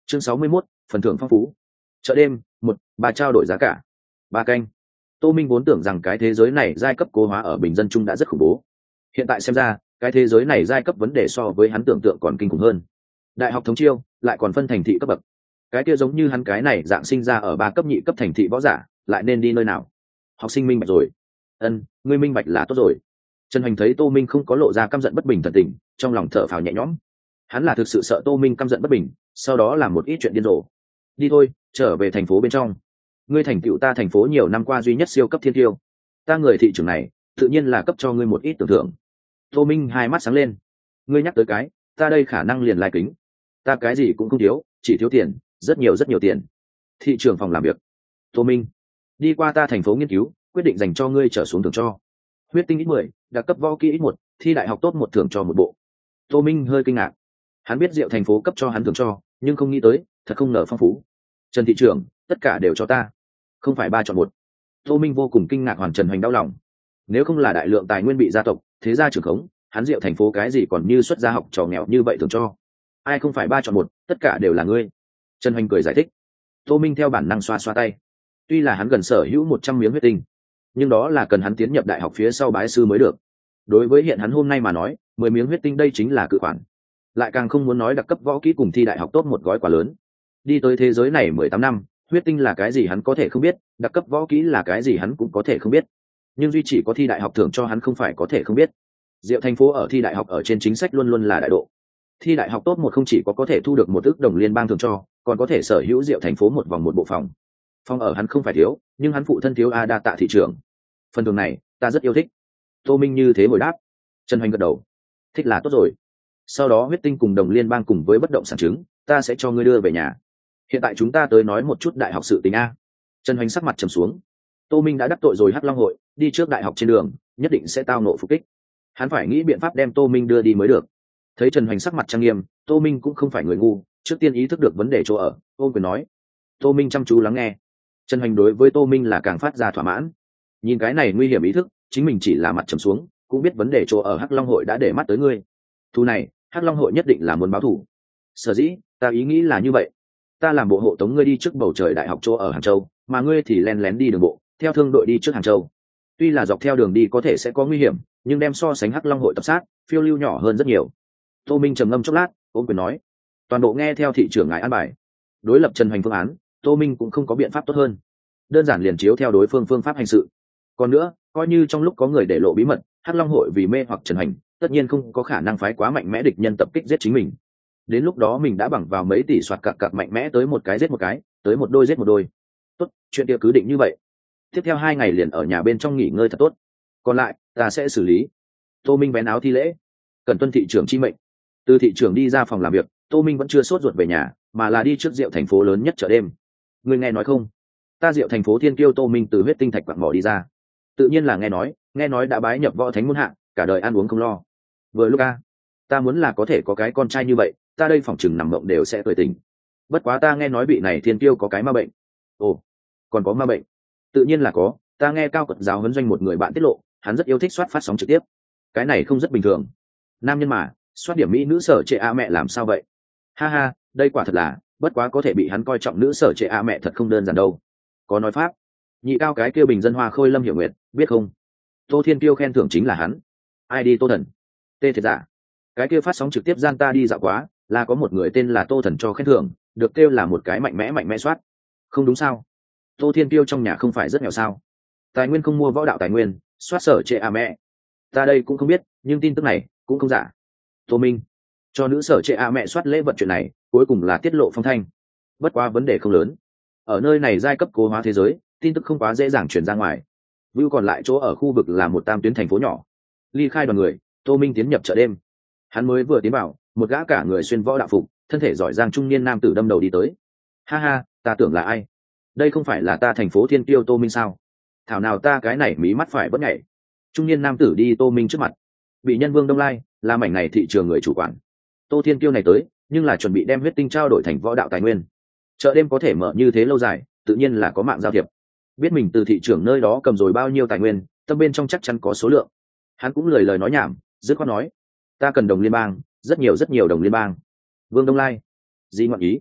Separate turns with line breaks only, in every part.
Chương 61, phần thưởng phong phú. Chợ đêm, bà trao đổi giá cả. Ba canh. Tô Minh vốn tưởng rằng cái thế giới này giai cấp cố hóa ở bình dân chung đã rất khủng bố. Hiện tại xem ra, cái thế giới này giai cấp vấn đề so với hắn tưởng tượng còn kinh khủng hơn. Đại học thống chiêu, lại còn phân thành thị cấp bậc. Cái kia giống như hắn cái này dạng sinh ra ở 3 cấp nhị cấp thành thị võ giả, lại nên đi nơi nào? Học sinh minh bạch rồi. Ngươi minh bạch là tốt rồi. Trần Hoành thấy Tô Minh không có lộ ra căm giận bất bình thần tình, trong lòng thở phào nhẹ nhõm. Hắn là thực sự sợ Tô Minh căm giận bất bình, sau đó làm một ít chuyện điên rồ. Đi thôi, trở về thành phố bên trong. Ngươi thành tựu ta thành phố nhiều năm qua duy nhất siêu cấp thiên tiêu, ta người thị trưởng này tự nhiên là cấp cho ngươi một ít tưởng thưởng. Tô Minh hai mắt sáng lên. Ngươi nhắc tới cái, ta đây khả năng liền lai kính. Ta cái gì cũng không thiếu, chỉ thiếu tiền, rất nhiều tiền. Thị trưởng phòng làm việc. Tô Minh, đi qua ta thành phố nghiên cứu, quyết định dành cho ngươi trở xuống thưởng cho. Huyết tinh ít 10, đặc cấp võ kỹ ít 1, thi đại học tốt 1 thưởng cho 1 bộ. Tô Minh hơi kinh ngạc. Hắn biết Diệu thành phố cấp cho hắn thưởng cho, nhưng không nghĩ tới, thật không ngờ phong phú. Trần thị trưởng, tất cả đều cho ta, không phải 3 chọn 1. Tô Minh vô cùng kinh ngạc, hoàn Trần Hoành đau lòng. Nếu không là đại lượng tài nguyên bị gia tộc, thế gia trưởng khống, hắn Diệu thành phố cái gì còn như xuất gia học trò nghèo như vậy thưởng cho. Ai không phải 3 chọn 1, tất cả đều là ngươi. Trần Hoành cười giải thích. Tô Minh theo bản năng xoa xoa tay. Tuy là hắn gần sở hữu 100 miếng huyết tinh, nhưng đó là cần hắn tiến nhập đại học phía sau bái sư mới được. Đối với hiện hắn hôm nay mà nói, 10 miếng huyết tinh đây chính là cự khoản. Lại càng không muốn nói đặc cấp võ kỹ cùng thi đại học tốt một gói quá lớn. Đi tới thế giới này 18 năm, huyết tinh là cái gì hắn có thể không biết, đặc cấp võ kỹ là cái gì hắn cũng có thể không biết. Nhưng duy chỉ có thi đại học thưởng cho hắn không phải có thể không biết. Diệu thành phố ở thi đại học ở trên chính sách luôn luôn là đại độ. Thi đại học tốt 1 không chỉ có thể thu được 1 ức đồng liên bang thưởng cho, còn có thể sở hữu Diệu thành phố 1 vòng 1 bộ phòng. Phòng ở hắn không phải thiếu, nhưng hắn phụ thân thiếu đa tạ thị trưởng. Phần thưởng này ta rất yêu thích. Tô Minh như thế hồi đáp. Trần Hoành gật đầu. Thích là tốt rồi. Sau đó huyết tinh cùng đồng liên bang cùng với bất động sản chứng, ta sẽ cho ngươi đưa về nhà. Hiện tại chúng ta tới nói một chút đại học sự tình a. Trần Hoành sắc mặt trầm xuống. Tô Minh đã đắc tội rồi Hắc Long hội, đi trước đại học trên đường nhất định sẽ tao nộ phục kích. Hắn phải nghĩ biện pháp đem Tô Minh đưa đi mới được. Thấy Trần Hoành sắc mặt trang nghiêm, Tô Minh cũng không phải người ngu, trước tiên ý thức được vấn đề chỗ ở, ôm quyền nói. Tô Minh chăm chú lắng nghe. Trần Hoành đối với Tô Minh là càng phát ra thỏa mãn. Nhìn cái này nguy hiểm ý thức, chính mình chỉ là mặt trầm xuống, cũng biết vấn đề chỗ ở Hắc Long hội đã để mắt tới ngươi. Thu này, Hắc Long hội nhất định là muốn báo thù. Sở dĩ, ta ý nghĩ là như vậy. Ta làm bộ hộ tống ngươi đi trước bầu trời đại học chỗ ở Hàng Châu, mà ngươi thì lén lén đi đường bộ, theo thương đội đi trước Hàng Châu. Tuy là dọc theo đường đi có thể sẽ có nguy hiểm, nhưng đem so sánh Hắc Long hội tập sát, phiêu lưu nhỏ hơn rất nhiều. Tô Minh trầm ngâm chốc lát, ôm quyền nói. Toàn bộ nghe theo thị trưởng ngài an bài. Đối lập Trần Hoành phương án, Tô Minh cũng không có biện pháp tốt hơn. Đơn giản liền chiếu theo đối phương phương pháp hành sự. Còn nữa, coi như trong lúc có người để lộ bí mật, Hắc Long hội vì mê hoặc Trần Hoành, tất nhiên không có khả năng phái quá mạnh mẽ địch nhân tập kích giết chính mình. Đến lúc đó mình đã bằng vào mấy tỷ soạt cặc mạnh mẽ tới một cái giết một cái, tới một đôi giết một đôi. Tốt, chuyện kia cứ định như vậy. Tiếp theo 2 ngày liền ở nhà bên trong nghỉ ngơi thật tốt. Còn lại, ta sẽ xử lý. Tô Minh vén áo thi lễ. Cần tuân thị trưởng chi mệnh. Từ thị trưởng đi ra phòng làm việc, Tô Minh vẫn chưa sốt ruột về nhà, mà là đi trước Diệu thành phố lớn nhất chợ đêm. Người nghe nói không? Ta Diệu thành phố thiên kiêu Tô Minh từ huyết tinh thạch quặng mỏ đi ra. Tự nhiên là nghe nói đã bái nhập võ thánh môn hạ, cả đời ăn uống không lo. Vừa lúc ta muốn là có thể có cái con trai như vậy, ta đây phòng chừng nằm mộng đều sẽ cười tỉnh. Bất quá ta nghe nói vị này thiên kiêu có cái ma bệnh. Ồ, còn có ma bệnh? Tự nhiên là có, ta nghe cao cật giáo huấn doanh một người bạn tiết lộ, hắn rất yêu thích soát phát sóng trực tiếp. Cái này không rất bình thường. Nam nhân mà, soát điểm mỹ nữ sở trệ mẹ làm sao vậy? Ha ha, đây quả thật là, bất quá có thể bị hắn coi trọng nữ sở trệ mẹ thật không đơn giản đâu. Có nói pháp. Nhị cao cái kêu bình dân hoa khôi Lâm Hiểu Nguyệt, biết không? Tô Thiên Kiêu khen thưởng chính là hắn. Ai đi Tô Thần? Tê thiệt giả. Cái kia phát sóng trực tiếp gian ta đi dạo quá, là có một người tên là Tô Thần cho khen thưởng, được kêu là một cái mạnh mẽ soát. Không đúng sao? Tô Thiên Kiêu trong nhà không phải rất nghèo sao? Tài nguyên không mua võ đạo tài nguyên, soát sở trệ mẹ. Ta đây cũng không biết, nhưng tin tức này cũng không giả. Tô Minh cho nữ sở trệ mẹ soát lễ vật chuyện này, cuối cùng là tiết lộ phong thanh. Bất quá vấn đề không lớn. Ở nơi này giai cấp cố hóa thế giới, tin tức không quá dễ dàng truyền ra ngoài. View còn lại chỗ ở khu vực là một tam tuyến thành phố nhỏ. Ly khai đoàn người, Tô Minh tiến nhập chợ đêm. Hắn mới vừa tiến vào, một gã cả người xuyên võ đạo phục, thân thể giỏi giang trung niên nam tử đâm đầu đi tới. Ha ha, ta tưởng là ai? Đây không phải là ta thành phố thiên tiêu Tô Minh sao? Thảo nào ta cái này mí mắt phải bất nhảy. Trung niên nam tử đi Tô Minh trước mặt. Bị nhân Vương Đông Lai, là mảnh này thị trường người chủ quản. Tô Thiên Kiêu này tới, nhưng là chuẩn bị đem huyết tinh trao đổi thành võ đạo tài nguyên. Chợ đêm có thể mở như thế lâu dài, tự nhiên là có mạng giao thiệp. Biết mình từ thị trường nơi đó cầm rồi bao nhiêu tài nguyên, tâm bên trong chắc chắn có số lượng. Hắn cũng lời nói nhảm, dứt khoát nói, ta cần đồng liên bang, rất nhiều đồng liên bang. Vương Đông Lai, gì ngọn ý?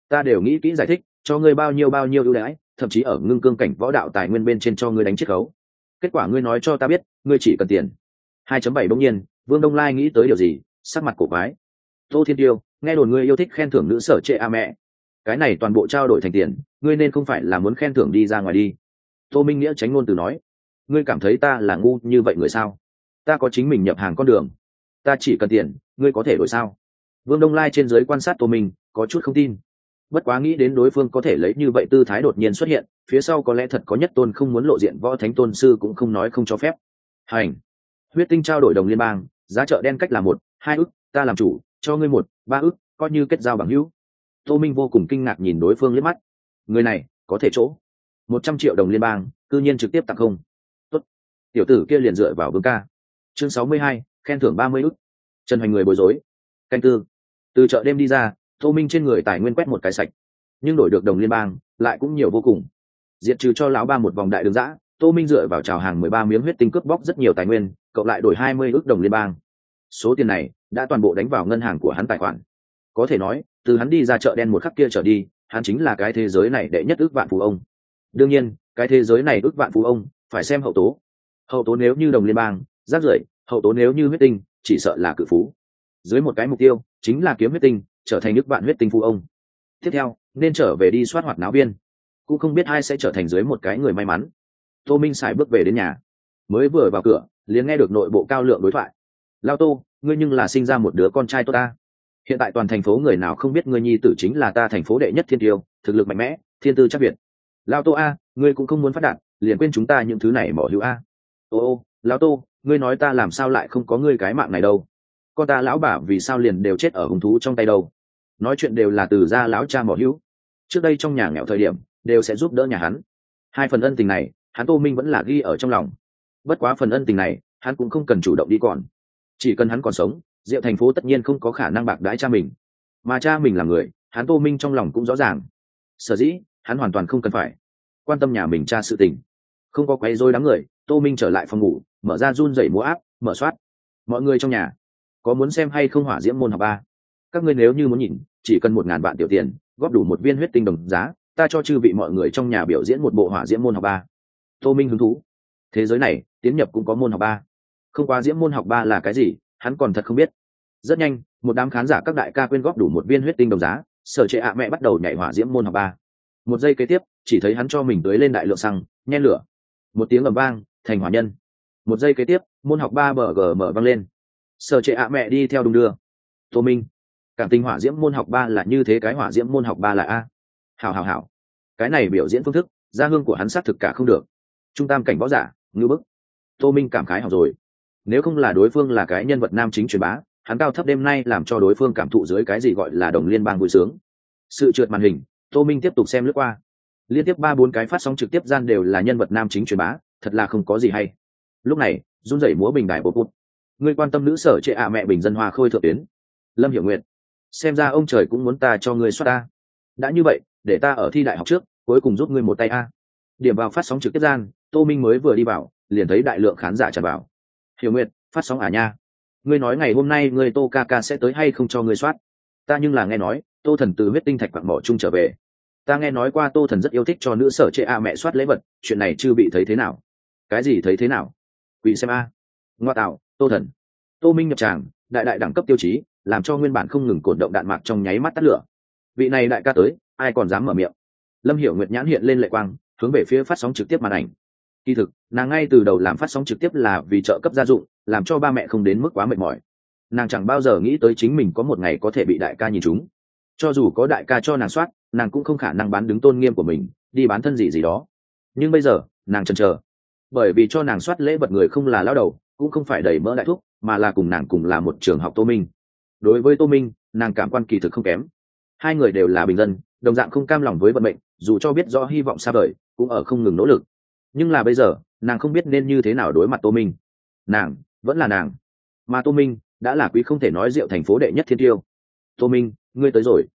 ta đều nghĩ kỹ giải thích cho ngươi bao nhiêu ưu đãi, thậm chí ở ngưng cương cảnh võ đạo tài nguyên bên trên cho ngươi đánh chiết khấu. Kết quả ngươi nói cho ta biết ngươi chỉ cần tiền. 2.7 bỗng nhiên Vương Đông Lai nghĩ tới điều gì, sắc mặt cổ quái. Tô Thiên Tiêu, nghe đồn ngươi yêu thích khen thưởng nữ sở trệ a mẹ, cái này toàn bộ trao đổi thành tiền, ngươi nên không phải là muốn khen thưởng đi ra ngoài đi. Tô Minh Nghĩa tránh ngôn từ nói, ngươi cảm thấy ta là ngu như vậy người sao? Ta có chính mình nhập hàng con đường, ta chỉ cần tiền, ngươi có thể đổi sao? Vương Đông Lai trên dưới quan sát Tô Minh, có chút không tin. Bất quá nghĩ đến đối phương có thể lấy như vậy tư thái đột nhiên xuất hiện, phía sau có lẽ thật có nhất tôn không muốn lộ diện võ thánh tôn sư cũng không nói không cho phép. Hành, huyết tinh trao đổi đồng liên bang, giá chợ đen cách là 1-2 ức, ta làm chủ, cho ngươi 1-3 ức, coi như kết giao bằng hữu. Tô Minh vô cùng kinh ngạc nhìn đối phương liếc mắt, người này có thể chỗ 100 triệu đồng liên bang, cư nhiên trực tiếp tặng không. Tốt, tiểu tử kia liền dựa vào Vương ca. Chương 62, khen thưởng 30 ức. Trần Hoành người bối rối. Canh tư, từ chợ đêm đi ra, Tô Minh trên người tài nguyên quét một cái sạch, nhưng đổi được đồng liên bang lại cũng nhiều vô cùng. Diệt trừ cho lão ba một vòng đại đường dã, Tô Minh dựa vào chào hàng 13 miếng huyết tinh cướp bóc rất nhiều tài nguyên, cộng lại đổi 20 ức đồng liên bang. Số tiền này đã toàn bộ đánh vào ngân hàng của hắn tài khoản. Có thể nói, từ hắn đi ra chợ đen một khắc kia trở đi, hắn chính là cái thế giới này đệ nhất ức vạn phú ông. Đương nhiên, cái thế giới này ức vạn phú ông phải xem hậu tố. Hậu tố nếu như đồng liên bang, rác rưởi; hậu tố nếu như huyết tinh, chỉ sợ là cự phú. Dưới một cái mục tiêu, chính là kiếm huyết tinh, trở thành ức vạn huyết tinh phú ông. Tiếp theo, nên trở về đi soát hoạt náo viên. Cũng không biết ai sẽ trở thành dưới một cái người may mắn. Tô Minh xài bước về đến nhà, mới vừa vào cửa, liền nghe được nội bộ cao lượng đối thoại. Lao Tô, ngươi nhưng là sinh ra một đứa con trai tốt ta. Hiện tại toàn thành phố người nào không biết ngươi nhi tử chính là ta thành phố đệ nhất thiên tiêu, thực lực mạnh mẽ, thiên tư chắc việt. Lao Tô a, ngươi cũng không muốn phát đạt, liền quên chúng ta những thứ này mỏ hữu a. Ô, Lao Tô, ngươi nói ta làm sao lại không có ngươi cái mạng này đâu? Con ta lão bà vì sao liền đều chết ở hung thú trong tay đâu? Nói chuyện đều là từ gia lão cha mỏ hữu. Trước đây trong nhà nghèo thời điểm, đều sẽ giúp đỡ nhà hắn. Hai phần ân tình này, hắn Tô Minh vẫn là ghi ở trong lòng. Bất quá phần ân tình này, hắn cũng không cần chủ động đi còn. Chỉ cần hắn còn sống, Diệu thành phố tất nhiên không có khả năng bạc đãi cha mình. Mà cha mình là người, hắn Tô Minh trong lòng cũng rõ ràng. Sở dĩ, hắn hoàn toàn không cần phải quan tâm nhà mình cha sự tình. Không có quấy rối đám người, Tô Minh trở lại phòng ngủ, mở ra run rẩy múa áp, mở soát. Mọi người trong nhà, có muốn xem hay không hỏa diễm môn học 3? Các ngươi nếu như muốn nhìn, chỉ cần 1.000 vạn tiểu tiền, góp đủ một viên huyết tinh đồng giá, ta cho chư vị mọi người trong nhà biểu diễn một bộ hỏa diễm môn học 3. Tô Minh hứng thú. Thế giới này, tiến nhập cũng có môn học 3. Không qua diễm môn học 3 là cái gì, hắn còn thật không biết. Rất nhanh, một đám khán giả các đại ca quyên góp đủ một viên huyết tinh đồng giá, Sở Trệ ạ mẹ bắt đầu nhảy hỏa diễm môn học 3. Một giây kế tiếp, chỉ thấy hắn cho mình tưới lên đại lượng xăng, nhen lửa. Một tiếng ầm vang, thành hỏa nhân. Một giây kế tiếp, môn học 3 bờ gờ mở vang lên. Sở Trệ ạ mẹ đi theo đung đưa. Tô Minh, cảm tình hỏa diễm môn học 3 là như thế, cái hỏa diễm môn học 3 là a. Hảo. Cái này biểu diễn phương thức, gia hương của hắn xác thực cả không được. Trung tam cảnh võ giả, ngư bức. Tô Minh cảm khái học rồi. Nếu không là đối phương là cái nhân vật nam chính truyền bá, hắn cao thấp đêm nay làm cho đối phương cảm thụ dưới cái gì gọi là đồng liên bang vui sướng. Sự trượt màn hình, Tô Minh tiếp tục xem lướt qua. Liên tiếp 3-4 cái phát sóng trực tiếp gian đều là nhân vật nam chính truyền bá, thật là không có gì hay. Lúc này, run rẩy múa bình đài bột bột. Ngươi quan tâm nữ Sở Trệ ạ mẹ bình dân hoa khôi thượng tuyến. Lâm Hiểu Nguyệt, xem ra ông trời cũng muốn ta cho ngươi soát ta. Đã như vậy, để ta ở thi đại học trước, cuối cùng giúp ngươi một tay a. Điểm vào phát sóng trực tiếp gian, Tô Minh mới vừa đi vào, liền thấy đại lượng khán giả tràn vào. Hiểu Nguyệt, phát sóng à nha? Ngươi nói ngày hôm nay ngươi Tô ca ca sẽ tới hay không cho ngươi soát? Ta nhưng là nghe nói, Tô Thần từ huyết tinh thạch quặng mỏ chung trở về. Ta nghe nói qua Tô Thần rất yêu thích cho nữ Sở Trệ ạ mẹ soát lễ vật, chuyện này chưa bị thấy thế nào? Cái gì thấy thế nào? Quỷ xem a. Ngoa tạo, Tô Thần. Tô Minh nhập tràng, đại đẳng cấp tiêu chí, làm cho nguyên bản không ngừng cổn động đạn mạc trong nháy mắt tắt lửa. Vị này đại ca tới, ai còn dám mở miệng? Lâm Hiểu Nguyệt nhãn hiện lên lệ quang, hướng về phía phát sóng trực tiếp màn ảnh. Kỳ thực, nàng ngay từ đầu làm phát sóng trực tiếp là vì trợ cấp gia dụng, làm cho ba mẹ không đến mức quá mệt mỏi. Nàng chẳng bao giờ nghĩ tới chính mình có một ngày có thể bị đại ca nhìn trúng. Cho dù có đại ca cho nàng soát, nàng cũng không khả năng bán đứng tôn nghiêm của mình, đi bán thân gì đó. Nhưng bây giờ, nàng chần chờ, bởi vì cho nàng soát lễ vật người không là lão đầu, cũng không phải đầy mỡ đại thúc, mà là cùng nàng cùng là một trường học Tô Minh. Đối với Tô Minh, nàng cảm quan kỳ thực không kém. Hai người đều là bình dân, đồng dạng không cam lòng với vận mệnh, dù cho biết rõ hy vọng xa vời, cũng ở không ngừng nỗ lực. Nhưng là bây giờ, nàng không biết nên như thế nào đối mặt Tô Minh. Nàng vẫn là nàng, mà Tô Minh đã là quý không thể nói Diệu thành phố đệ nhất thiên tiêu. Tô Minh, ngươi tới rồi.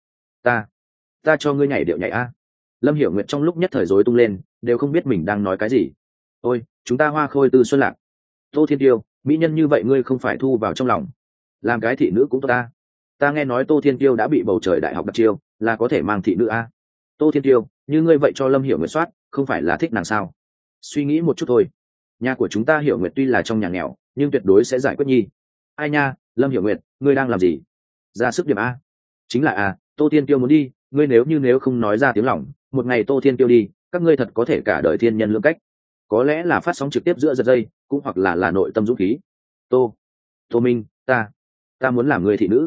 Ta cho ngươi nhảy điệu nhảy a. Lâm Hiểu Nguyệt trong lúc nhất thời rối tung lên, đều không biết mình đang nói cái gì. Ôi, chúng ta hoa khôi tư xuân lạc. Tô Thiên Tiêu, mỹ nhân như vậy ngươi không phải thu vào trong lòng, làm cái thị nữ cũng tốt ta. ta nghe nói Tô Thiên Kiêu đã bị bầu trời đại học đặc chiêu, là có thể mang thị nữ a. Tô Thiên Kiêu, như ngươi vậy cho Lâm Hiểu Nguyệt soát, không phải là thích nàng sao? Suy nghĩ một chút thôi. Nhà của chúng ta Hiểu Nguyệt tuy là trong nhà nghèo, nhưng tuyệt đối sẽ giải quyết nhi. Ai nha, Lâm Hiểu Nguyệt, ngươi đang làm gì? Ra sức điểm a. Chính là a, Tô Thiên Kiêu muốn đi, ngươi nếu không nói ra tiếng lòng, một ngày Tô Thiên Kiêu đi, các ngươi thật có thể cả đời thiên nhân lưỡng cách. Có lẽ là phát sóng trực tiếp giữa giật dây, cũng hoặc là nội tâm dũng khí. Tô Minh, ta muốn làm người thị nữ.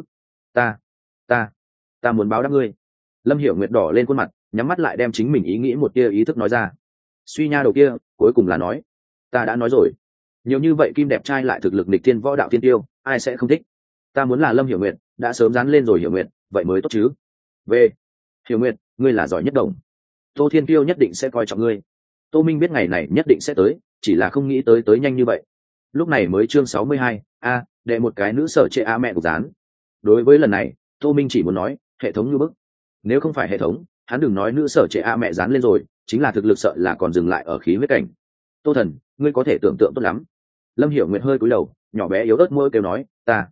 Ta muốn báo đáp ngươi. Lâm Hiểu Nguyệt đỏ lên khuôn mặt, nhắm mắt lại đem chính mình ý nghĩ một tia ý thức nói ra. Suy nha đầu kia, cuối cùng là nói, ta đã nói rồi, nhiều như vậy kim đẹp trai lại thực lực nghịch thiên võ đạo thiên tiêu, ai sẽ không thích. Ta muốn là Lâm Hiểu Nguyệt, đã sớm dán lên rồi Hiểu Nguyệt, vậy mới tốt chứ. Về Hiểu Nguyệt, ngươi là giỏi nhất đồng, Tô Thiên Kiêu nhất định sẽ coi trọng ngươi. Tô Minh biết ngày này nhất định sẽ tới, chỉ là không nghĩ tới nhanh như vậy. Lúc này mới chương 62, đệ một cái nữ sở trệ mẹ của dán. Đối với lần này, Tô Minh chỉ muốn nói, hệ thống như bức. Nếu không phải hệ thống, hắn đừng nói nữ sở trệ mẹ dán lên rồi, chính là thực lực sợ là còn dừng lại ở khí huyết cảnh. Tô Thần, ngươi có thể tưởng tượng tốt lắm. Lâm Hiểu Nguyệt hơi cúi đầu, nhỏ bé yếu ớt môi kêu nói,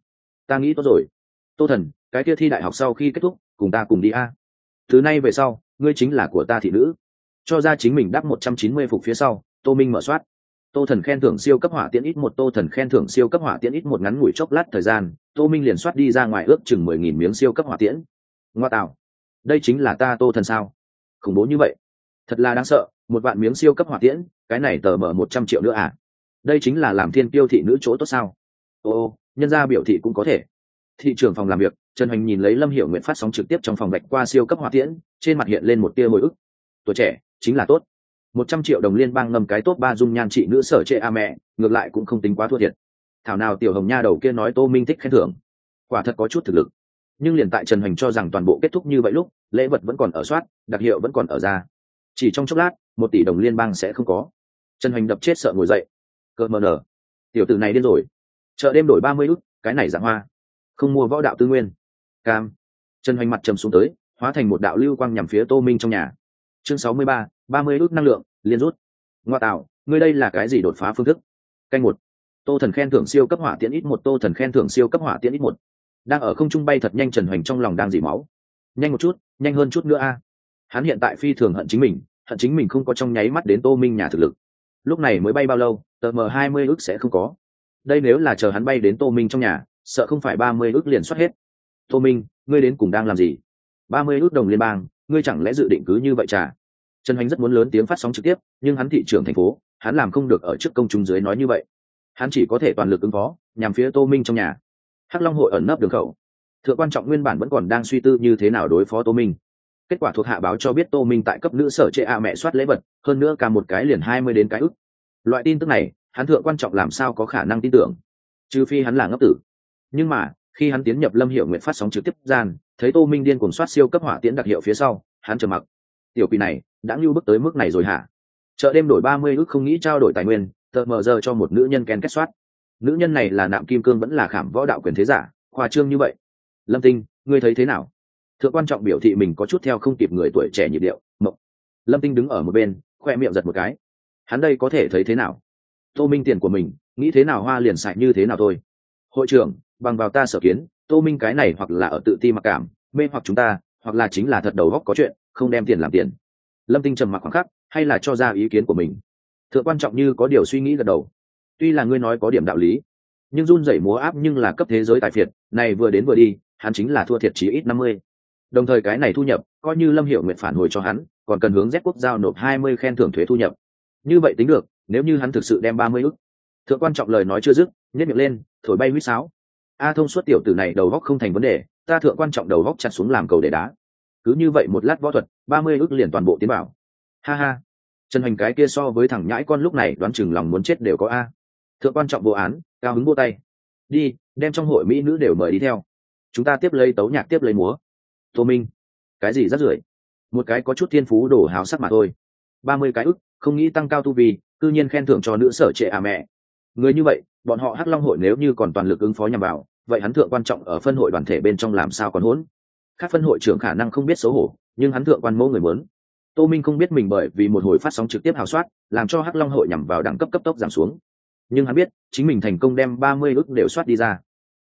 ta nghĩ tốt rồi. Tô Thần, cái kia thi đại học sau khi kết thúc, cùng ta cùng đi a. Từ nay về sau, ngươi chính là của ta thị nữ. Cho ra chính mình đắp 190 phục phía sau, Tô Minh mở soát. Tô Thần khen thưởng siêu cấp hỏa tiễn ít một, Tô Thần khen thưởng siêu cấp hỏa tiễn ít một, ngắn ngủi chốc lát thời gian, Tô Minh liền soát đi ra ngoài ước chừng 10.000 miếng siêu cấp hỏa tiễn. Ngoa tạo, đây chính là ta Tô Thần sao? Khủng bố như vậy, thật là đáng sợ, 1 vạn miếng siêu cấp hỏa tiễn, cái này tờ mở 100 triệu nữa à? Đây chính là làm thiên kiêu thị nữ chỗ tốt sao? Ô, nhân gia biểu thị cũng có thể. Thị trưởng phòng làm việc, Trần Hoành nhìn lấy Lâm Hiểu Nguyệt phát sóng trực tiếp trong phòng gạch qua siêu cấp hỏa tiễn, trên mặt hiện lên một tia hồi ức. Tuổi trẻ chính là tốt. 100 triệu đồng liên bang ngầm cái top 3 dung nhan trị nữ sở trệ mẹ, ngược lại cũng không tính quá thua thiệt. Thảo nào tiểu hồng nha đầu kia nói Tô Minh thích khen thưởng, quả thật có chút thực lực. Nhưng liền tại Trần Hoành cho rằng toàn bộ kết thúc như vậy lúc, lễ vật vẫn còn ở soát, đặc hiệu vẫn còn ở ra. Chỉ trong chốc lát, 1 tỷ đồng liên bang sẽ không có. Trần Hoành đập chết sợ ngồi dậy. Cơ mờ nở, tiểu tử này điên rồi. Chợ đêm đổi 30 ức, cái này dạng hoa. Không mua võ đạo tư nguyên. Cam. Trần Hoành mặt trầm xuống tới, hóa thành một đạo lưu quang nhằm phía Tô Minh trong nhà. Chương 63, 30 ức năng lượng, liên rút. Ngoa tạo, ngươi đây là cái gì đột phá phương thức? Canh 1. Tô Thần khen thưởng siêu cấp hỏa tiễn ít 1, Tô Thần khen thưởng siêu cấp hỏa tiễn ít 1. Đang ở không trung bay thật nhanh, Trần Hoành trong lòng đang dỉ máu. Nhanh một chút, nhanh hơn chút nữa a. Hắn hiện tại phi thường hận chính mình không có trong nháy mắt đến Tô Minh nhà thực lực. Lúc này mới bay bao lâu, tờ mờ 20 ức sẽ không có. Đây nếu là chờ hắn bay đến Tô Minh trong nhà, sợ không phải 30 ức liền soát hết. Tô Minh, ngươi đến cùng đang làm gì? 30 ức đồng liên bang, ngươi chẳng lẽ dự định cứ như vậy trả? Trần Hoành rất muốn lớn tiếng phát sóng trực tiếp, nhưng hắn thị trưởng thành phố, hắn làm không được ở trước công chúng dưới nói như vậy. Hắn chỉ có thể toàn lực ứng phó, nhằm phía Tô Minh trong nhà. Hắc Long hội ẩn nấp đường khẩu. Thượng quan Trọng nguyên bản vẫn còn đang suy tư như thế nào đối phó Tô Minh. Kết quả thuộc hạ báo cho biết Tô Minh tại cấp nữ sở trệ mẹ soát lễ vật, hơn nữa cả một cái liền 20 đến cái ức. Loại tin tức này, hắn Thượng quan Trọng làm sao có khả năng tin tưởng? Trừ phi hắn là ngốc tử. Nhưng mà, khi hắn tiến nhập Lâm Hiểu Nguyệt phát sóng trực tiếp gian, thấy Tô Minh điên cuồng soát siêu cấp hỏa tiễn đặc hiệu phía sau, hắn trầm mặc. Tiểu quỷ này, đã lưu bước tới mức này rồi hả? Chợ đêm đổi 30 ức không nghĩ trao đổi tài nguyên, tờ mờ giờ cho một nữ nhân ken kết soát. Nữ nhân này là Nạm Kim Cương vẫn là khảm võ đạo quyền thế giả, khoa trương như vậy. Lâm Tinh, ngươi thấy thế nào? Thượng quan Trọng biểu thị mình có chút theo không kịp người tuổi trẻ nhịp điệu, mộng. Lâm Tinh đứng ở một bên, khoe miệng giật một cái. Hắn đây có thể thấy thế nào? Tô Minh tiền của mình, nghĩ thế nào hoa liền xài như thế nào thôi. Hội trưởng, bằng vào ta sở kiến, Tô Minh cái này hoặc là ở tự ti mặc cảm, mê hoặc chúng ta, hoặc là chính là thật đầu óc có chuyện, không đem tiền làm tiền. Lâm Tinh trầm mặc khoảng khắc, hay là cho ra ý kiến của mình. Thượng quan Trọng như có điều suy nghĩ gật đầu. Tuy là ngươi nói có điểm đạo lý, nhưng run rẩy múa áp nhưng là cấp thế giới tài phiệt, này vừa đến vừa đi, hắn chính là thua thiệt chí ít 50. Đồng thời cái này thu nhập, coi như Lâm Hiểu Nguyệt phản hồi cho hắn, còn cần hướng Z quốc giao nộp 20 khen thưởng thuế thu nhập. Như vậy tính được, nếu như hắn thực sự đem 30 ức. Thượng quan Trọng lời nói chưa dứt, nhếch miệng lên, thổi bay huýt sáo. Thông suốt tiểu tử này đầu góc không thành vấn đề, ta Thượng quan Trọng đầu góc chặt xuống làm cầu để đá. Cứ như vậy một lát võ thuật, 30 ức liền toàn bộ tiến bảo. Ha ha. Trần Hoành cái kia so với thằng nhãi con lúc này đoán chừng lòng muốn chết đều có a. Thượng quan Trọng vô án, cao hứng vỗ tay. Đi, đem trong hội mỹ nữ đều mời đi theo. Chúng ta tiếp lấy tấu nhạc tiếp lấy múa. Tô Minh, cái gì rắc rưởi? Một cái có chút thiên phú đổ hào sắc mà thôi. 30 cái ức, không nghĩ tăng cao tu vi, cư nhiên khen thưởng cho nữ sở trệ mẹ. Người như vậy, bọn họ Hắc Long hội nếu như còn toàn lực ứng phó nhằm vào, vậy hắn Thượng quan Trọng ở phân hội đoàn thể bên trong làm sao còn hỗn? Các phân hội trưởng khả năng không biết xấu hổ, nhưng hắn Thượng quan mẫu người muốn. Tô Minh không biết mình bởi vì một hồi phát sóng trực tiếp hào soát, làm cho Hắc Long hội nhằm vào đẳng cấp cấp tốc giảm xuống. Nhưng hắn biết, chính mình thành công đem 30 ức đều soát đi ra.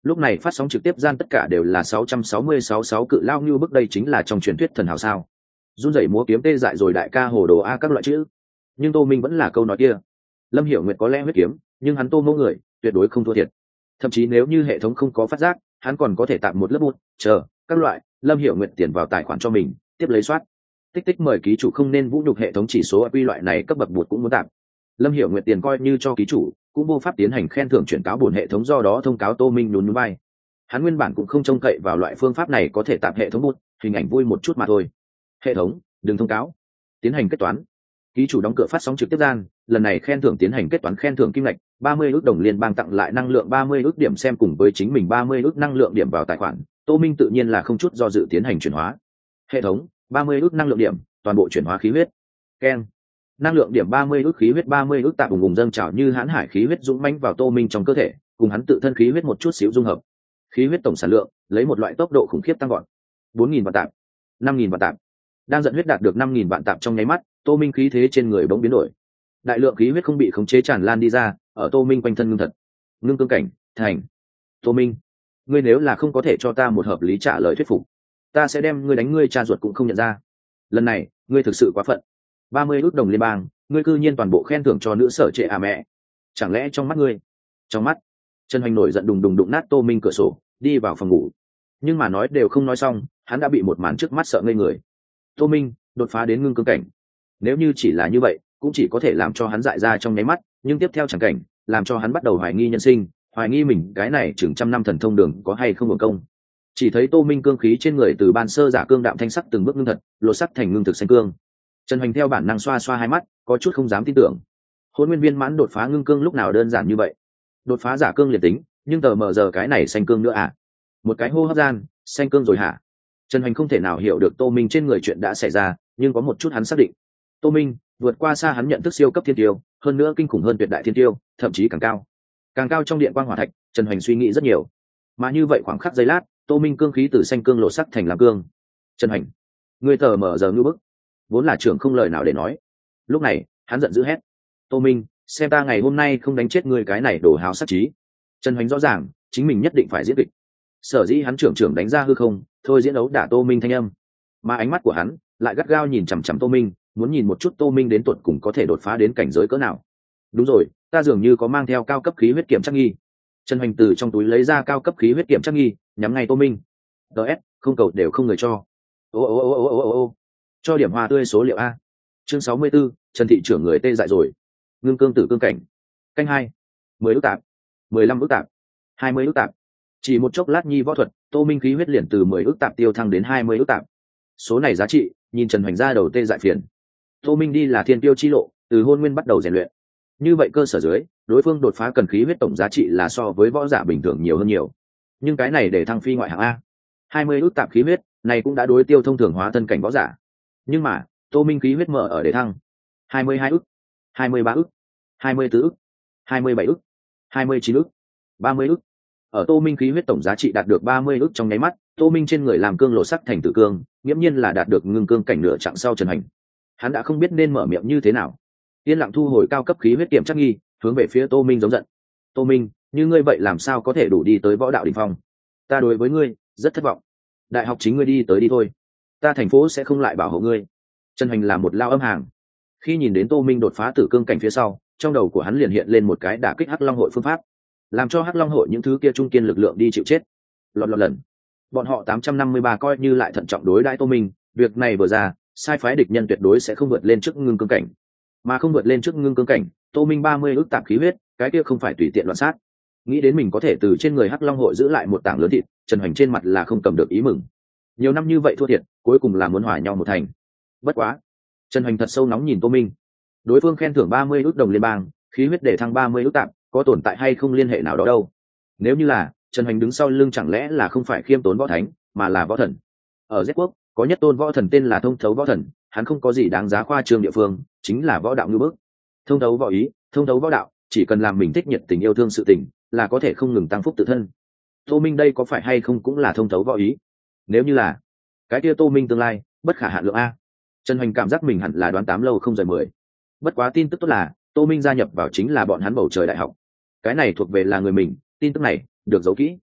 Lúc này phát sóng trực tiếp gian tất cả đều là 666 cự lao như bức, đây chính là trong truyền thuyết thần hào sao. Run rẩy múa kiếm tê dại rồi đại ca hồ đồ a các loại chữ. Nhưng Tô Minh vẫn là câu nói kia. Lâm Hiểu Nguyệt có lẽ huyết kiếm, nhưng hắn Tô Mô người, tuyệt đối không thua thiệt. Thậm chí nếu như hệ thống không có phát giác, hắn còn có thể tạm một lớp bút, chờ, các loại, Lâm Hiểu Nguyệt tiền vào tài khoản cho mình, tiếp lấy soát. Tích tích mời ký chủ không nên vũ nhục hệ thống chỉ số quy loại này cấp bậc bột cũng muốn tạm. Lâm Hiểu Nguyệt tiền coi như cho ký chủ, cũng vô pháp tiến hành khen thưởng chuyển cáo bổn hệ thống, do đó thông cáo Tô Minh nhún nhún vai. Hắn nguyên bản cũng không trông cậy vào loại phương pháp này có thể tạm hệ thống bút, hình ảnh vui một chút mà thôi. Hệ thống, đừng thông cáo. Tiến hành kết toán. Ký chủ đóng cửa phát sóng trực tiếp gian, lần này khen thưởng tiến hành kết toán, khen thưởng kim ngạch 30 ức đồng liên bang tặng lại năng lượng 30 ức điểm xem cùng với chính mình 30 ức năng lượng điểm vào tài khoản. Tô Minh tự nhiên là không chút do dự tiến hành chuyển hóa. Hệ thống, 30 ức năng lượng điểm, toàn bộ chuyển hóa khí huyết. Keng. Năng lượng điểm 30 ức, khí huyết 30 ức tạm vùng dâng trào như hãn hải khí huyết dũng mãnh vào Tô Minh trong cơ thể, cùng hắn tự thân khí huyết một chút xíu dung hợp. Khí huyết tổng sản lượng lấy một loại tốc độ khủng khiếp tăng vọt. 4.000 vạn tạm, 5.000 vạn tạm. Đang giận huyết đạt được 5.000 vạn tạm trong nháy mắt, Tô Minh khí thế trên người bỗng biến đổi. Đại lượng khí huyết không bị khống chế tràn lan đi ra, ở Tô Minh quanh thân ngưng thật. Ngưng cương cảnh, thành. Tô Minh, ngươi nếu là không có thể cho ta một hợp lý trả lời thuyết phục, ta sẽ đem ngươi đánh ngươi cha ruột cũng không nhận ra. Lần này, ngươi thực sự quá phận. 30 ức đồng liên bang, ngươi cư nhiên toàn bộ khen thưởng cho nữ sở trệ à mẹ. Chẳng lẽ trong mắt ngươi? Trong mắt. Trần Hoành nổi giận đùng đùng đụng nát Tô Minh cửa sổ, đi vào phòng ngủ. Nhưng mà nói đều không nói xong, hắn đã bị một màn trước mắt sợ ngây người. Tô Minh đột phá đến ngưng cương cảnh. Nếu như chỉ là như vậy, cũng chỉ có thể làm cho hắn dại ra trong nháy mắt, nhưng tiếp theo chẳng cảnh, làm cho hắn bắt đầu hoài nghi nhân sinh, hoài nghi mình cái này chừng trăm năm thần thông đường có hay không hưởng công. Chỉ thấy Tô Minh cương khí trên người từ ban sơ giả cương đạm thanh sắc từng bước ngưng thật, lột sắc thành ngưng thực xanh cương. Trần Hoành theo bản năng xoa xoa hai mắt, có chút không dám tin tưởng. Hôn nguyên viên mãn đột phá ngưng cương lúc nào đơn giản như vậy? Đột phá giả cương liền tính, nhưng tờ mờ giờ cái này xanh cương nữa à? Một cái hô hấp gian, xanh cương rồi hả? Trần Hoành không thể nào hiểu được Tô Minh trên người chuyện đã xảy ra, nhưng có một chút hắn xác định. Tô Minh vượt qua xa hắn nhận thức siêu cấp thiên tiêu, hơn nữa kinh khủng hơn tuyệt đại thiên tiêu, thậm chí càng cao trong điện quang hỏa thạch. Trần Hoành suy nghĩ rất nhiều, mà như vậy khoảng khắc giây lát, Tô Minh cương khí từ xanh cương lộ sắc thành làm cương. Trần Hoành, ngươi tờ mở giờ ngư bức, vốn là trưởng không lời nào để nói. Lúc này hắn giận dữ hét: Tô Minh, xem ta ngày hôm nay không đánh chết ngươi cái này đổ háo sát trí. Trần Hoành rõ ràng chính mình nhất định phải diễn kịch, sở dĩ hắn trưởng đánh ra hư không thôi diễn đấu đả Tô Minh thanh âm, mà ánh mắt của hắn lại gắt gao nhìn chằm chằm Tô Minh, muốn nhìn một chút Tô Minh đến tuột cùng có thể đột phá đến cảnh giới cỡ nào. Đúng rồi, ta dường như có mang theo cao cấp khí huyết kiểm tra nghi. Trần Hoành từ trong túi lấy ra cao cấp khí huyết kiểm tra nghi, nhắm ngay Tô Minh. DS, không cầu đều không người cho. Ô, cho điểm hoa tươi số liệu a. Chương 64, Trần thị trưởng người tê dại rồi. Ngưng cương tử cương cảnh. Canh 2. 10 ức tạp, 15 ức tạp, 20 ức tạp. Chỉ một chốc lát nhi võ thuật, Tô Minh khí huyết liền từ 10 ức tạp tiêu thăng đến 20 ức tạp. Số này giá trị, nhìn Trần Hoành ra đầu tê dại phiền. Tô Minh đi là thiên tiêu chi lộ, từ hôn nguyên bắt đầu rèn luyện. Như vậy cơ sở dưới, đối phương đột phá cần khí huyết tổng giá trị là so với võ giả bình thường nhiều hơn nhiều. Nhưng cái này để thăng phi ngoại hạng A. 20 ức tạp khí huyết, này cũng đã đối tiêu thông thường hóa thân cảnh võ giả. Nhưng mà, Tô Minh khí huyết mở ở để thăng. 22 ức, 23 ức, 24 ức, 27 ức, 29 ức, 30 ức. Ở Tô Minh khí huyết tổng giá trị đạt được 30 ức trong nháy mắt, Tô Minh trên người làm cương lộ sắc thành tử cương, nghiễm nhiên là đạt được ngưng cương cảnh nửa chặng sau Trần Hoành. Hắn đã không biết nên mở miệng như thế nào. Yên lặng thu hồi cao cấp khí huyết kiểm chắc nghi, hướng về phía Tô Minh giống giận. Tô Minh, như ngươi vậy làm sao có thể đủ đi tới võ đạo đỉnh phong? Ta đối với ngươi rất thất vọng. Đại học chính ngươi đi tới đi thôi, ta thành phố sẽ không lại bảo hộ ngươi. Trần Hoành là một lao âm hàng. Khi nhìn đến Tô Minh đột phá tử cương cảnh phía sau, trong đầu của hắn liền hiện lên một cái đả kích Hắc Long hội phương pháp, làm cho Hắc Long hội những thứ kia trung kiên lực lượng đi chịu chết. Lọt lần, bọn họ 853 coi như lại thận trọng đối đãi Tô Minh, việc này vừa ra, sai phái địch nhân tuyệt đối sẽ không vượt lên trước ngưng cương cảnh, mà không vượt lên trước ngưng cương cảnh, Tô Minh 30 ức tạp khí huyết, cái kia không phải tùy tiện loạn sát. Nghĩ đến mình có thể từ trên người Hắc Long hội giữ lại một tảng lớn thịt, Trần Hoành trên mặt là không cầm được ý mừng. Nhiều năm như vậy thua thiệt, cuối cùng là muốn hòa nhau một thành. Bất quá, Trần Hoành thật sâu nóng nhìn Tô Minh. Đối phương khen thưởng 30 ức đồng liên bang, khí huyết để thăng 30 ức tạp, có tồn tại hay không liên hệ nào đó đâu. Nếu như là, Trần Hoành đứng sau lưng chẳng lẽ là không phải khiêm tốn võ thánh, mà là võ thần. Ở Z quốc, có nhất tôn võ thần tên là Thông Thấu Võ Thần, hắn không có gì đáng giá khoa trương địa phương, chính là võ đạo như bước. Thông thấu võ ý, thông thấu võ đạo, chỉ cần làm mình thích nhiệt tình yêu thương sự tình, là có thể không ngừng tăng phúc tự thân. Tô Minh đây có phải hay không cũng là thông thấu võ ý? Nếu như là, cái kia Tô Minh tương lai bất khả hạn lượng a. Trần Hoành cảm giác mình hẳn là đoán 8 lâu không rời 10. Bất quá tin tức tốt là, Tô Minh gia nhập vào chính là bọn hắn bầu trời đại học. Cái này thuộc về là người mình, tin tức này được giấu kỹ.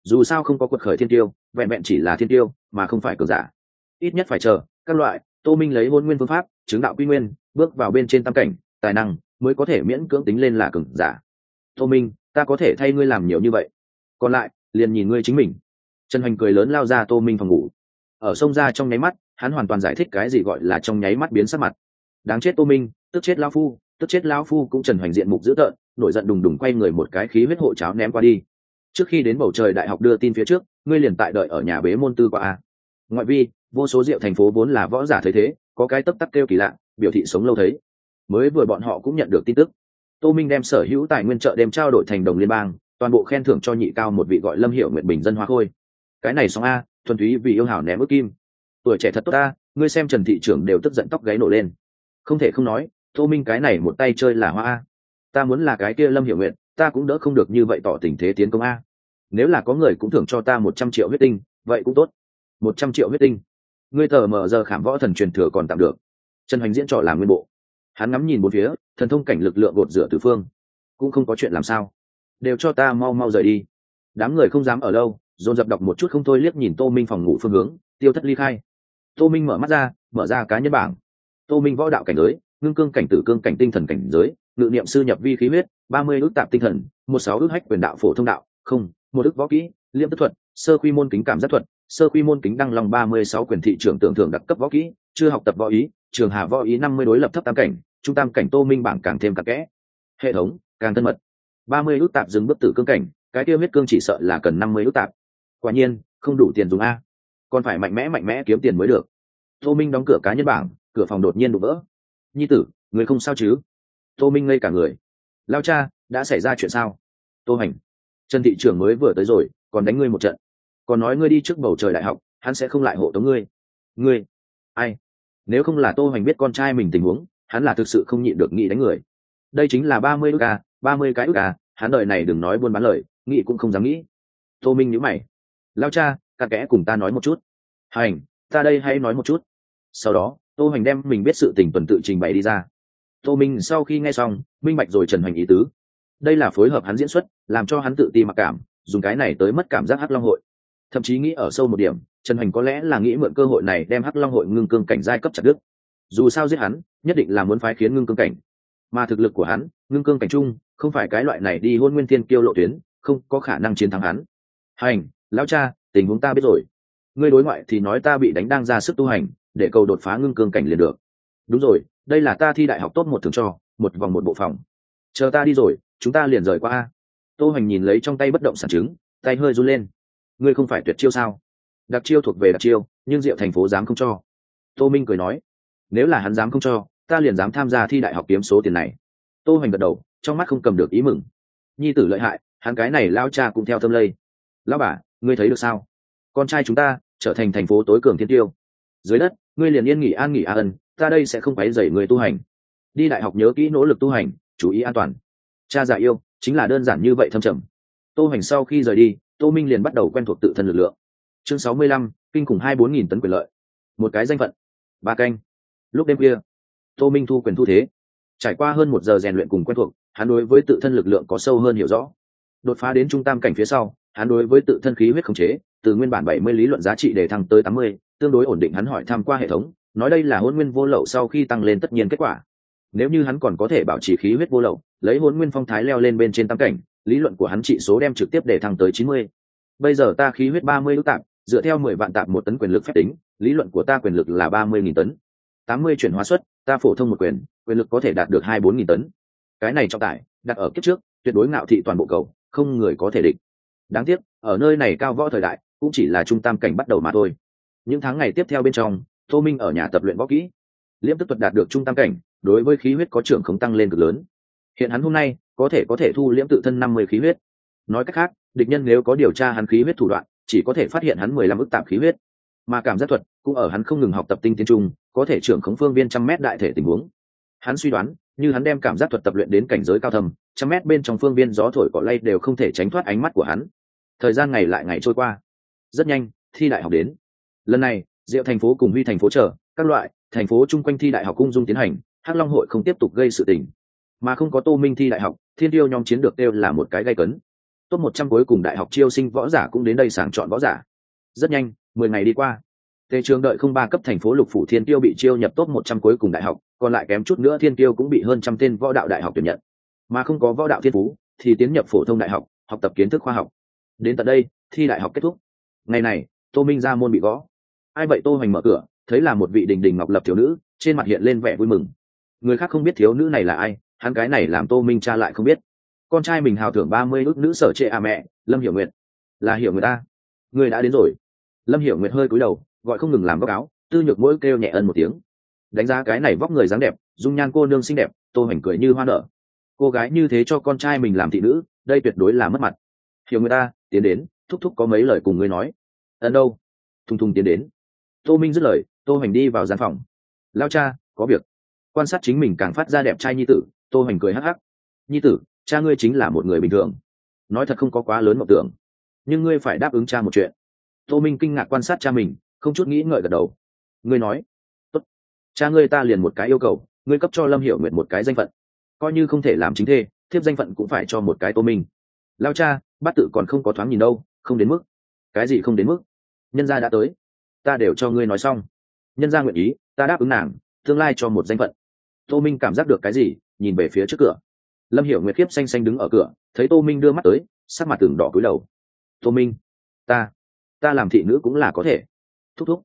dù sao không có quật khởi thiên tiêu, vẹn vẹn chỉ là thiên tiêu mà không phải cường giả, ít nhất phải chờ các loại Tô Minh lấy hôn nguyên phương pháp chứng đạo quy nguyên, bước vào bên trên tam cảnh tài năng mới có thể miễn cưỡng tính lên là cường giả. Tô Minh, ta có thể thay ngươi làm nhiều như vậy, còn lại liền nhìn ngươi chính mình. Trần Hoành cười lớn lao ra Tô Minh phòng ngủ. Ở sông ra trong nháy mắt, hắn hoàn toàn giải thích cái gì gọi là trong nháy mắt biến sắc mặt. Đáng chết Tô Minh, tức chết lão phu, tức chết lão phu. Cũng Trần Hoành diện mục dữ tợn, nổi giận đùng đùng quay người một cái khí huyết hộ cháo ném qua đi. Trước khi đến bầu trời đại học đưa tin phía trước, ngươi liền tại đợi ở nhà bế môn tư qua a. Ngoại vi, vô số rượu thành phố vốn là võ giả thấy thế, có cái tấp tắc kêu kỳ lạ, biểu thị sống lâu thấy. Mới vừa bọn họ cũng nhận được tin tức, Tô Minh đem sở hữu tài nguyên chợ đêm trao đổi thành đồng liên bang, toàn bộ khen thưởng cho nhị cao một vị gọi Lâm Hiểu Nguyệt bình dân hoa khôi. Cái này xong a, thuần túy vì yêu hảo ném ước kim. Tuổi trẻ thật tốt ta, ngươi xem Trần thị trưởng đều tức giận tóc gáy nổ lên. Không thể không nói, Tô Minh cái này một tay chơi là hoa a. Ta muốn là cái kia Lâm Hiểu Nguyệt, ta cũng đỡ không được như vậy tỏ tình thế tiến công a. Nếu là có người cũng thưởng cho ta 100 triệu huyết tinh, vậy cũng tốt. 100 triệu huyết tinh. Ngươi tờ mờ giờ khảm võ thần truyền thừa còn tạm được. Trần Hoành diễn trò làm nguyên bộ. Hắn ngắm nhìn bốn phía, thần thông cảnh lực lượng gột rửa tứ phương, cũng không có chuyện làm sao, đều cho ta mau mau rời đi. Đám người không dám ở lâu, dồn dập đọc một chút không thôi liếc nhìn Tô Minh phòng ngủ phương hướng, tiêu thất ly khai. Tô Minh mở mắt ra, mở ra cá nhân bảng. Tô Minh võ đạo cảnh giới, ngưng cương cảnh, tử cương cảnh, tinh thần cảnh giới, ngự niệm sư nhập vi khí huyết, 30 ước tạp tinh thần, 16 ước hách quyền đạo phổ thông đạo, không, 1 ước võ kỹ, liêm tức thuật, sơ quy môn kính cảm giác thuật, sơ quy môn kính đăng long 36 quyền thị trưởng tưởng thưởng đặc cấp võ kỹ, chưa học tập võ ý, trường hà võ ý 50 đối lập thấp tam cảnh, trung tam cảnh. Tô Minh bảng càng thêm cặn kẽ, hệ thống càng thân mật. 30 ước tạp dừng bước tử cương cảnh, cái tiêu huyết cương chỉ sợ là cần 50 ước tạp. Quả nhiên không đủ tiền dùng a, còn phải mạnh mẽ kiếm tiền mới được. Tô Minh đóng cửa cá nhân bảng, cửa phòng đột nhiên đổ vỡ. Nhi tử, người không sao chứ? Tô Minh ngây cả người. Lao cha, đã xảy ra chuyện sao? Tô Hành, Trần thị trưởng mới vừa tới rồi, còn đánh ngươi một trận, còn nói ngươi đi trước bầu trời đại học, hắn sẽ không lại hộ tống ngươi. Ngươi ai? Nếu không là Tô Hành biết con trai mình tình huống, hắn là thực sự không nhịn được nghĩ đánh người. Đây chính là 30 ức à, 30 cái ức à, hắn đời này đừng nói buôn bán lời, nghĩ cũng không dám nghĩ. Tô Minh nhíu mày. Lao cha, cặn kẽ cùng ta nói một chút. Hành, ta đây hãy nói một chút. Sau đó, Tô Hành đem mình biết sự tình tuần tự trình bày đi ra. Tô Minh sau khi nghe xong, minh bạch rồi Trần Hoành ý tứ. Đây là phối hợp hắn diễn xuất, làm cho hắn tự ti mặc cảm, dùng cái này tới mất cảm giác Hắc Long hội. Thậm chí nghĩ ở sâu một điểm, Trần Hoành có lẽ là nghĩ mượn cơ hội này đem Hắc Long hội ngưng cương cảnh giai cấp chặt đứt. Dù sao giết hắn, nhất định là muốn phái khiến ngưng cương cảnh, mà thực lực của hắn, ngưng cương cảnh trung, không phải cái loại này đi hôn nguyên thiên kiêu lộ tuyến, không có khả năng chiến thắng hắn. Hành, lão cha, tình huống ta biết rồi. Ngươi đối ngoại thì nói ta bị đánh đang ra sức tu hành, để cầu đột phá ngưng cương cảnh liền được. Đúng rồi, đây là ta thi đại học tốt một thường cho, một vòng một bộ phòng. Chờ ta đi rồi, chúng ta liền rời qua a. Tô Hành nhìn lấy trong tay bất động sản chứng, tay hơi run lên. Ngươi không phải tuyệt chiêu sao? Đặc chiêu thuộc về đặc chiêu, nhưng Diệu thành phố dám không cho. Tô Minh cười nói, nếu là hắn dám không cho, ta liền dám tham gia thi đại học kiếm số tiền này. Tô Hành gật đầu, trong mắt không cầm được ý mừng. Nhi tử lợi hại, hắn cái này lao cha cũng theo thâm lây. Lão bà, ngươi thấy được sao? Con trai chúng ta trở thành thành phố tối cường thiên tiêu. Dưới đất, ngươi liền yên nghỉ an nghỉ a ân, ta đây sẽ không quấy rầy người tu hành. Đi đại học nhớ kỹ nỗ lực tu hành, chú ý an toàn. Cha già yêu, chính là đơn giản như vậy thâm trầm. Tô Hành sau khi rời đi, Tô Minh liền bắt đầu quen thuộc tự thân lực lượng. Chương 65, kinh khủng 24 nghìn tấn quyền lợi. Một cái danh phận. 3 canh. Lúc đêm khuya, Tô Minh thu quyền thu thế. Trải qua hơn 1 giờ rèn luyện cùng quen thuộc, hắn đối với tự thân lực lượng có sâu hơn hiểu rõ. Đột phá đến trung tam cảnh phía sau, hắn đối với tự thân khí huyết khống chế, từ nguyên bản 70 lý luận giá trị để thăng tới 80, tương đối ổn định. Hắn hỏi tham qua hệ thống, nói đây là hôn nguyên vô lậu sau khi tăng lên tất nhiên kết quả. Nếu như hắn còn có thể bảo trì khí huyết vô lậu, lấy hôn nguyên phong thái leo lên bên trên tam cảnh, lý luận của hắn trị số đem trực tiếp để thăng tới 90. Bây giờ ta khí huyết 30 ức tạp, dựa theo 10 vạn tạp 1 tấn quyền lực phép tính, lý luận của ta quyền lực là 30.000 tấn. 80 chuyển hóa suất, ta phổ thông một quyền lực có thể đạt được 24.000 tấn. Cái này trọng tải, đặt ở kiếp trước, tuyệt đối ngạo thị toàn bộ cầu, không người có thể địch. Đáng tiếc, ở nơi này cao võ thời đại, cũng chỉ là trung tam cảnh bắt đầu mà thôi. Những tháng ngày tiếp theo bên trong, Tô Minh ở nhà tập luyện võ kỹ. Liễm tức thuật đạt được trung tam cảnh, đối với khí huyết có trưởng không tăng lên cực lớn. Hiện hắn hôm nay có thể thu liễm tự thân 50 khí huyết. Nói cách khác, địch nhân nếu có điều tra hắn khí huyết thủ đoạn, chỉ có thể phát hiện hắn 15 ức tạp khí huyết. Mà cảm giác thuật cũng ở hắn không ngừng học tập tinh tiến trung, có thể trưởng khống phương viên 100 mét đại thể tình huống. Hắn suy đoán, như hắn đem cảm giác thuật tập luyện đến cảnh giới cao thâm, 100 mét bên trong phương viên gió thổi cỏ lay đều không thể tránh thoát ánh mắt của hắn. Thời gian ngày lại ngày trôi qua, rất nhanh, thi đại học đến. Lần này, Diệu thành phố cùng Huy thành phố chờ các loại thành phố chung quanh thi đại học cung dung tiến hành, Hắc Long hội không tiếp tục gây sự tình, mà không có Tô Minh thi đại học, thiên tiêu nhóm chiến được đều là một cái gây cấn. top 100 cuối cùng đại học chiêu sinh võ giả cũng đến đây sàng chọn võ giả. Rất nhanh, 10 ngày đi qua. Tề Trường đợi không ba cấp thành phố Lục Phủ Thiên Tiêu bị chiêu nhập top 100 cuối cùng đại học, còn lại kém chút nữa Thiên Tiêu cũng bị hơn trăm tên võ đạo đại học tuyển nhận. Mà không có võ đạo thiên phú thì tiến nhập phổ thông đại học, học tập kiến thức khoa học. Đến tận đây, thi đại học kết thúc. Ngày này, Tô Minh ra môn bị gõ. Ai vậy? Tô Hoành mở cửa, thấy là một vị đình đình ngọc lập thiếu nữ, trên mặt hiện lên vẻ vui mừng. Người khác không biết thiếu nữ này là ai, hắn cái này làm Tô Minh cha lại không biết. Con trai mình hào thưởng 30 ức nữ sở trệ mẹ, Lâm Hiểu Nguyệt. Là Hiểu Nguyệt ta. Người đã đến rồi. Lâm Hiểu Nguyệt hơi cúi đầu, gọi không ngừng làm góc áo, tư nhược mỗi kêu nhẹ ân một tiếng. Đánh giá cái này vóc người dáng đẹp, dung nhan cô nương xinh đẹp, Tô Hoành cười như hoa nở. Cô gái như thế cho con trai mình làm thị nữ, đây tuyệt đối là mất mặt. Hiểu người ta, tiến đến, thúc thúc có mấy lời cùng ngươi nói. Ân đâu? Thùng thùng tiến đến. Tô Minh dứt lời, Tô Hoành đi vào gian phòng. Lao cha, có việc. Quan sát chính mình càng phát ra đẹp trai nhi tử, Tô Hoành cười hắc hắc. Nhi tử, cha ngươi chính là một người bình thường, nói thật không có quá lớn mộng tưởng, nhưng ngươi phải đáp ứng cha một chuyện. Tô Minh kinh ngạc quan sát cha mình, không chút nghĩ ngợi gật đầu. Ngươi nói. Tốt. Cha ngươi ta liền một cái yêu cầu, ngươi cấp cho Lâm Hiểu Nguyệt một cái danh phận, coi như không thể làm chính thê, thiếp danh phận cũng phải cho một cái. Tô Minh. Lao cha, bát tự còn không có thoáng nhìn đâu, không đến mức. Cái gì không đến mức? Nhân gia đã tới, ta đều cho ngươi nói xong. Nhân gia nguyện ý, ta đáp ứng nàng, tương lai cho một danh phận. Tô Minh cảm giác được cái gì, nhìn về phía trước cửa. Lâm Hiểu Nguyệt khiếp xanh xanh đứng ở cửa, thấy Tô Minh đưa mắt tới, sắc mặt tưởng đỏ cúi đầu. Tô Minh, ta làm thị nữ cũng là có thể. Thúc thúc,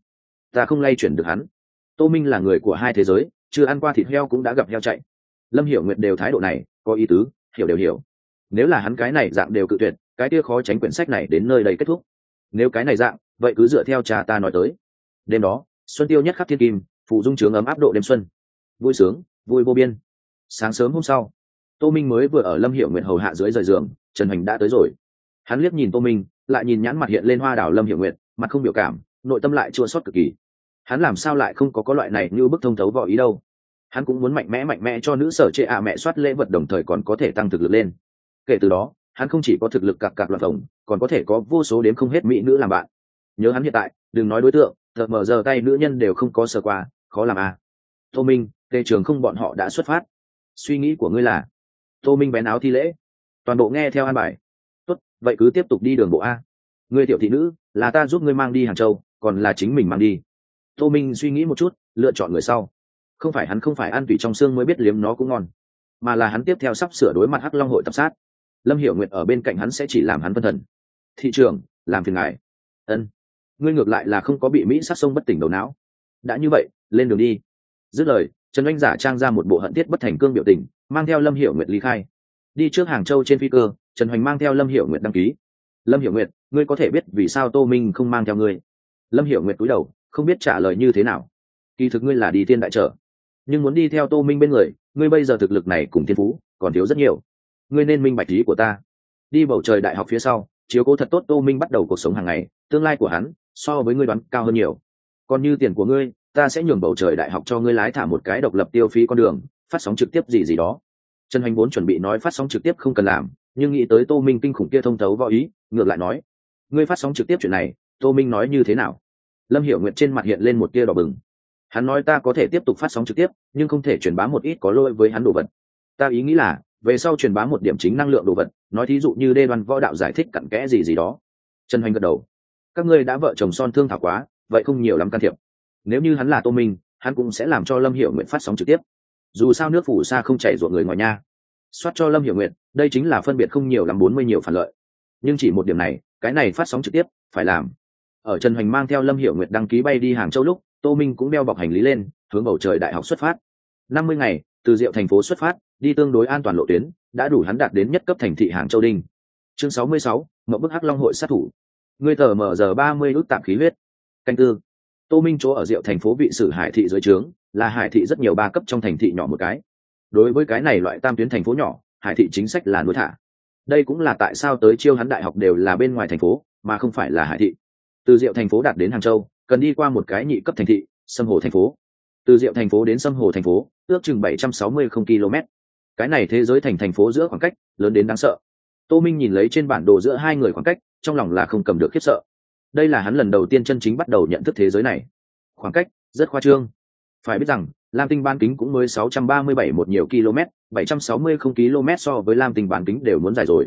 ta không lay chuyển được hắn. Tô Minh là người của hai thế giới, chưa ăn qua thịt heo cũng đã gặp heo chạy. Lâm Hiểu Nguyệt đều thái độ này, có ý tứ, hiểu đều hiểu. Nếu là hắn cái này dạng đều cự tuyệt, cái kia khó tránh quyển sách này đến nơi đây kết thúc. Nếu cái này dạng, vậy cứ dựa theo cha ta nói tới. Đêm đó, xuân tiêu nhất khắc thiên kim, phụ dung trướng ấm áp độ đêm xuân. Vui sướng, vui vô biên. Sáng sớm hôm sau, Tô Minh mới vừa ở Lâm Hiểu Nguyệt hầu hạ dưới rời giường, Trần Hoành đã tới rồi. Hắn liếc nhìn Tô Minh, lại nhìn nhãn mặt hiện lên hoa đào Lâm Hiểu Nguyệt, mặt không biểu cảm, nội tâm lại chua xót cực kỳ. Hắn làm sao lại không có loại này như bức thông thấu võ ý đâu. Hắn cũng muốn mạnh mẽ cho nữ sở trệ mẹ soát lễ vật, đồng thời còn có thể tăng thực lực lên. Kể từ đó, hắn không chỉ có thực lực cạc loạt tổng, còn có thể có vô số đếm không hết mỹ nữ làm bạn. Nhớ hắn hiện tại, đừng nói đối tượng, thật mở giờ tay nữ nhân đều không có sờ qua, khó làm à. Tô Minh, Tề Trường không bọn họ đã xuất phát. Suy nghĩ của ngươi là? Tô Minh bén áo thi lễ. Toàn bộ nghe theo an bài. Tốt, vậy cứ tiếp tục đi đường bộ a. Ngươi tiểu thị nữ, là ta giúp ngươi mang đi Hàng Châu, còn là chính mình mang đi? Tô Minh suy nghĩ một chút, lựa chọn người sau. Không phải hắn không phải ăn tủy trong xương mới biết liếm nó cũng ngon, mà là hắn tiếp theo sắp sửa đối mặt Hắc Long hội tập sát. Lâm Hiểu Nguyệt ở bên cạnh hắn sẽ chỉ làm hắn phân thần. Thị trưởng, làm phiền ngài. Ân. Ngươi ngược lại là không có bị Mỹ sát sông bất tỉnh đầu não. Đã như vậy, lên đường đi. Dứt lời, Trần Anh giả trang ra một bộ hận thiết bất thành cương biểu tình, mang theo Lâm Hiểu Nguyệt ly khai. Đi trước Hàng Châu trên phi cơ, Trần Hoành mang theo Lâm Hiểu Nguyệt đăng ký. Lâm Hiểu Nguyệt, ngươi có thể biết vì sao Tô Minh không mang theo ngươi? Lâm Hiểu Nguyệt cúi đầu, không biết trả lời như thế nào. Kỳ thực ngươi là đi tiên đại trở, nhưng muốn đi theo Tô Minh bên người, ngươi bây giờ thực lực này cùng thiên phú còn thiếu rất nhiều. Ngươi nên minh bạch ý của ta. Đi bầu trời đại học phía sau, chiếu cố thật tốt Tô Minh bắt đầu cuộc sống hàng ngày, tương lai của hắn so với ngươi đoán cao hơn nhiều. Còn như tiền của ngươi, ta sẽ nhường bầu trời đại học cho ngươi lái thả một cái độc lập tiêu phí con đường, phát sóng trực tiếp gì đó. Trần Hoành vốn chuẩn bị nói phát sóng trực tiếp không cần làm, nhưng nghĩ tới Tô Minh kinh khủng kia thông thấu võ ý, ngược lại nói: ngươi phát sóng trực tiếp chuyện này, Tô Minh nói như thế nào? Lâm Hiểu Nguyệt trên mặt hiện lên một tia đỏ bừng. Hắn nói ta có thể tiếp tục phát sóng trực tiếp, nhưng không thể truyền bá một ít có lỗi với hắn đồ vật. Ta ý nghĩ là về sau truyền bá một điểm chính năng lượng đồ vật, nói thí dụ như đê đoan võ đạo giải thích cặn kẽ gì đó. Trần Hoành gật đầu. Các ngươi đã vợ chồng son thương thảo quá, vậy không nhiều lắm can thiệp. Nếu như hắn là Tô Minh, hắn cũng sẽ làm cho Lâm Hiểu Nguyệt phát sóng trực tiếp. Dù sao nước phủ xa không chảy ruộng người ngoài nha. Soát cho Lâm Hiểu Nguyệt, đây chính là phân biệt không nhiều lắm 40 nhiều phản lợi. Nhưng chỉ một điểm này, cái này phát sóng trực tiếp phải làm. Ở Trần Hoành mang theo Lâm Hiểu Nguyệt đăng ký bay đi Hàng Châu lúc, Tô Minh cũng đeo bọc hành lý lên, hướng bầu trời đại học xuất phát. 50 ngày, từ Diệu thành phố xuất phát, đi tương đối an toàn lộ tuyến, đã đủ hắn đạt đến nhất cấp thành thị Hàng Châu Đinh. Chương 66, Mộng bức Hắc Long hội sát thủ. Ngươi tờ mở giờ 30 ước tạm khí huyết. Canh tư. Tô Minh chỗ ở Diệu thành phố vị sử Hải thị dưới trướng, là Hải thị rất nhiều ba cấp trong thành thị nhỏ một cái. Đối với cái này loại tam tuyến thành phố nhỏ, Hải thị chính sách là nuôi thả. Đây cũng là tại sao tới chiêu hắn đại học đều là bên ngoài thành phố, mà không phải là Hải thị. Từ Diệu thành phố đạt đến Hàng Châu, cần đi qua một cái nhị cấp thành thị, Sâm Hồ thành phố. Từ Diệu thành phố đến Sâm Hồ thành phố, ước chừng 760 km. Cái này thế giới thành phố giữa khoảng cách lớn đến đáng sợ. Tô Minh nhìn lấy trên bản đồ giữa hai người khoảng cách, trong lòng là không cầm được khiếp sợ. Đây là hắn lần đầu tiên chân chính bắt đầu nhận thức thế giới này. Khoảng cách rất khoa trương. Phải biết rằng, Lam tinh bán kính cũng mới 637 một nhiều km, 760 km so với Lam tinh bán kính đều muốn dài rồi.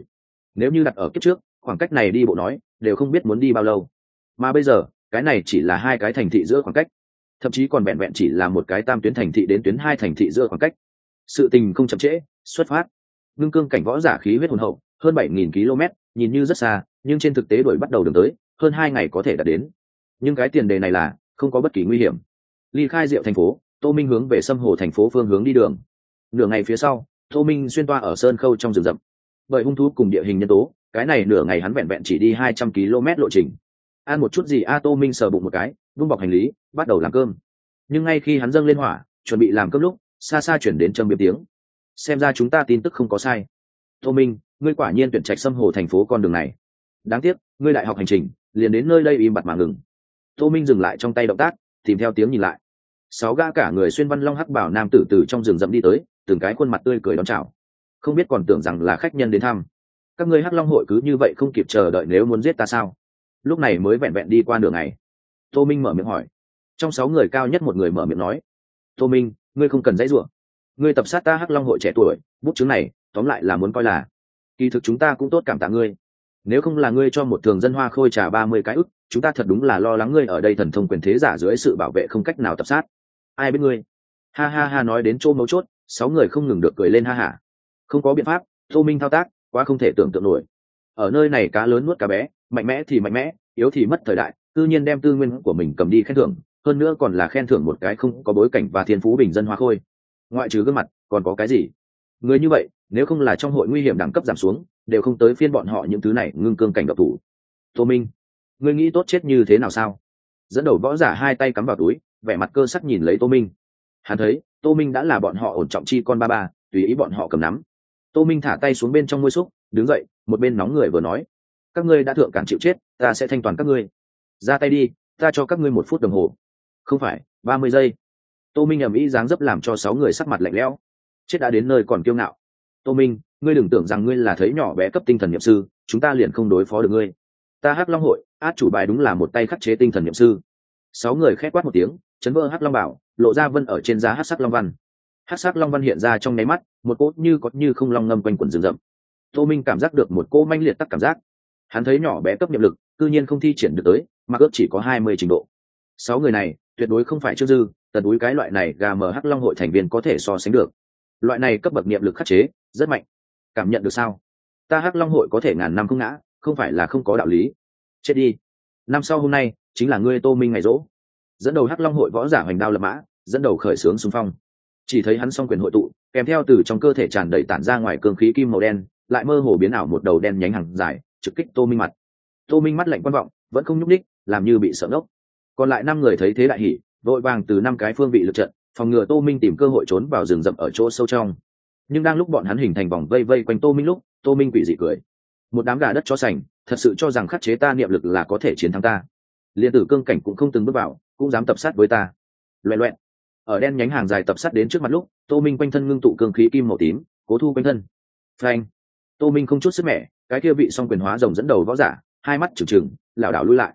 Nếu như đặt ở kiếp trước, khoảng cách này đi bộ nói đều không biết muốn đi bao lâu, mà bây giờ cái này chỉ là hai cái thành thị giữa khoảng cách, thậm chí còn vẹn vẹn chỉ là một cái tam tuyến thành thị đến tuyến hai thành thị giữa khoảng cách. Sự tình không chậm trễ, xuất phát. Ngưng cương cảnh võ giả khí huyết hùng hậu, hơn 7.000 km, nhìn như rất xa, nhưng trên thực tế đuổi bắt đầu đường tới, hơn 2 ngày có thể đạt đến. Nhưng cái tiền đề này là không có bất kỳ nguy hiểm. Ly khai Diệu thành phố, Tô Minh hướng về Sâm Hồ thành phố phương hướng đi đường. Nửa ngày phía sau, Tô Minh xuyên toa ở sơn khâu trong rừng rậm. Bởi hung thú cùng địa hình nhân tố, cái này nửa ngày hắn vẹn vẹn chỉ đi 200 km lộ trình. Ăn một chút gì Tô Minh sờ bụng một cái, vung bọc hành lý, bắt đầu làm cơm. Nhưng ngay khi hắn dâng lên hỏa, chuẩn bị làm cơm lúc, xa xa chuyển đến trầm biếm tiếng. Xem ra chúng ta tin tức không có sai. Tô Minh, ngươi quả nhiên tuyển trạch Sâm Hồ thành phố con đường này. Đáng tiếc, ngươi đại học hành trình, liền đến nơi đây im bặt mà ngừng. Tô Minh dừng lại trong tay động tác, tìm theo tiếng nhìn lại. 6 gã cả người xuyên văn long hắc bảo nam tử từ trong rừng rậm đi tới, từng cái khuôn mặt tươi cười đón chào. Không biết còn tưởng rằng là khách nhân đến thăm. Các ngươi Hắc Long hội cứ như vậy không kịp chờ đợi nếu muốn giết ta sao? Lúc này mới vẹn vẹn đi qua nửa ngày. Tô Minh mở miệng hỏi. Trong 6 người cao nhất một người mở miệng nói. Tô Minh, ngươi không cần dãy rủa. Ngươi tập sát ta Hắc Long hội trẻ tuổi, bút chứng này, tóm lại là muốn coi là. Kỳ thực chúng ta cũng tốt cảm tạ ngươi. Nếu không là ngươi cho một thường dân hoa khôi trà 30 cái ức, chúng ta thật đúng là lo lắng ngươi ở đây thần thông quyền thế giả dưới sự bảo vệ không cách nào tập sát. Ai biết ngươi? Ha ha ha, nói đến chỗ mấu chốt, 6 người không ngừng được cười lên ha hả. Không có biện pháp, Tô Minh thao tác quá không thể tưởng tượng nổi. Ở nơi này cá lớn nuốt cá bé, mạnh mẽ thì mạnh mẽ, yếu thì mất thời đại, tự nhiên đem tư nguyên của mình cầm đi khen thưởng, hơn nữa còn là khen thưởng một cái không có bối cảnh và thiên phú bình dân hoa khôi. Ngoại trừ gương mặt, còn có cái gì? Người như vậy, nếu không là trong hội nguy hiểm đẳng cấp giảm xuống, đều không tới phiên bọn họ những thứ này ngưng cương cảnh độc thủ. Tô Minh, ngươi nghĩ tốt chết như thế nào sao? Dẫn đầu võ giả hai tay cắm vào túi, vẻ mặt cơ sắc nhìn lấy Tô Minh. Hắn thấy Tô Minh đã là bọn họ ổn trọng chi con ba ba, tùy ý bọn họ cầm nắm. Tô Minh thả tay xuống bên trong môi xúc, đứng dậy, một bên nóng người vừa nói: các ngươi đã thượng cản chịu chết, ta sẽ thanh toàn các ngươi. Ra tay đi, ta cho các ngươi 1 phút đồng hồ. Không phải, 30 giây. Tô Minh ầm ĩ dáng dấp làm cho 6 người sắc mặt lạnh lẽo. Chết đã đến nơi còn kiêu ngạo. Tô Minh, ngươi đừng tưởng rằng ngươi là thấy nhỏ bé cấp tinh thần niệm sư, chúng ta liền không đối phó được ngươi. Ta Hắc Long hội, át chủ bài đúng là một tay khắc chế tinh thần niệm sư. 6 người khét quát một tiếng, chấn vỡ Hắc Long bảo, lộ ra vân ở trên giá hắc sắc long văn. Hắc sắc long văn hiện ra trong nháy mắt, một cỗ như có như không long ngâm quanh quần rừng rậm. Tô Minh cảm giác được một cỗ manh liệt tắc cảm giác. Hắn thấy nhỏ bé cấp niệm lực, tự nhiên không thi triển được tới, mà ước chỉ có 20 trình độ. 6 người này, tuyệt đối không phải Trương Dư, Tần Úy cái loại này gà mờ Hắc Long hội thành viên có thể so sánh được. Loại này cấp bậc niệm lực khắc chế, rất mạnh. Cảm nhận được sao? Ta Hắc Long hội có thể ngàn năm không ngã, không phải là không có đạo lý. Chết đi. Năm sau hôm nay, chính là ngươi Tô Minh ngày rỗ. Dẫn đầu Hắc Long hội võ giả hoành đao lập mã, dẫn đầu khởi xướng xung phong. Chỉ thấy hắn song quyền hội tụ, kèm theo từ trong cơ thể tràn đầy tản ra ngoài cương khí kim màu đen, lại mơ hồ biến ảo một đầu đen nhánh hàng dài, trực kích Tô Minh mặt. Tô Minh mắt lạnh quan vọng, vẫn không nhúc đích, làm như bị sợ ngốc. Còn lại 5 người thấy thế đại hỉ, vội vàng từ 5 cái phương vị lực trận, phòng ngừa Tô Minh tìm cơ hội trốn vào rừng rậm ở chỗ sâu trong. Nhưng đang lúc bọn hắn hình thành vòng vây vây quanh Tô Minh lúc, Tô Minh quỷ dị cười. Một đám gà đất chó sành, thật sự cho rằng khắc chế ta niệm lực là có thể chiến thắng ta. Liên tử cương cảnh cũng không từng bước vào, cũng dám tập sát với ta. Loẹt loẹt. Ở đen nhánh hàng dài tập sát đến trước mặt lúc, Tô Minh quanh thân ngưng tụ cương khí kim màu tím, cố thu quanh thân. Phanh. Tô Minh không chút sức mẻ, cái kia bị song quyền hóa rồng dẫn đầu võ giả, hai mắt trừng trừng, lảo đảo lùi lại.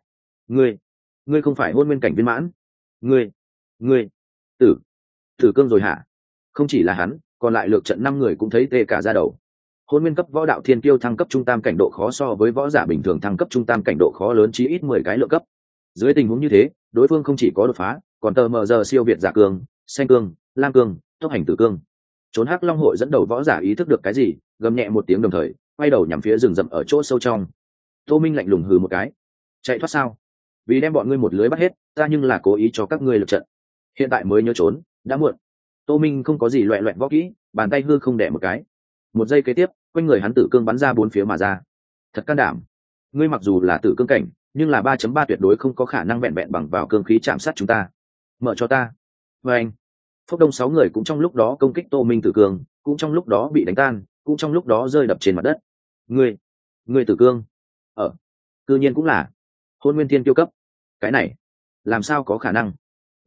Ngươi không phải hôn nguyên cảnh viên mãn? Ngươi, tử cương rồi hả? Không chỉ là hắn, còn lại lược trận 5 người cũng thấy tê cả da đầu. Hôn nguyên cấp võ đạo thiên kiêu thăng cấp trung tam cảnh độ khó so với võ giả bình thường thăng cấp trung tam cảnh độ khó lớn chí ít 10 cái lượng cấp. Dưới tình huống như thế, đối phương không chỉ có đột phá, còn tờ mờ giờ siêu việt giả cương, xanh cương, lam cương, tốc hành tử cương. Trốn Hắc Long hội dẫn đầu võ giả ý thức được cái gì, gầm nhẹ một tiếng đồng thời, quay đầu nhắm phía rừng rậm ở chỗ sâu trong. Tô Minh lạnh lùng hừ một cái. Chạy thoát sao? Vì đem bọn ngươi một lưới bắt hết, ta nhưng là cố ý cho các ngươi lực trận. Hiện tại mới nhớ trốn, đã muộn. Tô Minh không có gì loẹt loẹt võ kỹ, bàn tay hư không đẻ một cái. Một giây kế tiếp, quanh người hắn tử cương bắn ra 4 phía mà ra. Thật can đảm. Ngươi mặc dù là tử cương cảnh, nhưng là 3.3 tuyệt đối không có khả năng vẹn vẹn bằng vào cương khí chạm sát chúng ta. Mở cho ta. Và anh. Phốc đông 6 người cũng trong lúc đó công kích Tô Minh tử cương, cũng trong lúc đó bị đánh tan, cũng trong lúc đó rơi đập trên mặt đất. Ngươi tử cương. Cư nhiên cũng là hôn nguyên thiên tiêu cấp. Cái này, làm sao có khả năng?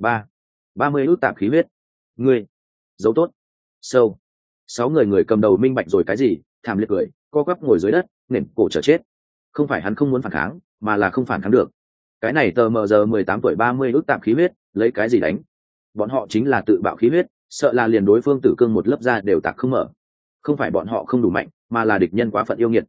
30 ước tạp khí huyết. Ngươi, dấu tốt. Sâu. 6 người cầm đầu minh bạch rồi cái gì, thảm liệt cười, co quắp ngồi dưới đất, nền cổ chờ chết. Không phải hắn không muốn phản kháng, mà là không phản kháng được. Cái này tờ mờ giờ 18 tuổi 30 ước tạp khí huyết, lấy cái gì đánh? Bọn họ chính là tự bạo khí huyết, sợ là liền đối phương tử cương một lớp da đều tạc không mở. Không phải bọn họ không đủ mạnh, mà là địch nhân quá phận yêu nghiệt.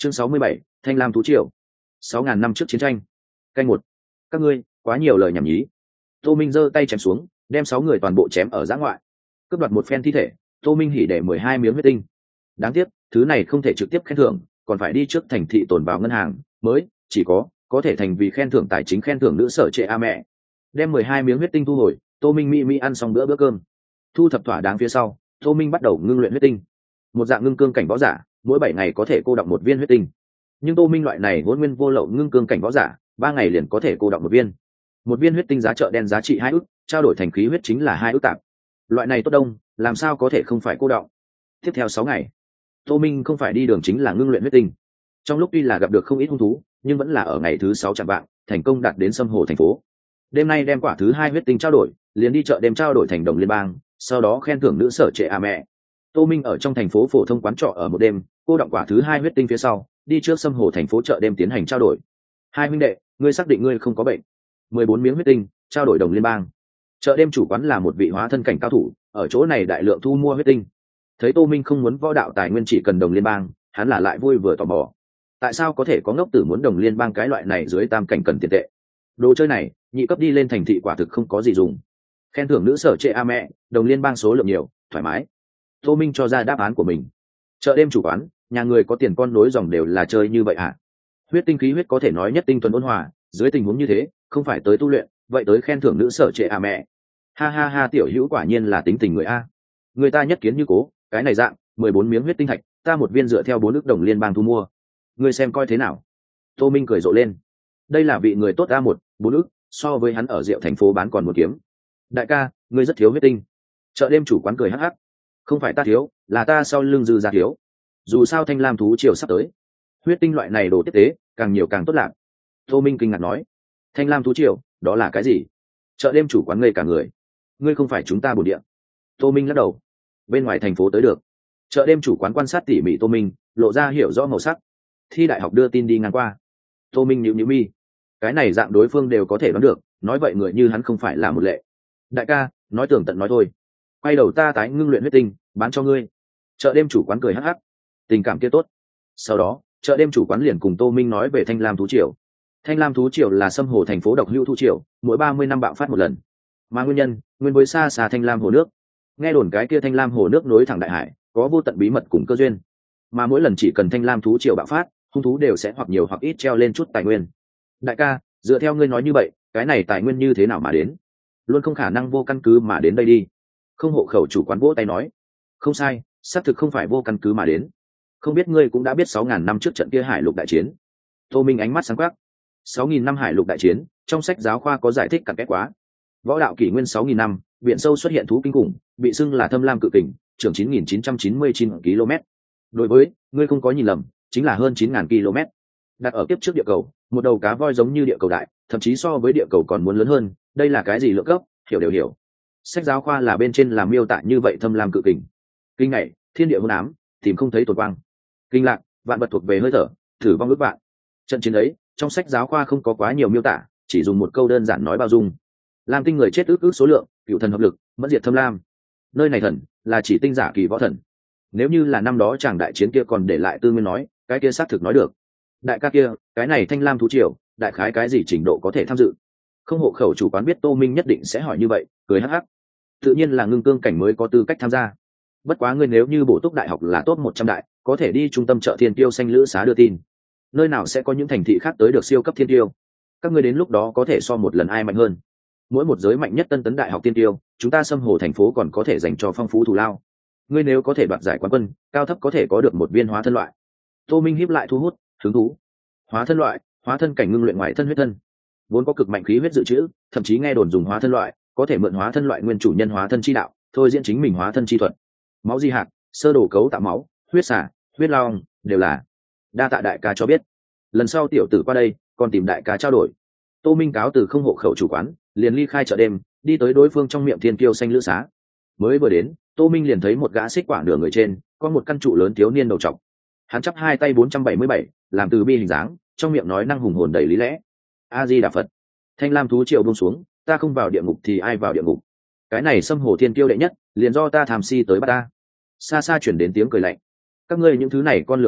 Chương 67, Thanh Lam thú triều. 6.000 năm trước chiến tranh. Canh một. Các ngươi quá nhiều lời nhảm nhí. Tô Minh giơ tay chém xuống, đem 6 người toàn bộ chém ở giã ngoại. Cướp đoạt một phen thi thể, Tô Minh hỉ để 12 miếng huyết tinh. Đáng tiếc, thứ này không thể trực tiếp khen thưởng, còn phải đi trước thành thị tồn vào ngân hàng mới chỉ có thể thành vì khen thưởng tài chính, khen thưởng nữ sở trệ a mẹ. Đem 12 miếng huyết tinh thu hồi, Tô Minh mỹ ăn xong bữa cơm. Thu thập thỏa đáng phía sau, Tô Minh bắt đầu ngưng luyện huyết tinh. Một dạng ngưng cương cảnh võ giả, mỗi 7 ngày có thể cô đọng một viên huyết tinh. Nhưng Tô Minh loại này vốn nguyên vô lậu ngưng cương cảnh võ giả, 3 ngày liền có thể cô đọng một viên. Một viên huyết tinh giá chợ đen giá trị 2 ức, trao đổi thành khí huyết chính là 2 ức tạp. Loại này tốt đông, làm sao có thể không phải cô đọng. Tiếp theo 6 ngày, Tô Minh không phải đi đường chính là ngưng luyện huyết tinh. Trong lúc tuy là gặp được không ít hung thú, nhưng vẫn là ở ngày thứ 6 chạm vạng, thành công đạt đến Sâm Hồ thành phố. Đêm nay đem quả thứ 2 huyết tinh trao đổi, liền đi chợ đêm trao đổi thành đồng liên bang, sau đó khen thưởng nữ sở trệ a mẹ. Tô Minh ở trong thành phố phổ thông quán trọ ở một đêm, cô đọng quả thứ 2 huyết tinh phía sau, đi trước Sâm Hồ thành phố chợ đêm tiến hành trao đổi. Hai huynh đệ, ngươi xác định ngươi không có bệnh? 14 miếng huyết tinh, trao đổi đồng liên bang. Chợ đêm chủ quán là một vị hóa thân cảnh cao thủ, ở chỗ này đại lượng thu mua huyết tinh. Thấy Tô Minh không muốn võ đạo tài nguyên, chỉ cần đồng liên bang, hắn là lại vui vừa tò mò. Tại sao có thể có ngốc tử muốn đồng liên bang cái loại này dưới tam cảnh cần tiền tệ? Đồ chơi này, nhị cấp đi lên thành thị quả thực không có gì dùng. Khen thưởng nữ sở trệ a mẹ, đồng liên bang số lượng nhiều, thoải mái. Tô Minh cho ra đáp án của mình. Chợ đêm chủ quán, nhà người có tiền con nối dòng đều là chơi như vậy hả? Huyết tinh khí huyết có thể nói nhất tinh tuần ôn hòa, dưới tình huống như thế, không phải tới tu luyện, vậy tới khen thưởng nữ sở trệ a mẹ. Ha ha ha, tiểu hữu quả nhiên là tính tình người a. Người ta nhất kiến như cố, cái này dạng 14 miếng huyết tinh thạch, ta một viên dựa theo 4 ức đồng liên bang thu mua. Ngươi xem coi thế nào? Tô Minh cười rộ lên. Đây là vị người tốt a, 4 ức, so với hắn ở Diệu thành phố bán còn một kiếm. Đại ca, ngươi rất thiếu huyết tinh. Chợ đêm chủ quán cười hắc hắc. Không phải ta thiếu, là ta sau lưng dư ra thiếu. Dù sao Thanh Lam thú triều sắp tới, huyết tinh loại này đồ tiếp tế, càng nhiều càng tốt lạc. Tô Minh kinh ngạc nói. Thanh Lam thú triều, đó là cái gì? Chợ đêm chủ quán ngây cả người. Ngươi không phải chúng ta bổn địa. Tô Minh lắc đầu. Bên ngoài thành phố tới được. Chợ đêm chủ quán quan sát tỉ mỉ Tô Minh, lộ ra hiểu rõ màu sắc. Thi đại học đưa tin đi ngang qua. Tô Minh nhíu nhíu mi. Cái này dạng đối phương đều có thể đoán được, nói vậy người như hắn không phải là một lệ. Đại ca, nói tường tận nói thôi. Quay đầu ta tái ngưng luyện huyết tinh, bán cho ngươi. Chợ đêm chủ quán cười hắc hắc. Tình cảm kia tốt. Sau đó, chợ đêm chủ quán liền cùng Tô Minh nói về Thanh Lam thú triều. Thanh Lam thú triều là Sâm Hồ thành phố độc hữu thú triều, mỗi 30 năm bạo phát một lần. Mà nguyên nhân, nguyên với xa xa Thanh Lam hồ nước. Nghe đồn cái kia Thanh Lam hồ nước nối thẳng đại hải, có vô tận bí mật cùng cơ duyên. Mà mỗi lần chỉ cần Thanh Lam thú triều bạo phát, hung thú đều sẽ hoặc nhiều hoặc ít treo lên chút tài nguyên. Đại ca, dựa theo ngươi nói như vậy, cái này tài nguyên như thế nào mà đến? Luôn không khả năng vô căn cứ mà đến đây đi. Không hộ khẩu chủ quán vỗ tay nói. Không sai, xác thực không phải vô căn cứ mà đến. Không biết ngươi cũng đã biết 6.000 năm trước trận kia hải lục đại chiến. Tô Minh ánh mắt sáng quắc. 6.000 năm hải lục đại chiến, trong sách giáo khoa có giải thích cặn kẽ quá. Võ đạo kỷ nguyên 6.000 năm, biển sâu xuất hiện thú kinh khủng, bị xưng là Thâm Lam cự kình, trường 9.999 km. Đối với, ngươi không có nhìn lầm, chính là hơn 9.000 km. Đặt ở kiếp trước địa cầu, một đầu cá voi giống như địa cầu đại, thậm chí so với địa cầu còn muốn lớn hơn. Đây là cái gì lượng cấp, hiểu đều hiểu. Sách giáo khoa là bên trên làm miêu tả như vậy Thâm Lam cự kình. Kinh này, thiên địa hôn ám, tìm không thấy tột quang. Kinh lạc, vạn vật thuộc về hơi thở, thử vong ước vạn. Trận chiến ấy, trong sách giáo khoa không có quá nhiều miêu tả, chỉ dùng một câu đơn giản nói bao dung. Lam tinh người chết ước số lượng, cựu thần hợp lực, mẫn diệt Thâm Lam. Nơi này thần là chỉ tinh giả kỳ võ thần. Nếu như là năm đó chàng đại chiến kia còn để lại tư nguyên nói, cái kia xác thực nói được. Đại ca kia, cái này Thanh Lam thú triều, đại khái cái gì trình độ có thể tham dự? Không hộ khẩu chủ quán biết Tô Minh nhất định sẽ hỏi như vậy, cười hắc hắc. Tự nhiên là ngưng cương cảnh mới có tư cách tham gia. Bất quá ngươi nếu như bổ túc đại học là top 100 đại, có thể đi trung tâm chợ thiên tiêu xanh lữ xá đưa tin. Nơi nào sẽ có những thành thị khác tới được siêu cấp thiên tiêu? Các ngươi đến lúc đó có thể so một lần ai mạnh hơn. Mỗi một giới mạnh nhất tân tấn đại học thiên tiêu, chúng ta Sâm Hồ thành phố còn có thể dành cho phong phú thù lao. Ngươi nếu có thể đoạt giải quán quân, cao thấp có thể có được một viên hóa thân loại. Tô Minh híp lại thu hút, hứng thú. Hóa thân loại, hóa thân cảnh ngưng luyện ngoại thân huyết thân, vốn có cực mạnh khí huyết dự trữ, thậm chí nghe đồn dùng hóa thân loại có thể mượn hóa thân loại nguyên chủ nhân hóa thân chi đạo, thôi diễn chính mình hóa thân chi thuật. Máu di hạt, sơ đồ cấu tạo máu, huyết xả, huyết long đều là. Đa tạ đại ca cho biết, lần sau tiểu tử qua đây còn tìm đại ca trao đổi. Tô Minh cáo từ không hộ khẩu chủ quán, liền ly khai chợ đêm, đi tới đối phương trong miệng thiên kiêu xanh lữ xá. Mới vừa đến, Tô Minh liền thấy một gã xích quả nửa người trên, có một căn trụ lớn thiếu niên đầu trọc. Hắn chắp hai tay 477, làm từ bi hình dáng, trong miệng nói năng hùng hồn đầy lý lẽ. A Di Đà Phật. Thanh Lam thú triều buông xuống, ta không vào địa ngục thì ai vào địa ngục? Cái này Sâm Hồ thiên kiêu đệ nhất, liền do ta tham si tới bắt ta. Xa xa chuyển đến tiếng cười lạnh. Các ngươi những thứ này con lường ốc,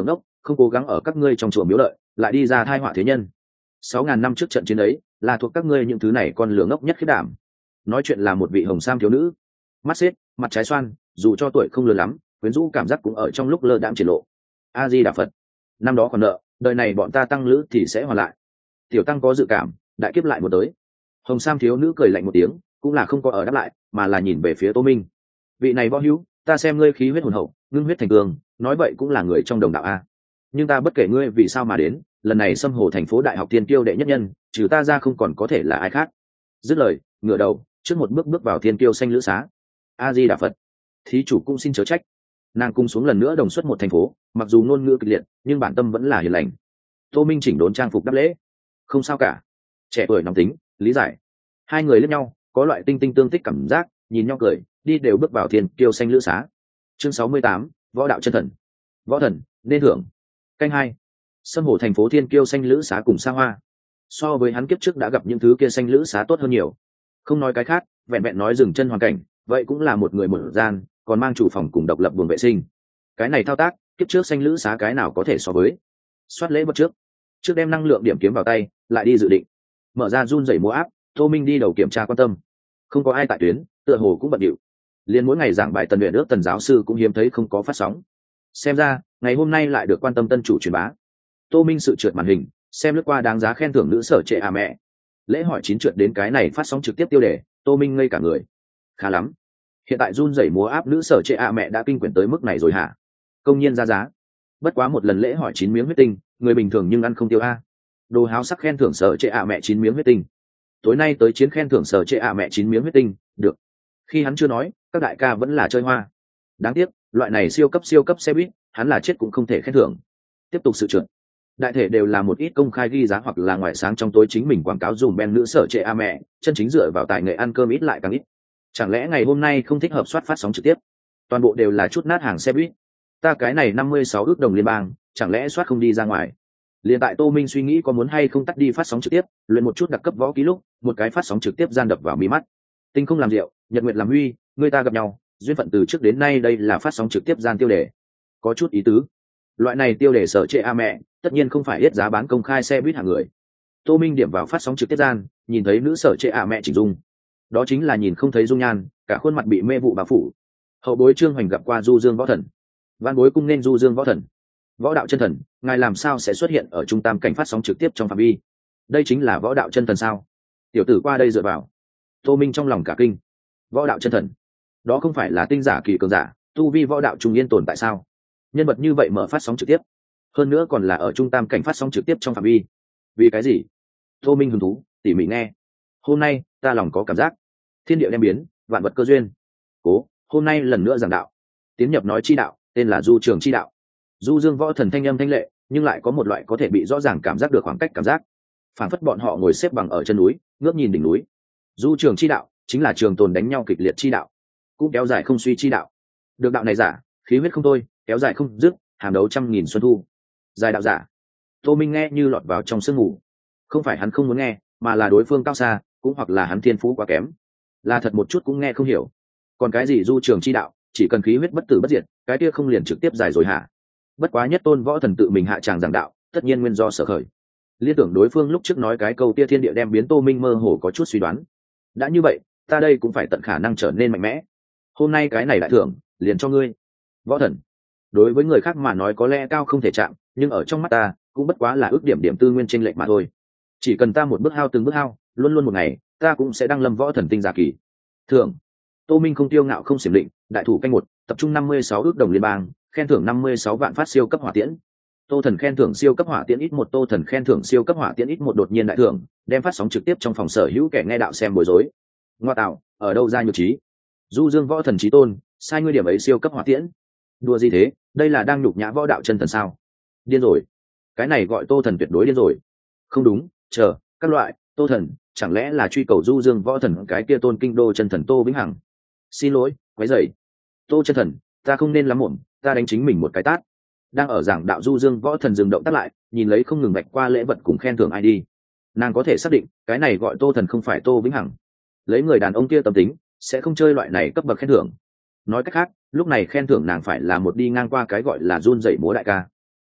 không cố gắng ở các ngươi trong chùa miếu lợi, lại đi ra thai họa thế nhân. 6.000 năm trước trận chiến ấy là thuộc các ngươi những thứ này con lửa ngốc nhất khiết đảm. Nói chuyện là một vị hồng sam thiếu nữ, mắt xếp, mặt trái xoan, dù cho tuổi không lớn lắm, quyến rũ cảm giác cũng ở trong lúc lơ đãng triển lộ. A Di Đà Phật, năm đó còn nợ, đời này bọn ta tăng lữ thì sẽ hoàn lại. Tiểu tăng có dự cảm, đại kiếp lại một tới. Hồng sam thiếu nữ cười lạnh một tiếng, cũng là không có ở đáp lại, mà là nhìn về phía Tô Minh. Vị này võ hữu, ta xem ngươi khí huyết hồn hậu, ngưng huyết thành cường, nói vậy cũng là người trong đồng đạo a. Nhưng ta bất kể ngươi vì sao mà đến, lần này xâm hồ thành phố đại học tiên kiêu đệ nhất nhân, trừ ta ra không còn có thể là ai khác. Dứt lời, ngửa đầu, trước một bước bước vào thiên kiêu xanh lữ xá. A Di Đà Phật, thí chủ cũng xin chớ trách. Nàng cung xuống lần nữa đồng xuất một thành phố, mặc dù ngôn ngữ kịch liệt, nhưng bản tâm vẫn là hiền lành. Tô Minh chỉnh đốn trang phục đáp lễ. Không sao cả, trẻ tuổi nóng tính, lý giải. Hai người liếc nhau, có loại tinh tinh tương tích cảm giác, nhìn nhau cười, đi đều bước vào thiên kiêu xanh lữ xá. Chương 68, võ đạo chân thần. Võ thần nên thưởng. Canh hai. Xâm hồ thành phố thiên kiêu xanh lữ xá cùng xa hoa. So với hắn kiếp trước đã gặp những thứ kia xanh lữ xá tốt hơn nhiều. Không nói cái khác, vẹn vẹn nói dừng chân hoàn cảnh, vậy cũng là một người một gian, còn mang chủ phòng cùng độc lập buồng vệ sinh. Cái này thao tác, kiếp trước xanh lữ xá cái nào có thể so với. Soát lễ vật trước đem năng lượng điểm kiếm vào tay, lại đi dự định. Mở ra run rẩy múa áp, Tô Minh đi đầu kiểm tra quan tâm. Không có ai tại tuyến, tựa hồ cũng bận điệu. Liên mỗi ngày giảng bài tần luyện ước tần giáo sư cũng hiếm thấy không có phát sóng. Xem ra, ngày hôm nay lại được quan tâm tân chủ truyền bá. Tô Minh sự trượt màn hình, xem lướt qua đáng giá khen thưởng nữ sở trệ à mẹ. Lễ hỏi 9 trượt đến cái này phát sóng trực tiếp tiêu đề, Tô Minh ngây cả người. Khá lắm. Hiện tại run rẩy múa áp nữ sở trệ à mẹ đã kinh quyển tới mức này rồi hả? Công nhiên ra giá. Bất quá một lần lễ hỏi 9 miếng huyết tinh, người bình thường nhưng ăn không tiêu a. Đồ háo sắc khen thưởng sở trệ à mẹ 9 miếng huyết tinh. Tối nay tới chiến khen thưởng sở trệ à mẹ 9 miếng huyết tinh, được. Khi hắn chưa nói, các đại ca vẫn là chơi hoa. Đáng tiếc, loại này siêu cấp xe buýt, hắn là chết cũng không thể khen thưởng. Tiếp tục sự trượt. Đại thể đều là một ít công khai ghi giá hoặc là ngoại sáng trong tối chính mình quảng cáo dùm ben nữ sở trệ a mẹ, chân chính dựa vào tài nghệ ăn cơm ít lại càng ít. Chẳng lẽ ngày hôm nay không thích hợp soát phát sóng trực tiếp? Toàn bộ đều là chút nát hàng xe buýt. Ta cái này 56 ước đồng liên bang, chẳng lẽ soát không đi ra ngoài? Liền tại Tô Minh suy nghĩ có muốn hay không tắt đi phát sóng trực tiếp, luyện một chút đặc cấp võ ký lúc, một cái phát sóng trực tiếp gian đập vào mí mắt. Tinh không làm rượu, nhật nguyện làm huy, người ta gặp nhau, duyên phận từ trước đến nay đây là phát sóng trực tiếp gian tiêu đề. Có chút ý tứ. Loại này tiêu đề sở trệ a mẹ, tất nhiên không phải ít giá bán công khai xe buýt hạng người. Tô Minh điểm vào phát sóng trực tiếp gian, nhìn thấy nữ sở trệ a mẹ chỉnh dung. Đó chính là nhìn không thấy dung nhan, cả khuôn mặt bị mê vụ bao phủ. Hậu bối Trương Hoành gặp qua Du Dương võ thần. Văn bối cung nên Du Dương võ thần. Võ đạo chân thần, ngài làm sao sẽ xuất hiện ở trung tam cảnh phát sóng trực tiếp trong phạm vi? Đây chính là võ đạo chân thần sao? Tiểu tử qua đây dựa vào. Tô Minh trong lòng cả kinh. Võ đạo chân thần, đó không phải là tinh giả kỳ cường giả, tu vi võ đạo trung yên tồn tại sao? Nhân vật như vậy mở phát sóng trực tiếp, hơn nữa còn là ở trung tam cảnh phát sóng trực tiếp trong phạm vi. Vì cái gì? Tô Minh hứng thú tỉ mỉ nghe. Hôm nay ta lòng có cảm giác thiên địa đem biến, vạn vật cơ duyên. Cố, hôm nay lần nữa giảng đạo, tiến nhập nói chi đạo, tên là Du Trường chi đạo. Du Dương võ thần thanh âm thanh lệ, nhưng lại có một loại có thể bị rõ ràng cảm giác được khoảng cách cảm giác. Phản phất bọn họ ngồi xếp bằng ở chân núi, ngước nhìn đỉnh núi. Du Trường chi đạo chính là trường tồn đánh nhau kịch liệt chi đạo, cũng kéo dài không suy chi đạo. Được đạo này giả, khí huyết không thôi, kéo dài không dứt, hàm đấu trăm nghìn xuân thu. Dài đạo giả. Tô Minh nghe như lọt vào trong sương ngủ. Không phải hắn không muốn nghe, mà là đối phương cao xa, cũng hoặc là hắn thiên phú quá kém, là thật một chút cũng nghe không hiểu. Còn cái gì Du Trường chi đạo, chỉ cần khí huyết bất tử bất diệt, cái kia không liền trực tiếp dài rồi hả? Bất quá nhất tôn võ thần tự mình hạ tràng giảng đạo, tất nhiên nguyên do sở khởi. Liên tưởng đối phương lúc trước nói cái câu kia thiên địa đem biến, Tô Minh mơ hồ có chút suy đoán. Đã như vậy, ta đây cũng phải tận khả năng trở nên mạnh mẽ. Hôm nay cái này đại thưởng liền cho ngươi. Võ thần, đối với người khác mà nói có lẽ cao không thể chạm, nhưng ở trong mắt ta cũng bất quá là ước điểm điểm tư nguyên chênh lệch mà thôi. Chỉ cần ta một bước hao từng bước hao, luôn luôn một ngày ta cũng sẽ đăng lâm võ thần tinh giả kỳ. Thưởng. Tô Minh không tiêu ngạo không xiểm định, đại thủ canh một, tập trung 56 ước đồng liên bang, khen thưởng 56 vạn phát siêu cấp hỏa tiễn. Tô thần khen thưởng siêu cấp hỏa tiễn ít một, Tô thần khen thưởng siêu cấp hỏa tiễn ít một, đột nhiên đại thưởng, đem phát sóng trực tiếp trong phòng sở hữu kẻ nghe đạo xem bối rối. Ngoa tạo, ở đâu ra nhược trí? Du Dương võ thần chí tôn, sai ngươi điểm ấy siêu cấp hỏa tiễn. Đùa gì thế, đây là đang nhục nhã võ đạo chân thần sao? Điên rồi. Cái này gọi Tô thần tuyệt đối điên rồi. Không đúng, chờ, các loại, Tô thần, chẳng lẽ là truy cầu Du Dương võ thần cái kia tôn kinh đô chân thần Tô Vĩnh Hằng? Xin lỗi, quấy rầy. Tô chân thần, ta không nên lắm muộn, ta đánh chính mình một cái tát. Đang ở giảng đạo Du Dương võ thần dừng động tắt lại, nhìn lấy không ngừng bạch qua lễ vật cùng khen thưởng ai đi. Nàng có thể xác định, cái này gọi Tô thần không phải Tô Vĩnh Hằng. Lấy người đàn ông kia tâm tính, sẽ không chơi loại này cấp bậc khen thưởng. Nói cách khác, lúc này khen thưởng nàng phải là một đi ngang qua cái gọi là run rẩy múa đại ca.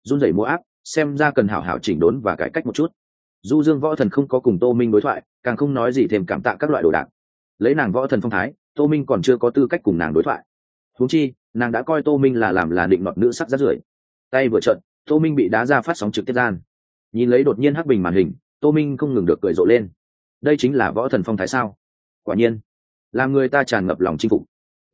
run rẩy múa áp, xem ra cần hảo hảo chỉnh đốn và cải cách một chút. Du Dương võ thần không có cùng Tô Minh đối thoại, càng không nói gì thêm cảm tạ các loại đồ đạc. Lấy nàng võ thần phong thái, Tô Minh còn chưa có tư cách cùng nàng đối thoại. Huống chi, nàng đã coi Tô Minh là định nọt nữ sắc rát rưởi. Tay vừa trợn, Tô Minh bị đá ra phát sóng trực tiếp gian. Nhìn lấy đột nhiên hắc bình màn hình, Tô Minh không ngừng được cười rộ lên. Đây chính là võ thần phong thái sao? Quả nhiên, làm người ta tràn ngập lòng chinh phục.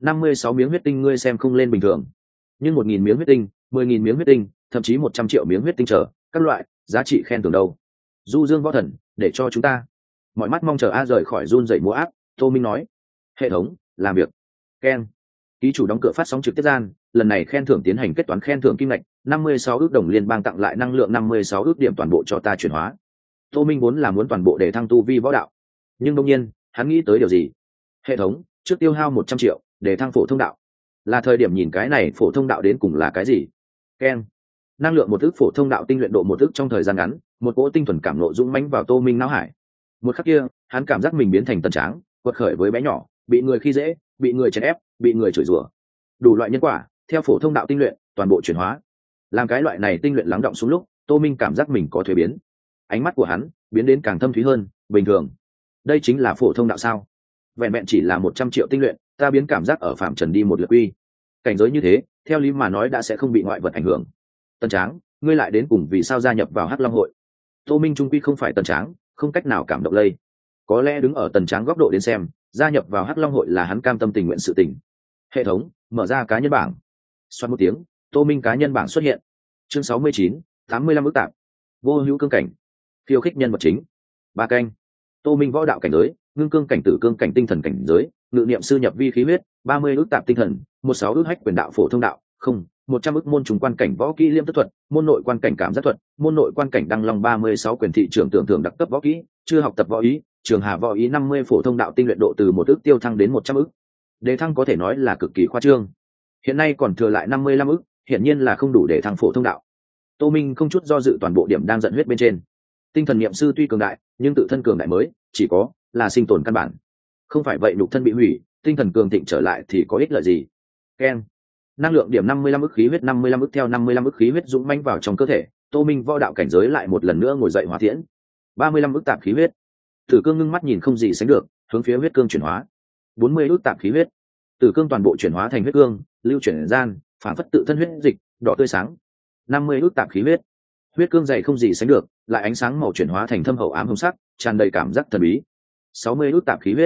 56 miếng huyết tinh ngươi xem không lên bình thường, nhưng 1.000 miếng huyết tinh, 10.000 miếng huyết tinh, thậm chí 100 triệu miếng huyết tinh trở các loại giá trị khen thưởng đâu. Du Dương võ thần, để cho chúng ta. Mọi mắt mong chờ a rời khỏi run rẩy múa áp, Tô Minh nói. Hệ thống, làm việc. Ken. Ký chủ đóng cửa phát sóng trực tiếp gian, lần này khen thưởng tiến hành kết toán khen thưởng kim ngạch 56 ước đồng liên bang tặng lại năng lượng 56 ước điểm toàn bộ cho ta chuyển hóa. Tô Minh vốn là muốn toàn bộ để thăng tu vi võ đạo, nhưng đương nhiên hắn nghĩ tới điều gì. Hệ thống, trước tiêu hao 100 triệu để thăng phổ thông đạo, là thời điểm nhìn cái này phổ thông đạo đến cùng là cái gì. Ken. Năng lượng một ước phổ thông đạo tinh luyện độ một ước trong thời gian ngắn, một cỗ tinh thuần cảm nộ dũng mãnh vào Tô Minh não hải. Một khắc kia, hắn cảm giác mình biến thành tần tráng, quật khởi với bé nhỏ, bị người khi dễ, bị người chèn ép, bị người chửi rủa, đủ loại nhân quả theo phổ thông đạo tinh luyện toàn bộ chuyển hóa. Làm cái loại này tinh luyện lắng động xuống lúc, Tô Minh cảm giác mình có thuế biến, ánh mắt của hắn biến đến càng thâm thúy hơn. Bình thường, đây chính là phổ thông đạo sao? Vẹn vẹn chỉ là 100 triệu tinh luyện, ta biến cảm giác ở phạm trần đi một lượt quy. Cảnh giới như thế, theo lý mà nói đã sẽ không bị ngoại vật ảnh hưởng. Tần Tráng, ngươi lại đến cùng vì sao gia nhập vào Hắc Long hội? Tô Minh trung quy không phải Tần Tráng, không cách nào cảm động lây. Có lẽ đứng ở Tần Tráng góc độ đến xem, gia nhập vào Hắc Long hội là hắn cam tâm tình nguyện sự tình. Hệ thống mở ra cá nhân bảng. Xoát một tiếng, Tô Minh cá nhân bảng xuất hiện. Chương 69, 85 ức tạp. Vô hữu cương cảnh. Khiêu khích nhân vật chính. 3 canh. Tô Minh võ đạo cảnh giới, ngưng cương cảnh, tử cương cảnh, tinh thần cảnh giới, ngự niệm sư nhập vi khí huyết, 30 ức tạp tinh thần, 16 ức hách quyền đạo phổ thông đạo, không, 100 ức môn trùng quan cảnh võ kỹ liêm tức thuật, môn nội quan cảnh cảm giác thuật, môn nội quan cảnh đăng long 36 quyền thị trưởng tưởng thưởng đặc cấp võ kỹ, chưa học tập võ ý, trường hà võ ý 50 phổ thông đạo tinh luyện độ từ 1 ức tiêu thăng đến 100 ức. Đề thăng có thể nói là cực kỳ khoa trương. Hiện nay còn thừa lại 55 ức, hiển nhiên là không đủ để thăng phổ thông đạo. Tô Minh không chút do dự toàn bộ điểm đang giận huyết bên trên. Tinh thần niệm sư tuy cường đại, nhưng tự thân cường đại mới chỉ có là sinh tồn căn bản. Không phải vậy nhục thân bị hủy, tinh thần cường thịnh trở lại thì có ích lợi gì? Ken. Năng lượng điểm 55 ức khí huyết, 55 ức theo 55 ức khí huyết dũng mãnh vào trong cơ thể, Tô Minh võ đạo cảnh giới lại một lần nữa ngồi dậy hỏa thiễn. 35 ức tạp khí huyết. Tử cương ngưng mắt nhìn không gì sánh được, hướng phía huyết cương chuyển hóa. 40 ức tạp khí huyết. Tử cương toàn bộ chuyển hóa thành huyết cương, lưu chuyển gian, phản phất tự thân huyết dịch, đỏ tươi sáng. 50 ức tạp khí huyết. Huyết cương dày không gì sánh được, lại ánh sáng màu chuyển hóa thành thâm hậu ám hồng sắc, tràn đầy cảm giác thần bí. 60 ức tạp khí huyết.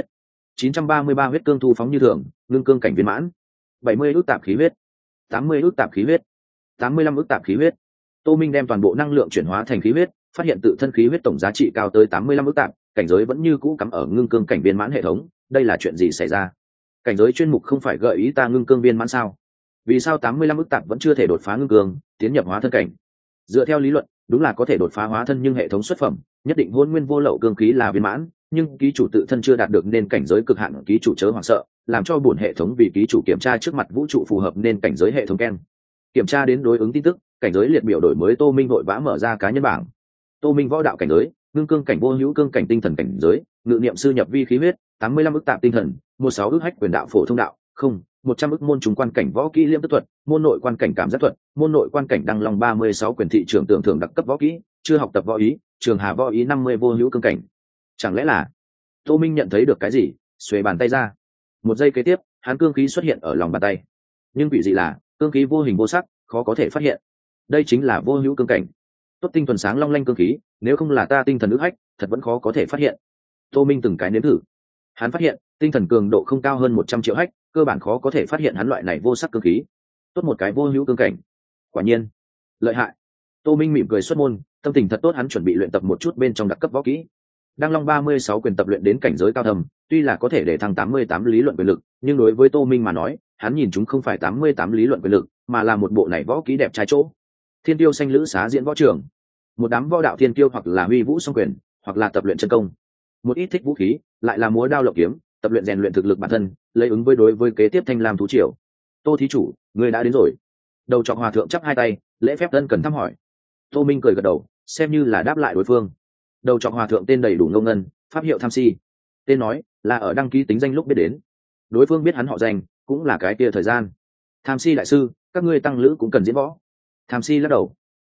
933 huyết cương thu phóng như thường, ngưng cương cảnh viên mãn. 70 ức tạp khí huyết. 80 ức tạp khí huyết. 85 ức tạp khí huyết. Tô Minh đem toàn bộ năng lượng chuyển hóa thành khí huyết, phát hiện tự thân khí huyết tổng giá trị cao tới 85 ức tạp, cảnh giới vẫn như cũ cắm ở ngưng cương cảnh viên mãn hệ thống. Đây là chuyện gì xảy ra? Cảnh giới chuyên mục không phải gợi ý ta ngưng cương viên mãn sao? Vì sao 85 ức tạp vẫn chưa thể đột phá ngưng cương, tiến nhập hóa thân cảnh? Dựa theo lý luận, đúng là có thể đột phá hóa thân, nhưng hệ thống xuất phẩm nhất định hôn nguyên vô lậu cương khí là viên mãn, nhưng ký chủ tự thân chưa đạt được nên cảnh giới cực hạn, ký chủ chớ hoảng sợ, làm cho bổn hệ thống vì ký chủ kiểm tra trước mặt vũ trụ phù hợp nên cảnh giới hệ thống Ken. Kiểm tra đến đối ứng tin tức, cảnh giới liệt biểu đổi mới. Tô Minh vội vã mở ra cá nhân bảng. Tô Minh võ đạo cảnh giới, ngưng cương cảnh, vô hữu cương cảnh, tinh thần cảnh giới, ngự niệm sư nhập vi khí huyết, 85 ức tạp tinh thần, 16 ức hách quyền đạo phổ thông đạo, không, 100 ức môn trùng quan cảnh võ kỹ liêm tức thuật, môn nội quan cảnh cảm giác thuật, môn nội quan cảnh đăng long 36 quyền thị trưởng tưởng thưởng đặc cấp võ kỹ, chưa học tập võ ý, trường hà võ ý 50 vô hữu cương cảnh. Chẳng lẽ là Tô Minh nhận thấy được cái gì, xuề bàn tay ra. Một giây kế tiếp, hắn cương khí xuất hiện ở lòng bàn tay. Nhưng quỷ dị là, cương khí vô hình vô sắc, khó có thể phát hiện. Đây chính là vô hữu cương cảnh. Tốt tinh thuần sáng long lanh cương khí, nếu không là ta tinh thần ức hách, thật vẫn khó có thể phát hiện. Tô Minh từng cái nếm thử. Hắn phát hiện, tinh thần cường độ không cao hơn 100 triệu hách, cơ bản khó có thể phát hiện hắn loại này vô sắc cương khí. Tốt một cái vô hữu cương cảnh. Quả nhiên, lợi hại. Tô Minh mỉm cười xuất môn, tâm tình thật tốt, hắn chuẩn bị luyện tập một chút bên trong đặc cấp võ kỹ. Đăng long 36 quyền tập luyện đến cảnh giới cao thầm, tuy là có thể để thăng 88 lý luận quyền lực, nhưng đối với Tô Minh mà nói, hắn nhìn chúng không phải 88 lý luận quyền lực, mà là một bộ này võ kỹ đẹp trai chỗ. Thiên tiêu xanh lữ xá diễn võ trường, một đám võ đạo thiên tiêu hoặc là huy vũ song quyền, hoặc là tập luyện chân công, một ít thích vũ khí, lại là múa đao lộng kiếm, tập luyện rèn luyện thực lực bản thân, lấy ứng với đối với kế tiếp thanh lam thú triều. Tô thí chủ, người đã đến rồi. Đầu trọc hòa thượng chắp hai tay, lễ phép ân cần thăm hỏi. Tô Minh cười gật đầu, xem như là đáp lại đối phương. Đầu trọc hòa thượng tên đầy đủ ngông ngân, pháp hiệu Tham Si. Tên nói là ở đăng ký tính danh lúc biết đến. Đối phương biết hắn họ danh, cũng là cái kia thời gian. Tham Si đại sư, các ngươi tăng lữ cũng cần diễn võ. Tham Si lắc đầu.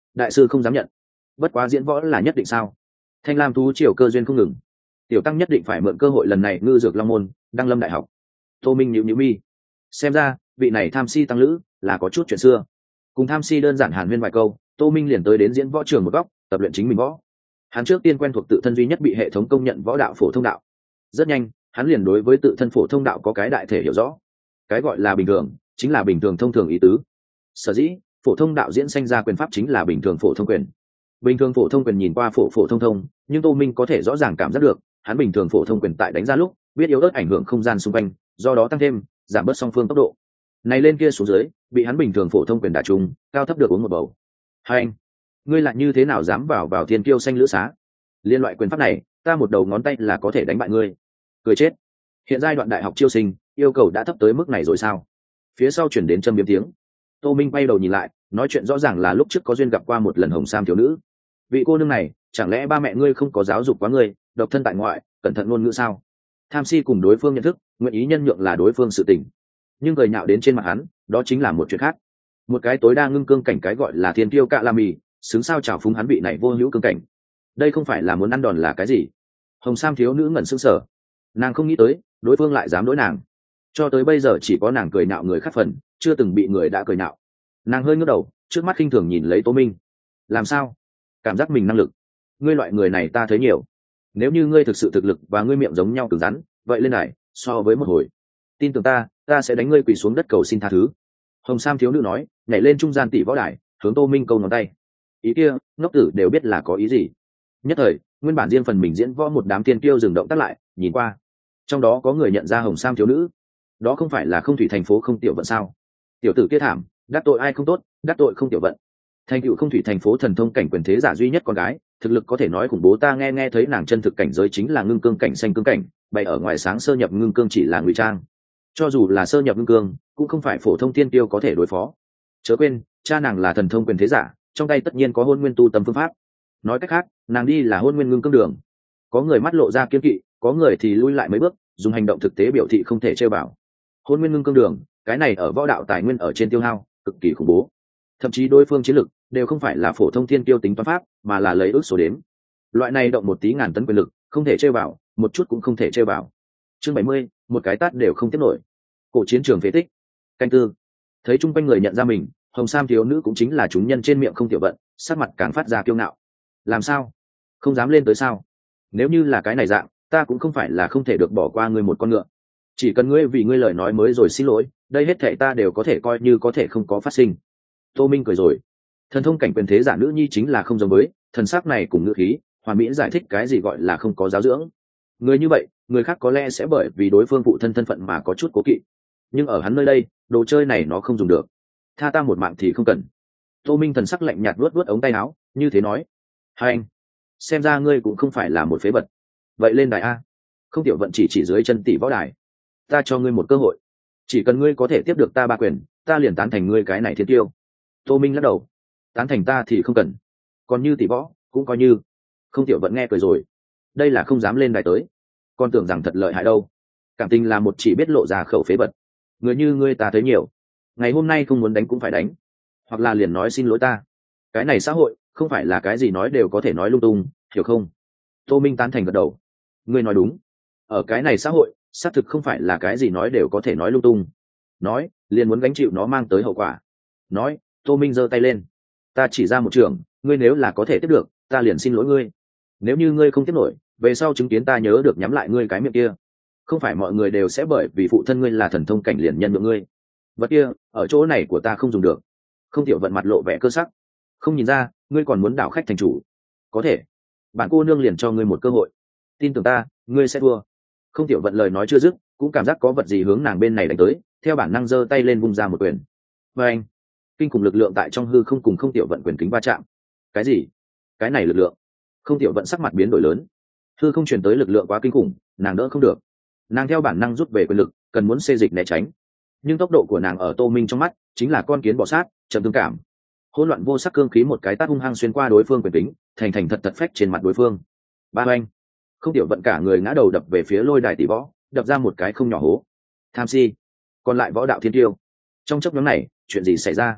đại sư không dám nhận. Bất quá diễn võ là nhất định sao? Thanh lam thú triều cơ duyên không ngừng, tiểu tăng nhất định phải mượn cơ hội lần này ngư dược long môn đăng lâm đại học. Tô Minh nhíu nhíu mi, xem ra vị này tham si tăng lữ là có chút chuyện xưa. Cùng tham si đơn giản hàn huyên vài câu, Tô Minh liền tới đến diễn võ trường một góc tập luyện chính mình võ. Hắn trước tiên quen thuộc tự thân duy nhất bị hệ thống công nhận võ đạo phổ thông đạo. Rất nhanh hắn liền đối với tự thân phổ thông đạo có cái đại thể hiểu rõ. Cái gọi là bình thường chính là bình thường thông thường ý tứ. Sở dĩ phổ thông đạo diễn sanh ra quyền pháp chính là bình thường phổ thông quyền. Bình thường phổ thông quyền nhìn qua phổ thông thông, nhưng Tô Minh có thể rõ ràng cảm giác được hắn bình thường phổ thông quyền tại đánh ra lúc biết yếu ớt ảnh hưởng không gian xung quanh, do đó tăng thêm giảm bớt song phương tốc độ. Này lên kia xuống dưới bị hắn bình thường phổ thông quyền đả trúng, cao thấp được uống một bầu. Hai anh, ngươi lại như thế nào dám vào thiên kiêu xanh lữ xá? Liên loại quyền pháp này ta một đầu ngón tay là có thể đánh bại ngươi. Cười chết. Hiện giai đoạn đại học chiêu sinh yêu cầu đã thấp tới mức này rồi sao? Phía sau chuyển đến châm biếm tiếng. Tô Minh bay đầu nhìn lại, nói chuyện rõ ràng là lúc trước có duyên gặp qua một lần hồng sam thiếu nữ. Vị cô nương này chẳng lẽ ba mẹ ngươi không có giáo dục quá ngươi, độc thân tại ngoại, cẩn thận ngôn ngữ sao? Tham si cùng đối phương nhận thức, nguyện ý nhân nhượng là đối phương sự tình, nhưng cười nhạo đến trên mặt hắn đó chính là một chuyện khác. Một cái tối đa ngưng cương cảnh cái gọi là thiên tiêu cạ la mì, xứng sao chào phúng hắn vị này vô hữu cương cảnh. Đây không phải là muốn ăn đòn là cái gì? Hồng sam thiếu nữ ngẩn sững sờ, nàng không nghĩ tới đối phương lại dám đối nàng. Cho tới bây giờ chỉ có nàng cười nhạo người khác phần, chưa từng bị người đã cười nhạo. Nàng hơi ngước đầu, trước mắt khinh thường nhìn lấy Tô Minh. Làm sao? Cảm giác mình năng lực? Ngươi loại người này ta thấy nhiều. Nếu như ngươi thực sự thực lực và ngươi miệng giống nhau cứng rắn, vậy lên này so với một hồi, tin tưởng ta sẽ đánh ngươi quỳ xuống đất cầu xin tha thứ. Hồng sam thiếu nữ nói, nhảy lên trung gian tỷ võ đài, hướng Tô Minh câu ngón tay. Ý kia ngốc tử đều biết là có ý gì. Nhất thời nguyên bản riêng phần mình diễn võ một đám tiên kiêu dừng động tác lại, nhìn qua. Trong đó có người nhận ra hồng sam thiếu nữ. Đó không phải là không thủy thành phố không tiểu vận sao? Tiểu tử kia thảm, đắc tội ai không tốt, đắc tội không tiểu vận. Thành tựu không thủy thành phố thần thông cảnh quyền thế giả duy nhất con gái, thực lực có thể nói khủng bố. Ta nghe thấy nàng chân thực cảnh giới chính là ngưng cương cảnh xanh cương cảnh, bày ở ngoài sáng sơ nhập ngưng cương chỉ là ngụy trang. Cho dù là sơ nhập ngưng cương cũng không phải phổ thông tiên tiêu có thể đối phó. Chớ quên cha nàng là thần thông quyền thế giả, trong tay tất nhiên có hôn nguyên tu tâm phương pháp. Nói cách khác nàng đi là hôn nguyên ngưng cương đường. Có người mắt lộ ra kiên kỵ, có người thì lui lại mấy bước, dùng hành động thực tế biểu thị không thể chơi vào. Hôn nguyên ngưng cương đường, cái này ở võ đạo tài nguyên ở trên tiêu hao cực kỳ khủng bố. Thậm chí đối phương chiến lực đều không phải là phổ thông thiên tiêu tính toán pháp, mà là lấy ước số đếm. Loại này động một tí ngàn tấn quyền lực không thể chơi vào, một chút cũng không thể chơi vào. Chương 70, một cái tát đều không tiếp nổi. Cổ chiến trường phế tích. Canh tư. Thấy chung quanh người nhận ra mình, hồng sam thiếu nữ cũng chính là chúng nhân trên miệng không tiểu vận, sắc mặt càng phát ra kiêu ngạo. Làm sao? Không dám lên tới sao? Nếu như là cái này dạng, ta cũng không phải là không thể được bỏ qua ngươi một con ngựa. Chỉ cần ngươi vì ngươi lời nói mới rồi xin lỗi, đây hết thảy ta đều có thể coi như có thể không có phát sinh. Tô Minh cười rồi. Thần thông cảnh quyền thế giả nữ nhi chính là không giống với, thần sắc này cùng ngữ khí, hoàn mỹ giải thích cái gì gọi là không có giáo dưỡng. Người như vậy, người khác có lẽ sẽ bởi vì đối phương phụ thân thân phận mà có chút cố kỵ. Nhưng ở hắn nơi đây, đồ chơi này nó không dùng được. Tha ta một mạng thì không cần. Tô Minh thần sắc lạnh nhạt vuốt ống tay áo, như thế nói. Hai anh, xem ra ngươi cũng không phải là một phế vật. Vậy lên đài a. Không tiểu vận chỉ dưới chân tỷ võ đài. Ta cho ngươi một cơ hội. Chỉ cần ngươi có thể tiếp được ta ba quyền, ta liền tán thành ngươi cái này thiên tiêu. Tô Minh lắc đầu. Tán thành ta thì không cần. Còn như tỷ võ, cũng coi như. Không tiểu vận nghe cười rồi. Đây là không dám lên đài tới. Con tưởng rằng thật lợi hại đâu. Cảm tình là một chỉ biết lộ ra khẩu phế vật. Người như ngươi ta thấy nhiều. Ngày hôm nay không muốn đánh cũng phải đánh. Hoặc là liền nói xin lỗi ta. Cái này xã hội, không phải là cái gì nói đều có thể nói lung tung, hiểu không? Tô Minh tán thành gật đầu. Ngươi nói đúng. Ở cái này xã hội, xác thực không phải là cái gì nói đều có thể nói lung tung. Nói, liền muốn gánh chịu nó mang tới hậu quả. Nói, Tô Minh giơ tay lên. Ta chỉ ra một trường, ngươi nếu là có thể tiếp được, ta liền xin lỗi ngươi. Nếu như ngươi không tiếp nổi, về sau chứng kiến ta nhớ được nhắm lại ngươi cái miệng kia. Không phải mọi người đều sẽ bởi vì phụ thân ngươi là thần thông cảnh liền nhân nhượng ngươi. Vật kia, ở chỗ này của ta không dùng được. Không tiểu vận mặt lộ vẻ cơ sắc. Không nhìn ra, ngươi còn muốn đảo khách thành chủ. Có thể. Bản cô nương liền cho ngươi một cơ hội. Tin tưởng ta, ngươi sẽ thua. Không tiểu vận lời nói chưa dứt, cũng cảm giác có vật gì hướng nàng bên này đánh tới, theo bản năng giơ tay lên vung ra một quyền. Và anh, kinh khủng lực lượng tại trong hư không cùng không tiểu vận quyền kính va chạm. Cái gì? Cái này lực lượng? Không tiểu vận sắc mặt biến đổi lớn. Hư không truyền tới lực lượng quá kinh khủng, nàng đỡ không được. Nàng theo bản năng rút về quyền lực, cần muốn xê dịch né tránh. Nhưng tốc độ của nàng ở Tô Minh trong mắt chính là con kiến bò sát, chậm tương cảm. Hỗn loạn vô sắc cương khí một cái tát hung hăng xuyên qua đối phương quyền kính, thành thật phách trên mặt đối phương. Ba anh, không tiểu vận cả người ngã đầu đập về phía lôi đài tỷ võ, đập ra một cái không nhỏ hố. Tham si, còn lại võ đạo thiên tiêu. Trong chốc nhóm này, chuyện gì xảy ra?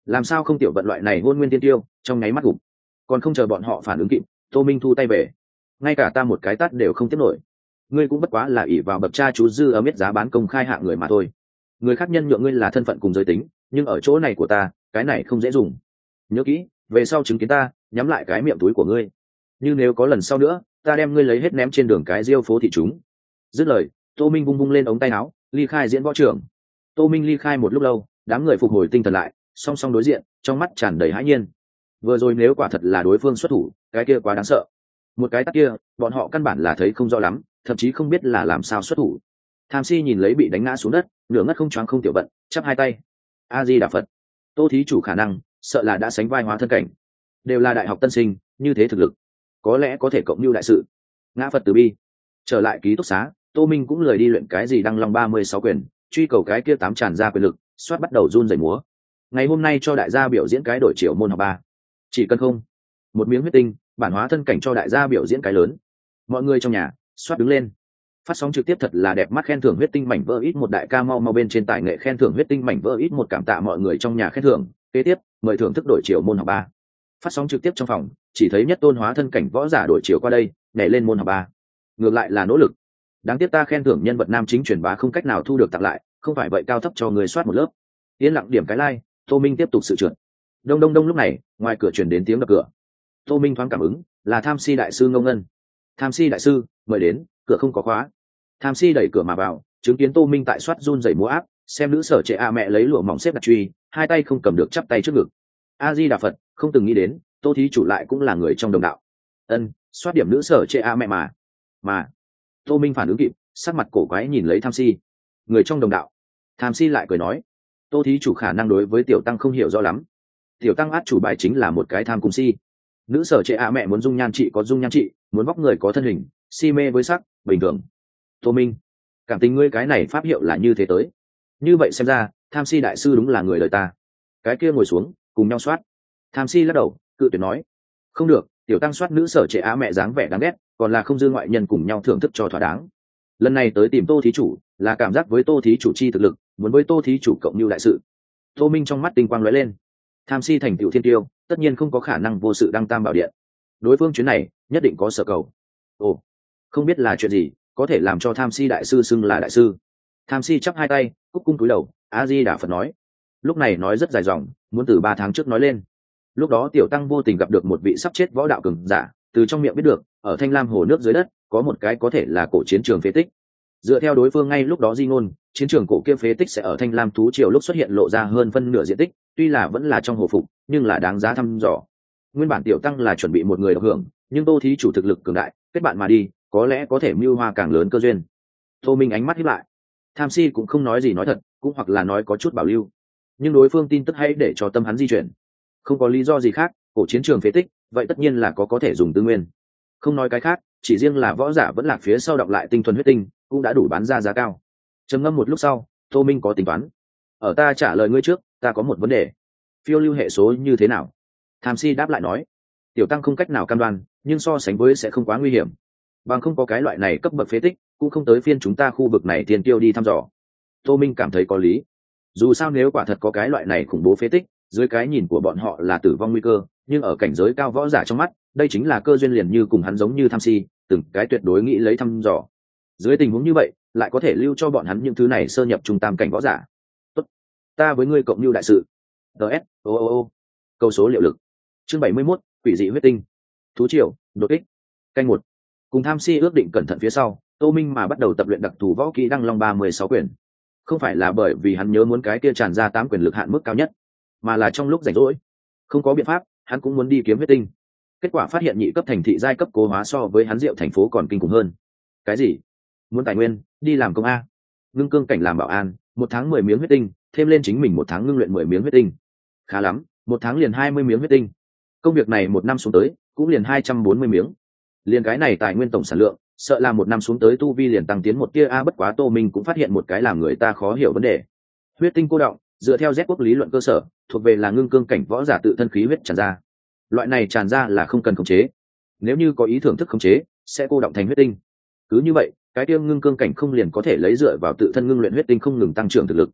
làm sao không tiểu vận loại này hôn nguyên tiên tiêu trong nháy mắt gục. Còn không chờ bọn họ phản ứng kịp, Tô Minh thu tay về. Ngay cả ta một cái tát đều không tiếp nổi. Ngươi cũng bất quá là ỷ vào bậc cha chú dư ở biết giá bán công khai hạng người mà thôi. Người khác nhân nhượng ngươi là thân phận cùng giới tính, nhưng ở chỗ này của ta, cái này không dễ dùng. Nhớ kỹ, về sau chứng kiến ta, nhắm lại cái miệng túi của ngươi. Nhưng nếu có lần sau nữa, ta đem ngươi lấy hết ném trên đường cái Diêu phố thị chúng. Dứt lời, Tô Minh vung vung lên ống tay áo, ly khai diễn võ trường. Tô Minh ly khai một lúc lâu, đám người phục hồi tinh thần lại, song song đối diện, trong mắt tràn đầy hãi nhiên. Vừa rồi nếu quả thật là đối phương xuất thủ, cái kia quá đáng sợ. Một cái tát kia, bọn họ căn bản là thấy không rõ lắm, thậm chí không biết là làm sao xuất thủ. Tham Si nhìn lấy bị đánh ngã xuống đất, nửa ngất không choáng không tiểu vận, chắp hai tay. A Di Đà Phật. Tô thí chủ khả năng, sợ là đã sánh vai hóa thân cảnh. Đều là đại học tân sinh, như thế thực lực, có lẽ có thể cộng mưu đại sự. Ngã Phật từ bi. Trở lại ký túc xá, Tô Minh cũng lười đi luyện cái gì Đăng Long 36 quyền, truy cầu cái kia 8 tràn ra quyền lực, soát bắt đầu run rẩy múa. Ngày hôm nay cho đại gia biểu diễn cái đổi chiều môn học 3. Chỉ cần không một miếng huyết tinh, bản hóa thân cảnh cho đại gia biểu diễn cái lớn. Mọi người trong nhà soát đứng lên. Phát sóng trực tiếp thật là đẹp mắt, khen thưởng huyết tinh mảnh vỡ ít một, đại ca mau mau bên trên tài nghệ khen thưởng huyết tinh mảnh vỡ ít một, cảm tạ mọi người trong nhà khen thưởng. Kế tiếp mời thưởng thức đổi chiều môn học 3. Phát sóng trực tiếp trong phòng, chỉ thấy nhất tôn hóa thân cảnh võ giả đổi chiều qua đây, nhảy lên môn học 3. Ngược lại là nỗ lực. Đáng tiếc ta khen thưởng nhân vật nam chính truyền bá không cách nào thu được tặng lại, không phải vậy cao thấp cho người soát một lớp. Yên lặng điểm cái like. Tô Minh tiếp tục sự trượt. Đông đông đông, lúc này ngoài cửa truyền đến tiếng đập cửa. Tô Minh thoáng cảm ứng, là Tham Si đại sư Ngô Ngân. Tham Si đại sư, mời đến, cửa không có khóa. Tham Si đẩy cửa mà vào, chứng kiến Tô Minh tại soát run rẩy múa áp, xem nữ sở trệ a mẹ lấy lụa mỏng xếp đặt truy, hai tay không cầm được chắp tay trước ngực. A Di Đà Phật, không từng nghĩ đến, Tô thí chủ lại cũng là người trong đồng đạo. Ân, soát điểm nữ sở trệ a mẹ mà. Tô Minh phản ứng kịp, sắc mặt cổ quái nhìn lấy Tham Si. Người trong đồng đạo. Tham Si lại cười nói, Tô thí chủ khả năng đối với tiểu tăng không hiểu rõ lắm. Tiểu tăng át chủ bài chính là một cái tham cung si. Nữ sở trệ a mẹ muốn dung nhan trị có dung nhan trị, muốn vóc người có thân hình, si mê với sắc, bình thường. Tô Minh, cảm tình ngươi cái này pháp hiệu là như thế tới. Như vậy xem ra, Tham Si đại sư đúng là người đời ta. Cái kia ngồi xuống, cùng nhau soát. Tham Si lắc đầu, cự tuyệt nói, không được, tiểu tăng soát nữ sở trệ a mẹ dáng vẻ đáng ghét, còn là không dư ngoại nhân cùng nhau thưởng thức cho thỏa đáng. Lần này tới tìm Tô thí chủ, là cảm giác với Tô thí chủ chi thực lực, muốn với Tô thí chủ cộng mưu đại sự. Tô Minh trong mắt tinh quang lóe lên. Tham Si thành tựu thiên tiêu, tất nhiên không có khả năng vô sự đăng tam bảo điện. Đối phương chuyến này nhất định có sở cầu. Ồ, không biết là chuyện gì có thể làm cho Tham Si đại sư xưng là đại sư. Tham Si chắp hai tay, cúc cung cúi đầu, A Di Đà Phật nói. Lúc này nói rất dài dòng, muốn từ 3 tháng trước nói lên. Lúc đó tiểu tăng vô tình gặp được một vị sắp chết võ đạo cường giả, từ trong miệng biết được, ở Thanh Lam hồ nước dưới đất có một cái có thể là cổ chiến trường phế tích. Dựa theo đối phương ngay lúc đó di ngôn, chiến trường cổ kia phế tích sẽ ở Thanh Lam thú triều lúc xuất hiện lộ ra hơn phân nửa diện tích, tuy là vẫn là trong hồ phục, nhưng là đáng giá thăm dò. Nguyên bản tiểu tăng là chuẩn bị một người độc hưởng, nhưng Tô thí chủ thực lực cường đại, kết bạn mà đi, có lẽ có thể mưu hoa càng lớn cơ duyên. Tô Minh ánh mắt híp lại. Tham Si cũng không nói gì nói thật, cũng hoặc là nói có chút bảo lưu, nhưng đối phương tin tức hãy để cho tâm hắn di chuyển. Không có lý do gì khác, cổ chiến trường phế tích, vậy tất nhiên là có thể dùng tư nguyên. Không nói cái khác, chỉ riêng là võ giả vẫn lạc phía sau đọc lại tinh thuần huyết tinh, cũng đã đủ bán ra giá cao. Trầm ngâm một lúc sau, Tô Minh có tính toán. Ở ta trả lời ngươi trước, ta có một vấn đề. Phiêu lưu hệ số như thế nào? Tham Si đáp lại nói, tiểu tăng không cách nào cam đoan, nhưng so sánh với sẽ không quá nguy hiểm. Bằng không có cái loại này cấp bậc phế tích, cũng không tới phiên chúng ta khu vực này tiền tiêu đi thăm dò. Tô Minh cảm thấy có lý. Dù sao nếu quả thật có cái loại này khủng bố phế tích, dưới cái nhìn của bọn họ là tử vong nguy cơ, nhưng ở cảnh giới cao võ giả trong mắt, đây chính là cơ duyên liền như cùng hắn giống như Tham Si, từng cái tuyệt đối nghĩ lấy thăm dò. Dưới tình huống như vậy, lại có thể lưu cho bọn hắn những thứ này sơ nhập trung tam cảnh võ giả. Tốt, ta với ngươi cộng lưu đại sự. DS, câu số liệu lực. Chương 71, quỷ dị huyết tinh. Thú triều, đột kích. Canh 1. Cùng Tham Si ước định cẩn thận phía sau, Tô Minh mà bắt đầu tập luyện đặc thù võ kỹ Đăng Long 36 quyền. Không phải là bởi vì hắn nhớ muốn cái kia tràn ra 8 quyền lực hạn mức cao nhất, mà là trong lúc rảnh rỗi, không có biện pháp, hắn cũng muốn đi kiếm huyết tinh. Kết quả phát hiện nhị cấp thành thị giai cấp cố hóa so với hắn Diệu thành phố còn kinh khủng hơn. Cái gì? Muốn tài nguyên, đi làm công a. Ngưng cương cảnh làm bảo an, 1 tháng 10 miếng huyết tinh, thêm lên chính mình 1 tháng ngưng luyện 10 miếng huyết tinh. Khá lắm, 1 tháng liền 20 miếng huyết tinh. Công việc này 1 năm xuống tới, cũng liền 240 miếng. Liền cái này tài nguyên tổng sản lượng, sợ là 1 năm xuống tới tu vi liền tăng tiến một tia a. Bất quá Tô Minh cũng phát hiện một cái làm người ta khó hiểu vấn đề. Huyết tinh cô đọng, dựa theo Z quốc lý luận cơ sở, thuộc về là ngưng cương cảnh võ giả tự thân khí huyết tràn ra. Loại này tràn ra là không cần khống chế. Nếu như có ý thưởng thức khống chế, sẽ cô đọng thành huyết tinh. Cứ như vậy, cái tiêu ngưng cương cảnh không liền có thể lấy dựa vào tự thân ngưng luyện huyết tinh không ngừng tăng trưởng thực lực.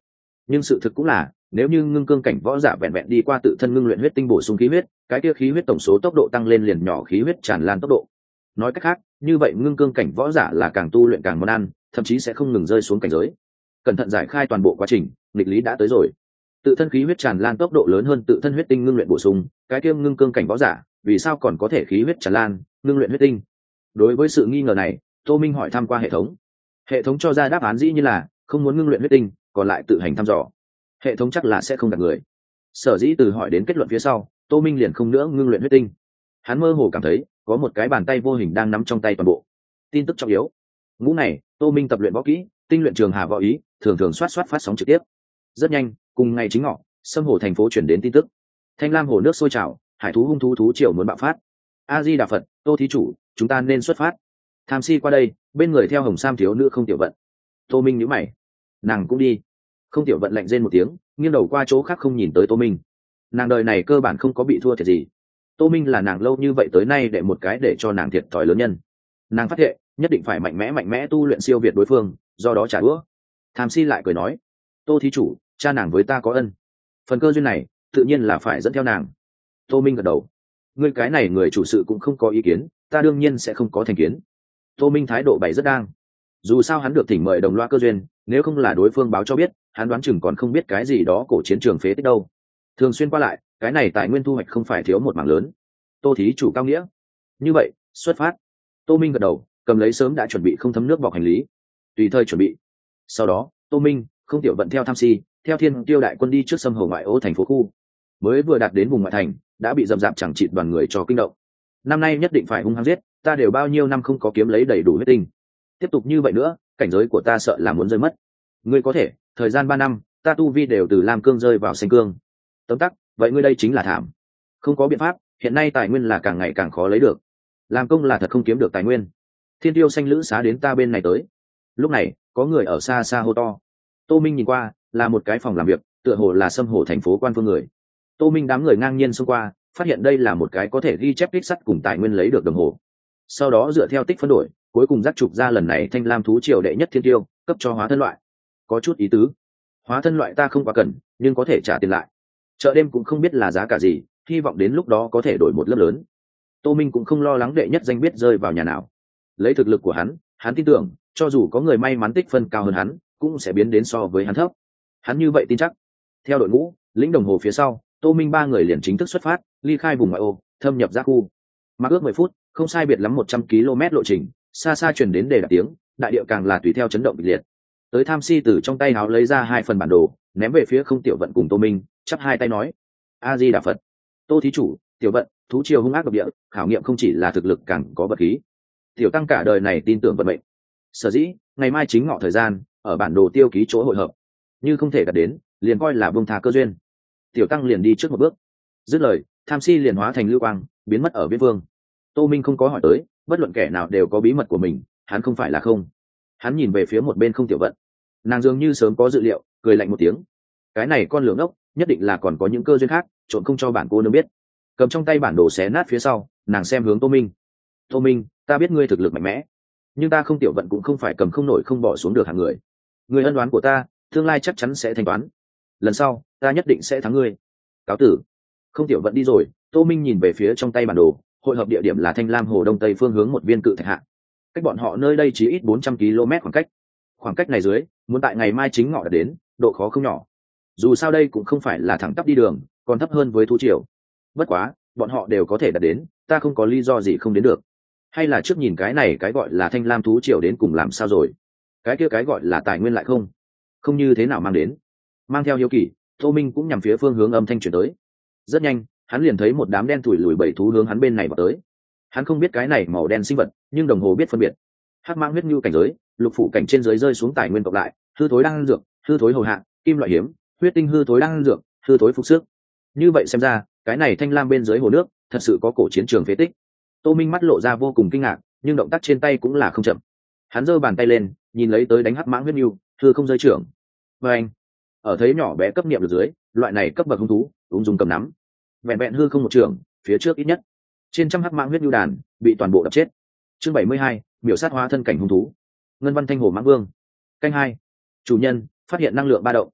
Nhưng sự thực cũng là, nếu như ngưng cương cảnh võ giả vẹn vẹn đi qua tự thân ngưng luyện huyết tinh bổ sung khí huyết, cái kia khí huyết tổng số tốc độ tăng lên liền nhỏ khí huyết tràn lan tốc độ. Nói cách khác, như vậy ngưng cương cảnh võ giả là càng tu luyện càng món ăn, thậm chí sẽ không ngừng rơi xuống cảnh giới. Cẩn thận giải khai toàn bộ quá trình, nghịch lý đã tới rồi. Tự thân khí huyết tràn lan tốc độ lớn hơn tự thân huyết tinh ngưng luyện bổ sung, cái kia ngưng cương cảnh võ giả, vì sao còn có thể khí huyết tràn lan, ngưng luyện huyết tinh? Đối với sự nghi ngờ này, Tô Minh hỏi thăm qua hệ thống. Hệ thống cho ra đáp án dĩ như là không muốn ngưng luyện huyết tinh, còn lại tự hành thăm dò. Hệ thống chắc là sẽ không gạt người. Sở dĩ từ hỏi đến kết luận phía sau, Tô Minh liền không nữa ngưng luyện huyết tinh. Hắn mơ hồ cảm thấy có một cái bàn tay vô hình đang nắm trong tay toàn bộ. Tin tức trọng yếu. Ngũ này, Tô Minh tập luyện võ kỹ, tinh luyện trường hà võ ý, thường thường xoát phát sóng trực tiếp. Rất nhanh, cùng ngày chính ngọ, Sâm Hồ thành phố chuyển đến tin tức. Thanh Lam hồ nước sôi trào, hải thú hung thú triều muốn bạo phát. A Di Đà Phật, Tô thí chủ, chúng ta nên xuất phát. Tham si qua đây, bên người theo hồng sam thiếu nữ Không Tiểu Vận. Tô Minh nhíu mày, nàng cũng đi. Không Tiểu Vận lạnh rên một tiếng, nghiêng đầu qua chỗ khác không nhìn tới Tô Minh. Nàng đời này cơ bản không có bị thua thiệt gì. Tô Minh là nàng lâu như vậy tới nay để một cái để cho nàng thiệt thòi lớn nhân. Nàng phát hiện nhất định phải mạnh mẽ tu luyện siêu việt đối phương, do đó trả đũa. Tham si lại cười nói, Tô thí chủ, cha nàng với ta có ân, phần cơ duyên này tự nhiên là phải dẫn theo nàng. Tô Minh gật đầu, ngươi cái này người chủ sự cũng không có ý kiến, ta đương nhiên sẽ không có thành kiến. Tô Minh thái độ bày rất đang. Dù sao hắn được thỉnh mời đồng loa cơ duyên, nếu không là đối phương báo cho biết, hắn đoán chừng còn không biết cái gì đó cổ chiến trường phế tích đâu. Thường xuyên qua lại, cái này tài nguyên thu hoạch không phải thiếu một mảng lớn. Tô thí chủ cao nghĩa. Như vậy, xuất phát. Tô Minh gật đầu, cầm lấy sớm đã chuẩn bị không thấm nước bọc hành lý, tùy thời chuẩn bị. Sau đó, Tô Minh, Không Tiểu Vận theo Tham si, theo Thiên Tiêu đại quân đi trước Sâm Hồ ngoại ô thành phố khu. Mới vừa đạt đến vùng ngoại thành, đã bị dầm dạp chẳng chịt đoàn người cho kinh động. Năm nay nhất định phải hung hăng giết, ta đều bao nhiêu năm không có kiếm lấy đầy đủ huyết tinh. Tiếp tục như vậy nữa, cảnh giới của ta sợ là muốn rơi mất. Ngươi có thể, thời gian 3 năm, ta tu vi đều từ lam cương rơi vào xanh cương. Tấm tắc, vậy ngươi đây chính là thảm. Không có biện pháp, hiện nay tài nguyên là càng ngày càng khó lấy được. Làm công là thật không kiếm được tài nguyên. Thiên Tiêu xanh lữ xá đến ta bên này tới. Lúc này, có người ở xa xa hô to. Tô Minh nhìn qua, là một cái phòng làm việc, tựa hồ là Sâm Hồ thành phố quan phương người. Tô Minh đám người ngang nhiên xông qua, phát hiện đây là một cái có thể ghi chép tích sắt cùng tài nguyên lấy được đồng hồ. Sau đó dựa theo tích phân đổi, cuối cùng dắt trục ra lần này Thanh Lam thú triều đệ nhất Thiên Tiêu, cấp cho hóa thân loại. Có chút ý tứ. Hóa thân loại ta không quá cần, nhưng có thể trả tiền lại. Chợ đêm cũng không biết là giá cả gì, hy vọng đến lúc đó có thể đổi một lớp lớn. Tô Minh cũng không lo lắng đệ nhất danh biết rơi vào nhà nào. Lấy thực lực của hắn tin tưởng, cho dù có người may mắn tích phân cao hơn hắn, cũng sẽ biến đến so với hắn thấp. Hắn như vậy tin chắc. Theo đội ngũ, lĩnh đồng hồ phía sau, Tô Minh 3 người liền chính thức xuất phát, ly khai vùng ngoại ô, thâm nhập giác khu. Mặc ước 10 phút, không sai biệt lắm 100 km lộ trình, xa xa truyền đến đề đạt tiếng, đại địa càng là tùy theo chấn động kịch liệt. Tới Tham si từ trong tay áo lấy ra 2 phần bản đồ, ném về phía Không Tiểu Vận cùng Tô Minh, chắp hai tay nói: A Di Đà Phật. Tô thí chủ, Tiểu Vận, thú triều hung ác độc địa, khảo nghiệm không chỉ là thực lực càng có vật khí. Tiểu tăng cả đời này tin tưởng vận mệnh. Sở dĩ, ngày mai chính ngọ thời gian, ở bản đồ tiêu ký chỗ hội hợp. Như không thể đạt đến, liền coi là buông tha cơ duyên. Tiểu tăng liền đi trước một bước. Dứt lời, Tham si liền hóa thành lưu quang, biến mất ở viễn vương. Tô Minh không có hỏi tới, bất luận kẻ nào đều có bí mật của mình, hắn không phải là không. Hắn nhìn về phía một bên Không Tiểu Vận, nàng dường như sớm có dự liệu, cười lạnh một tiếng. Cái này con lưỡng ốc, nhất định là còn có những cơ duyên khác, trộn không cho bản cô nương biết. Cầm trong tay bản đồ xé nát phía sau, nàng xem hướng Tô Minh. Tô Minh, ta biết ngươi thực lực mạnh mẽ, nhưng ta Không Tiểu Vận cũng không phải cầm không nổi không bỏ xuống được hàng người. Người ân đoán của ta, tương lai chắc chắn sẽ thanh toán. Lần sau, ta nhất định sẽ thắng ngươi. Cáo tử. Không Tiểu Vận đi rồi, Tô Minh nhìn về phía trong tay bản đồ, hội hợp địa điểm là Thanh Lam hồ đông tây phương hướng một viên cự thạch hạ. Cách bọn họ nơi đây chỉ ít 400 km khoảng cách. Khoảng cách này dưới, muốn tại ngày mai chính ngọ đã đến, độ khó không nhỏ. Dù sao đây cũng không phải là thẳng tắp đi đường, còn thấp hơn với thú triều. Bất quá, bọn họ đều có thể đạt đến, ta không có lý do gì không đến được. Hay là trước nhìn cái này cái gọi là Thanh Lam thú triều đến cùng làm sao rồi? Cái kia cái gọi là tài nguyên lại không như thế nào mang đến. Mang theo hiếu kỳ, Tô Minh cũng nhằm phía phương hướng âm thanh chuyển tới. Rất nhanh, hắn liền thấy một đám đen thủi lùi bảy thú hướng hắn bên này vào tới. Hắn không biết cái này màu đen sinh vật, nhưng đồng hồ biết phân biệt. Hắc mãng huyết nhu cảnh giới, lục phủ cảnh trên dưới rơi xuống tài nguyên cộng lại, hư thối đang dược, hư thối hầu hạ, kim loại hiếm, huyết tinh hư thối đang dược, hư thối phục sức. Như vậy xem ra, cái này Thanh Lam bên dưới hồ nước, thật sự có cổ chiến trường phế tích. Tô Minh mắt lộ ra vô cùng kinh ngạc, nhưng động tác trên tay cũng là không chậm. Hắn giơ bàn tay lên, nhìn lấy tới đánh hắc mãng huyết nhu, hư không rơi trưởng. Và anh, ở thấy nhỏ bé cấp niệm được dưới, loại này cấp bậc hung thú, ung dung cầm nắm, vẹn vẹn hư không một trường, phía trước ít nhất trên trăm hắc mãng huyết nhu đàn bị toàn bộ đập chết. Chương 72, miểu sát hóa thân cảnh hung thú. Ngân Văn Thanh Hồ Mãng Vương. Canh 2. Chủ nhân phát hiện năng lượng ba động.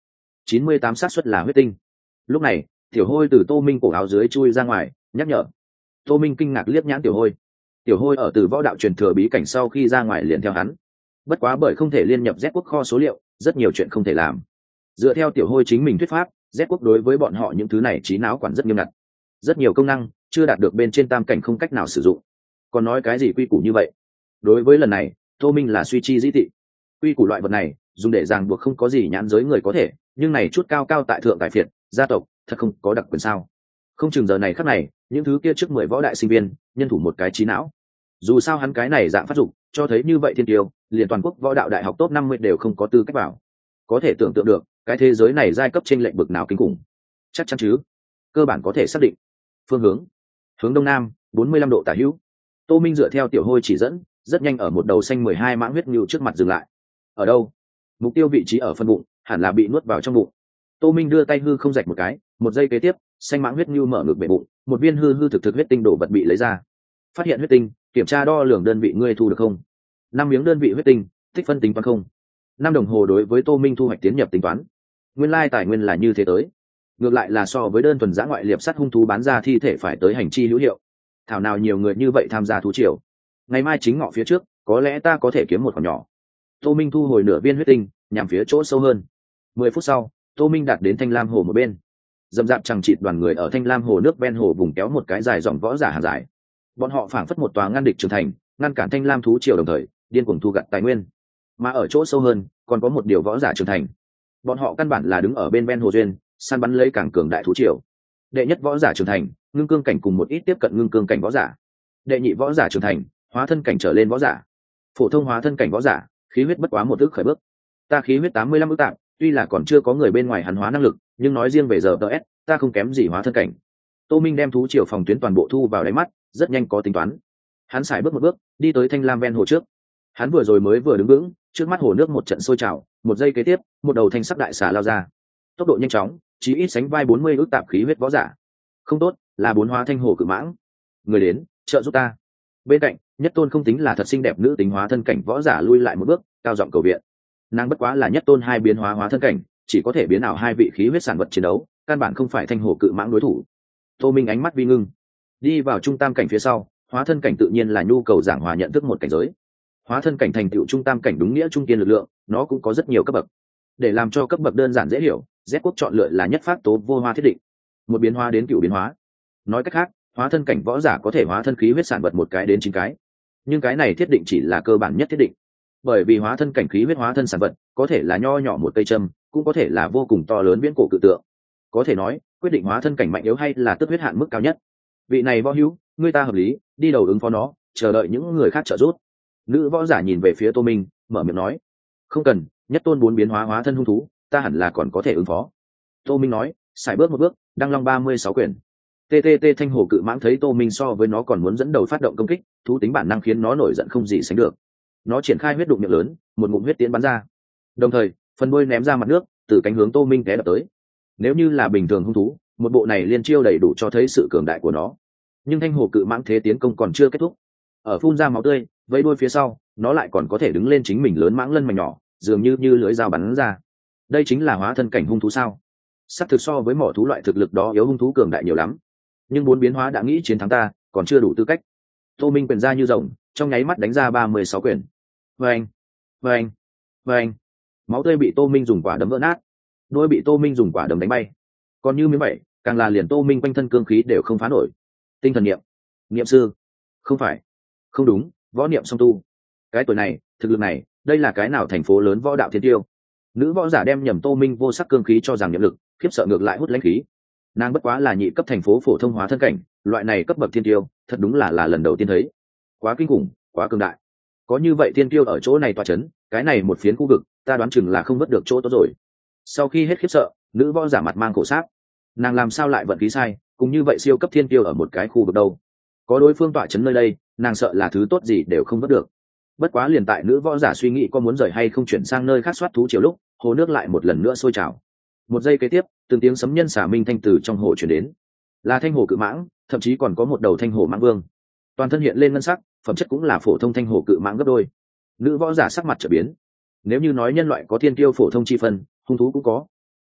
98 xác suất là huyết tinh. Lúc này tiểu hôi từ Tô Minh cổ áo dưới chui ra ngoài nhắc nhở. Tô Minh kinh ngạc liếc nhãn tiểu hôi. Tiểu hôi ở từ võ đạo truyền thừa bí cảnh sau khi ra ngoài liền theo hắn, bất quá bởi không thể liên nhập Z quốc kho số liệu, rất nhiều chuyện không thể làm. Dựa theo tiểu hôi chính mình thuyết pháp, Z quốc đối với bọn họ những thứ này trí não quản rất nghiêm ngặt, rất nhiều công năng chưa đạt được bên trên tam cảnh không cách nào sử dụng. Còn nói cái gì quy củ như vậy? Đối với lần này Tô Minh là suy chi dĩ tị. Quy củ loại vật này dùng để ràng buộc không có gì nhãn giới người có thể, nhưng này chút cao cao tại thượng tại phiệt gia tộc thật không có đặc quyền sao? Không chừng giờ này khắc này những thứ kia trước 10 võ đại sinh viên nhân thủ một cái trí não. Dù sao hắn cái này dạng phát dụng cho thấy như vậy thiên tiêu liền toàn quốc võ đạo đại học top 50 đều không có tư cách vào. Có thể tưởng tượng được cái thế giới này giai cấp trên lệnh bực nào kinh khủng. Chắc chắn chứ? Cơ bản có thể xác định. Phương hướng đông nam 45 độ tả hữu. Tô Minh dựa theo tiểu hôi chỉ dẫn rất nhanh ở một đầu xanh 12 mãng huyết ngưu trước mặt dừng lại. Ở đâu? Mục tiêu vị trí ở phân bụng, hẳn là bị nuốt vào trong bụng. Tô Minh đưa tay hư không rạch một cái, một giây kế tiếp xanh mãng huyết ngưu mở ngực bể bụng, một viên hư thực huyết tinh đổ vật bị lấy ra. Phát hiện huyết tinh, kiểm tra đo lường đơn vị ngươi thu được không? 5 miếng đơn vị huyết tinh, tích phân tính toán không? 5 đồng hồ đối với Tô Minh thu hoạch tiến nhập tính toán. Nguyên lai tài nguyên là như thế tới. Ngược lại là so với đơn thuần giã ngoại liệp sắt hung thú bán ra thi thể phải tới hành chi hữu hiệu. Thảo nào nhiều người như vậy tham gia thú triều. Ngày mai chính ngọ phía trước, có lẽ ta có thể kiếm một khoản nhỏ. Tô Minh thu hồi nửa viên huyết tinh, nhằm phía chỗ sâu hơn. 10 phút sau, Tô Minh đạt đến Thanh Lam hồ một bên. Dầm dạp chằng chịt đoàn người ở Thanh Lam hồ nước ven hồ vùng kéo một cái dài dòng võ giả hàng dài. Bọn họ phảng phất một tòa ngăn địch trưởng thành, ngăn cản Thanh Lam thú triều đồng thời điên cuồng thu gặt tài nguyên. Mà ở chỗ sâu hơn, còn có một điều võ giả trưởng thành. Bọn họ căn bản là đứng ở bên ven hồ duyên, săn bắn lấy càng cường đại thú triều. Đệ nhất võ giả trưởng thành, ngưng cương cảnh cùng một ít tiếp cận ngưng cương cảnh võ giả. Đệ nhị võ giả trưởng thành, hóa thân cảnh trở lên võ giả. Phổ thông hóa thân cảnh võ giả, khí huyết bất quá một ức khởi bước. Ta khí huyết 85 ức tạm, tuy là còn chưa có người bên ngoài hắn hóa năng lực, nhưng nói riêng về giờ DS, ta không kém gì hóa thân cảnh. Tô Minh đem thú triều phòng tuyến toàn bộ thu vào đáy mắt, rất nhanh có tính toán. Hắn xài bước một bước, đi tới Thanh Lam ven hồ trước. Hắn vừa rồi mới vừa đứng vững, trước mắt hồ nước một trận sôi trào, một giây kế tiếp, một đầu thanh sắc đại xà lao ra. Tốc độ nhanh chóng, chỉ ít sánh vai 40 ức tạp khí huyết võ giả. Không tốt, là 4 hóa thanh hồ cự mãng. Người đến, trợ giúp ta. Bên cạnh, nhất tôn không tính là thật xinh đẹp nữ tính hóa thân cảnh võ giả lui lại một bước, cao giọng cầu viện. Nàng bất quá là nhất tôn 2 biến hóa hóa thân cảnh, chỉ có thể biến ảo 2 vị khí huyết sản vật chiến đấu, căn bản không phải thanh hồ cự mãng đối thủ. Tô Minh ánh mắt vi ngưng, đi vào trung tam cảnh phía sau, hóa thân cảnh tự nhiên là nhu cầu giảng hòa nhận thức một cảnh giới. Hóa thân cảnh thành tựu trung tam cảnh đúng nghĩa trung kiên lực lượng, nó cũng có rất nhiều cấp bậc. Để làm cho cấp bậc đơn giản dễ hiểu, Z quốc chọn lựa là nhất pháp tố vô hoa thiết định, một biến hóa đến cửu biến hóa. Nói cách khác, hóa thân cảnh võ giả có thể hóa thân khí huyết sản vật một cái đến 9 cái. Nhưng cái này thiết định chỉ là cơ bản nhất thiết định. Bởi vì hóa thân cảnh khí huyết hóa thân sản vật có thể là nho nhỏ một cây châm, cũng có thể là vô cùng to lớn viễn cổ cự tượng. Có thể nói, quyết định hóa thân cảnh mạnh yếu hay là tức huyết hạn mức cao nhất. Vị này võ hữu, người ta hợp lý, đi đầu ứng phó nó, chờ đợi những người khác trợ giúp. Nữ võ giả nhìn về phía Tô Minh, mở miệng nói: không cần, nhất tôn 4 biến hóa hóa thân hung thú, ta hẳn là còn có thể ứng phó. Tô Minh nói, xài bước một bước, đăng long 36 quyển. TTT thanh hồ cự mãng thấy Tô Minh so với nó còn muốn dẫn đầu phát động công kích, thú tính bản năng khiến nó nổi giận không gì sánh được. Nó triển khai huyết đụng miệng lớn, một ngụm huyết tiễn bắn ra. Đồng thời, phần đuôi ném ra mặt nước, từ cánh hướng Tô Minh té đập tới. Nếu như là bình thường hung thú, một bộ này liên chiêu đầy đủ cho thấy sự cường đại của nó. Nhưng thanh hồ cự mãng thế tiến công còn chưa kết thúc. Ở phun ra máu tươi, vẫy đuôi phía sau, nó lại còn có thể đứng lên chính mình lớn mãng lân mảnh nhỏ, dường như lưỡi dao bắn ra. Đây chính là hóa thân cảnh hung thú sao? Sắp thực so với mỏ thú loại thực lực đó yếu hung thú cường đại nhiều lắm. Nhưng 4 biến hóa đã nghĩ chiến thắng ta, còn chưa đủ tư cách. Tô Minh quyền ra như rồng, trong nháy mắt đánh ra 36 quyền. Vâng, vâng, vâng. Máu tươi bị Tô Minh dùng quả đấm vỡ nát, đuôi bị Tô Minh dùng quả đấm đánh bay. Còn như miếng vậy, càng là liền Tô Minh quanh thân cương khí đều không phá nổi. Tinh thần niệm, niệm sư, không phải, không đúng, võ niệm song tu. Cái tuổi này, thực lực này, đây là cái nào thành phố lớn võ đạo thiên tiêu? Nữ võ giả đem nhầm Tô Minh vô sắc cương khí cho rằng niệm lực, khiếp sợ ngược lại hút lãnh khí. Nàng bất quá là nhị cấp thành phố phổ thông hóa thân cảnh, loại này cấp bậc thiên tiêu, thật đúng là lần đầu tiên thấy. Quá kinh khủng, quá cường đại. Có như vậy thiên tiêu ở chỗ này tọa chấn, cái này một phiến khu vực, ta đoán chừng là không vớt được chỗ tốt rồi. Sau khi hết khiếp sợ, nữ võ giả mặt mang khổ sáp. Nàng làm sao lại vận khí sai, cũng như vậy siêu cấp thiên tiêu ở một cái khu vực đâu? Có đối phương tọa chấn nơi đây, nàng sợ là thứ tốt gì đều không vớt được. Bất quá liền tại nữ võ giả suy nghĩ có muốn rời hay không chuyển sang nơi khác soát thú chiều lúc, hồ nước lại một lần nữa sôi trào. Một giây kế tiếp, từng tiếng sấm nhân xả minh thanh từ trong hồ chuyển đến, là thanh hồ cự mãng, thậm chí còn có một đầu thanh hồ mãng vương, toàn thân hiện lên ngân sắc, phẩm chất cũng là phổ thông thanh hồ cự mãng gấp đôi. Nữ võ giả sắc mặt trở biến. Nếu như nói nhân loại có thiên tiêu phổ thông chi phân, hung thú cũng có.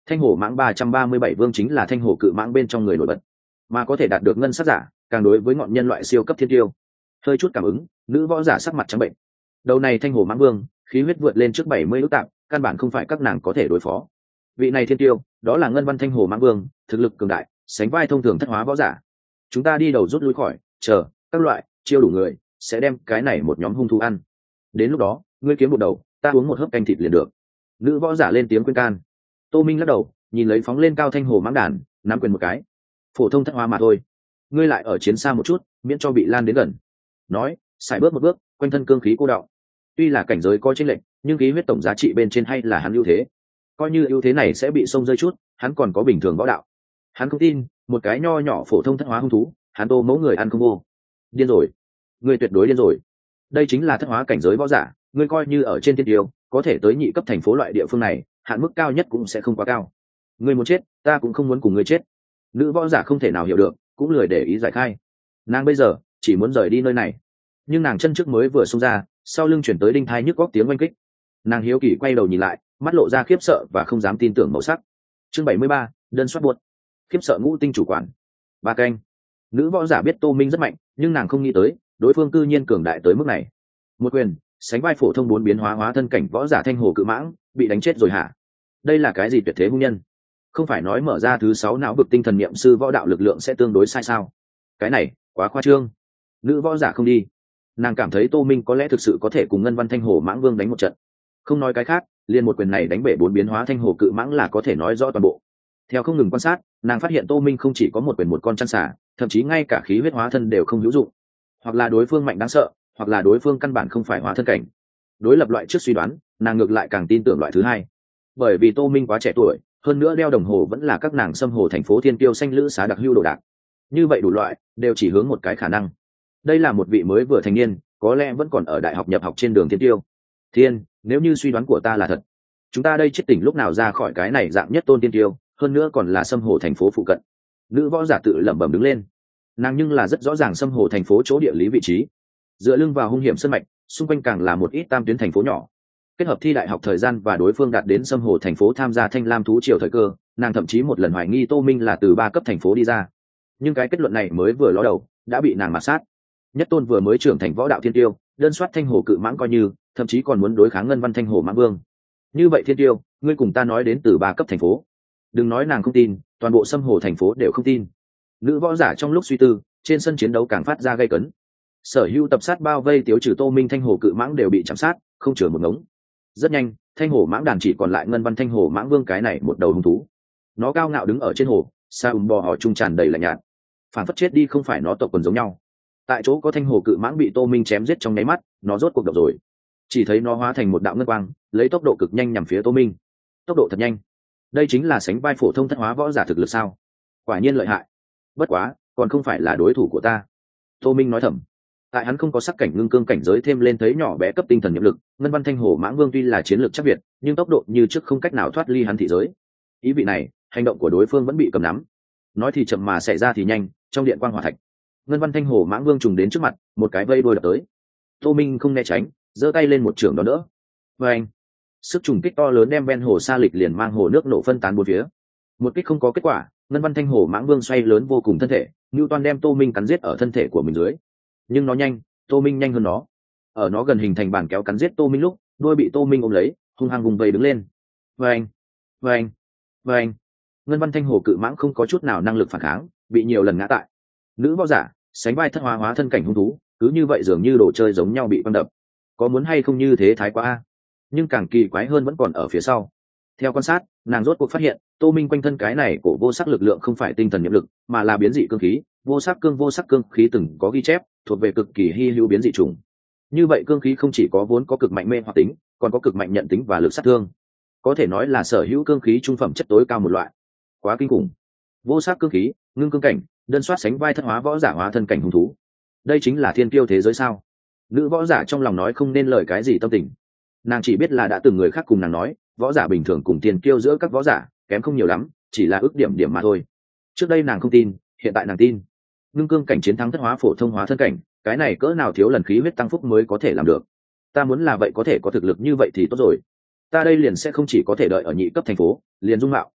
Thanh hồ mãng 337 vương chính là thanh hồ cự mãng bên trong người nổi bật, mà có thể đạt được ngân sắc giả, càng đối với ngọn nhân loại siêu cấp thiên tiêu. Hơi chút cảm ứng, nữ võ giả sắc mặt trắng bệnh. Đầu này thanh hồ mãng vương, khí huyết vượt lên trước 70 ức tạm, căn bản không phải các nàng có thể đối phó. Vị này thiên tiêu, đó là ngân văn thanh hồ mãng vương, thực lực cường đại, sánh vai thông thường thất hóa võ giả. Chúng ta đi đầu rút lui khỏi, chờ các loại chiêu đủ người, sẽ đem cái này một nhóm hung thú ăn. Đến lúc đó, ngươi kiếm một đầu, ta uống một hớp canh thịt liền được. Nữ võ giả lên tiếng khuyên can. Tô Minh lắc đầu, nhìn lấy phóng lên cao thanh hồ mãng đàn, nắm quyền một cái. Phổ thông thất hóa mà thôi, ngươi lại ở chiến xa một chút, miễn cho bị lan đến gần. Nói, xài bước một bước, quanh thân cương khí cô đọng. Tuy là cảnh giới có chênh lệch, nhưng khí huyết tổng giá trị bên trên hay là hắn ưu thế. Coi như ưu thế này sẽ bị xông rơi chút, hắn còn có bình thường võ đạo. Hắn không tin, một cái nho nhỏ phổ thông thất hóa hung thú, hắn tô mẫu người ăn không vô. Điên rồi, ngươi tuyệt đối điên rồi. Đây chính là thất hóa cảnh giới võ giả, ngươi coi như ở trên thiên tiêu, có thể tới nhị cấp thành phố loại địa phương này, hạn mức cao nhất cũng sẽ không quá cao. Ngươi muốn chết, ta cũng không muốn cùng ngươi chết. Nữ võ giả không thể nào hiểu được, cũng lười để ý giải khai. Nàng bây giờ chỉ muốn rời đi nơi này, nhưng nàng chân trước mới vừa xông ra, sau lưng chuyển tới đinh thai nhức góc tiếng oanh kích. Nàng hiếu kỳ quay đầu nhìn lại, mắt lộ ra khiếp sợ và không dám tin tưởng màu sắc. Chương 73, đơn soát buột. Khiếp sợ ngũ tinh chủ quản. Ba canh. Nữ võ giả biết Tô Minh rất mạnh, nhưng nàng không nghĩ tới đối phương cư nhiên cường đại tới mức này. Một quyền sánh vai phổ thông 4 biến hóa hóa thân cảnh võ giả thanh hồ cự mãng, bị đánh chết rồi hả? Đây là cái gì tuyệt thế hung nhân? Không phải nói mở ra thứ 6 não bực tinh thần niệm sư võ đạo lực lượng sẽ tương đối sai sao? Cái này quá khoa trương. Nữ võ giả không đi, nàng cảm thấy Tô Minh có lẽ thực sự có thể cùng ngân văn thanh hồ mãng vương đánh một trận. Không nói cái khác, liền một quyền này đánh bể 4 biến hóa thanh hồ cự mãng là có thể nói rõ toàn bộ. Theo không ngừng quan sát, nàng phát hiện Tô Minh không chỉ có một quyền một con chăn xả, thậm chí ngay cả khí huyết hóa thân đều không hữu dụng. Hoặc là đối phương mạnh đáng sợ, hoặc là đối phương căn bản không phải hóa thân cảnh. Đối lập loại trước suy đoán, nàng ngược lại càng tin tưởng loại thứ hai. Bởi vì Tô Minh quá trẻ tuổi, hơn nữa đeo đồng hồ vẫn là các nàng xâm hồ thành phố thiên kiêu xanh lữ xá đặc hưu đồ đạc. Như vậy đủ loại đều chỉ hướng một cái khả năng. Đây là một vị mới vừa thành niên, có lẽ vẫn còn ở đại học nhập học trên đường thiên tiêu. Thiên, nếu như suy đoán của ta là thật, chúng ta đây chết tỉnh lúc nào ra khỏi cái này dạng nhất tôn thiên tiêu, hơn nữa còn là xâm hồ thành phố phụ cận. Nữ võ giả tự lẩm bẩm đứng lên. Nàng nhưng là rất rõ ràng xâm hồ thành phố chỗ địa lý vị trí, dựa lưng vào hung hiểm sân mạch, xung quanh càng là một ít tam tuyến thành phố nhỏ. Kết hợp thi đại học thời gian và đối phương đạt đến xâm hồ thành phố tham gia thanh lam thú triều thời cơ, nàng thậm chí một lần hoài nghi Tô Minh là từ 3 cấp thành phố đi ra. Nhưng cái kết luận này mới vừa ló đầu, đã bị nàng mạt sát. Nhất tôn vừa mới trưởng thành võ đạo thiên tiêu, đơn soát thanh hồ cự mãng coi như, thậm chí còn muốn đối kháng ngân văn thanh hồ mãng vương. Như vậy thiên tiêu, ngươi cùng ta nói đến từ 3 cấp thành phố. Đừng nói nàng không tin, toàn bộ xâm hồ thành phố đều không tin. Nữ võ giả trong lúc suy tư, trên sân chiến đấu càng phát ra gay cấn. Sở hữu tập sát bao vây tiêu trừ Tô Minh thanh hồ cự mãng đều bị chạm sát, không chừa một ngống. Rất nhanh, thanh hồ mãng đàn chỉ còn lại ngân văn thanh hồ mãng vương cái này một đầu hung thú. Nó cao ngạo đứng ở trên hồ, sa bò họ trung tràn đầy lạnh nhạt, phản phất chết đi không phải nó tộc quần giống nhau. Tại chỗ có thanh hồ cự mãng bị Tô Minh chém giết trong nháy mắt, nó rốt cuộc độc rồi. Chỉ thấy nó hóa thành một đạo ngân quang, lấy tốc độ cực nhanh nhằm phía Tô Minh. Tốc độ thật nhanh. Đây chính là sánh vai phổ thông thất hóa võ giả thực lực sao? Quả nhiên lợi hại. Bất quá, còn không phải là đối thủ của ta. Tô Minh nói thầm. Tại hắn không có sắc cảnh ngưng cương cảnh giới thêm lên thấy nhỏ bé cấp tinh thần nhiệm lực, ngân văn thanh hồ mãng vương tuy là chiến lược chắc việt, nhưng tốc độ như trước không cách nào thoát ly hắn thị giới. Ý vị này, hành động của đối phương vẫn bị cầm nắm. Nói thì chậm mà xảy ra thì nhanh, trong điện quang hỏa thạch. Ngân văn thanh hồ mãng vương trùng đến trước mặt, một cái vây đuôi đập tới. Tô Minh không né tránh, giơ tay lên một trường đón đỡ. Và anh, sức trùng kích to lớn đem ven hồ sa lịch liền mang hồ nước nổ phân tán bốn phía. Một kích không có kết quả, ngân văn thanh hồ mãng vương xoay lớn vô cùng thân thể, Newton đem Tô Minh cắn giết ở thân thể của mình dưới. Nhưng nó nhanh, Tô Minh nhanh hơn nó. Ở nó gần hình thành bàn kéo cắn giết Tô Minh lúc, đuôi bị Tô Minh ôm lấy, hung hăng vùng vây đứng lên. Và anh, và anh, và anh, ngân văn thanh hồ cự mãng không có chút nào năng lực phản kháng, bị nhiều lần ngã tại. Nữ võ giả sánh vai thất hóa hóa thân cảnh hung thú, cứ như vậy dường như đồ chơi giống nhau bị quăng đập. Có muốn hay không như thế thái quá a? Nhưng càng kỳ quái hơn vẫn còn ở phía sau. Theo quan sát, nàng rốt cuộc phát hiện Tô Minh quanh thân cái này của vô sắc lực lượng không phải tinh thần nhiệm lực, mà là biến dị cương khí. Vô sắc cương khí từng có ghi chép, thuộc về cực kỳ hy hữu biến dị chủng. Như vậy cương khí không chỉ có vốn có cực mạnh mê hoặc tính, còn có cực mạnh nhận tính và lực sát thương. Có thể nói là sở hữu cương khí trung phẩm chất tối cao một loại. Quá kinh khủng. Vô sắc cương khí, ngưng cương cảnh, đơn soát sánh vai thất hóa võ giả hóa thân cảnh hung thú. Đây chính là thiên kiêu thế giới sao? Nữ võ giả trong lòng nói không nên lời cái gì tâm tình. Nàng chỉ biết là đã từng người khác cùng nàng nói, võ giả bình thường cùng thiên kiêu giữa các võ giả kém không nhiều lắm, chỉ là ước điểm mà thôi. Trước đây nàng không tin, hiện tại nàng tin. Ngưng cương cảnh chiến thắng thất hóa phổ thông hóa thân cảnh, cái này cỡ nào thiếu lần khí huyết tăng phúc mới có thể làm được. Ta muốn là vậy có thể có thực lực như vậy thì tốt rồi. Ta đây liền sẽ không chỉ có thể đợi ở nhị cấp thành phố, liền dung mạo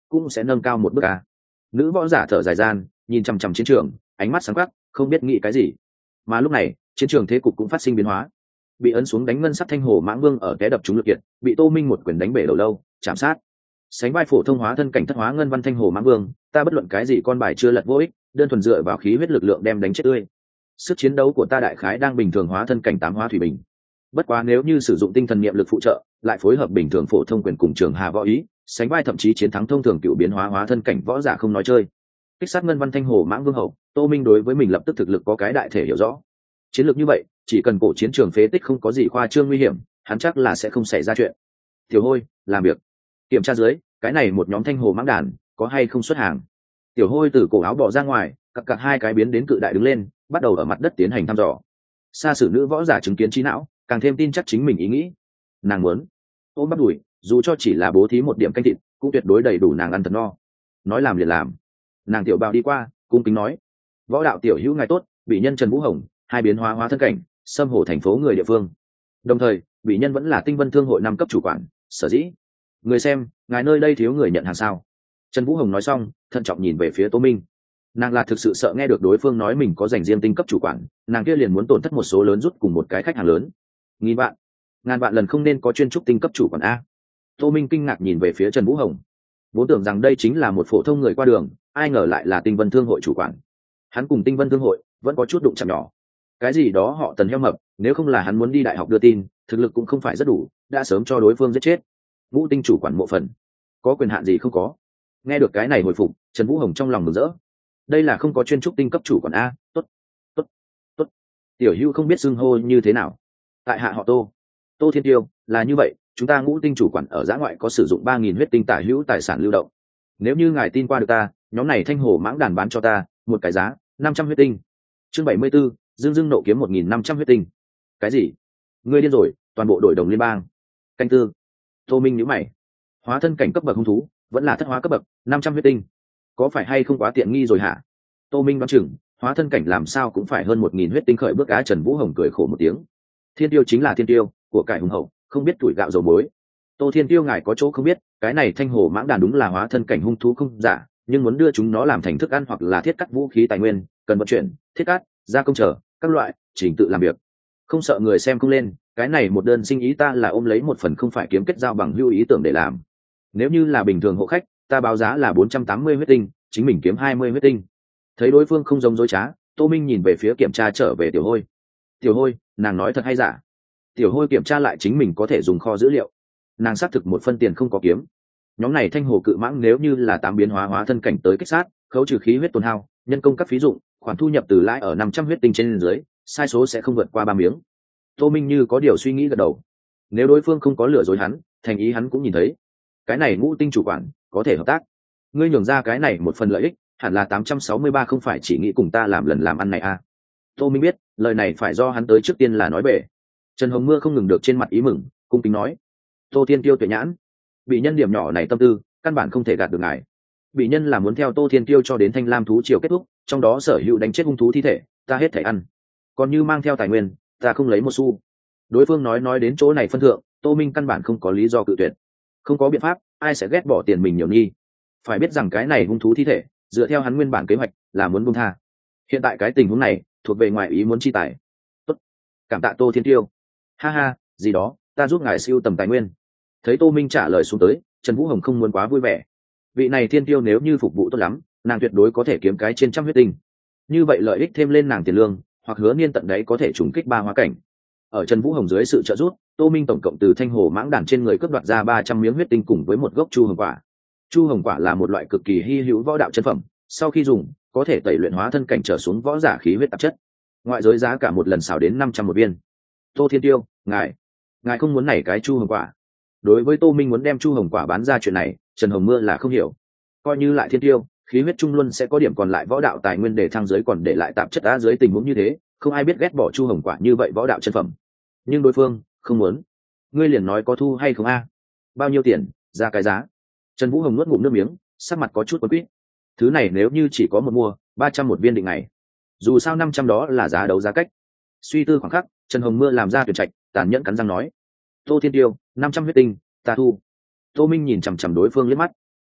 cũng sẽ nâng cao một bước ca. Nữ võ giả thở dài gian, nhìn chằm chằm chiến trường, ánh mắt sáng quắc, không biết nghĩ cái gì. Mà lúc này chiến trường thế cục cũng phát sinh biến hóa. Bị ấn xuống đánh ngân sắc thanh hồ mãng vương ở té đập trúng lực kiện, bị Tô Minh một quyền đánh bể đầu lâu, chạm sát. Sánh vai phổ thông hóa thân cảnh thất hóa ngân văn thanh hồ mãng vương, ta bất luận cái gì con bài chưa lật vô ích, đơn thuần dựa vào khí huyết lực lượng đem đánh chết tươi. Sức chiến đấu của ta đại khái đang bình thường hóa thân cảnh tám hóa thủy bình. Bất quá nếu như sử dụng tinh thần niệm lực phụ trợ, lại phối hợp bình thường phổ thông quyền cùng trường hà võ ý, sánh vai thậm chí chiến thắng thông thường cựu biến hóa hóa thân cảnh võ giả không nói chơi. Kích sát ngân văn thanh hồ mãng vương hậu, Tô Minh đối với mình lập tức thực lực có cái đại thể hiểu rõ. Chiến lược như vậy, chỉ cần cổ chiến trường phế tích không có gì khoa trương nguy hiểm, hắn chắc là sẽ không xảy ra chuyện. Tiểu Hôi, làm việc. Kiểm tra dưới, cái này một nhóm thanh hồ mãng đàn, có hay không xuất hàng. Tiểu Hôi từ cổ áo bỏ ra ngoài, cặp hai cái biến đến cự đại đứng lên, bắt đầu ở mặt đất tiến hành thăm dò. Xa sử nữ võ giả chứng kiến trí não, càng thêm tin chắc chính mình ý nghĩ. Nàng muốn ôm bắt đùi, dù cho chỉ là bố thí một điểm canh thịt, cũng tuyệt đối đầy đủ nàng ăn thật no. Nói làm liền làm. Nàng tiểu bào đi qua, cung kính nói: võ đạo tiểu hữu ngài tốt, bị nhân Trần Vũ Hồng, hai biến hóa hóa thân cảnh, xâm hổ thành phố người địa phương. Đồng thời bị nhân vẫn là Tinh Vân Thương hội 5 cấp chủ quản. Sở dĩ người xem, ngài nơi đây thiếu người nhận hàng sao? Trần Vũ Hồng nói xong, thận trọng nhìn về phía Tô Minh. Nàng là thực sự sợ nghe được đối phương nói mình có dành riêng tinh cấp chủ quản, nàng kia liền muốn tổn thất một số lớn rút cùng một cái khách hàng lớn. Nghìn vạn, ngàn vạn lần không nên có chuyên trúc tinh cấp chủ quản a. Tô Minh kinh ngạc nhìn về phía Trần Vũ Hồng, vốn tưởng rằng đây chính là một phổ thông người qua đường, ai ngờ lại là Tinh Vân Thương hội chủ quản. Hắn cùng Tinh Vân Thương hội vẫn có chút đụng chạm nhỏ. Cái gì đó họ Tần heo mập, nếu không là hắn muốn đi đại học đưa tin, thực lực cũng không phải rất đủ, đã sớm cho đối phương giết chết. Ngũ tinh chủ quản mộ phần, có quyền hạn gì không có? Nghe được cái này hồi phục, Trần Vũ Hồng trong lòng mừng rỡ. Đây là không có chuyên trúc tinh cấp chủ quản a. Tốt, tốt, tốt. Tiểu Hữu không biết xưng hô như thế nào? Tại hạ họ Tô, Tô Thiên Tiêu. Là như vậy, chúng ta Ngũ tinh chủ quản ở giã ngoại có sử dụng 3.000 huyết tinh tả hữu tài sản lưu động. Nếu như ngài tin qua được ta, nhóm này thanh hồ mãng đàn bán cho ta, một cái giá 500 huyết tinh. Chương 74, Dương Dương nộ kiếm 1.500 huyết tinh. Cái gì? Ngươi điên rồi, toàn bộ đội đồng liên bang. Canh tư. Tô Minh nhíu mày. Hóa thân cảnh cấp bậc hung thú, vẫn là thất hóa cấp bậc, 500 huyết tinh. Có phải hay không quá tiện nghi rồi hả? Tô Minh đoán chừng, hóa thân cảnh làm sao cũng phải hơn 1.000 huyết tinh khởi bước á. Trần Vũ Hồng cười khổ một tiếng. Thiên Tiêu chính là thiên tiêu, của cải hùng hậu, không biết tuổi gạo dầu muối. Tô Thiên Tiêu ngài có chỗ không biết, cái này thanh hồ mãng đàn đúng là hóa thân cảnh hung thú không giả, nhưng muốn đưa chúng nó làm thành thức ăn hoặc là thiết cắt vũ khí tài nguyên, cần vận chuyển, thiết cắt, gia công trở các loại trình tự làm việc. Không sợ người xem không lên, cái này một đơn sinh ý ta là ôm lấy một phần không phải kiếm kết giao bằng hữu ý tưởng để làm. Nếu như là bình thường hộ khách, ta báo giá là 480 huyết tinh, chính mình kiếm 20 huyết tinh. Thấy đối phương không giống dối trá, Tô Minh nhìn về phía kiểm tra trở về Tiểu Hôi. Tiểu Hôi, nàng nói thật hay giả? Tiểu Hôi kiểm tra lại chính mình có thể dùng kho dữ liệu. Nàng xác thực một phân tiền không có kiếm. Nhóm này thanh hồ cự mãng nếu như là 8 biến hóa hóa thân cảnh tới kích sát, khấu trừ khí huyết tổn hao, nhân công các phí dụng, khoản thu nhập từ lãi ở 500 huyết tinh trên dưới, sai số sẽ không vượt qua 3 miếng. Tô Minh như có điều suy nghĩ gật đầu. Nếu đối phương không có lừa dối hắn, thành ý hắn cũng nhìn thấy. Cái này Ngũ tinh chủ quản có thể hợp tác. Ngươi nhường ra cái này một phần lợi ích, hẳn là 863 không phải chỉ nghĩ cùng ta làm lần làm ăn này à? Tô Minh biết, lời này phải do hắn tới trước tiên là nói bể. Trần Hồng Mưa không ngừng được trên mặt ý mừng, cung kính nói: Tô Thiên Tiêu tuệ nhãn, bị nhân điểm nhỏ này tâm tư, căn bản không thể gạt được ngài. Bị nhân là muốn theo Tô Thiên Tiêu cho đến Thanh Lam thú triều kết thúc, trong đó sở hữu đánh chết hung thú thi thể, ta hết thể ăn. Còn như mang theo tài nguyên, ta không lấy một xu. Đối phương nói đến chỗ này phân thượng, Tô Minh căn bản không có lý do cự tuyệt. Không có biện pháp, ai sẽ ghét bỏ tiền mình nhiều nghi. Phải biết rằng cái này hung thú thi thể, dựa theo hắn nguyên bản kế hoạch là muốn buông tha. Hiện tại cái tình huống này thuộc về ngoại ý muốn chi tài. Tốt, cảm tạ Tô Thiên Tiêu. Ha ha, gì đó, ta giúp ngài siêu tầm tài nguyên. Thấy Tô Minh trả lời xuống tới, Trần Vũ Hồng không muốn quá vui vẻ. Vị này Thiên Tiêu nếu như phục vụ tốt lắm, nàng tuyệt đối có thể kiếm cái trên trăm huyết tinh. Như vậy lợi ích thêm lên nàng tiền lương, hoặc hứa niên tận đấy có thể trùng kích 3 hóa cảnh. Ở Trần Vũ Hồng dưới sự trợ giúp, Tô Minh tổng cộng từ thanh hồ mãng đàn trên người cướp đoạt ra 300 miếng huyết tinh cùng với một gốc chu hồng quả. Chu hồng quả là một loại cực kỳ hy hữu võ đạo chân phẩm, sau khi dùng, có thể tẩy luyện hóa thân cảnh trở xuống võ giả khí huyết tạp chất. Ngoại giới giá cả một lần xào đến 500 một viên. Tô Thiên Tiêu, ngài không muốn này cái chu hồng quả? Đối với Tô Minh muốn đem chu hồng quả bán ra chuyện này, Trần Hồng Mưa là không hiểu. Coi như lại Thiên Tiêu, khí huyết trung luân sẽ có điểm còn lại võ đạo tài nguyên để thăng giới còn để lại tạp chất đá dưới tình huống như thế, không ai biết ghét bỏ chu hồng quả như vậy võ đạo chân phẩm. Nhưng đối phương không muốn. Ngươi liền nói có thu hay không a? Bao nhiêu tiền, ra cái giá. Trần Vũ Hồng nuốt ngụm nước miếng, sắc mặt có chút quấn quýt. Thứ này nếu như chỉ có một mua, 300 một viên định ngày. Dù sao 500 đó là giá đấu giá cách. Suy tư khoảng khắc, Trần Hồng Mưa làm ra tuyển trạch, tàn nhẫn cắn răng nói: Tô Thiên Tiêu, 500 huyết tinh, ta thu. Tô Minh nhìn chằm chằm đối phương liếc mắt.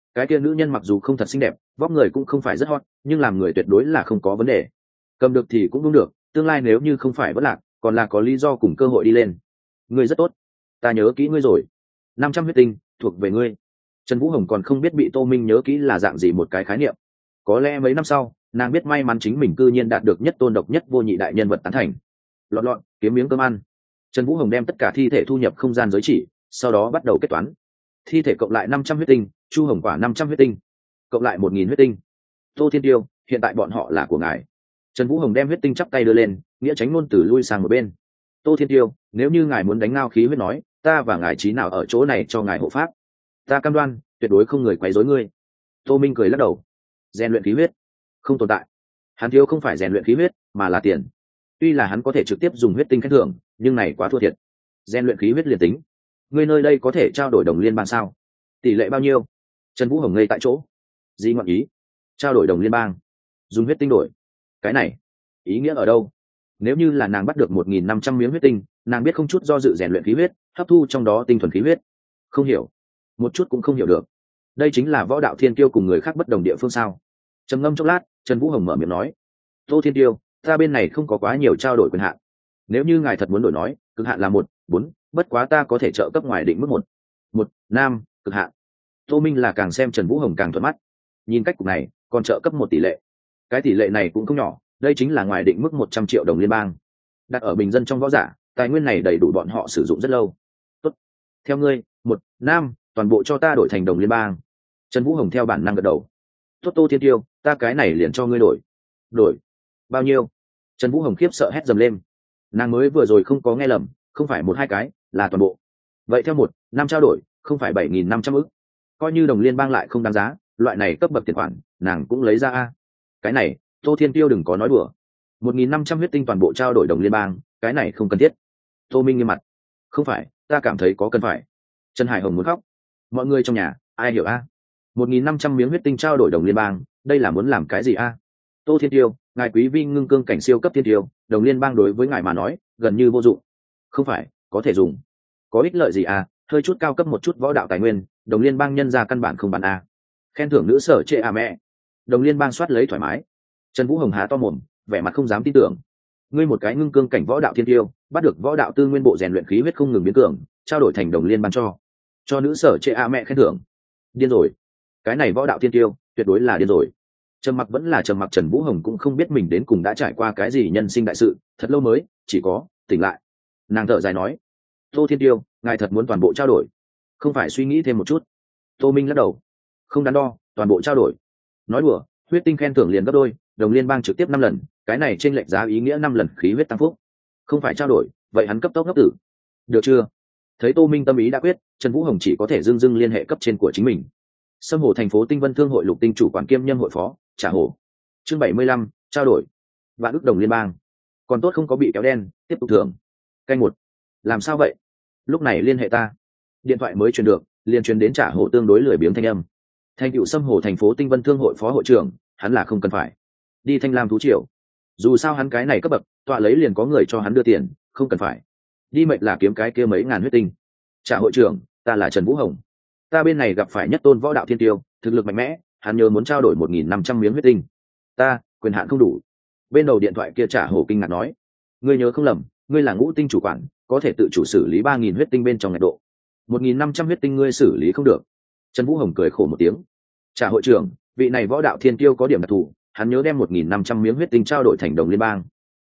cái kia nữ nhân mặc dù không thật xinh đẹp, vóc người cũng không phải rất hot, nhưng làm người tuyệt đối là không có vấn đề. Cầm được thì cũng đúng được, tương lai nếu như không phải vất lạc, còn là có lý do cùng cơ hội đi lên. Ngươi rất tốt, ta nhớ kỹ ngươi rồi. 500 huyết tinh thuộc về ngươi. Trần Vũ Hồng còn không biết bị Tô Minh nhớ kỹ là dạng gì một cái khái niệm. Có lẽ mấy năm sau, nàng biết may mắn chính mình cư nhiên đạt được nhất tôn độc nhất vô nhị đại nhân vật tán thành. Lọt lọt, kiếm miếng cơm ăn. Trần Vũ Hồng đem tất cả thi thể thu nhập không gian giới chỉ, sau đó bắt đầu kết toán. Thi thể cộng lại 500 huyết tinh, Chu Hồng Quả 500 huyết tinh, cộng lại 1000 huyết tinh. Tô Thiên Tiêu, hiện tại bọn họ là của ngài. Trần Vũ Hồng đem huyết tinh chắp tay đưa lên, nghĩa tránh ngôn từ lui sang một bên. Tô Thiên Tiêu, nếu như ngài muốn đánh ngao khí huyết nói, ta và ngài trí nào ở chỗ này cho ngài hộ pháp. Ta cam đoan, tuyệt đối không người quấy rối ngươi. Tô Minh cười lắc đầu. Rèn luyện khí huyết không tồn tại, hắn thiếu không phải rèn luyện khí huyết mà là tiền. Tuy là hắn có thể trực tiếp dùng huyết tinh khen thưởng, nhưng này quá thua thiệt. Rèn luyện khí huyết liền tính, ngươi nơi đây có thể trao đổi đồng liên bang sao? Tỷ lệ bao nhiêu? Trần Vũ Hồng ngây tại chỗ. Gì ngọn ý? Trao đổi đồng liên bang, dùng huyết tinh đổi? Cái này ý nghĩa ở đâu? Nếu như là nàng bắt được 1500 miếng huyết tinh, nàng biết không chút do dự rèn luyện khí huyết, hấp thu trong đó tinh thuần khí huyết. Không hiểu, một chút cũng không hiểu được. Đây chính là võ đạo thiên kiêu cùng người khác bất đồng địa phương sao? Trầm ngâm chốc lát, Trần Vũ Hồng mở miệng nói: Tô Thiên Tiêu, ta bên này không có quá nhiều trao đổi quyền hạn. Nếu như ngài thật muốn đổi nói, cực hạn là 1-4, bất quá ta có thể trợ cấp ngoài định mức 1-5, cực hạn. Tô Minh là càng xem Trần Vũ Hồng càng thuận mắt. Nhìn cách cục này, còn trợ cấp 1 tỷ lệ. Cái tỷ lệ này cũng không nhỏ, đây chính là ngoài định mức 100 triệu đồng liên bang. Đặt ở bình dân trong võ giả, tài nguyên này đầy đủ bọn họ sử dụng rất lâu. Tốt. Theo ngươi, 1-5, toàn bộ cho ta đổi thành đồng liên bang. Trần Vũ Hồng theo bản năng gật đầu. Tốt Tô Thiên Tiêu, ta cái này liền cho ngươi đổi. Đổi bao nhiêu? Trần Vũ Hồng khiếp sợ hét dầm lên. Nàng mới vừa rồi không có nghe lầm, không phải 1-2 cái, là toàn bộ. Vậy theo 1-5 trao đổi, không phải 7.500 ức. Coi như đồng liên bang lại không đáng giá, loại này cấp bậc tiền khoản, nàng cũng lấy ra a. Cái này, Tô Thiên Tiêu đừng có nói đùa. 1.500 huyết tinh toàn bộ trao đổi đồng liên bang, cái này không cần thiết. Tô Minh nghiêm mặt. Không phải, ta cảm thấy có cần phải. Trần Hải Hồng muốn khóc. Mọi người trong nhà, ai hiểu a? 1.500 miếng huyết tinh trao đổi đồng liên bang, đây là muốn làm cái gì a? Tô Thiên Tiêu, ngài quý vi ngưng cương cảnh siêu cấp thiên tiêu, đồng liên bang đối với ngài mà nói gần như vô dụng. Không phải, có thể dùng. Có ích lợi gì a? Hơi chút cao cấp một chút võ đạo tài nguyên, đồng liên bang nhân ra căn bản không bán a. Khen thưởng nữ sở trệ à mẹ. Đồng liên bang soát lấy thoải mái. Trần Vũ Hồng há to mồm, vẻ mặt không dám tin tưởng. Ngươi một cái ngưng cương cảnh võ đạo thiên tiêu, bắt được võ đạo tư nguyên bộ rèn luyện khí huyết không ngừng biến cường, trao đổi thành đồng liên bang cho nữ sở trệ à mẹ khen thưởng. Điên rồi. Cái này võ đạo thiên tiêu, tuyệt đối là điên rồi. Trầm mặc vẫn là trầm mặc, Trần Vũ Hồng cũng không biết mình đến cùng đã trải qua cái gì nhân sinh đại sự, thật lâu mới chỉ có tỉnh lại. Nàng thở dài nói: Tô Thiên Tiêu, ngài thật muốn toàn bộ trao đổi? Không phải suy nghĩ thêm một chút? Tô Minh lắc đầu. Không đắn đo, toàn bộ trao đổi. Nói đùa, huyết tinh khen thưởng liền gấp đôi, đồng liên bang trực tiếp 5 lần, cái này trên lệch giá ý nghĩa 5 lần khí huyết tăng phúc. Không phải trao đổi, vậy hắn cấp tốc ngốc tử. Được chưa? Thấy Tô Minh tâm ý đã quyết, Trần Vũ Hồng chỉ có thể dưng liên hệ cấp trên của chính mình. Sâm Hồ thành phố Tinh Vân Thương hội Lục Tinh chủ quản kiêm nhân hội phó, Trả Hồ. Chương 75, trao đổi. Vạn ức đồng liên bang. Còn tốt không có bị kéo đen, tiếp tục thưởng. Canh 1. Làm sao vậy? Lúc này liên hệ ta. Điện thoại mới truyền được, liền truyền đến Trả Hồ tương đối lười biếng thanh âm. Thành tựu Sâm Hồ thành phố Tinh Vân Thương hội phó hội trưởng, hắn là không cần phải đi Thanh Lam thú triều. Dù sao hắn cái này cấp bậc, tọa lấy liền có người cho hắn đưa tiền, không cần phải đi mệnh là kiếm cái kia mấy ngàn huyết tinh. Trả hội trưởng, ta là Trần Vũ Hồng. Ta bên này gặp phải nhất tôn võ đạo thiên tiêu, thực lực mạnh mẽ, hắn nhớ muốn trao đổi 1.500 miếng huyết tinh. Ta quyền hạn không đủ. Bên đầu điện thoại kia Trả Hồ kinh ngạc nói: ngươi nhớ không lầm, ngươi là Ngũ Tinh chủ quản, có thể tự chủ xử lý 3.000 huyết tinh bên trong ngạch độ. 1.500 huyết tinh ngươi xử lý không được. Trần Vũ Hồng cười khổ một tiếng. Trả hội trưởng, vị này võ đạo thiên tiêu có điểm đặc thù, hắn nhớ đem 1.500 miếng huyết tinh trao đổi thành đồng liên bang.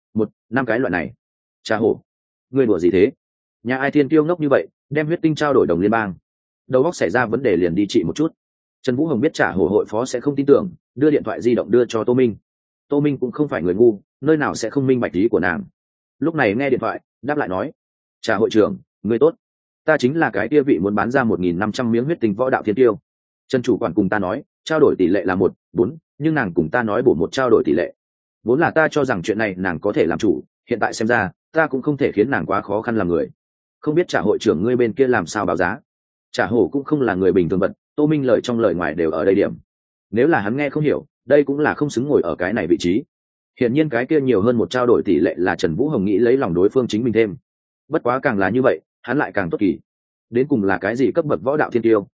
1-5 cái loại này. Trả Hồ, ngươi đùa gì thế? Nhà ai thiên tiêu ngốc như vậy, đem huyết tinh trao đổi đồng liên bang? Đầu óc xảy ra vấn đề liền đi trị một chút. Trần Vũ Hồng biết Trả Hồ hội phó sẽ không tin tưởng, đưa điện thoại di động đưa cho Tô Minh. Tô Minh cũng không phải người ngu, nơi nào sẽ không minh bạch ý của nàng. Lúc này nghe điện thoại, đáp lại nói: Trả hội trưởng, ngươi tốt. Ta chính là cái kia vị muốn bán ra 1.500 miếng huyết tinh võ đạo thiên tiêu. Trần chủ quản cùng ta nói, trao đổi tỷ lệ là 1-4, nhưng nàng cùng ta nói bổ một trao đổi tỷ lệ. Vốn là ta cho rằng chuyện này nàng có thể làm chủ, hiện tại xem ra, ta cũng không thể khiến nàng quá khó khăn làm người. Không biết Trả hội trưởng ngươi bên kia làm sao báo giá? Trả Hồ cũng không là người bình thường vật, Tô Minh lời trong lời ngoài đều ở đây điểm. Nếu là hắn nghe không hiểu, đây cũng là không xứng ngồi ở cái này vị trí. Hiển nhiên cái kia nhiều hơn một trao đổi tỷ lệ là Trần Vũ Hồng nghĩ lấy lòng đối phương chính mình thêm. Bất quá càng là như vậy, hắn lại càng tốt kỳ. Đến cùng là cái gì cấp bậc võ đạo thiên tiêu,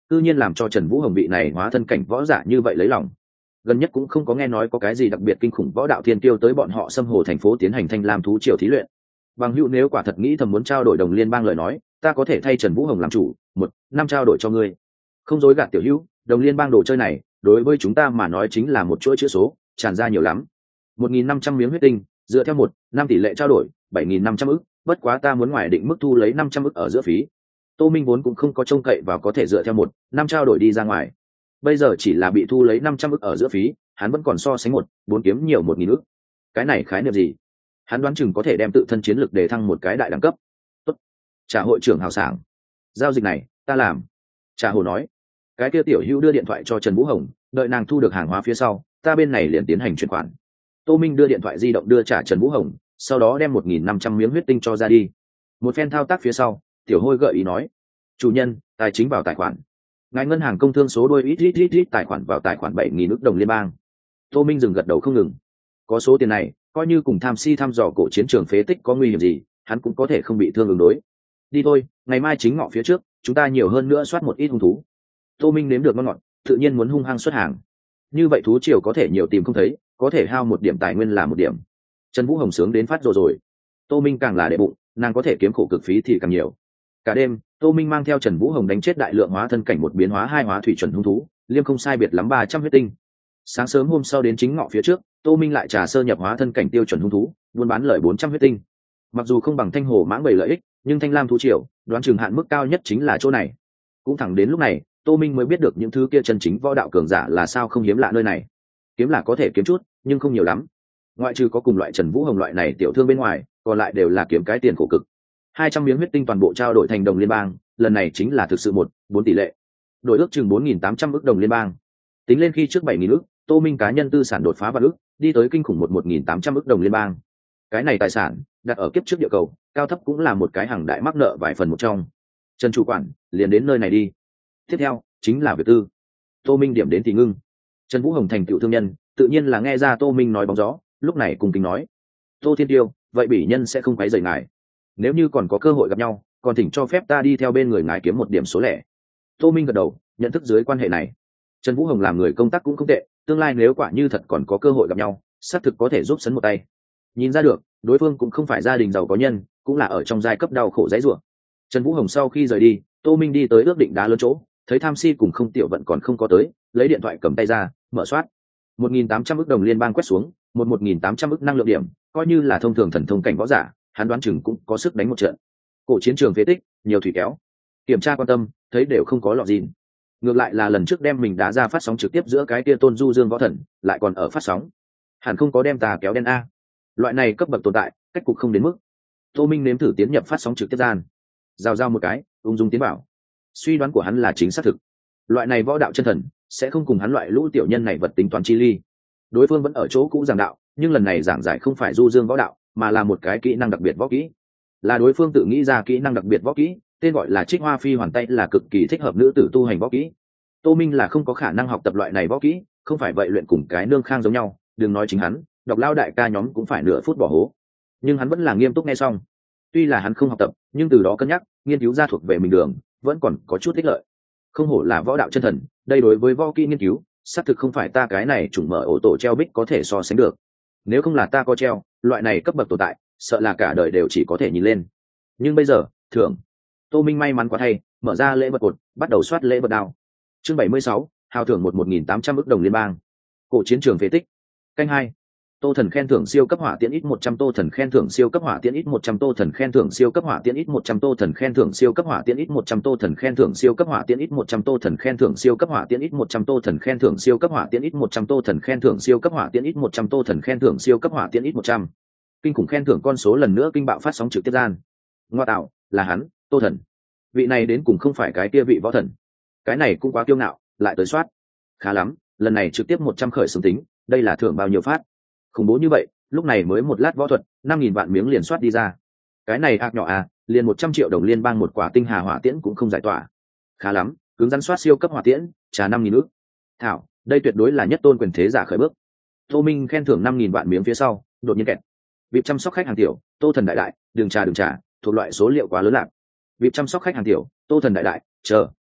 tự nhiên làm cho Trần Vũ Hồng vị này hóa thân cảnh võ giả như vậy lấy lòng. Gần nhất cũng không có nghe nói có cái gì đặc biệt kinh khủng võ đạo thiên tiêu tới bọn họ Sâm Hồ thành phố tiến hành Thanh Lam thú triều thí luyện. Bằng hữu nếu quả thật nghĩ thầm muốn trao đổi đồng liên bang lời nói, ta có thể thay Trần Vũ Hồng làm chủ, 1 năm trao đổi cho ngươi. Không dối gạt tiểu hữu, đồng liên bang đồ chơi này đối với chúng ta mà nói chính là một chuỗi chữ số, tràn ra nhiều lắm. 1.500 miếng huyết tinh, dựa theo 1 năm tỷ lệ trao đổi 7.500 ức, bất quá ta muốn ngoài định mức thu lấy 500 ức ở giữa phí. Tô Minh vốn cũng không có trông cậy vào có thể dựa theo 1 năm trao đổi đi ra ngoài, bây giờ chỉ là bị thu lấy 500 ức ở giữa phí, hắn vẫn còn so sánh 4 kiếm nhiều 1.000 ức. Cái này khái niệm gì? Hắn đoán chừng có thể đem tự thân chiến lực đề thăng một cái đại đẳng cấp. Tốt. Trả hội trưởng hào sảng, giao dịch này ta làm. Trả hồ nói. Cái kia tiểu hữu đưa điện thoại cho Trần Vũ Hồng, đợi nàng thu được hàng hóa phía sau, ta bên này liền tiến hành chuyển khoản. Tô Minh đưa điện thoại di động đưa trả Trần Vũ Hồng, sau đó đem 1.500 miếng huyết tinh cho ra đi. Một phen thao tác phía sau, tiểu hôi gợi ý nói: chủ nhân, tài chính vào tài khoản. Ngài ngân hàng công thương số đuôi ít tài khoản vào tài khoản 7.000 ức đồng liên bang. Tô Minh dừng gật đầu không ngừng. Có số tiền này, coi như cùng tham si thăm dò cổ chiến trường phế tích có nguy hiểm gì, hắn cũng có thể không bị thương ứng đối. Đi thôi, ngày mai chính ngọ phía trước, chúng ta nhiều hơn nữa soát một ít hung thú. Tô Minh nếm được ngon ngọt, tự nhiên muốn hung hăng xuất hàng. Như vậy thú triều có thể nhiều tìm không thấy, có thể hao một điểm tài nguyên là một điểm. Trần Vũ Hồng sướng đến phát rồi. Tô Minh càng là đệ bụng, nàng có thể kiếm khổ cực phí thì càng nhiều. Cả đêm, Tô Minh mang theo Trần Vũ Hồng đánh chết đại lượng hóa thân cảnh 1 biến hóa 2 hóa thủy chuẩn hung thú, liêm không sai biệt lắm 300 huyết tinh. Sáng sớm hôm sau đến chính ngọ phía trước, Tô Minh lại trả sơ nhập hóa thân cảnh tiêu chuẩn hung thú, buôn bán lời 400 huyết tinh. Mặc dù không bằng Thanh Hồ mãng 7 lợi ích, nhưng Thanh Lam thú triều, đoán chừng hạn mức cao nhất chính là chỗ này. Cũng thẳng đến lúc này, Tô Minh mới biết được những thứ kia chân chính võ đạo cường giả là sao không hiếm lạ nơi này. Kiếm là có thể kiếm chút, nhưng không nhiều lắm. Ngoại trừ có cùng loại Trần Vũ Hồng loại này tiểu thương bên ngoài, còn lại đều là kiếm cái tiền khổ cực. 200 miếng huyết tinh toàn bộ trao đổi thành đồng liên bang, lần này chính là thực sự 1:4 tỷ lệ. Đổi ước chừng 4.800 ức đồng liên bang. Tính lên khi trước 7.000 ức, Tô Minh cá nhân tư sản đột phá vạn ức, đi tới kinh khủng 1.800 ức đồng liên bang. Cái này tài sản, đặt ở kiếp trước địa cầu, cao thấp cũng là một cái hàng đại mắc nợ vài phần một trong. Trần chủ quản, liền đến nơi này đi. Tiếp theo, chính là việc tư. Tô Minh điểm đến thì ngưng. Trần Vũ Hồng thành tựu thương nhân, tự nhiên là nghe ra Tô Minh nói bóng gió, lúc này cùng kính nói: Tô Thiên Tiêu, vậy bỉ nhân sẽ không quấy rầy ngài. Nếu như còn có cơ hội gặp nhau, còn thỉnh cho phép ta đi theo bên người ngài kiếm một điểm số lẻ. Tô Minh gật đầu, nhận thức dưới quan hệ này. Trần Vũ Hồng làm người công tác cũng không tệ, tương lai nếu quả như thật còn có cơ hội gặp nhau, xác thực có thể giúp sấn một tay. Nhìn ra được, đối phương cũng không phải gia đình giàu có nhân, cũng là ở trong giai cấp đau khổ dãy rủa. Trần Vũ Hồng sau khi rời đi, Tô Minh đi tới ước định đá lớn chỗ, thấy Tham Si cùng Không Tiểu Vận còn không có tới, lấy điện thoại cầm tay ra, mở soát. 1.800 ức đồng liên bang quét xuống, 1.800 ức năng lượng điểm, coi như là thông thường thần thông cảnh võ giả, hắn đoán chừng cũng có sức đánh một trận. Cổ chiến trường phế tích, nhiều thủy kéo. Kiểm tra quan tâm, thấy đều không có lọt gì. Ngược lại là lần trước đem mình đá ra phát sóng trực tiếp giữa cái kia Tôn Du Dương võ thần, lại còn ở phát sóng. Hẳn không có đem tà kéo đen a. Loại này cấp bậc tồn tại, cách cục không đến mức. Tô Minh nếm thử tiến nhập phát sóng trực tiếp gian. Giao một cái, ung dung tiến bảo. Suy đoán của hắn là chính xác thực. Loại này võ đạo chân thần sẽ không cùng hắn loại lũ tiểu nhân này vật tính toán chi ly. Đối phương vẫn ở chỗ cũ giảng đạo, nhưng lần này giảng giải không phải du dương võ đạo, mà là một cái kỹ năng đặc biệt võ kỹ. Là đối phương tự nghĩ ra kỹ năng đặc biệt võ kỹ, tên gọi là Trích Hoa Phi Hoàn Tay, là cực kỳ thích hợp nữ tử tu hành võ kỹ. Tô Minh là không có khả năng học tập loại này võ kỹ, không phải vậy luyện cùng cái nương khang giống nhau, đừng nói chính hắn, đọc lao đại ca nhóm cũng phải nửa phút bỏ hố. Nhưng hắn vẫn là nghiêm túc nghe xong. Tuy là hắn không học tập, nhưng từ đó cân nhắc, nghiên cứu ra thuộc về mình đường, vẫn còn có chút ích lợi. Không hổ là võ đạo chân thần, đây đối với võ kỹ nghiên cứu, xác thực không phải ta cái này chủng mở ổ tổ treo bích có thể so sánh được. Nếu không là ta có treo, loại này cấp bậc tồn tại, sợ là cả đời đều chỉ có thể nhìn lên. Nhưng bây giờ, thưởng. Tô Minh may mắn quá thay, mở ra lễ vật cột, bắt đầu soát lễ vật đao. Chương 76, hào thưởng 1.800 ức đồng liên bang. Cổ chiến trường phế tích. Canh 2. Tô Thần khen thưởng siêu cấp hỏa tiễn ít 100, Tô Thần khen thưởng siêu cấp hỏa tiễn ít 100, Tô Thần khen thưởng siêu cấp hỏa tiễn ít 100, Tô Thần khen thưởng siêu cấp hỏa tiễn ít 100, Tô Thần khen thưởng siêu cấp hỏa tiễn ít 100, Tô Thần khen thưởng siêu cấp hỏa tiễn ít 100, Tô Thần khen thưởng siêu cấp hỏa tiễn ít 100, Tô Thần khen thưởng siêu cấp hỏa tiễn ít 100, Tô Thần khen thưởng siêu cấp hỏa tiễn ít 100. Kinh khủng khen thưởng con số lần nữa kinh bạo phát sóng trực tiếp gian. Ngoa tạo, là hắn, Tô Thần. Vị này đến cùng không phải cái kia vị võ thần. Cái này cũng quá kiêu ngạo, lại tới soát. Khá lắm, lần này trực tiếp 100 khởi xướng tính, đây là thưởng bao nhiêu phát? Khủng bố như vậy, lúc này mới một lát võ thuật, 5.000 vạn miếng liền soát đi ra. Cái này ác nhỏ à, liền 100 triệu đồng liên bang một quả tinh hà hỏa tiễn cũng không giải tỏa. Khá lắm, cứng rắn soát siêu cấp hỏa tiễn, trả 5.000 ức. Thảo, đây tuyệt đối là nhất tôn quyền thế giả khởi bước. Tô Minh khen thưởng 5.000 vạn miếng phía sau, đột nhiên kẹt. Việc chăm sóc khách hàng tiểu, Tô Thần đại đại, đừng trả, thuộc loại số liệu quá lớn lạc. Việc chăm sóc khách hàng tiểu, Tô Thần đại đại, chờ,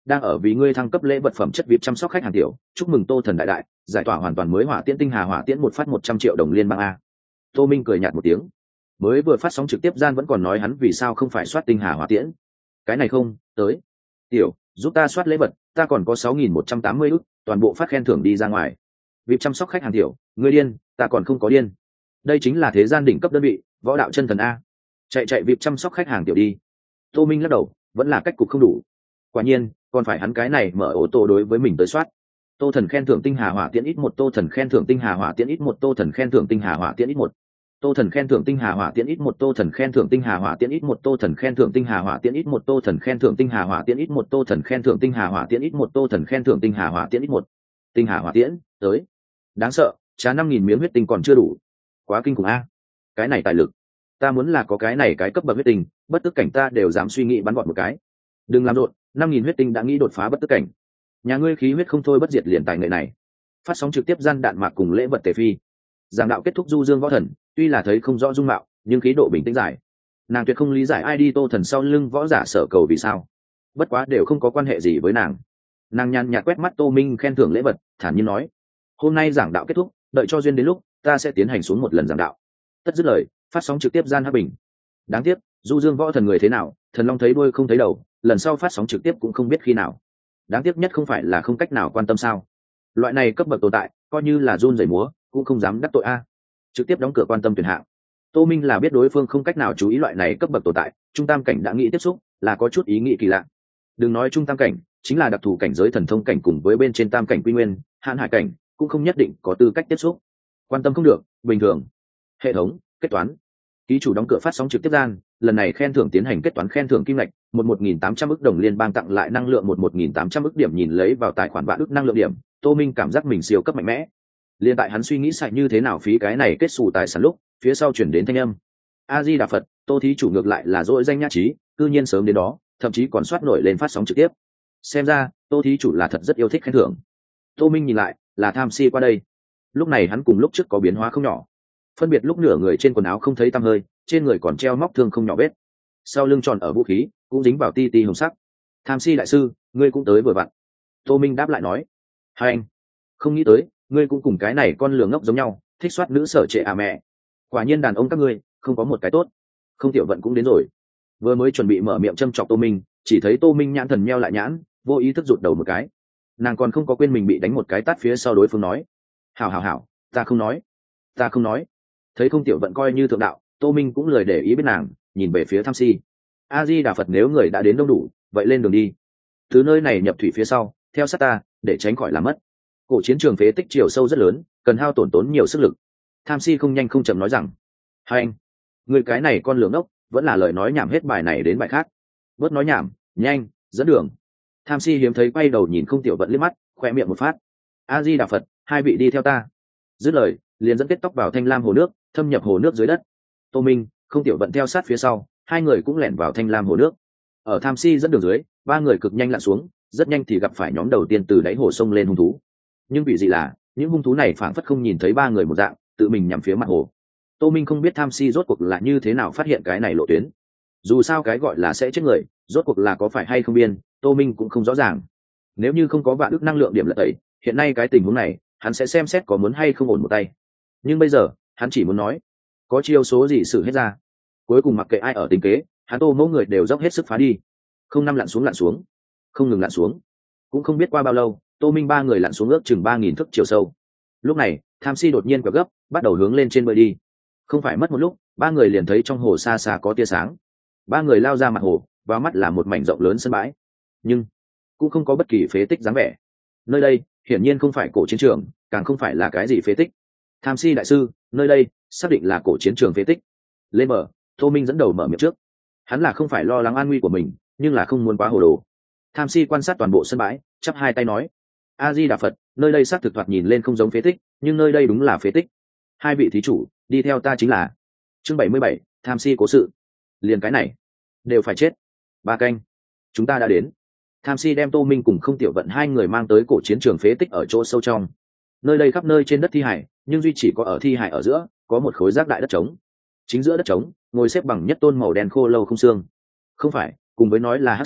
đang ở vì ngươi thăng cấp lễ vật phẩm chất VIP chăm sóc khách hàng tiểu, chúc mừng Tô Thần đại đại, giải tỏa hoàn toàn mới hỏa tiễn tinh hà hỏa tiễn một phát 100 triệu đồng liên bang a. Tô Minh cười nhạt một tiếng. Mới vừa phát sóng trực tiếp gian vẫn còn nói hắn vì sao không phải soát tinh hà hỏa tiễn. Cái này không, tới. Tiểu, giúp ta soát lễ vật, ta còn có 6.180 ức, toàn bộ phát khen thưởng đi ra ngoài. VIP chăm sóc khách hàng tiểu, ngươi điên, ta còn không có điên. Đây chính là thế gian đỉnh cấp đơn vị, võ đạo chân thần a. Chạy VIP chăm sóc khách hàng tiểu đi. Tô Minh lắc đầu, vẫn là cách cục không đủ. Quả nhiên, còn phải hắn cái này mở ô tô đối với mình tới soát. Tô Thần khen thưởng tinh hà hỏa tiễn ít 1, Tô Thần khen thưởng tinh hà hỏa tiễn ít 1, Tô Thần khen thưởng tinh hà hỏa tiễn ít 1. Tô Thần khen thưởng tinh hà hỏa tiễn ít 1, Tô Thần khen thưởng tinh hà hỏa tiễn ít 1, Tô Thần khen thưởng tinh hà hỏa tiễn ít 1, Tô Thần khen thưởng tinh hà hỏa tiễn ít 1, Tô Thần khen thưởng tinh hà hỏa tiễn ít 1, Tô Thần khen thưởng tinh hà hỏa tiễn ít 1. Tinh hà hỏa tiễn, tới. Đáng sợ, trá 5.000 miếng huyết tinh còn chưa đủ. Quá kinh khủng a. Cái này tài lực. Ta muốn là có cái này cái cấp bậc huyết tinh, bất tức cảnh ta đều dám suy nghĩ bắn gọn một cái. Đừng làm rộn, 5.000 huyết tinh đã nghĩ đột phá bất tức cảnh. Nhà ngươi khí huyết không thôi bất diệt liền tài nghệ này. Phát sóng trực tiếp gian đạn mạc cùng lễ vật tề phi. Giảng đạo kết thúc du dương võ thần, tuy là thấy không rõ dung mạo, nhưng khí độ bình tĩnh giải. Nàng tuyệt không lý giải ai đi Tô Thần sau lưng võ giả sở cầu vì sao. Bất quá đều không có quan hệ gì với nàng. Nàng nhàn nhạt quét mắt Tô Minh khen thưởng lễ vật, thản nhiên nói: hôm nay giảng đạo kết thúc, đợi cho duyên đến lúc, ta sẽ tiến hành xuống một lần giảng đạo. Tất dứt lời, phát sóng trực tiếp gian hắc bình. Đáng tiếc, du dương võ thần người thế nào, thần long thấy đuôi không thấy đầu, lần sau phát sóng trực tiếp cũng không biết khi nào. Đáng tiếc nhất không phải là không cách nào quan tâm sao? Loại này cấp bậc tồn tại, coi như là run rẩy múa, cũng không dám đắc tội a. Trực tiếp đóng cửa quan tâm tuyển hạng. Tô Minh là biết đối phương không cách nào chú ý loại này cấp bậc tồn tại, trung tam cảnh đã nghĩ tiếp xúc, là có chút ý nghĩ kỳ lạ. Đừng nói trung tam cảnh, chính là đặc thù cảnh giới thần thông cảnh cùng với bên trên tam cảnh quy nguyên, hạn hải cảnh, cũng không nhất định có tư cách tiếp xúc. Quan tâm không được, bình thường. Hệ thống, kết toán. Ký chủ đóng cửa phát sóng trực tiếp gian, lần này khen thưởng tiến hành kết toán khen thưởng kim ngạch, 1.800 ức đồng liên bang tặng lại năng lượng 1.800 ức điểm nhìn lấy vào tài khoản vạn ức năng lượng điểm, Tô Minh cảm giác mình siêu cấp mạnh mẽ. Liên tại hắn suy nghĩ xài như thế nào phí cái này kết xù tài sản lúc, phía sau chuyển đến thanh âm. A Di Đà Phật, Tô thí chủ ngược lại là dỗi danh nhã trí, cư nhiên sớm đến đó, thậm chí còn soát nổi lên phát sóng trực tiếp. Xem ra, Tô thí chủ là thật rất yêu thích khen thưởng. Tô Minh nhìn lại, là tham si qua đây. Lúc này hắn cùng lúc trước có biến hóa không nhỏ. Phân biệt lúc nửa người trên quần áo không thấy tăm hơi, trên người còn treo móc thương không nhỏ vết. Sau lưng tròn ở vũ khí, cũng dính vào ti ti hồng sắc. Tham si đại sư, ngươi cũng tới vừa vặn. Tô Minh đáp lại nói: hai anh, không nghĩ tới, ngươi cũng cùng cái này con lừa ngốc giống nhau, thích soát nữ sở trệ à mẹ. Quả nhiên đàn ông các ngươi, không có một cái tốt. Không Tiểu Vận cũng đến rồi. Vừa mới chuẩn bị mở miệng châm chọc Tô Minh, chỉ thấy Tô Minh nhãn thần nheo lại nhãn, vô ý thức rụt đầu một cái. Nàng còn không có quên mình bị đánh một cái tát phía sau đối phương nói: hảo hảo hảo, ta không nói, ta không nói. Thấy Không Tiểu Vận coi như thượng đạo, Tô Minh cũng lười để ý biết nàng, nhìn về phía Tham Si. A Di Đà Phật, nếu người đã đến đông đủ, vậy lên đường đi. Từ nơi này nhập thủy phía sau, theo sát ta, để tránh khỏi làm mất. Cổ chiến trường phế tích chiều sâu rất lớn, cần hao tổn tốn nhiều sức lực. Tham Si không nhanh không chậm nói rằng: hai anh, người cái này con lường ốc, vẫn là lời nói nhảm hết bài này đến bài khác. Bớt nói nhảm, nhanh dẫn đường. Tham Si hiếm thấy quay đầu nhìn Không Tiểu Vận liếc mắt, khoe miệng một phát. A Di Đà Phật, hai vị đi theo ta. Dứt lời, liền dẫn kết tóc vào thanh lam hồ nước, thâm nhập hồ nước dưới đất. Tô Minh, Không Tiểu Vận theo sát phía sau, hai người cũng lẻn vào thanh lam hồ nước. Ở Tham Si dẫn đường dưới, ba người cực nhanh lặn xuống, rất nhanh thì gặp phải nhóm đầu tiên từ đáy hồ sông lên hung thú. Nhưng vị gì là, những hung thú này phảng phất không nhìn thấy ba người một dạng, tự mình nhắm phía mặt hồ. Tô Minh không biết Tham Si rốt cuộc là như thế nào phát hiện cái này lộ tuyến. Dù sao cái gọi là sẽ chết người, rốt cuộc là có phải hay không biên, Tô Minh cũng không rõ ràng. Nếu như không có vạn ức năng lượng điểm lật tẩy, hiện nay cái tình huống này, hắn sẽ xem xét có muốn hay không ổn một tay. Nhưng bây giờ, hắn chỉ muốn nói, có chiêu số gì xử hết ra. Cuối cùng mặc kệ ai ở tình kế, hắn Tô mỗi người đều dốc hết sức phá đi. Không năm lặn xuống, không ngừng lặn xuống. Cũng không biết qua bao lâu, Tô Minh ba người lặn xuống ước chừng 3.000 thước chiều sâu. Lúc này, Tham Si đột nhiên quẹo gấp, bắt đầu hướng lên trên bơi đi. Không phải mất một lúc, ba người liền thấy trong hồ xa xa có tia sáng. Ba người lao ra mặt hồ, vào mắt là một mảnh rộng lớn sân bãi, nhưng cũng không có bất kỳ phế tích dáng vẻ. Nơi đây hiển nhiên không phải cổ chiến trường, càng không phải là cái gì phế tích. Tham Si đại sư, nơi đây xác định là cổ chiến trường phế tích. Lên bờ, Tô Minh dẫn đầu mở miệng trước. Hắn là không phải lo lắng an nguy của mình, nhưng là không muốn quá hồ đồ. Tham Si quan sát toàn bộ sân bãi, chắp hai tay nói: A Di Đà Phật, nơi đây xác thực thoạt nhìn lên không giống phế tích, nhưng nơi đây đúng là phế tích. Hai vị thí chủ, đi theo ta chính là. Chương 77, Tham Si cố sự. Liền cái này đều phải chết. Ba canh, chúng ta đã đến. Tham Si đem Tô Minh cùng Không Tiểu Vận hai người mang tới cổ chiến trường phế tích ở chỗ sâu trong. Nơi đây khắp nơi trên đất thi hải, nhưng duy chỉ có ở thi hải ở giữa có một khối rác đại đất trống. Chính giữa đất trống ngồi xếp bằng nhất tôn màu đen khô lâu không xương. Không phải, cùng với nói là hắc sắc,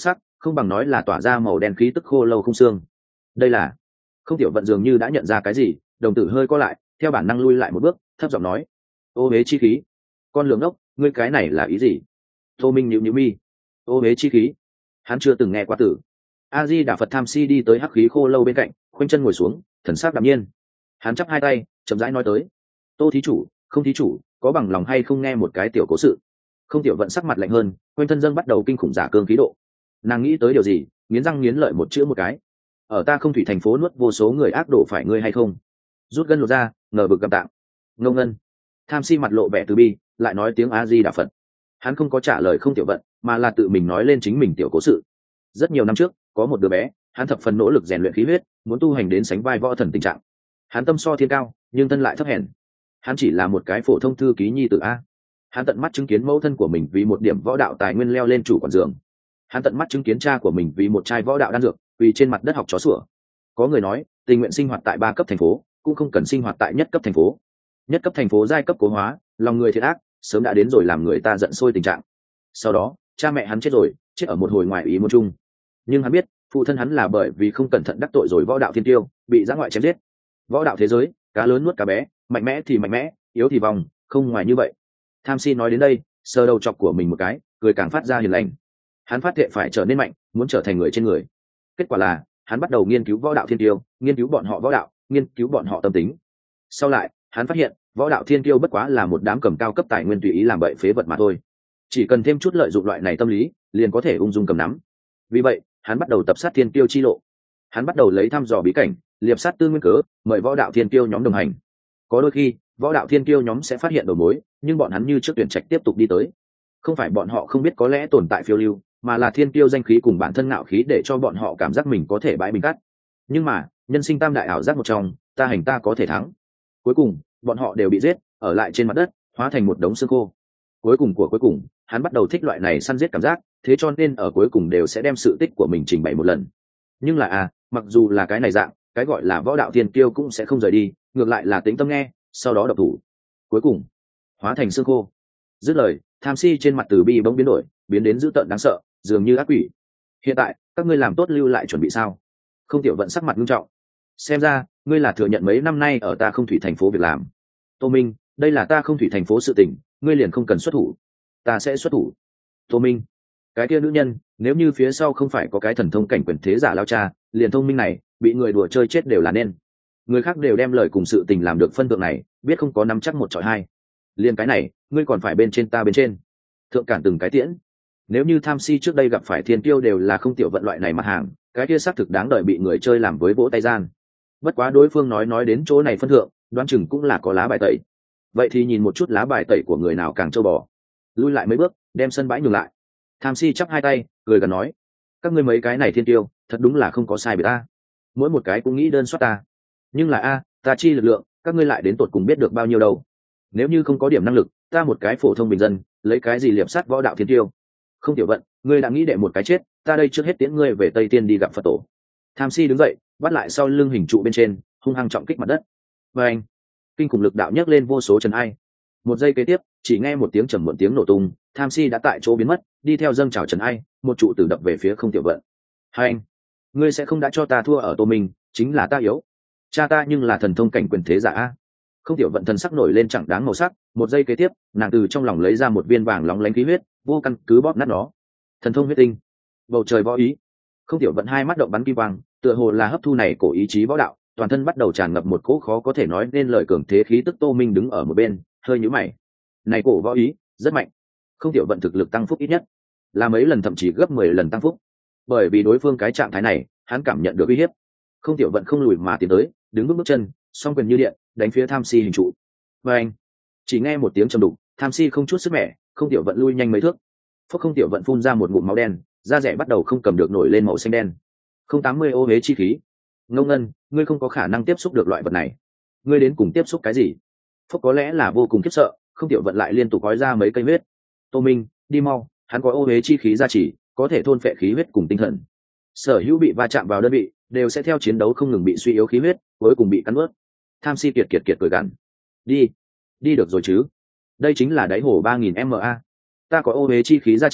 không bằng nói là tỏa ra màu đen khí tức khô lâu không xương. Đây là không tiểu vận dường như đã nhận ra cái gì, đồng tử hơi co lại, theo bản năng lui lại một bước, thấp giọng nói: ô huế chi khí. Con lường ốc, ngươi cái này là ý gì? Tô Minh nhíu nhíu mi. Ô huế chi khí, hắn chưa từng nghe qua từ. A Di Đà Phật. Tham Si đi tới hắc khí khô lâu bên cạnh, khoanh chân ngồi xuống, thần sắc đạm nhiên. Hắn chắp hai tay, chậm rãi nói tới: Tô thí chủ, không thí chủ, có bằng lòng hay không nghe một cái tiểu cố sự? Không tiểu vận sắc mặt lạnh hơn, quanh thân dâng bắt đầu kinh khủng giả cương khí độ. Nàng nghĩ tới điều gì, nghiến răng nghiến lợi một chữ một cái: ở ta không thủy thành phố nuốt vô số người ác đổ phải ngươi hay không? Rút gân lột ra, ngờ vực gặp tạng. Ngông ngân. Tham Si mặt lộ vẻ từ bi, lại nói tiếng A Di Đà Phật. Hắn không có trả lời không tiểu vận, mà là tự mình nói lên chính mình tiểu cố sự. Rất nhiều năm trước, có một đứa bé, hắn thập phần nỗ lực rèn luyện khí huyết, muốn tu hành đến sánh vai võ thần tình trạng. Hắn tâm so thiên cao, nhưng thân lại thấp hèn. Hắn chỉ là một cái phổ thông thư ký nhi tử a. Hắn tận mắt chứng kiến mẫu thân của mình vì một điểm võ đạo tài nguyên leo lên chủ quản giường. Hắn tận mắt chứng kiến cha của mình vì một chai võ đạo đan dược, vì trên mặt đất học chó sủa. Có người nói, tình nguyện sinh hoạt tại 3 cấp thành phố, cũng không cần sinh hoạt tại nhất cấp thành phố. Nhất cấp thành phố giai cấp cố hóa, lòng người thiệt ác, sớm đã đến rồi làm người ta giận sôi tình trạng. Sau đó, cha mẹ hắn chết rồi, chết ở một hồi ngoài ý muốn chung. Nhưng hắn biết, phụ thân hắn là bởi vì không cẩn thận đắc tội rồi võ đạo thiên tiêu, bị giã ngoại chém giết. Võ đạo thế giới, cá lớn nuốt cá bé, mạnh mẽ thì mạnh mẽ, yếu thì vòng, không ngoài như vậy. Tham Si nói đến đây, sờ đầu chọc của mình một cái, cười càng phát ra hiền lành. Hắn phát thệ phải trở nên mạnh, muốn trở thành người trên người. Kết quả là, hắn bắt đầu nghiên cứu võ đạo thiên tiêu, nghiên cứu bọn họ võ đạo, nghiên cứu bọn họ tâm tính. Sau lại, hắn phát hiện, võ đạo thiên tiêu bất quá là một đám cầm cao cấp tài nguyên tùy ý làm bậy phế vật mà thôi. Chỉ cần thêm chút lợi dụng loại này tâm lý, liền có thể ung dung cầm nắm. Vì vậy, hắn bắt đầu tập sát thiên tiêu chi lộ. Hắn bắt đầu lấy thăm dò bí cảnh, liệp sát tư nguyên cớ, mời võ đạo thiên tiêu nhóm đồng hành. Có đôi khi, võ đạo thiên tiêu nhóm sẽ phát hiện đầu mối, nhưng bọn hắn như trước tuyển trạch tiếp tục đi tới. Không phải bọn họ không biết có lẽ tồn tại phiêu lưu, mà là thiên tiêu danh khí cùng bản thân ngạo khí để cho bọn họ cảm giác mình có thể bãi bình cắt. Nhưng mà, nhân sinh tam đại ảo giác một trong, ta hành ta có thể thắng. Cuối cùng, bọn họ đều bị giết, ở lại trên mặt đất, hóa thành một đống xương khô. Cuối cùng, hắn bắt đầu thích loại này săn giết cảm giác, thế cho nên ở cuối cùng đều sẽ đem sự tích của mình trình bày một lần. Nhưng là mặc dù là cái này dạng, cái gọi là võ đạo thiên kiêu cũng sẽ không rời đi, ngược lại là tĩnh tâm nghe, sau đó độc thủ. Cuối cùng, hóa thành xương khô. Dứt lời, Tham Si trên mặt từ bi bỗng biến đổi, biến đến dữ tợn đáng sợ, dường như ác quỷ. Hiện tại, các ngươi làm tốt lưu lại chuẩn bị sao? Không tiểu vận sắc mặt nghiêm trọng. Xem ra, ngươi là thừa nhận mấy năm nay ở ta không thủy thành phố việc làm. Tô Minh, đây là ta không thủy thành phố sự tình, ngươi liền không cần xuất thủ. Ta sẽ xuất thủ. Tô Minh, cái kia nữ nhân, nếu như phía sau không phải có cái thần thông cảnh quyền thế giả lao cha, liền thông minh này, bị người đùa chơi chết đều là nên. Người khác đều đem lời cùng sự tình làm được phân thượng này, biết không có nắm chắc một chọi hai. Liên cái này, ngươi còn phải bên trên ta bên trên. Thượng cản từng cái tiễn. Nếu như Tham Si trước đây gặp phải thiên tiêu đều là không tiểu vận loại này mặt hàng, cái kia xác thực đáng đợi bị người chơi làm với vỗ tay gian. Bất quá đối phương nói đến chỗ này phân thượng, đoán chừng cũng là có lá bài tẩy. Vậy thì nhìn một chút lá bài tẩy của người nào càng trâu bò. Lui lại mấy bước, đem sân bãi nhường lại. Tham Si chắp hai tay, cười gần nói: các ngươi mấy cái này thiên tiêu, thật đúng là không có sai biệt ta. Mỗi một cái cũng nghĩ đơn soát ta. Nhưng là ta chi lực lượng, các ngươi lại đến tột cùng biết được bao nhiêu đâu. Nếu như không có điểm năng lực, ta một cái phổ thông bình dân, lấy cái gì liệp sát võ đạo thiên tiêu? Không tiểu vận, ngươi đã nghĩ đệ một cái chết, ta đây trước hết tiễn ngươi về Tây Tiên đi gặp Phật tổ. Tham Si đứng dậy, bắt lại sau lưng hình trụ bên trên, hung hăng trọng kích mặt đất. Và anh, kinh khủng lực đạo nhấc lên vô số trần ai. Một giây kế tiếp, chỉ nghe một tiếng trầm muộn tiếng nổ tung, Tham Si đã tại chỗ biến mất, đi theo dâng trào trần ai, một trụ tử đập về phía không tiểu vận. Hai anh, ngươi sẽ không đã cho ta thua ở Tô Minh, chính là ta yếu. Cha ta nhưng là thần thông cảnh quyền thế giả a. Không tiểu vận thần sắc nổi lên chẳng đáng màu sắc, một giây kế tiếp, nàng từ trong lòng lấy ra một viên vàng lóng lánh khí huyết, vô căn cứ bóp nát nó. Thần thông huyết tinh, bầu trời võ ý. Không tiểu vận hai mắt động bắn kim quang, tựa hồ là hấp thu này cổ ý chí võ đạo, toàn thân bắt đầu tràn ngập một cỗ khó có thể nói nên lời cường thế khí tức. Tô Minh đứng ở một bên, hơi nhíu mày. Này cổ võ ý rất mạnh. Không tiểu vận thực lực tăng phúc ít nhất là mấy lần, thậm chí gấp 10 lần tăng phúc. Bởi vì đối phương cái trạng thái này, hắn cảm nhận được uy hiếp. Không tiểu vận không lùi mà tiến tới, đứng bước chân, song quyền như điện, đánh phía Tham Si hình trụ. Và anh, chỉ nghe một tiếng trầm đục, Tham Si không chút sức mẻ, không tiểu vận lui nhanh mấy thước. Phúc không tiểu vận phun ra một ngụm máu đen, da rẻ bắt đầu không cầm được nổi lên màu xanh đen. 080 ô hế chi khí. Ngông ngân, ngươi không có khả năng tiếp xúc được loại vật này. Ngươi đến cùng tiếp xúc cái gì? Phúc có lẽ là vô cùng khiếp sợ, không tiểu vận lại liên tục gói ra mấy cây huyết. Tô Minh, đi mau, hắn có ô hế chi khí gia trì, có thể thôn phệ khí huyết cùng tinh thần. Sở hữu bị va chạm vào đơn vị, đều sẽ theo chiến đấu không ngừng bị suy yếu khí huyết, cuối cùng bị cắn nuốt. Tham Si kiệt cười gằn. Đi được rồi chứ? Đây chính là đáy hồ 3000 ma. Ta có ô hế chi khí gia trì,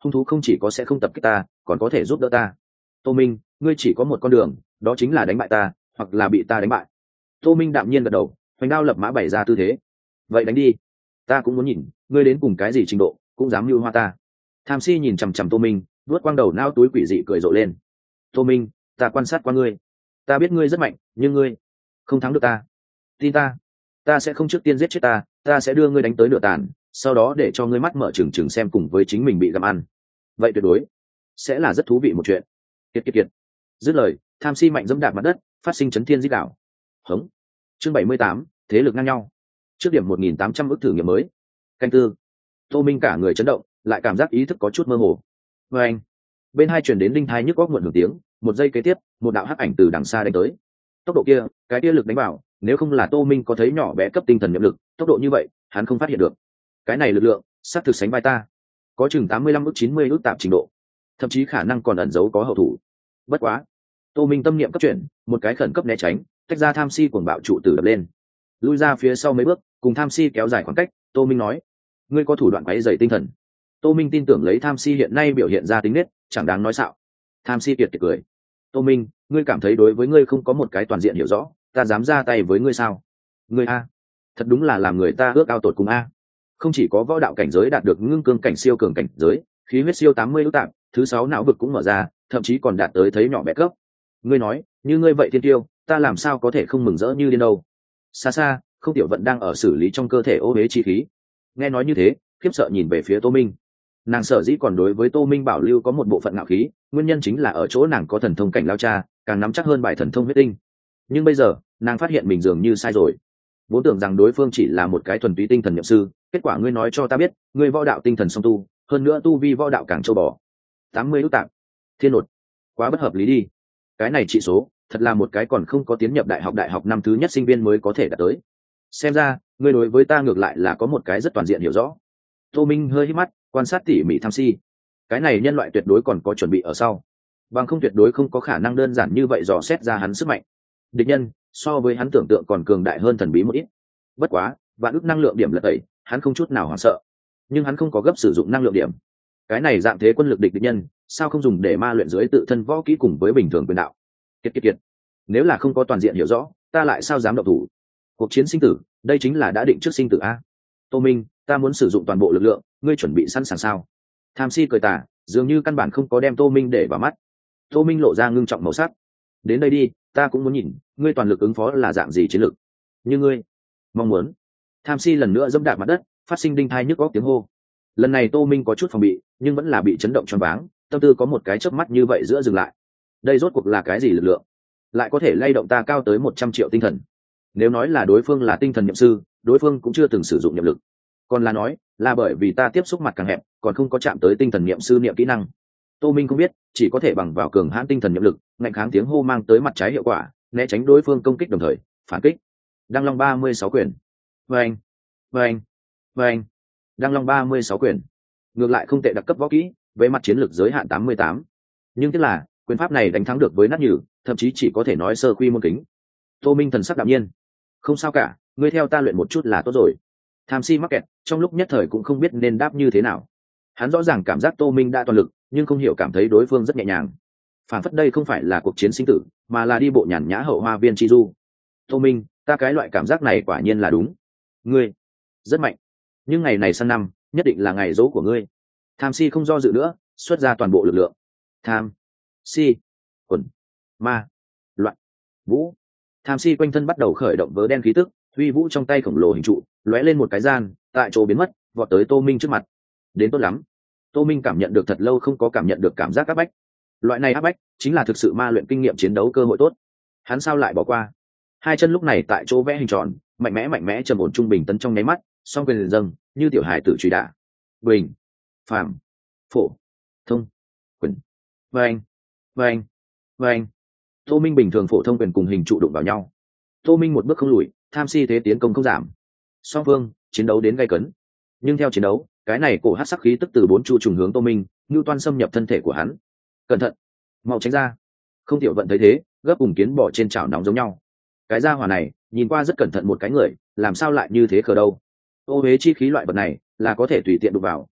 hung thú không chỉ có sẽ không tập kích ta còn có thể giúp đỡ ta. Tô Minh, ngươi chỉ có một con đường, đó chính là đánh bại ta hoặc là bị ta đánh bại. Tô Minh đạm nhiên gật đầu, hoành đao lập mã bày ra tư thế. Vậy đánh đi, ta cũng muốn nhìn ngươi đến cùng cái gì trình độ cũng dám mưu hoa ta. Tham si nhìn chằm chằm Tô Minh, vuốt quang đầu nao túi quỷ dị cười rộ lên. Tô Minh, ta quan sát qua ngươi, ta biết ngươi rất mạnh, nhưng ngươi không thắng được ta. Tin ta sẽ không trước tiên giết chết ta sẽ đưa ngươi đánh tới nửa tàn, sau đó để cho ngươi mắt mở trừng trừng xem cùng với chính mình bị gặm ăn. Vậy tuyệt đối sẽ là rất thú vị một chuyện. Kiệt. Dứt lời, Tham si mạnh dẫm đạp mặt đất, phát sinh chấn thiên rít đảo. Hống. Chương 78, thế lực ngang nhau. Trước điểm 1.800 ức thử nghiệm mới. Canh tư. Tô Minh cả người chấn động, lại cảm giác ý thức có chút mơ hồ. Anh. Bên hai truyền đến đinh thai nhức óc muộn hưởng tiếng, một giây kế tiếp, một đạo hắc ảnh từ đằng xa đánh tới. Tốc độ kia, cái kia lực đánh vào, nếu không là Tô Minh có thấy nhỏ bé cấp tinh thần niệm lực, tốc độ như vậy, hắn không phát hiện được. Cái này lực lượng, sát thực sánh vai ta. Có chừng 85 ức 90 ức tạp trình độ, thậm chí khả năng còn ẩn giấu có hậu thủ. Bất quá, Tô Minh tâm niệm cấp chuyển, một cái khẩn cấp né tránh, tách ra Tham si cuồng bạo trụ tử đập lên, lui ra phía sau mấy bước, cùng Tham si kéo dài khoảng cách. Tô Minh nói, ngươi có thủ đoạn quấy rầy tinh thần. Tô Minh tin tưởng lấy Tham si hiện nay biểu hiện ra tính nết, chẳng đáng nói xạo. Tham si kiệt cười. Tô Minh, ngươi cảm thấy đối với ngươi không có một cái toàn diện hiểu rõ, ta dám ra tay với ngươi sao? Ngươi a, thật đúng là làm người ta ước ao tột cùng a. Không chỉ có võ đạo cảnh giới đạt được ngưng cương cảnh siêu cường cảnh giới, khí huyết siêu 80 ước tạm, thứ 6 não vực cũng mở ra, thậm chí còn đạt tới thấy nhỏ bé cấp. Ngươi nói, như ngươi vậy thiên tiêu, ta làm sao có thể không mừng rỡ như điên đâu? Xa xa, Không Tiểu Vận đang ở xử lý trong cơ thể ô uế chi khí. Nghe nói như thế, khiếp sợ nhìn về phía Tô Minh. Nàng sở dĩ còn đối với Tô Minh bảo lưu có một bộ phận ngạo khí, nguyên nhân chính là ở chỗ nàng có thần thông cảnh lao cha, càng nắm chắc hơn bài thần thông huyết tinh. Nhưng bây giờ, nàng phát hiện mình dường như sai rồi. Vốn tưởng rằng đối phương chỉ là một cái thuần túy tinh thần nhậm sư, kết quả ngươi nói cho ta biết, ngươi võ đạo tinh thần song tu, hơn nữa tu vi võ đạo càng châu bò. 80 ước tạng. Thiên nột. Quá bất hợp lý đi. Cái này trị số, thật là một cái còn không có tiến nhập đại học năm thứ nhất sinh viên mới có thể đạt tới. Xem ra, ngươi đối với ta ngược lại là có một cái rất toàn diện hiểu rõ. Tô Minh hơi hít mắt, quan sát tỉ mỉ Tham si. Cái này nhân loại tuyệt đối còn có chuẩn bị ở sau, bằng không tuyệt đối không có khả năng đơn giản như vậy dò xét ra hắn sức mạnh. Địch nhân so với hắn tưởng tượng còn cường đại hơn thần bí một ít. Bất quá, vạn ức năng lượng điểm lật tẩy, hắn không chút nào hoảng sợ. Nhưng hắn không có gấp sử dụng năng lượng điểm. Cái này dạng thế quân lực địch nhân, sao không dùng để ma luyện dưới tự thân võ kỹ cùng với bình thường quyền đạo. Kiệt. Nếu là không có toàn diện hiểu rõ, ta lại sao dám động thủ? Cuộc chiến sinh tử, đây chính là đã định trước sinh tử a. Tô Minh, ta muốn sử dụng toàn bộ lực lượng, ngươi chuẩn bị sẵn sàng sao? Tham si cười tà, dường như căn bản không có đem Tô Minh để vào mắt. Tô Minh lộ ra ngưng trọng màu sắc. Đến đây đi, ta cũng muốn nhìn, ngươi toàn lực ứng phó là dạng gì chiến lược. Như ngươi mong muốn. Tham si lần nữa dẫm đạp mặt đất, phát sinh đinh thai nhức óc tiếng hô. Lần này Tô Minh có chút phòng bị, nhưng vẫn là bị chấn động choáng váng, tâm tư có một cái chớp mắt như vậy giữa dừng lại. Đây rốt cuộc là cái gì lực lượng, lại có thể lay động ta cao tới 100 triệu tinh thần? Nếu nói là đối phương là tinh thần nhậm sư, đối phương cũng chưa từng sử dụng niệm lực. Còn là nói, là bởi vì ta tiếp xúc mặt càng hẹp, còn không có chạm tới tinh thần niệm sư niệm kỹ năng. Tô Minh không biết, chỉ có thể bằng vào cường hãn tinh thần niệm lực, ngạnh kháng tiếng hô mang tới mặt trái hiệu quả, né tránh đối phương công kích đồng thời phản kích. Đăng Long 36 quyền. Vâng. Đăng Long 36 quyền. Ngược lại không tệ, đặc cấp võ kỹ, với mặt chiến lược giới hạn 88. Nhưng tiếc là, quyền pháp này đánh thắng được với nát nhừ, thậm chí chỉ có thể nói sơ quy môn kính. Tô Minh thần sắc đạm nhiên. Không sao cả, ngươi theo ta luyện một chút là tốt rồi. Tham si mắc kẹt, trong lúc nhất thời cũng không biết nên đáp như thế nào. Hắn rõ ràng cảm giác Tô Minh đã toàn lực, nhưng không hiểu cảm thấy đối phương rất nhẹ nhàng. Phản phất đây không phải là cuộc chiến sinh tử, mà là đi bộ nhàn nhã hậu hoa viên chi du. Tô Minh, ta cái loại cảm giác này quả nhiên là đúng. Ngươi rất mạnh, nhưng ngày này sang năm nhất định là ngày dỗ của ngươi. Tham si không do dự nữa, xuất ra toàn bộ lực lượng. Tham si quần ma loạn vũ. Tham si quanh thân bắt đầu khởi động vớ đen khí tức, huy vũ trong tay khổng lồ hình trụ lóe lên một cái gian, tại chỗ biến mất, vọt tới Tô Minh trước mặt. Đến tốt lắm. Tô Minh cảm nhận được thật lâu không có cảm nhận được cảm giác áp bách. Loại này áp bách chính là thực sự ma luyện kinh nghiệm chiến đấu cơ hội tốt. Hắn sao lại bỏ qua? Hai chân lúc này tại chỗ vẽ hình tròn, mạnh mẽ trầm ổn trung bình tấn trong nháy mắt, song quyền dâng như tiểu hài tử truy đả. Bình, phàm, phổ, thông, quyền. Vâng. Tô Minh bình thường phổ thông quyền cùng hình trụ đụng vào nhau. Tô Minh một bước không lùi, tham si thế tiến công không giảm. Song phương chiến đấu đến gay cấn. Nhưng theo chiến đấu, cái này cổ hắc sắc khí tức từ bốn chu trùng hướng Tô Minh, ngưu toan xâm nhập thân thể của hắn. Cẩn thận, mau tránh ra. Không Tiểu Vận thấy thế, gấp cùng kiến bỏ trên chảo nóng giống nhau. Cái gia hỏa này nhìn qua rất cẩn thận một cái người, làm sao lại như thế khờ đâu? Ô uế chi khí loại vật này là có thể tùy tiện đụng vào,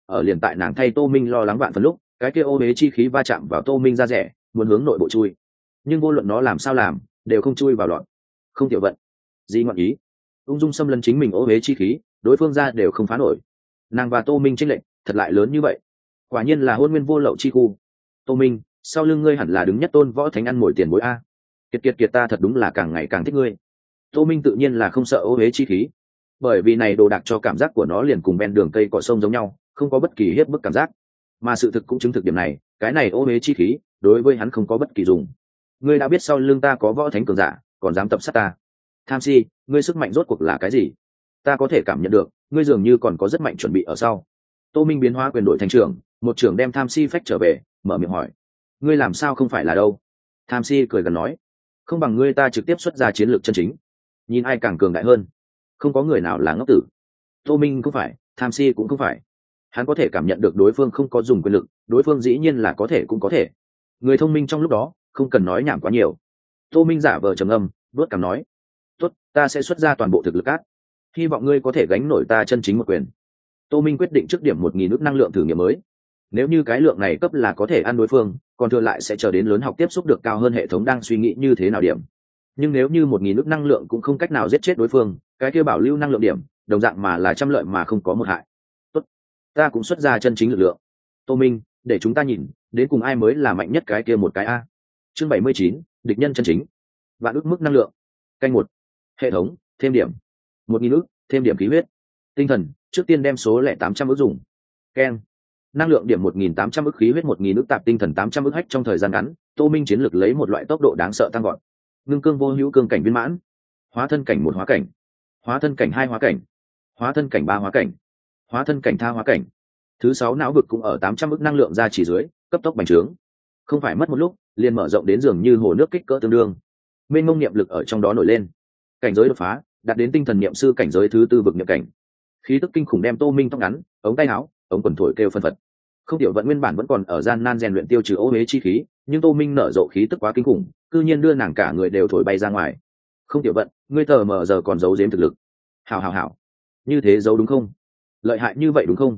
ở liền tại nàng thay Tô Minh lo lắng vạn phần lúc, cái kia ô huế chi khí va chạm vào Tô Minh da rẻ, muốn hướng nội bộ chui, nhưng vô luận nó làm sao làm đều không chui vào lọt. Không tiểu vận gì ngọn ý, ung dung xâm lấn chính mình ô huế chi khí, đối phương ra đều không phá nổi. Nàng và Tô Minh chênh lệch thật lại lớn như vậy, quả nhiên là hôn nguyên vô lậu chi khu. Tô Minh, sau lưng ngươi hẳn là đứng nhất tôn võ thánh ăn mồi tiền bối a. Kiệt ta thật đúng là càng ngày càng thích ngươi. Tô Minh tự nhiên là không sợ ô huế chi khí, bởi vì này đồ đạc cho cảm giác của nó liền cùng ven đường cây cỏ sông giống nhau, không có bất kỳ hiếp bức cảm giác. Mà sự thực cũng chứng thực điểm này, cái này ô huế chi khí đối với hắn không có bất kỳ dùng. Ngươi đã biết sau lưng ta có võ thánh cường giả, còn dám tập sát ta. Tham si, ngươi sức mạnh rốt cuộc là cái gì? Ta có thể cảm nhận được, ngươi dường như còn có rất mạnh chuẩn bị ở sau. Tô Minh biến hóa quyền đổi thành trưởng, một trưởng đem Tham si phách trở về, mở miệng hỏi: ngươi làm sao không phải là đâu? Tham si cười gần nói: không bằng ngươi ta trực tiếp xuất ra chiến lược chân chính, nhìn ai càng cường đại hơn. Không có người nào là ngốc tử. Tô Minh cũng phải, Tham si cũng không phải. Hắn có thể cảm nhận được đối phương không có dùng quyền lực, đối phương dĩ nhiên là có thể cũng có thể. Người thông minh trong lúc đó không cần nói nhảm quá nhiều. Tô Minh giả vờ trầm âm, vuốt cằm nói: tốt, ta sẽ xuất ra toàn bộ thực lực cát, hy vọng ngươi có thể gánh nổi ta chân chính một quyền. Tô Minh quyết định trước điểm 1.000 ức năng lượng thử nghiệm mới. Nếu như cái lượng này cấp là có thể ăn đối phương, còn thừa lại sẽ chờ đến lớn học tiếp xúc được cao hơn hệ thống đang suy nghĩ như thế nào điểm. Nhưng nếu như 1.000 ức năng lượng cũng không cách nào giết chết đối phương, cái kia bảo lưu năng lượng điểm đồng dạng mà là trăm lợi mà không có một hại. Tốt, ta cũng xuất ra chân chính lực lượng. Tô Minh, để chúng ta nhìn đến cùng ai mới là mạnh nhất cái kia một cái a. Chương 79, địch nhân chân chính. Vạn ức mức năng lượng. Canh một. Hệ thống, thêm điểm 1.000 ức, thêm điểm khí huyết. Tinh thần, trước tiên đem số lẻ 800 ức dùng. Ken. Năng lượng điểm 1.800 ức, khí huyết 1.000 ức, tạp tinh thần 800 ức. Hách trong thời gian ngắn, Tô Minh chiến lược lấy một loại tốc độ đáng sợ tăng gọn. Ngưng cương vô hữu cương cảnh viên mãn, hóa thân cảnh 1 hóa cảnh, hóa thân cảnh 2 hóa cảnh, hóa thân cảnh 3 hóa cảnh, hóa thân cảnh tha hóa cảnh. Thứ 6 não vực cũng ở 800 ức năng lượng ra chỉ dưới cấp tốc bành trướng, không phải mất một lúc liền mở rộng đến dường như hồ nước kích cỡ tương đương. Mênh mông niệm lực ở trong đó nổi lên, cảnh giới đột phá đạt đến tinh thần niệm sư cảnh giới thứ 4 vực niệm cảnh. Khí tức kinh khủng đem Tô Minh tóc ngắn, ống tay áo, ống quần thổi kêu phân phật. Không tiểu vận nguyên bản vẫn còn ở gian nan rèn luyện tiêu trừ ô huế chi khí, nhưng Tô Minh nở rộ khí tức quá kinh khủng, cư nhiên đưa nàng cả người đều thổi bay ra ngoài. Không tiểu vận, ngươi tờ mờ giờ còn giấu giếm thực lực. Hảo, như thế giấu đúng không? Lợi hại như vậy đúng không?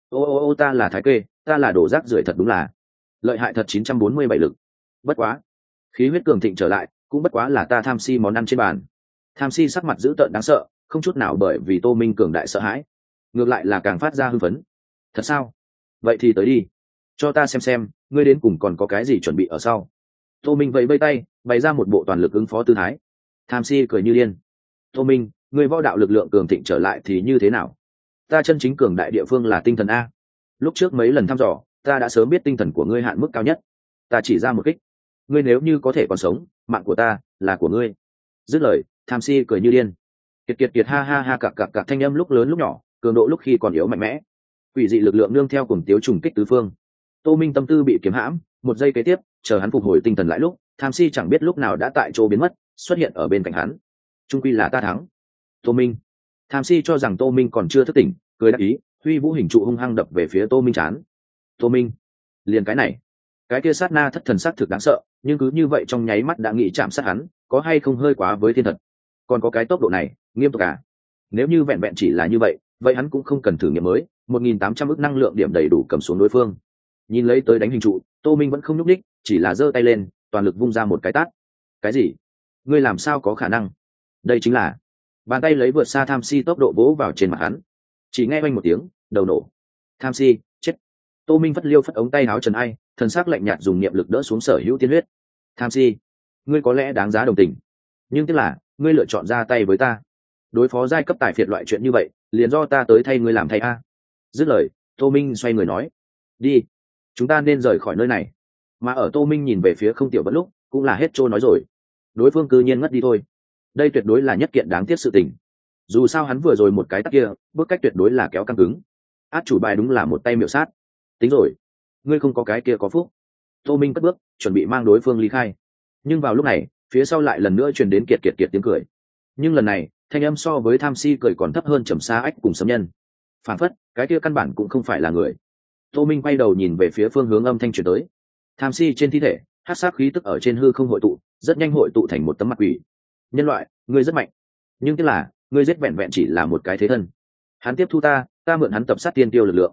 Ô, ta là thái kê, ta là đổ rác rưởi thật đúng là lợi hại thật. 947 lực. Bất quá, khí huyết cường thịnh trở lại, cũng bất quá là ta tham si món ăn trên bàn. Tham si sắc mặt dữ tợn đáng sợ, không chút nào bởi vì Tô Minh cường đại sợ hãi, ngược lại là càng phát ra hưng phấn. Thật sao? Vậy thì tới đi, cho ta xem ngươi đến cùng còn có cái gì chuẩn bị ở sau. Tô Minh vẫy vây tay, bày ra một bộ toàn lực ứng phó tư thái. Tham si cười như điên. Tô Minh, ngươi võ đạo lực lượng cường thịnh trở lại thì như thế nào? Ta chân chính cường đại địa phương là tinh thần a. Lúc trước mấy lần thăm dò, ta đã sớm biết tinh thần của ngươi hạn mức cao nhất. Ta chỉ ra một kích, ngươi nếu như có thể còn sống, mạng của ta là của ngươi. Dứt lời, Tham si cười như điên. Kiệt ha cặc thanh âm lúc lớn lúc nhỏ, cường độ lúc khi còn yếu mạnh mẽ. Quỷ dị lực lượng nương theo cùng tiếu trùng kích tứ phương. Tô Minh tâm tư bị kiếm hãm, một giây kế tiếp, chờ hắn phục hồi tinh thần lại lúc, Tham si chẳng biết lúc nào đã tại chỗ biến mất, xuất hiện ở bên cạnh hắn. Trung quy là ta thắng. Tô Minh. Tham si cho rằng Tô Minh còn chưa thức tỉnh, cười đáp ý, huy vũ hình trụ hung hăng đập về phía Tô Minh chán. Tô Minh, liền cái này, cái kia sát na thất thần sát thực đáng sợ, nhưng cứ như vậy trong nháy mắt đã nghĩ chạm sát hắn, có hay không hơi quá với thiên thật. Còn có cái tốc độ này, nghiêm túc à? Nếu như vẹn vẹn chỉ là như vậy, vậy hắn cũng không cần thử nghiệm mới, 1.800 ức năng lượng điểm đầy đủ cầm xuống đối phương. Nhìn lấy tới đánh hình trụ, Tô Minh vẫn không nhúc nhích, chỉ là giơ tay lên, toàn lực vung ra một cái tát. Cái gì? Ngươi làm sao có khả năng? Đây chính là bàn tay lấy vượt xa Tham si tốc độ vỗ vào trên mặt hắn. Chỉ nghe oanh một tiếng, đầu nổ. Tham si chết. Tô Minh phất liêu phất ống tay áo trần ai, thần sắc lạnh nhạt dùng niệm lực đỡ xuống sở hữu tiên huyết. Tham si, ngươi có lẽ đáng giá đồng tình, nhưng tức là ngươi lựa chọn ra tay với ta, đối phó giai cấp tài phiệt loại chuyện như vậy, liền do ta tới thay ngươi làm thay a. Dứt lời, Tô Minh xoay người nói: đi, chúng ta nên rời khỏi nơi này. Mà ở Tô Minh nhìn về phía không tiểu vẫn lúc, cũng là hết trôi nói rồi. Đối phương cư nhiên ngất đi thôi. Đây tuyệt đối là nhất kiện đáng tiếc sự tình. Dù sao hắn vừa rồi một cái tát kia, bước cách tuyệt đối là kéo căng cứng. Át chủ bài đúng là một tay miểu sát. Tính rồi, ngươi không có cái kia có phúc. Tô Minh cất bước, chuẩn bị mang đối phương ly khai. Nhưng vào lúc này, phía sau lại lần nữa truyền đến kiệt tiếng cười. Nhưng lần này, thanh âm so với Tham si cười còn thấp hơn trầm xa ách cùng sấm nhân. Phản phất, cái kia căn bản cũng không phải là người. Tô Minh quay đầu nhìn về phía phương hướng âm thanh truyền tới. Tham si trên thi thể, hắc sát khí tức ở trên hư không hội tụ, rất nhanh hội tụ thành một tấm mặt quỷ. Nhân loại, ngươi rất mạnh, nhưng tức là ngươi giết vẹn vẹn chỉ là một cái thế thân. Hắn tiếp thu ta mượn hắn tập sát tiên tiêu lực lượng.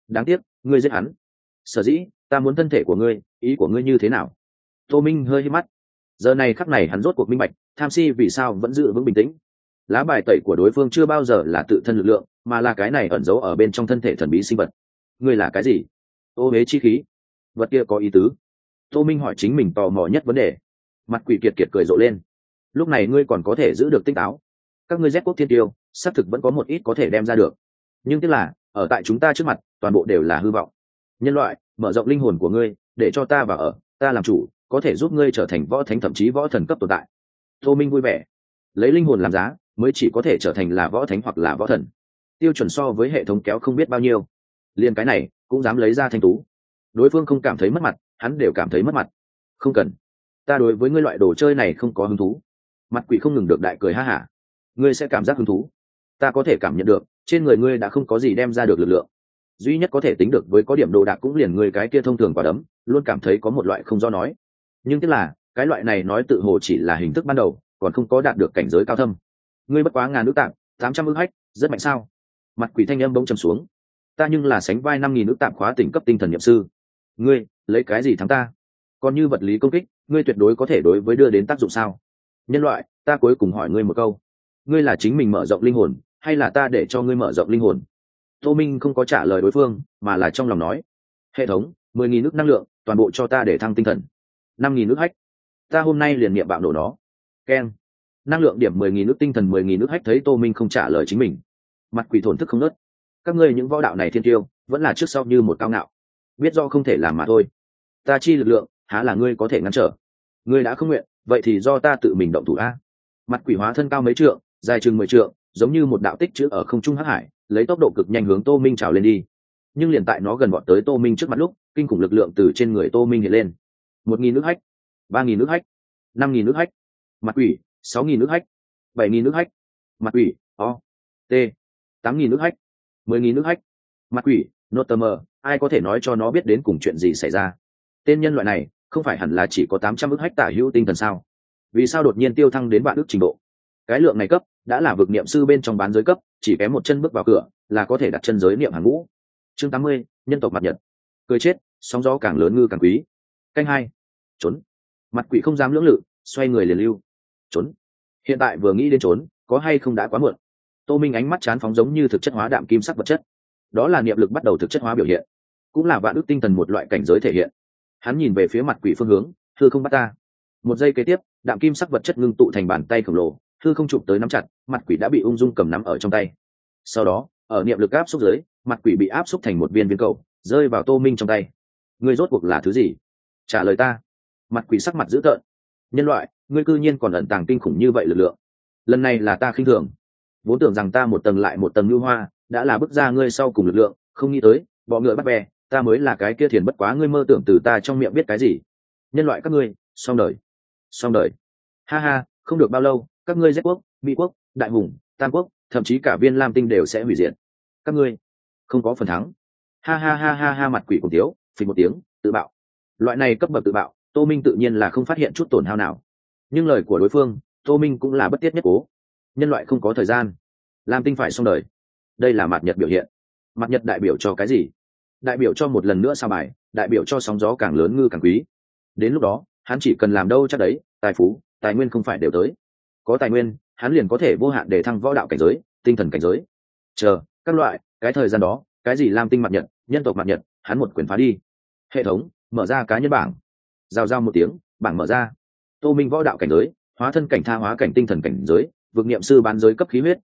đáng tiếc ngươi giết hắn. Sở dĩ ta muốn thân thể của ngươi, ý của ngươi như thế nào? Tô Minh hơi hít mắt. Giờ này khắc này hắn rốt cuộc minh bạch tham si vì sao vẫn giữ vững bình tĩnh. Lá bài tẩy của đối phương chưa bao giờ là tự thân lực lượng, mà là cái này ẩn giấu ở bên trong thân thể thần bí sinh vật. Ngươi là cái gì? Ô huế chi khí. Vật kia có ý tứ. Tô Minh hỏi chính mình tò mò nhất vấn đề. Mặt quỷ kiệt kiệt cười rộ lên. Lúc này ngươi còn có thể giữ được tinh táo. Các ngươi Z quốc thiên tiêu xác thực vẫn có một ít có thể đem ra được, nhưng tức là ở tại chúng ta trước mặt toàn bộ đều là hư vọng. Nhân loại, mở rộng linh hồn của ngươi để cho ta vào ở, ta làm chủ, có thể giúp ngươi trở thành võ thánh thậm chí võ thần cấp tồn tại. Tô Minh vui vẻ. Lấy linh hồn làm giá mới chỉ có thể trở thành là võ thánh hoặc là võ thần, tiêu chuẩn so với hệ thống kéo không biết bao nhiêu. Liên cái này cũng dám lấy ra thanh tú. Đối phương không cảm thấy mất mặt, hắn đều cảm thấy mất mặt. Không cần, ta đối với ngươi loại đồ chơi này không có hứng thú. Mặt quỷ không ngừng được đại cười ha hả. Ngươi sẽ cảm giác hứng thú? Ta có thể cảm nhận được trên người ngươi đã không có gì đem ra được lực lượng, duy nhất có thể tính được với có điểm đồ đạc cũng liền ngươi cái kia thông thường quả đấm, luôn cảm thấy có một loại không do nói. Nhưng tức là cái loại này nói tự hồ chỉ là hình thức ban đầu, còn không có đạt được cảnh giới cao thâm. Ngươi bất quá ngàn ước tạm 800 ước hách, rất mạnh sao? Mặt quỷ thanh âm bỗng trầm xuống. Ta nhưng là sánh vai 5.000 ước tạm khóa tỉnh cấp tinh thần nhậm sư. Ngươi lấy cái gì thắng ta? Còn như vật lý công kích, ngươi tuyệt đối có thể đối với đưa đến tác dụng sao? Nhân loại, ta cuối cùng hỏi ngươi một câu, ngươi là chính mình mở rộng linh hồn hay là ta để cho ngươi mở rộng linh hồn? Tô Minh không có trả lời đối phương, mà là trong lòng nói, hệ thống 10.000 ước năng lượng toàn bộ cho ta để thăng tinh thần. 5.000 ước hách, ta hôm nay liền nghiệm bạo nổ nó. Keng, năng lượng điểm 10.000 ước, tinh thần 10.000 ước hách. Thấy Tô Minh không trả lời chính mình, mặt quỷ thổn thức không nớt. Các ngươi những võ đạo này thiên tiêu vẫn là trước sau như một cao ngạo, biết do không thể làm mà thôi. Ta chi lực lượng há là ngươi có thể ngăn trở? Ngươi đã không nguyện, vậy thì do ta tự mình động thủ a. Mặt quỷ hóa thân cao mấy trượng, dài chừng 10 trượng, giống như một đạo tích chữ ở không trung hắc hải, lấy tốc độ cực nhanh hướng Tô Minh trào lên đi. Nhưng liền tại nó gần vọt tới Tô Minh trước mặt lúc, kinh khủng lực lượng từ trên người Tô Minh hiện lên. 1.000 nước hách, 3.000 nước hách, 5.000 nước hách. Mặt quỷ 6.000 nước hách, 7.000 nước hách. Mặt quỷ o t 8.000 nước hách, 10.000 nước hách. Mặt quỷ notamer, ai có thể nói cho nó biết đến cùng chuyện gì xảy ra? Tên nhân loại này không phải hẳn là chỉ có 800 ức hách tả hữu tinh thần sao? Vì sao đột nhiên tiêu thăng đến vạn ức trình độ? Cái lượng này cấp đã là vực niệm sư bên trong bán giới cấp, chỉ kém một chân bước vào cửa là có thể đặt chân giới niệm hàng ngũ. Chương 80, nhân tộc mặt nhật. Cười chết, sóng gió càng lớn ngư càng quý. Canh 2. Trốn. Mặt quỷ không dám lưỡng lự, xoay người liền lưu. Trốn. Hiện tại vừa nghĩ đến trốn, có hay không đã quá muộn. Tô Minh ánh mắt chán phóng giống như thực chất hóa đạm kim sắc vật chất. Đó là niệm lực bắt đầu thực chất hóa biểu hiện, cũng là vạn ức tinh thần một loại cảnh giới thể hiện. Hắn nhìn về phía mặt quỷ phương hướng, hư không bắt ta. Một giây kế tiếp, đạm kim sắc vật chất ngưng tụ thành bàn tay khổng lồ, hư không chụp tới nắm chặt, mặt quỷ đã bị ung dung cầm nắm ở trong tay. Sau đó, ở niệm lực áp xúc dưới, mặt quỷ bị áp xúc thành một viên viên cầu, rơi vào Tô Minh trong tay. Ngươi rốt cuộc là thứ gì? Trả lời ta. Mặt quỷ sắc mặt dữ tợn. Nhân loại, ngươi cư nhiên còn ẩn tàng kinh khủng như vậy lực lượng. Lần này là ta khinh thường. Vốn tưởng rằng ta một tầng lại một tầng như hoa, đã là bức ra ngươi sau cùng lực lượng, không nghĩ tới, bọ ngựa bắt bè, ta mới là cái kia thiền bất quá ngươi mơ tưởng từ ta trong miệng biết cái gì. Nhân loại các ngươi, xong đời. Xong đời. Ha ha, không được bao lâu, các ngươi Z quốc, Mỹ quốc, Đại Hùng, Tam quốc, thậm chí cả Viên Lam tinh đều sẽ hủy diệt. Các ngươi không có phần thắng. Ha ha ha ha ha, mặt quỷ cùng tiếu, phình một tiếng, tự bạo. Loại này cấp bậc tự bạo, Tô Minh tự nhiên là không phát hiện chút tổn hao nào. Nhưng lời của đối phương, Tô Minh cũng là bất tiết nhất cố. Nhân loại không có thời gian, Lam tinh phải xong đời. Đây là mặt nhật biểu hiện. Mặt nhật đại biểu cho cái gì? Đại biểu cho một lần nữa sao bài, đại biểu cho sóng gió càng lớn ngư càng quý. Đến lúc đó, hắn chỉ cần làm đâu chắc đấy, tài phú, tài nguyên không phải đều tới. Có tài nguyên, hắn liền có thể vô hạn để thăng võ đạo cảnh giới, tinh thần cảnh giới. Chờ, các loại, cái thời gian đó, cái gì Lam tinh mặt nhật, nhân tộc mặt nhật, hắn một quyền phá đi. Hệ thống, mở ra cá nhân bảng. Rào rào một tiếng, bảng mở ra. Tô Minh võ đạo cảnh giới, hóa thân cảnh tha hóa cảnh tinh thần cảnh giới, vực niệm sư bán giới cấp khí huyết,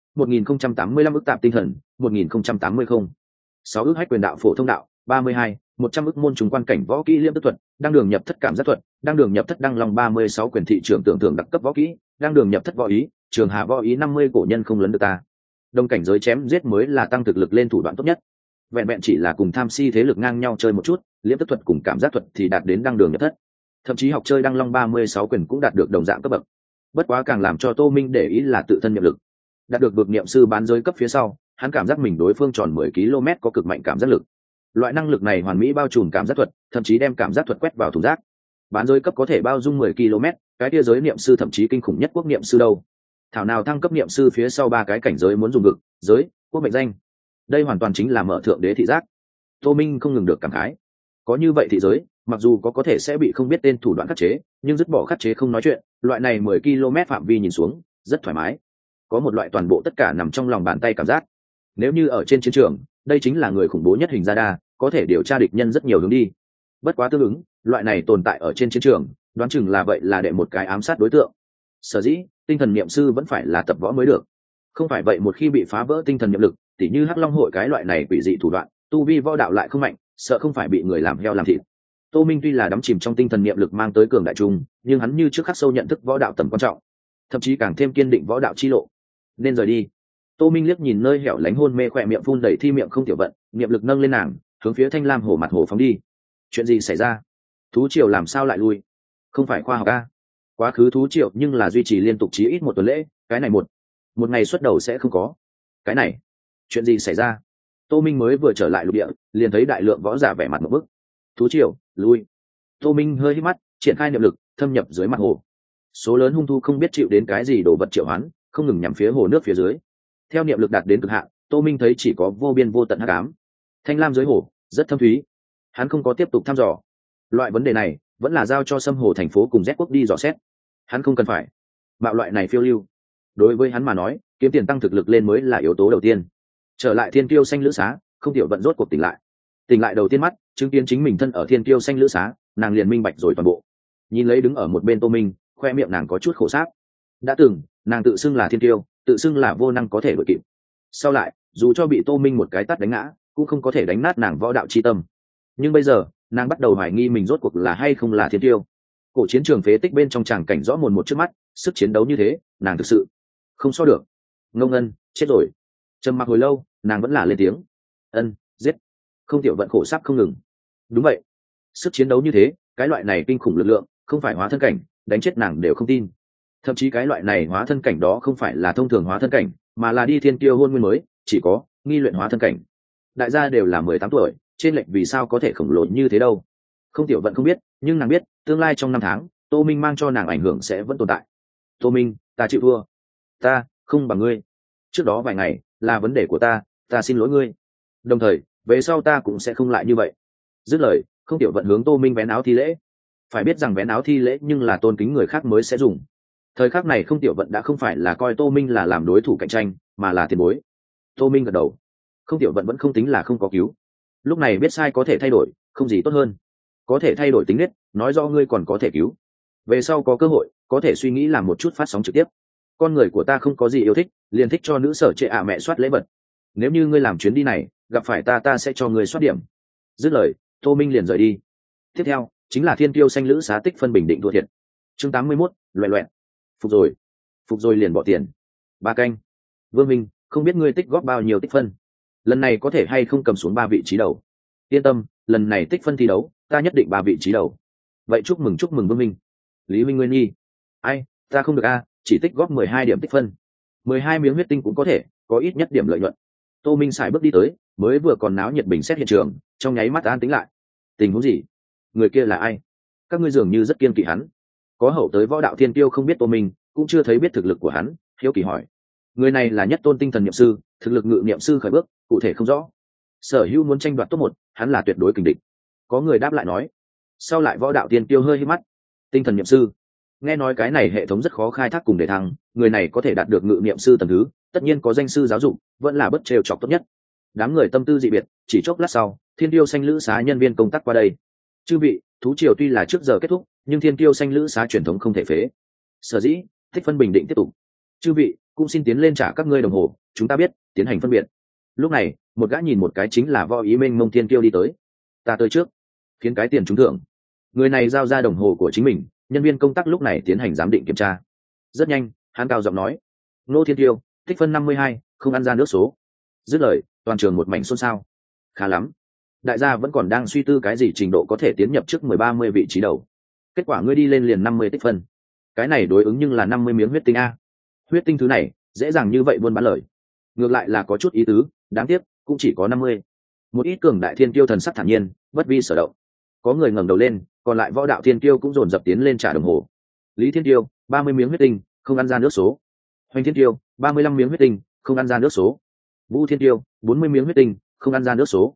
1085 ức tạp tinh thần, 1080 không. 6 ức hách quyền đạo phổ thông đạo, 32, 100 ức môn trùng quan cảnh võ kỹ liêm tức thuật, đang đường nhập thất cảm giác thuật, đang đường nhập thất đăng long 36 quyền thị trưởng tưởng tượng đặc cấp võ kỹ, đang đường nhập thất võ ý, trường hà võ ý 50 cổ nhân không lấn được ta. Đồng cảnh giới chém giết mới là tăng thực lực lên thủ đoạn tốt nhất. Vẹn vẹn chỉ là cùng tham si thế lực ngang nhau chơi một chút, liêm tức thuật cùng cảm giác thuật thì đạt đến đang đường nhập thất. Thậm chí học chơi đăng long 36 quyền cũng đạt được đồng dạng cấp bậc. Bất quá càng làm cho Tô Minh để ý là tự thân niệm lực. Đạt được vực niệm sư bán giới cấp phía sau, hắn cảm giác mình đối phương tròn 10 km có cực mạnh cảm giác lực. Loại năng lực này hoàn mỹ bao trùm cảm giác thuật, thậm chí đem cảm giác thuật quét vào thùng rác. Bán giới cấp có thể bao dung 10 km, cái kia giới niệm sư thậm chí kinh khủng nhất quốc niệm sư đâu. Thảo nào thăng cấp niệm sư phía sau ba cái cảnh giới muốn dùng vực, giới, quốc mệnh danh. Đây hoàn toàn chính là mở thượng đế thị giác. Tô Minh không ngừng được cảm khái. Có như vậy thị giới, mặc dù có thể sẽ bị không biết tên thủ đoạn khắc chế, nhưng dứt bỏ khắc chế không nói chuyện, loại này 10 km phạm vi nhìn xuống rất thoải mái, có một loại toàn bộ tất cả nằm trong lòng bàn tay cảm giác. Nếu như ở trên chiến trường, đây chính là người khủng bố nhất hình ra đa, có thể điều tra địch nhân rất nhiều hướng đi. Bất quá tương ứng, loại này tồn tại ở trên chiến trường, đoán chừng là vậy là để một cái ám sát đối tượng. Sở dĩ tinh thần niệm sư vẫn phải là tập võ mới được, không phải vậy một khi bị phá vỡ tinh thần niệm lực, tỉ như Hắc Long hội cái loại này quỷ dị thủ đoạn, tu vi võ đạo lại không mạnh, sợ không phải bị người làm heo làm thịt. Tô Minh tuy là đắm chìm trong tinh thần niệm lực mang tới cường đại trung, nhưng hắn như trước khắc sâu nhận thức võ đạo tầm quan trọng, thậm chí càng thêm kiên định võ đạo chi lộ. Nên rời đi. Tô Minh liếc nhìn nơi hẻo lánh hôn mê khỏe miệng phun đầy thi miệng không tiểu vận, niệm lực nâng lên nàng, hướng phía Thanh Lam hồ mặt hồ phóng đi. Chuyện gì xảy ra? Thú triều làm sao lại lui? Không phải khoa học a? Quá khứ thú triều nhưng là duy trì liên tục chí ít một tuần lễ, cái này một ngày xuất đầu sẽ không có. Cái này, chuyện gì xảy ra? Tô Minh mới vừa trở lại lục địa, liền thấy đại lượng võ giả vẻ mặt một bức. Thú triều, lui. Tô Minh hơi hít mắt, triển khai niệm lực, thâm nhập dưới mặt hồ. Số lớn hung thu không biết chịu đến cái gì đồ vật triệu hoán, không ngừng nhằm phía hồ nước phía dưới. Theo niệm lực đạt đến cực hạn, Tô Minh thấy chỉ có vô biên vô tận hắc ám. Thanh lam dưới hồ rất thâm thúy, hắn không có tiếp tục thăm dò. Loại vấn đề này vẫn là giao cho Sâm Hồ thành phố cùng Z quốc đi dò xét. Hắn không cần phải mạo loại này phiêu lưu. Đối với hắn mà nói, kiếm tiền tăng thực lực lên mới là yếu tố đầu tiên. Trở lại Thiên Kiêu xanh lữ xá, không tiểu vận rốt cuộc tỉnh lại. Tỉnh lại đầu tiên mắt, chứng kiến chính mình thân ở Thiên Kiêu xanh lữ xá, nàng liền minh bạch rồi toàn bộ. Nhìn lấy đứng ở một bên Tô Minh, khoe miệng nàng có chút khổ sáp. Đã từng, nàng tự xưng là Thiên Kiêu, tự xưng là vô năng có thể đuổi kịp. Sau lại, dù cho bị Tô Minh một cái tát đánh ngã, cũng không có thể đánh nát nàng võ đạo chi tâm. Nhưng bây giờ, nàng bắt đầu hoài nghi mình rốt cuộc là hay không là Thiên Kiêu. Cổ chiến trường phế tích bên trong tràng cảnh rõ mồn một trước mắt, sức chiến đấu như thế, nàng thực sự không so được. Ngông Ngân, chết rồi. Trầm mặc hồi lâu, nàng vẫn là lên tiếng. Ân, giết. Không tiểu vận khổ sắp không ngừng. Đúng vậy, sức chiến đấu như thế, cái loại này kinh khủng lực lượng, không phải hóa thân cảnh, đánh chết nàng đều không tin. Thậm chí cái loại này hóa thân cảnh đó không phải là thông thường hóa thân cảnh, mà là đi thiên kiêu hôn nguyên mới, chỉ có nghi luyện hóa thân cảnh. Đại gia đều là 18 tuổi, trên lệch vì sao có thể khổng lồ như thế đâu. Không tiểu vận không biết, nhưng nàng biết, tương lai trong 5 tháng, Tô Minh mang cho nàng ảnh hưởng sẽ vẫn tồn tại. Tô Minh, ta chịu thua. Ta không bằng ngươi. Trước đó vài ngày là vấn đề của ta xin lỗi ngươi. Đồng thời, về sau ta cũng sẽ không lại như vậy. Dứt lời, không tiểu vận hướng Tô Minh vén áo thi lễ. Phải biết rằng vén áo thi lễ nhưng là tôn kính người khác mới sẽ dùng. Thời khắc này không tiểu vận đã không phải là coi Tô Minh là làm đối thủ cạnh tranh, mà là tiền bối. Tô Minh gật đầu. Không tiểu vận vẫn không tính là không có cứu. Lúc này biết sai có thể thay đổi, không gì tốt hơn. Có thể thay đổi tính nết, nói rõ ngươi còn có thể cứu. Về sau có cơ hội, có thể suy nghĩ làm một chút phát sóng trực tiếp. Con người của ta không có gì yêu thích, liền thích cho nữ sở trệ mẹ soát lễ vật. Nếu như ngươi làm chuyến đi này, gặp phải ta sẽ cho ngươi soát điểm. Dứt lời, Tô Minh liền rời đi. Tiếp theo, chính là Thiên Kiêu xanh lữ xá tích phân bình định thua thiệt. Chương 81, loẹt loẹt. Phục rồi liền bỏ tiền. 3 canh. Vương Minh, không biết ngươi tích góp bao nhiêu tích phân. Lần này có thể hay không cầm xuống 3 vị trí đầu. Yên tâm, lần này tích phân thi đấu, ta nhất định 3 vị trí đầu. Vậy chúc mừng Vương Minh. Lý Minh Nguyên Nhi. Ai, ta không được a, chỉ tích góp 12 điểm tích phân. 12 miếng huyết tinh cũng có thể, có ít nhất điểm lợi nhuận. Tô Minh xài bước đi tới, mới vừa còn náo nhiệt bình xét hiện trường, trong nháy mắt an tĩnh lại. Tình huống gì? Người kia là ai? Các ngươi dường như rất kiên kỵ hắn. Có hậu tới võ đạo thiên tiêu không biết Tô Minh, cũng chưa thấy biết thực lực của hắn, hiếu kỳ hỏi. Người này là nhất tôn tinh thần niệm sư, thực lực ngự niệm sư khởi bước, cụ thể không rõ. Sở Hữu muốn tranh đoạt top 1, hắn là tuyệt đối kình địch. Có người đáp lại nói. Sau lại võ đạo thiên tiêu hơi hí mắt. Tinh thần niệm sư. Nghe nói cái này hệ thống rất khó khai thác cùng để thăng, người này có thể đạt được ngự niệm sư tầng thứ, tất nhiên có danh sư giáo dục, vẫn là bất trêu chọc tốt nhất. Đám người tâm tư dị biệt, chỉ chốc lát sau, Thiên Kiêu xanh lữ xá nhân viên công tác qua đây. Chư vị, thú triều tuy là trước giờ kết thúc, nhưng Thiên Kiêu xanh lữ xá truyền thống không thể phế. Sở dĩ, tích phân bình định tiếp tục. Chư vị, cũng xin tiến lên trả các ngươi đồng hồ, chúng ta biết, tiến hành phân biệt. Lúc này, một gã nhìn một cái chính là Võ Ý Minh Mông Thiên Kiêu đi tới. Ta tới trước, khiến cái tiền trúng thưởng. Người này giao ra đồng hồ của chính mình, nhân viên công tác lúc này tiến hành giám định kiểm tra. Rất nhanh, hắn cao giọng nói: Nô Thiên Kiêu, tích phân 52, không ăn ra nước số. Dứt lời, toàn trường một mảnh xôn xao. Khá lắm. Đại gia vẫn còn đang suy tư cái gì trình độ có thể tiến nhập trước 10-30 vị trí đầu. Kết quả ngươi đi lên liền 50 tích phân. Cái này đối ứng nhưng là 50 miếng huyết tinh a. Huyết tinh thứ này, dễ dàng như vậy buôn bán lời. Ngược lại là có chút ý tứ, đáng tiếc, cũng chỉ có 50. Một ít cường đại thiên kiêu thần sắc thản nhiên, bất vi sở động. Có người ngẩng đầu lên, còn lại võ đạo thiên kiêu cũng dồn dập tiến lên trả đồng hồ. Lý Thiên Kiêu, 30 miếng huyết tinh, không ăn ra nước số. Hoành Thiên Kiêu, 35 miếng huyết tinh, không ăn ra nước số. Vũ Thiên Kiêu, 40 miếng huyết tinh, không ăn ra nước số.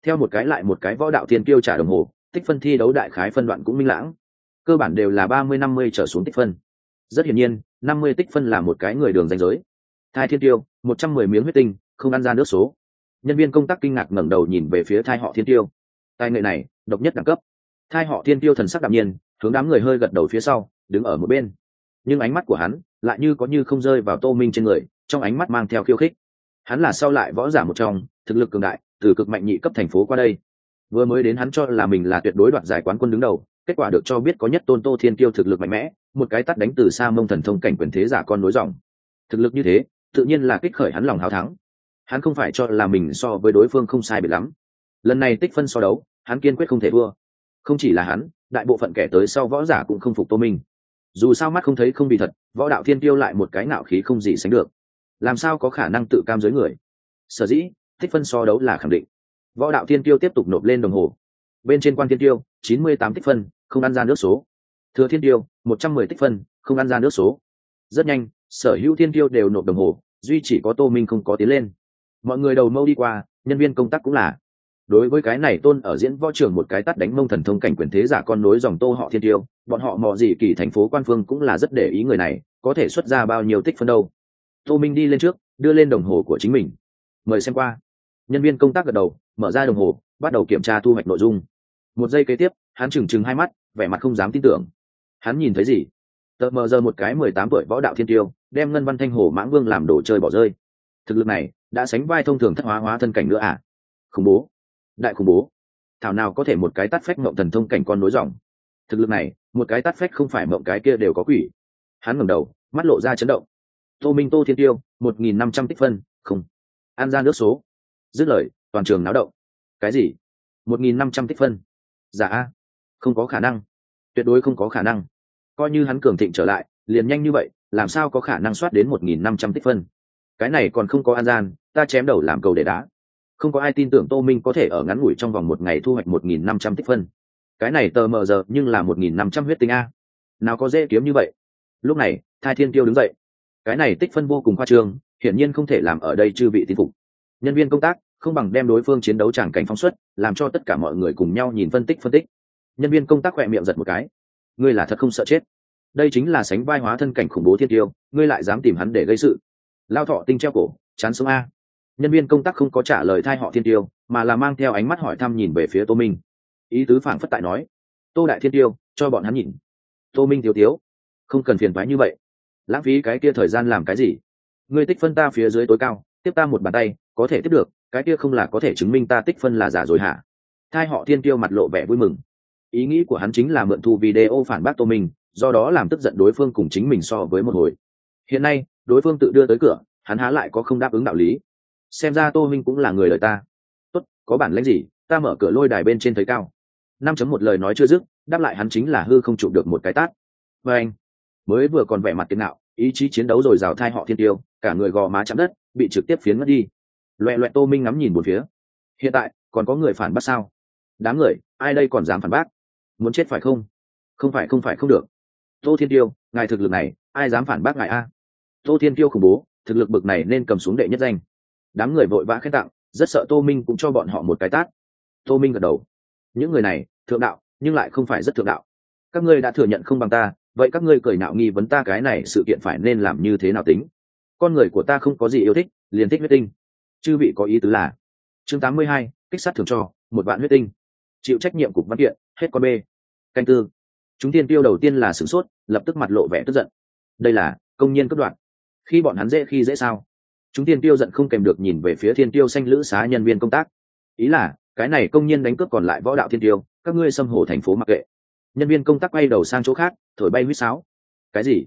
Theo một cái lại một cái võ đạo thiên kiêu trả đồng hồ, tích phân thi đấu đại khái phân đoạn cũng minh lãng, cơ bản đều là 30-50 trở xuống tích phân. Rất hiển nhiên 50 tích phân là một cái người đường ranh giới. Thai thiên tiêu 110 miếng huyết tinh, không ăn ra nước số. Nhân viên công tác kinh ngạc ngẩng đầu nhìn về phía thai họ thiên tiêu. Tài nghệ này độc nhất đẳng cấp. Thai họ thiên tiêu thần sắc đạm nhiên, hướng đám người hơi gật đầu phía sau, đứng ở một bên. Nhưng ánh mắt của hắn lại như có như không rơi vào Tô Minh trên người, trong ánh mắt mang theo khiêu khích. Hắn là sau lại võ giả một trong, thực lực cường đại, từ cực mạnh nhị cấp thành phố qua đây. Vừa mới đến hắn cho là mình là tuyệt đối đoạt giải quán quân đứng đầu, kết quả được cho biết có nhất tôn Tô Thiên Kiêu thực lực mạnh mẽ, một cái tát đánh từ xa mông thần thông cảnh quyền thế giả con nối dòng. Thực lực như thế, tự nhiên là kích khởi hắn lòng hào thắng. Hắn không phải cho là mình so với đối phương không sai biệt lắm. Lần này tích phân so đấu, hắn kiên quyết không thể thua. Không chỉ là hắn, đại bộ phận kẻ tới sau võ giả cũng không phục Tô Minh. Dù sao mắt không thấy không bị thật, võ đạo thiên tiêu lại một cái ngạo khí không gì sánh được, làm sao có khả năng tự cam giới người. Sở dĩ tích phân so đấu là khẳng định. Võ đạo thiên tiêu tiếp tục nộp lên đồng hồ. Bên trên quan thiên tiêu 98 tích phân, không ăn ra nước số. Thừa thiên tiêu 110 tích phân, không ăn ra nước số. Rất nhanh, sở hữu thiên tiêu đều nộp đồng hồ, duy chỉ có Tô Minh không có tiến lên. Mọi người đầu mâu đi qua, nhân viên công tác cũng là. Đối với cái này tôn ở diễn võ trường một cái tát đánh mông thần thông cảnh quyền thế giả con nối dòng Tô họ thiên tiêu, bọn họ mò gì kỳ thành phố quan phương cũng là rất để ý người này có thể xuất ra bao nhiêu tích phân đâu. Tô Minh đi lên trước, đưa lên đồng hồ của chính mình. Mời xem qua. Nhân viên công tác gật đầu, mở ra đồng hồ, bắt đầu kiểm tra thu hoạch nội dung. Một giây kế tiếp, hắn trừng hai mắt, vẻ mặt không dám tin tưởng. Hắn nhìn thấy gì? Tờ mờ giờ một cái 18 tuổi võ đạo thiên tiêu, đem Ngân Văn Thanh Hổ Mãng Vương làm đồ chơi bỏ rơi. Thực lực này đã sánh vai thông thường thất hóa thân cảnh nữa à? Khủng bố, đại khủng bố. Thảo nào có thể một cái tát phách mộng thần thông cảnh con nối dòng. Thực lực này, một cái tát phách không phải mộng cái kia đều có quỷ. Hắn ngẩng đầu, mắt lộ ra chấn động. Tô Minh Tô Thiên Tiêu 1.500 tích phân, không ăn ra nước số. Dứt lời, toàn trường náo động. Cái gì? 1.500 tích phân? Giả a, không có khả năng, tuyệt đối không có khả năng. Coi như hắn cường thịnh trở lại, liền nhanh như vậy, làm sao có khả năng soát đến 1.500 tích phân? Cái này còn không có an gian, ta chém đầu làm cầu để đá. Không có ai tin tưởng Tô Minh có thể ở ngắn ngủi trong vòng một ngày thu hoạch 1.500 tích phân. Cái này tờ mờ giờ nhưng là 1.500 huyết tinh a, nào có dễ kiếm như vậy. Lúc này, Thai Thiên Tiêu đứng dậy. Cái này tích phân vô cùng khoa trương, hiển nhiên không thể làm ở đây chư vị tin phục. Nhân viên công tác không bằng đem đối phương chiến đấu tràng cảnh phóng xuất, làm cho tất cả mọi người cùng nhau nhìn phân tích. Nhân viên công tác khỏe miệng giật một cái. Ngươi là thật không sợ chết? Đây chính là sánh vai hóa thân cảnh khủng bố thiên tiêu, ngươi lại dám tìm hắn để gây sự? Lao thọ tinh treo cổ, chán sống a. Nhân viên công tác không có trả lời Thai họ thiên tiêu, mà là mang theo ánh mắt hỏi thăm nhìn về phía Tô Minh. Ý tứ phảng phất tại nói, Tô đại thiên tiêu, cho bọn hắn nhìn. Tô Minh tiếu, không cần phiền toái như vậy, lãng phí cái kia thời gian làm cái gì? Ngươi tích phân ta phía dưới tối cao, tiếp ta một bàn tay, có thể tiếp được, cái kia không là có thể chứng minh ta tích phân là giả rồi hả? Thai họ thiên tiêu mặt lộ vẻ vui mừng. Ý nghĩ của hắn chính là mượn thu video phản bác Tô Minh, do đó làm tức giận đối phương cùng chính mình so với một hồi. Hiện nay, đối phương tự đưa tới cửa, hắn há lại có không đáp ứng đạo lý. Xem ra Tô Minh cũng là người lời ta. Tốt, có bản lĩnh gì, ta mở cửa lôi đài bên trên thấy cao. 5.1 lời nói chưa dứt, đáp lại hắn chính là hư không chụp được một cái tát. Và anh mới vừa còn vẻ mặt tiền nạo, ý chí chiến đấu rồi rào Thai họ thiên tiêu, cả người gò má chạm đất, bị trực tiếp phiến mất đi. Loẹ loẹt Tô Minh ngắm nhìn bốn phía. Hiện tại còn có người phản bác sao? Đám người, ai đây còn dám phản bác? Muốn chết phải không? Không phải không được. Tô Thiên Tiêu, ngài thực lực này, ai dám phản bác ngài a? Tô Thiên Tiêu khủng bố, thực lực bực này nên cầm xuống đệ nhất danh. Đám người vội vã khen tặng, rất sợ Tô Minh cũng cho bọn họ một cái tát. Tô Minh gật đầu. Những người này, thượng đạo, nhưng lại không phải rất thượng đạo. Các ngươi đã thừa nhận không bằng ta, vậy các ngươi cười nạo nghi vấn ta cái này sự kiện phải nên làm như thế nào tính? Con người của ta không có gì yêu thích, liền thích huyết tinh. Chư vị có ý tứ là chương 82, kích sát thường cho 1.000.000 huyết tinh, chịu trách nhiệm cục văn kiện, hết con b. Canh tư. Chúng Thiên Tiêu đầu tiên là sửng sốt, lập tức mặt lộ vẻ tức giận. Đây là công nhân cấp đoạn. Khi bọn hắn dễ sao? Chúng Thiên Tiêu giận không kèm được nhìn về phía Thiên Tiêu xanh lữ xá nhân viên công tác. Ý là cái này công nhân đánh cướp còn lại võ đạo Thiên Tiêu, các ngươi xâm hổ thành phố mặc kệ. Nhân viên công tác quay đầu sang chỗ khác, thổi bay huýt sáo. Cái gì?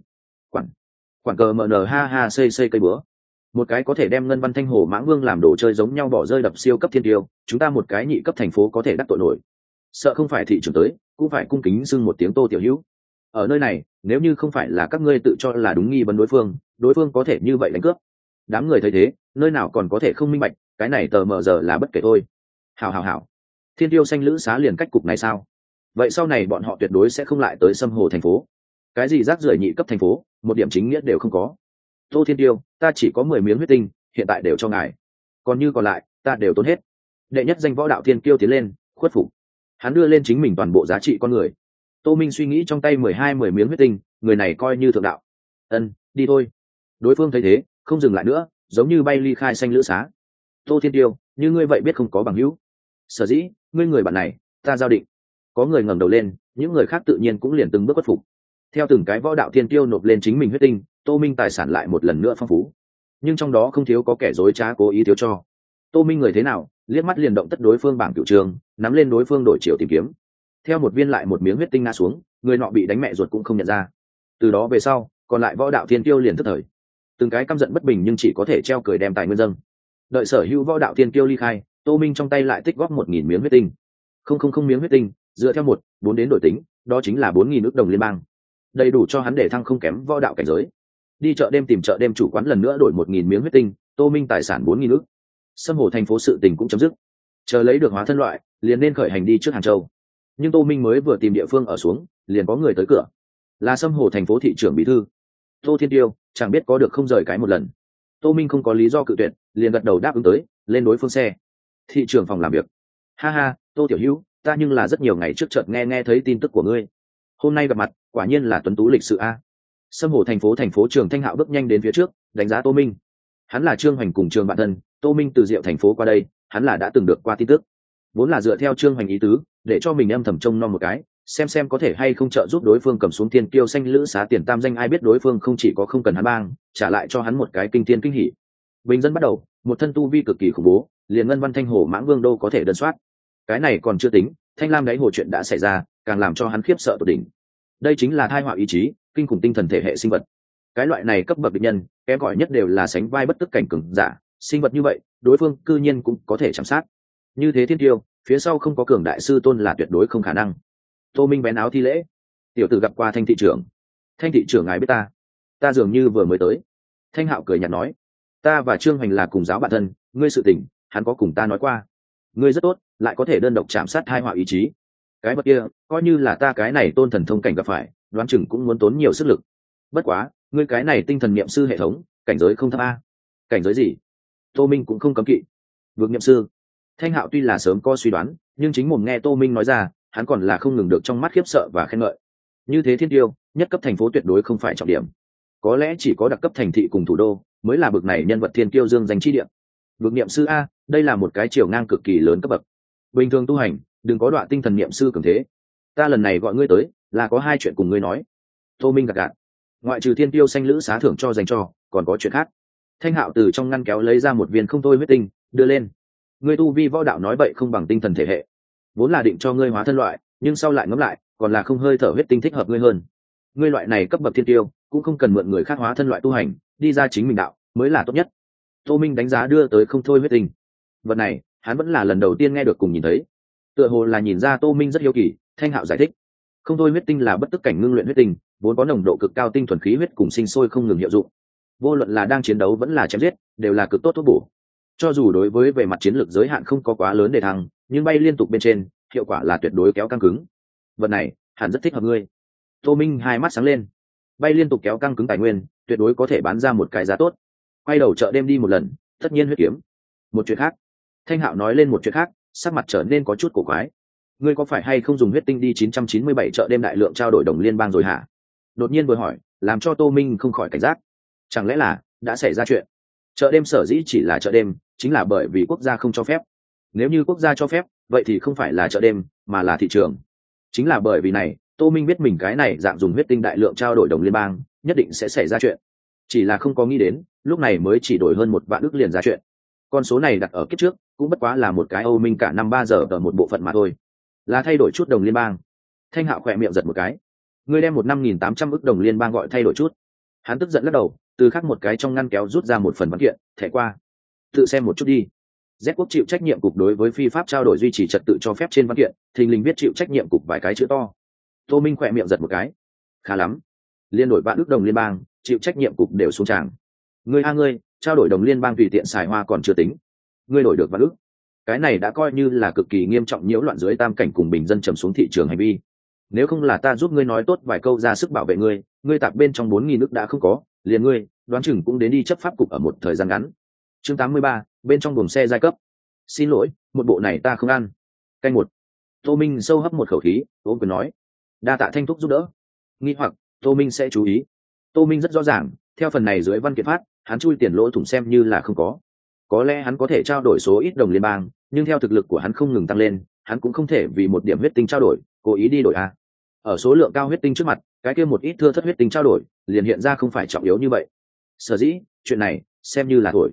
Quản cờ mn ha xây cây búa. Một cái có thể đem Ngân Văn Thanh Hổ Mãng Vương làm đồ chơi giống nhau bỏ rơi đập siêu cấp thiên tiêu, chúng ta một cái nhị cấp thành phố có thể đắc tội nổi? Sợ không phải thị trưởng tới, cũng phải cung kính xưng một tiếng Tô tiểu hữu. Ở nơi này, nếu như không phải là các ngươi tự cho là đúng nghi vấn đối phương có thể như vậy đánh cướp. Đám người thấy thế, nơi nào còn có thể không minh bạch, cái này tờ mờ giờ là bất kể thôi. Hảo. Thiên Tiêu xanh lữ xá liền cách cục này sao? Vậy sau này bọn họ tuyệt đối sẽ không lại tới xâm hồ thành phố. Cái gì rác rưởi nhị cấp thành phố, một điểm chính nghĩa đều không có. Tô Thiên Tiêu, ta chỉ có 10 miếng huyết tinh, hiện tại đều cho ngài. Còn như còn lại, ta đều tốn hết. đệ nhất danh võ đạo thiên kiêu tiến lên khuất phục. Hắn đưa lên chính mình toàn bộ giá trị con người. Tô Minh suy nghĩ trong tay 10 miếng huyết tinh, người này coi như thượng đạo. Đi thôi. Đối phương thấy thế không dừng lại nữa, giống như bay ly khai xanh lữ xá. Tô Thiên Tiêu, như ngươi vậy biết không có bằng hữu. Sở dĩ ngươi người bạn này ta giao định. Có người ngẩng đầu lên, những người khác tự nhiên cũng liền từng bước khuất phục. Theo từng cái võ đạo thiên tiêu nộp lên chính mình huyết tinh, Tô Minh tài sản lại một lần nữa phong phú, nhưng trong đó không thiếu có kẻ dối trá cố ý thiếu cho. Tô Minh người thế nào, liếc mắt liền động tất đối phương bảng cựu trường, nắm lên đối phương đổi chiều tìm kiếm. Theo một viên lại một miếng huyết tinh ngã xuống, người nọ bị đánh mẹ ruột cũng không nhận ra. Từ đó về sau, còn lại võ đạo thiên tiêu liền tức thời, từng cái căm giận bất bình nhưng chỉ có thể treo cười đem tài nguyên dâng. Đợi sở hữu võ đạo thiên tiêu ly khai, Tô Minh trong tay lại tích góp 1.000 miếng huyết tinh. Không miếng huyết tinh, dựa theo 4 đến đổi tính, đó chính là 4.000 ức đồng liên bang, đầy đủ cho hắn để thăng không kém võ đạo cảnh giới. Đi chợ đêm tìm chợ đêm chủ quán lần nữa đổi 1.000 miếng huyết tinh, Tô Minh tài sản 4.000 ức. Sâm Hồ thành phố sự tình cũng chấm dứt, chờ lấy được hóa thân loại liền nên khởi hành đi trước Hàng Châu. Nhưng Tô Minh mới vừa tìm địa phương ở xuống, liền có người tới cửa, là Sâm Hồ thành phố thị trưởng bí thư Tô Thiên Tiêu, chẳng biết có được không rời cái một lần. Tô Minh không có lý do cự tuyệt, liền gật đầu đáp ứng tới, lên đối phương xe. Thị trưởng phòng làm việc. Ha ha, Tô tiểu hữu, ta nhưng là rất nhiều ngày trước chợt nghe thấy tin tức của ngươi, hôm nay gặp mặt quả nhiên là tuấn tú lịch sự a. Sâm Hồ thành phố trưởng Thanh Hạo bước nhanh đến phía trước, đánh giá Tô Minh. Hắn là Trương Hoành cùng Trường bạn thân, Tô Minh từ Diệu thành phố qua đây, hắn là đã từng được qua tin tức, vốn là dựa theo Trương Hoành ý tứ, để cho mình âm thầm trông nom một cái, xem có thể hay không trợ giúp đối phương cầm xuống thiên kiêu xanh lữ xá tiền tam danh. Ai biết đối phương không chỉ có không cần hắn bang, trả lại cho hắn một cái kinh thiên kinh hỉ. Bình dân bắt đầu, một thân tu vi cực kỳ khủng bố, liền ngân văn thanh hồ mãng vương đô có thể đơn soát. Cái này còn chưa tính, thanh lam đáy hồ chuyện đã xảy ra, càng làm cho hắn khiếp sợ tột đỉnh. Đây chính là thai họa ý chí, kinh khủng tinh thần thể hệ sinh vật. Cái loại này cấp bậc địch nhân, kém gọi nhất đều là sánh vai bất tức cảnh cường giả, sinh vật như vậy, đối phương cư nhiên cũng có thể chạm sát. Như thế thiên tiêu, phía sau không có cường đại sư tôn là tuyệt đối không khả năng. Tô Minh vén áo thi lễ. Tiểu tử gặp qua Thanh thị trưởng. Thanh thị trưởng ngài biết ta dường như vừa mới tới. Thanh Hạo cười nhạt nói, ta và Trương Hoành là cùng giáo bạn thân, ngươi sự tình hắn có cùng ta nói qua. Ngươi rất tốt, lại có thể đơn độc chạm sát hai họa ý chí. Cái bậc kia, coi như là ta cái này tôn thần thông cảnh gặp phải, đoán chừng cũng muốn tốn nhiều sức lực. Bất quá, ngươi cái này tinh thần niệm sư hệ thống, cảnh giới không thấp a. Cảnh giới gì? Tô Minh cũng không cấm kỵ. Vượt niệm sư. Thanh Hạo tuy là sớm có suy đoán, nhưng chính mồm nghe Tô Minh nói ra, hắn còn là không ngừng được trong mắt khiếp sợ và khen ngợi. Như thế thiên tiêu, nhất cấp thành phố tuyệt đối không phải trọng điểm, có lẽ chỉ có đặc cấp thành thị cùng thủ đô mới là bậc này nhân vật thiên tiêu dương danh chi điểm. Vượt niệm sư a, đây là một cái chiều ngang cực kỳ lớn cấp bậc. Bình thường tu hành, đừng có đoạn tinh thần niệm sư cường thế. Ta lần này gọi ngươi tới, là có hai chuyện cùng ngươi nói. Tô Minh gật gạt. Ngoại trừ thiên tiêu xanh lữ xá thưởng cho dành cho, còn có chuyện khác. Thanh Hạo từ trong ngăn kéo lấy ra một viên không thôi huyết tinh, đưa lên. Ngươi tu vi võ đạo nói bậy không bằng tinh thần thể hệ, vốn là định cho ngươi hóa thân loại, nhưng sau lại ngẫm lại, còn là không hơi thở huyết tinh thích hợp ngươi hơn. Ngươi loại này cấp bậc thiên tiêu, cũng không cần mượn người khác hóa thân loại tu hành, đi ra chính mình đạo mới là tốt nhất. Tô Minh đánh giá đưa tới không thôi huyết tinh. Vật này, hắn vẫn là lần đầu tiên nghe được cùng nhìn thấy. Tựa hồ là nhìn ra Tô Minh rất hiếu kỳ, Thanh Hạo giải thích. Không thôi huyết tinh là bất tức cảnh ngưng luyện huyết tinh, vốn có nồng độ cực cao tinh thuần khí huyết cùng sinh sôi không ngừng hiệu dụng. Vô luận là đang chiến đấu vẫn là chém giết, đều là cực tốt thuốc bổ. Cho dù đối với về mặt chiến lược giới hạn không có quá lớn để thăng, nhưng bay liên tục bên trên, hiệu quả là tuyệt đối kéo căng cứng. Vật này, hẳn rất thích hợp ngươi. Tô Minh hai mắt sáng lên. Bay liên tục kéo căng cứng tài nguyên, tuyệt đối có thể bán ra một cái giá tốt. Quay đầu chợ đêm đi một lần, tất nhiên huyết kiếm. Một chuyện khác. Thanh Hạo nói lên một chuyện khác, sắc mặt trở nên có chút cổ quái. Ngươi có phải hay không dùng huyết tinh đi 997 chợ đêm đại lượng trao đổi đồng liên bang rồi hả? Đột nhiên vừa hỏi, làm cho Tô Minh không khỏi cảnh giác. Chẳng lẽ là đã xảy ra chuyện? Chợ đêm sở dĩ chỉ là chợ đêm, chính là bởi vì quốc gia không cho phép. Nếu như quốc gia cho phép, vậy thì không phải là chợ đêm, mà là thị trường. Chính là bởi vì này, Tô Minh biết mình cái này dạng dùng huyết tinh đại lượng trao đổi đồng liên bang, nhất định sẽ xảy ra chuyện. Chỉ là không có nghĩ đến, lúc này mới chỉ đổi hơn 1 vạn ức liền ra chuyện. Con số này đặt ở kiếp trước, cũng bất quá là một cái Âu Minh cả năm 3 giờ ở một bộ phận mà thôi. Là thay đổi chút đồng liên bang. Thanh Hạo khỏe miệng giật một cái. Ngươi đem 1.800 ức đồng liên bang gọi thay đổi chút. Hắn tức giận lắc đầu, từ khác một cái trong ngăn kéo rút ra một phần văn kiện, thẻ qua. Tự xem một chút đi. Z quốc chịu trách nhiệm cục đối với phi pháp trao đổi duy trì trật tự cho phép trên văn kiện, thình lình viết chịu trách nhiệm cục vài cái chữ to. Tô Minh khỏe miệng giật một cái. Khá lắm. Liên đổi vạn ức đồng liên bang, chịu trách nhiệm cục đều xuống tràng. Ngươi, trao đổi đồng liên bang tùy tiện xài hoa còn chưa tính. Ngươi đổi được vạn ức. Cái này đã coi như là cực kỳ nghiêm trọng nhiễu loạn dưới tam cảnh cùng bình dân trầm xuống thị trường hành vi. Nếu không là ta giúp ngươi nói tốt vài câu ra sức bảo vệ ngươi tạp bên trong 4.000 ức đã không có, liền ngươi, đoán chừng cũng đến đi chấp pháp cục ở một thời gian ngắn. Chương 83, bên trong buồng xe giai cấp. Xin lỗi, một bộ này ta không ăn. Canh một. Tô Minh sâu hấp một khẩu khí, ôm quyền nói: đa tạ Thanh thúc giúp đỡ. Nghi hoặc Tô Minh sẽ chú ý. Tô Minh rất rõ ràng, theo phần này dưới văn kiện phát, hắn chui tiền lỗ thủng xem như là không có lẽ hắn có thể trao đổi số ít đồng liên bang, nhưng theo thực lực của hắn không ngừng tăng lên, hắn cũng không thể vì một điểm huyết tinh trao đổi cố ý đi đổi a. Ở số lượng cao huyết tinh trước mặt, cái kia một ít thưa thất huyết tinh trao đổi liền hiện ra không phải trọng yếu như vậy. Sở dĩ chuyện này xem như là thổi.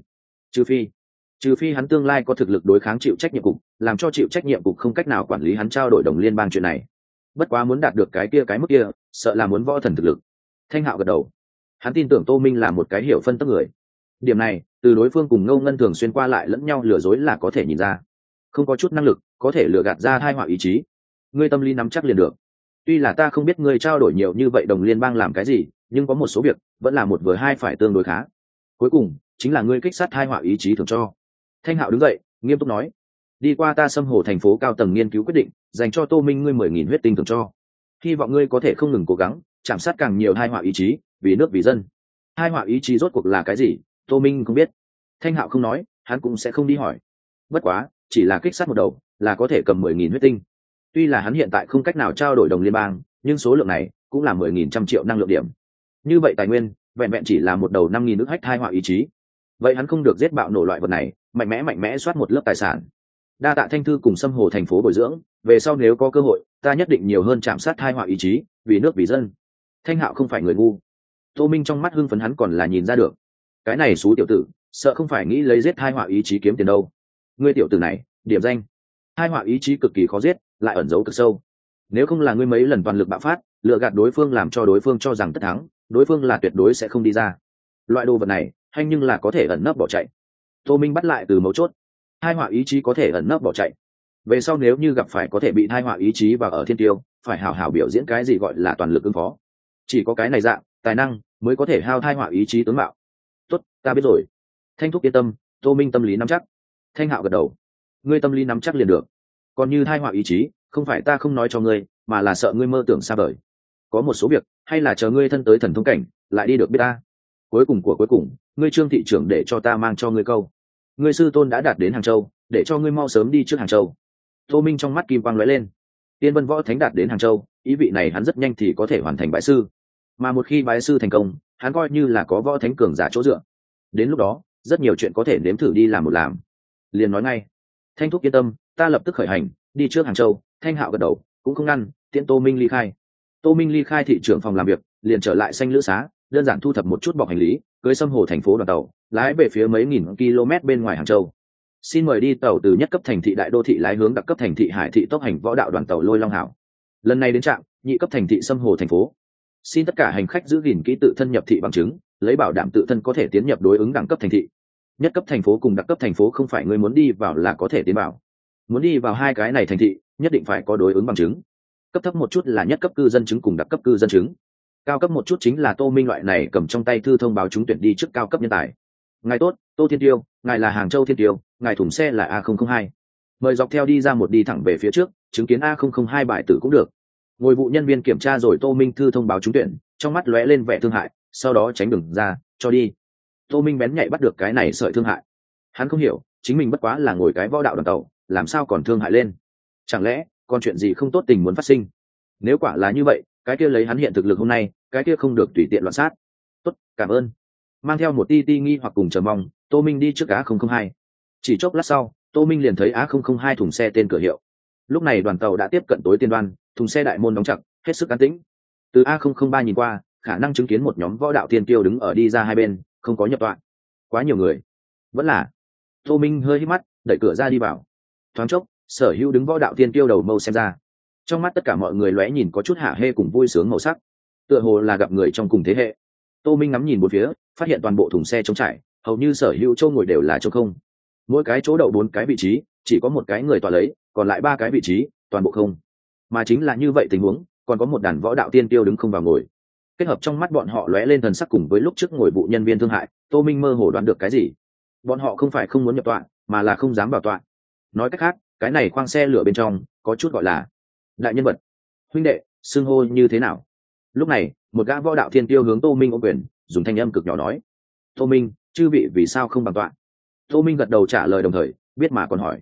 Trừ phi hắn tương lai có thực lực đối kháng chịu trách nhiệm cục, làm cho chịu trách nhiệm cục không cách nào quản lý hắn trao đổi đồng liên bang chuyện này. Bất quá muốn đạt được cái mức kia, sợ là muốn võ thần thực lực. Thanh Hạo gật đầu, hắn tin tưởng Tô Minh là một cái hiểu phân tấp người. Điểm này từ đối phương cùng Ngô Ngân thường xuyên qua lại lẫn nhau lừa dối là có thể nhìn ra. Không có chút năng lực có thể lừa gạt ra thai họa ý chí, ngươi tâm lý nắm chắc liền được. Tuy là ta không biết ngươi trao đổi nhiều như vậy đồng liên bang làm cái gì, nhưng có một số việc vẫn là một vừa hai phải tương đối khá. Cuối cùng chính là ngươi kích sát thai họa ý chí thường cho. Thanh Hạo đứng dậy nghiêm túc nói: đi qua ta Sâm Hồ thành phố cao tầng nghiên cứu quyết định, dành cho Tô Minh ngươi 10.000 huyết tinh thường cho. Hy vọng ngươi có thể không ngừng cố gắng chạm sát càng nhiều thai họa ý chí, vì nước vì dân. Thai họa ý chí rốt cuộc là cái gì, Tô Minh không biết. Thanh Hạo không nói, hắn cũng sẽ không đi hỏi. Bất quá chỉ là kích sát một đầu là có thể cầm 10.000 huyết tinh. Tuy là hắn hiện tại không cách nào trao đổi đồng liên bang, nhưng số lượng này cũng là 10.000 trăm triệu năng lượng điểm. Như vậy tài nguyên vẹn vẹn chỉ là một đầu 5.000 nước hách thai họa ý chí. Vậy hắn không được giết bạo nổ loại vật này, mạnh mẽ soát một lớp tài sản. Đa tạ Thanh thư cùng Sâm Hồ thành phố bồi dưỡng, về sau nếu có cơ hội ta nhất định nhiều hơn chạm sát thai họa ý chí, vì nước vì dân. Thanh Hạo không phải người ngu. Tô Minh trong mắt hưng phấn hắn còn là nhìn ra được. Cái này xú tiểu tử sợ không phải nghĩ lấy giết thai họa ý chí kiếm tiền đâu. Ngươi tiểu tử này điểm danh. Thai họa ý chí cực kỳ khó giết, lại ẩn giấu cực sâu. Nếu không là ngươi mấy lần toàn lực bạo phát lừa gạt đối phương, làm cho đối phương cho rằng tất thắng, đối phương là tuyệt đối sẽ không đi ra. Loại đồ vật này hay nhưng là có thể ẩn nấp bỏ chạy. Tô Minh bắt lại từ mấu chốt. Thai họa ý chí có thể ẩn nấp bỏ chạy, về sau nếu như gặp phải có thể bị thai họa ý chí và ở thiên tiêu, phải hảo hảo biểu diễn cái gì gọi là toàn lực ứng phó. Chỉ có cái này dạng tài năng mới có thể hao thai họa ý chí tướng mạo. Tốt, ta biết rồi. Thanh thúc yên tâm. Tô Minh tâm lý nắm chắc. Thanh Hạo gật đầu, ngươi tâm lý nắm chắc liền được. Còn như thai họa ý chí, không phải ta không nói cho ngươi, mà là sợ ngươi mơ tưởng xa vời. Có một số việc hay là chờ ngươi thân tới thần thông cảnh lại đi được biết ta. Cuối cùng ngươi Trương thị trưởng để cho ta mang cho ngươi câu: ngươi sư tôn đã đạt đến Hàng Châu, để cho ngươi mau sớm đi trước Hàng Châu. Tô Minh trong mắt kim quang lóe lên. Tiên Vân Võ Thánh đạt đến Hàng Châu, ý vị này hắn rất nhanh thì có thể hoàn thành bái sư, mà một khi bái sư thành công, hắn coi như là có võ thánh cường giả chỗ dựa. Đến lúc đó rất nhiều chuyện có thể nếm thử đi làm một làm. Liền nói ngay: Thanh thúc yên tâm, ta lập tức khởi hành đi trước Hàng Châu. Thanh Hạo gật đầu cũng không ngăn, tiễn Tô Minh ly khai. Tô Minh ly khai thị trưởng phòng làm việc, liền trở lại Xanh Lữ Xá, đơn giản thu thập một chút bọc hành lý, cưới Sâm Hồ thành phố đoàn tàu lái về phía mấy nghìn km bên ngoài Hàng Châu. Xin mời đi tàu từ nhất cấp thành thị đại đô thị lái hướng đặc cấp thành thị Hải thị tốc hành võ đạo đoàn tàu Lôi Long Hảo. Lần này đến trạm nhị cấp thành thị Sâm Hồ thành phố. Xin tất cả hành khách giữ gìn kỹ tự thân nhập thị bằng chứng, lấy bảo đảm tự thân có thể tiến nhập đối ứng đẳng cấp thành thị. Nhất cấp thành phố cùng đặc cấp thành phố không phải người muốn đi vào là có thể tiến vào. Muốn đi vào hai cái này thành thị nhất định phải có đối ứng bằng chứng. Cấp thấp một chút là nhất cấp cư dân chứng cùng đặc cấp cư dân chứng. Cao cấp một chút chính là Tô Minh loại này cầm trong tay thư thông báo trúng tuyển đi trước cao cấp nhân tài. Ngài tốt, Tô Thiên Tiêu, ngài là Hàng Châu Thiên Tiêu, ngài thùng xe là A002. Mời dọc theo đi ra một đi thẳng về phía trước, chứng kiến A002 bài tử cũng được. Ngồi vụ nhân viên kiểm tra rồi Tô Minh thư thông báo trúng tuyển, trong mắt lóe lên vẻ thương hại, sau đó tránh đường ra, cho đi. Tô Minh bén nhạy bắt được cái này sợi thương hại. Hắn không hiểu, chính mình bất quá là ngồi cái võ đạo đoàn tàu, làm sao còn thương hại lên? Chẳng lẽ còn chuyện gì không tốt tình muốn phát sinh? Nếu quả là như vậy, cái kia lấy hắn hiện thực lực hôm nay, cái kia không được tùy tiện loạn sát. Tốt, cảm ơn. Mang theo một ti nghi hoặc cùng chờ mong, Tô Minh đi trước A002. Chỉ chốc lát sau, Tô Minh liền thấy A002 thùng xe tên cửa hiệu. Lúc này đoàn tàu đã tiếp cận tối tiên đoan, thùng xe đại môn đóng chặt, hết sức an tĩnh. Từ A003 nhìn qua, khả năng chứng kiến một nhóm võ đạo tiên tiêu đứng ở đi ra hai bên, không có nhập tọa. Quá nhiều người. Vẫn là. Tô Minh hơi hít mắt, đẩy cửa ra đi vào. Thoáng chốc, sở hữu đứng võ đạo tiên tiêu đầu mâu xem ra. Trong mắt tất cả mọi người lóe nhìn có chút hả hê cùng vui sướng màu sắc, tựa hồ là gặp người trong cùng thế hệ. Tô Minh ngắm nhìn một phía, phát hiện toàn bộ thùng xe trống trải, hầu như sở hữu chỗ ngồi đều là trống không. Mỗi cái chỗ đậu 4 cái vị trí, chỉ có một cái người tọa lấy, còn lại 3 cái vị trí toàn bộ không. Mà chính là như vậy tình huống, còn có một đàn võ đạo tiên tiêu đứng không vào ngồi. Kết hợp trong mắt bọn họ lóe lên thần sắc cùng với lúc trước ngồi vụ nhân viên thương hại, Tô Minh mơ hồ đoán được cái gì. Bọn họ không phải không muốn nhập tọa, mà là không dám vào tọa. Nói cách khác, cái này khoang xe lửa bên trong có chút gọi là đại nhân vật. Huynh đệ, xưng hô như thế nào? Lúc này một gã võ đạo thiên tiêu hướng Tô Minh ôm quyền, dùng thanh âm cực nhỏ nói: Tô Minh, chư vị vì sao không bằng tọa? Tô Minh gật đầu trả lời, đồng thời biết mà còn hỏi: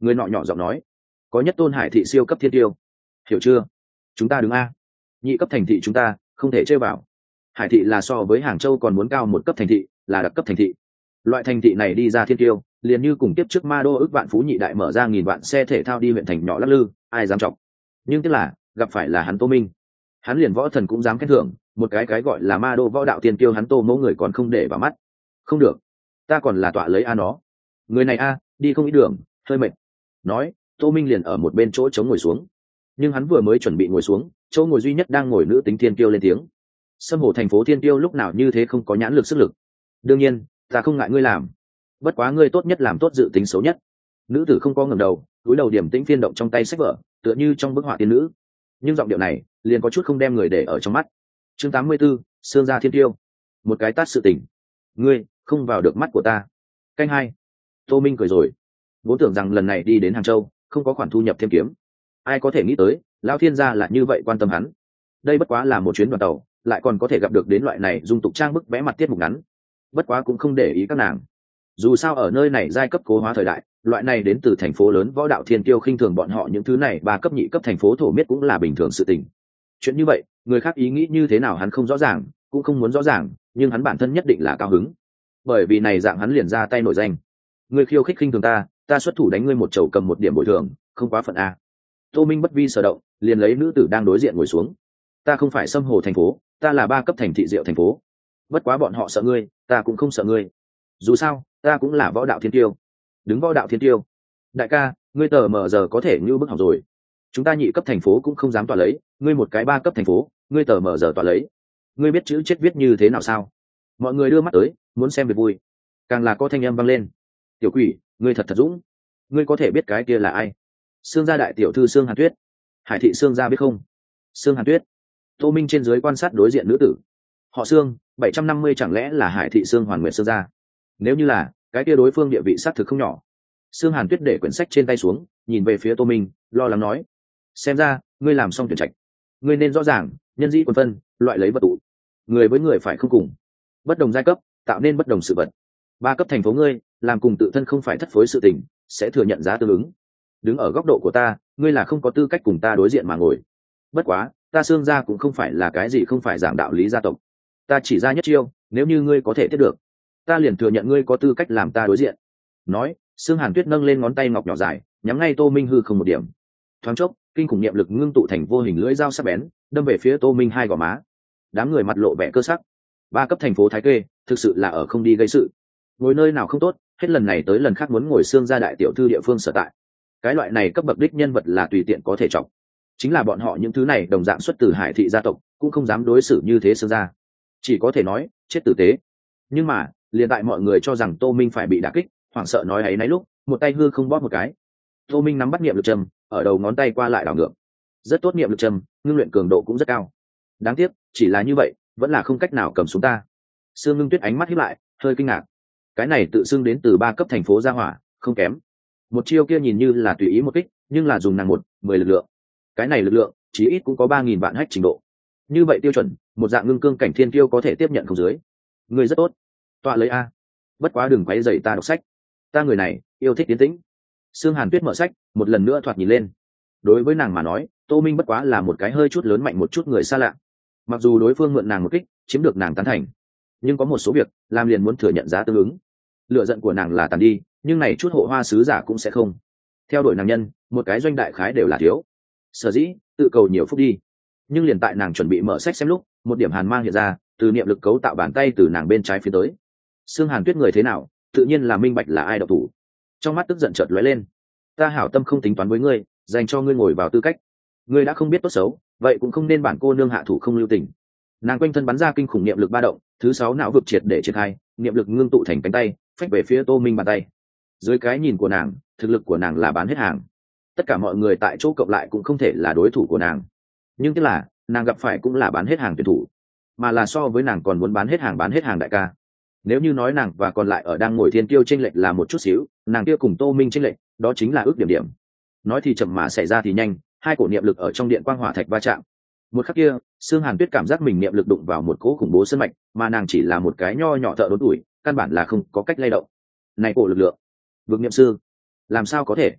Người nọ nhỏ giọng nói, có nhất tôn hải thị siêu cấp thiên tiêu, hiểu chưa? Chúng ta đứng a, nhị cấp thành thị chúng ta không thể chơi vào. Hải thị là so với Hàng Châu còn muốn cao một cấp thành thị, là đặc cấp thành thị. Loại thành thị này đi ra thiên tiêu, liền như cùng tiếp trước ma đô ước vạn phú nhị đại mở ra 1000 vạn xe thể thao đi huyện thành nhỏ lắc lư, ai dám chọc. Nhưng tức là gặp phải là hắn Tô Minh, hắn liền võ thần cũng dám khen thưởng, một cái gọi là ma đô võ đạo tiên tiêu hắn Tô mẫu người còn không để vào mắt. Không được, ta còn là tọa lấy a nó. Người này a, đi không ít đường, hơi mệt. Nói, Tô Minh liền ở một bên chỗ trống ngồi xuống. Nhưng hắn vừa mới chuẩn bị ngồi xuống, chỗ ngồi duy nhất đang ngồi nữ tính thiên tiêu lên tiếng. Sâm Hồ thành phố thiên tiêu lúc nào như thế không có nhãn lực sức lực. Đương nhiên, ta không ngại ngươi làm, bất quá ngươi tốt nhất làm tốt dự tính xấu nhất. Nữ tử không có ngẩng đầu, cúi đầu điểm tĩnh phiên động trong tay sách vở, tựa như trong bức họa tiên nữ. Nhưng giọng điệu này liền có chút không đem người để ở trong mắt. Chương 84, Sương gia thiên tiêu. Một cái tát sự tình, ngươi không vào được mắt của ta. Canh hai. Tô Minh cười rồi, vốn tưởng rằng lần này đi đến Hàng Châu không có khoản thu nhập thêm kiếm, ai có thể nghĩ tới lão thiên gia là như vậy quan tâm hắn. Đây bất quá là một chuyến đoàn tàu, lại còn có thể gặp được đến loại này dung tục trang bức vẽ mặt tiết mục ngắn. Bất quá cũng không để ý các nàng, dù sao ở nơi này giai cấp cố hóa thời đại, loại này đến từ thành phố lớn võ đạo thiên tiêu khinh thường bọn họ những thứ này, ba cấp nhị cấp thành phố thổ miết cũng là bình thường sự tình. Chuyện như vậy người khác ý nghĩ như thế nào hắn không rõ ràng, cũng không muốn rõ ràng, nhưng hắn bản thân nhất định là cao hứng, bởi vì này dạng hắn liền ra tay nổi danh. Ngươi khiêu khích khinh thường ta, ta xuất thủ đánh ngươi một chầu cầm một điểm bồi thường, không quá phận a. Tô Minh bất vi sở động, liền lấy nữ tử đang đối diện ngồi xuống. Ta không phải Sâm Hồ thành phố, ta là ba cấp thành thị Diệu thành phố. Bất quá bọn họ sợ ngươi, ta cũng không sợ ngươi. Dù sao, ta cũng là võ đạo thiên tiêu. Đứng võ đạo thiên tiêu. Đại ca, ngươi tờ mờ giờ có thể như bức học rồi. Chúng ta nhị cấp thành phố cũng không dám tỏa lấy, ngươi một cái ba cấp thành phố, ngươi tờ mờ giờ tỏa lấy. Ngươi biết chữ chết viết như thế nào sao? Mọi người đưa mắt tới, muốn xem việc vui. Càng là có thanh âm vang lên. Tiểu quỷ, ngươi thật dũng. Ngươi có thể biết cái kia là ai? Sương gia đại tiểu thư Sương Hàn Tuyết. Hải thị Sương gia biết không? Sương Hàn Tuyết. Tô Minh trên dưới quan sát đối diện nữ tử. Họ Sương, 750 chẳng lẽ là Hải thị Sương Hoàn Nguyệt Sương gia? Nếu như là, cái kia đối phương địa vị xác thực không nhỏ. Sương Hàn Tuyết để quyển sách trên tay xuống, nhìn về phía Tô Minh, lo lắng nói: xem ra ngươi làm xong tuyển trạch, ngươi nên rõ ràng nhân dĩ quần phân, loại lấy vật tụ, người với người phải không cùng, bất đồng giai cấp tạo nên bất đồng sự vật. Ba cấp thành phố ngươi làm cùng tự thân không phải thất phối sự tình, sẽ thừa nhận giá tương ứng. Đứng ở góc độ của ta, ngươi là không có tư cách cùng ta đối diện mà ngồi. Bất quá ta Sương gia cũng không phải là cái gì không phải giảng đạo lý gia tộc, ta chỉ ra nhất chiêu, nếu như ngươi có thể tiếp được, ta liền thừa nhận ngươi có tư cách làm ta đối diện. Nói, Sương Hàn Tuyết nâng lên ngón tay ngọc nhỏ dài, nhắm ngay Tô Minh hư không một điểm. Thoáng chốc, kinh khủng niệm lực ngưng tụ thành vô hình lưỡi dao sắc bén, đâm về phía Tô Minh hai gò má. Đám người mặt lộ vẻ cơ sắc. Ba cấp thành phố Thái Kê, thực sự là ở không đi gây sự. Ngồi nơi nào không tốt, hết lần này tới lần khác muốn ngồi Sương gia đại tiểu thư địa phương sở tại. Cái loại này cấp bậc đích nhân vật là tùy tiện có thể chọc. Chính là bọn họ những thứ này đồng dạng xuất từ Hải thị gia tộc, cũng không dám đối xử như thế Sương gia. Chỉ có thể nói, chết tử tế. Nhưng mà, liền tại mọi người cho rằng Tô Minh phải bị đả kích, hoảng sợ nói ấy nấy lúc, một tay hư không bóp một cái. Tô Minh nắm bắt niệm lực trầm, ở đầu ngón tay qua lại đảo ngược. Rất tốt niệm lực trầm, ngưng luyện cường độ cũng rất cao. Đáng tiếc, chỉ là như vậy, vẫn là không cách nào cầm xuống ta. Sương Ngưng Tuyết ánh mắt híp lại, hơi kinh ngạc. Cái này tự xưng đến từ ba cấp thành phố Gia Hỏa, không kém. Một chiêu kia nhìn như là tùy ý một kích, nhưng là dùng nàng 10 lực lượng. Cái này lực lượng, chí ít cũng có 3000 vạn hách trình độ. Như vậy tiêu chuẩn, một dạng ngưng cương cảnh thiên kiêu có thể tiếp nhận không dưới. Người rất tốt. Tọa lấy a. Bất quá đừng quấy rầy ta đọc sách. Ta người này, yêu thích tiến tĩnh. Sương Hàn Tuyết mở sách, một lần nữa thoạt nhìn lên. Đối với nàng mà nói, Tô Minh bất quá là một cái hơi chút lớn mạnh một chút người xa lạ. Mặc dù đối phương mượn nàng một kích, chiếm được nàng tán thành, nhưng có một số việc làm liền muốn thừa nhận giá tương ứng. Lựa giận của nàng là tàn đi, nhưng này chút hộ hoa sứ giả cũng sẽ không. Theo đuổi nàng nhân, một cái doanh đại khái đều là thiếu. Sở dĩ, tự cầu nhiều phúc đi. Nhưng liền tại nàng chuẩn bị mở sách xem lúc, một điểm hàn mang hiện ra, từ niệm lực cấu tạo bàn tay từ nàng bên trái phía tới. Sương Hàn Tuyết người thế nào, tự nhiên là minh bạch là ai độc thủ. Trong mắt tức giận chợt lóe lên. Ta hảo tâm không tính toán với ngươi, dành cho ngươi ngồi vào tư cách. Ngươi đã không biết tốt xấu, vậy cũng không nên bản cô nương hạ thủ không lưu tình. Nàng quanh thân bắn ra kinh khủng niệm lực ba động, thứ 6 não vực triệt để triển khai, niệm lực ngưng tụ thành cánh tay, phách về phía Tô Minh bàn tay. Dưới cái nhìn của nàng, thực lực của nàng là bán hết hàng. Tất cả mọi người tại chỗ cộng lại cũng không thể là đối thủ của nàng. Nhưng tức là, nàng gặp phải cũng là bán hết hàng tuyển thủ, mà là so với nàng còn muốn bán hết hàng đại ca. Nếu như nói nàng và còn lại ở đang ngồi thiên tiêu chênh lệch là một chút xíu, nàng kia cùng Tô Minh chênh lệch, đó chính là ước điểm điểm. Nói thì chậm mà xảy ra thì nhanh, hai cổ niệm lực ở trong điện quang hỏa thạch va chạm. Một khắc kia, Sương Hàn Tuyết cảm giác mình niệm lực đụng vào một cỗ khủng bố sơn mạch, mà nàng chỉ là một cái nho nhỏ thợ đốn tuổi, căn bản là không có cách lay động. Này cổ lực lượng, vực niệm sư, làm sao có thể?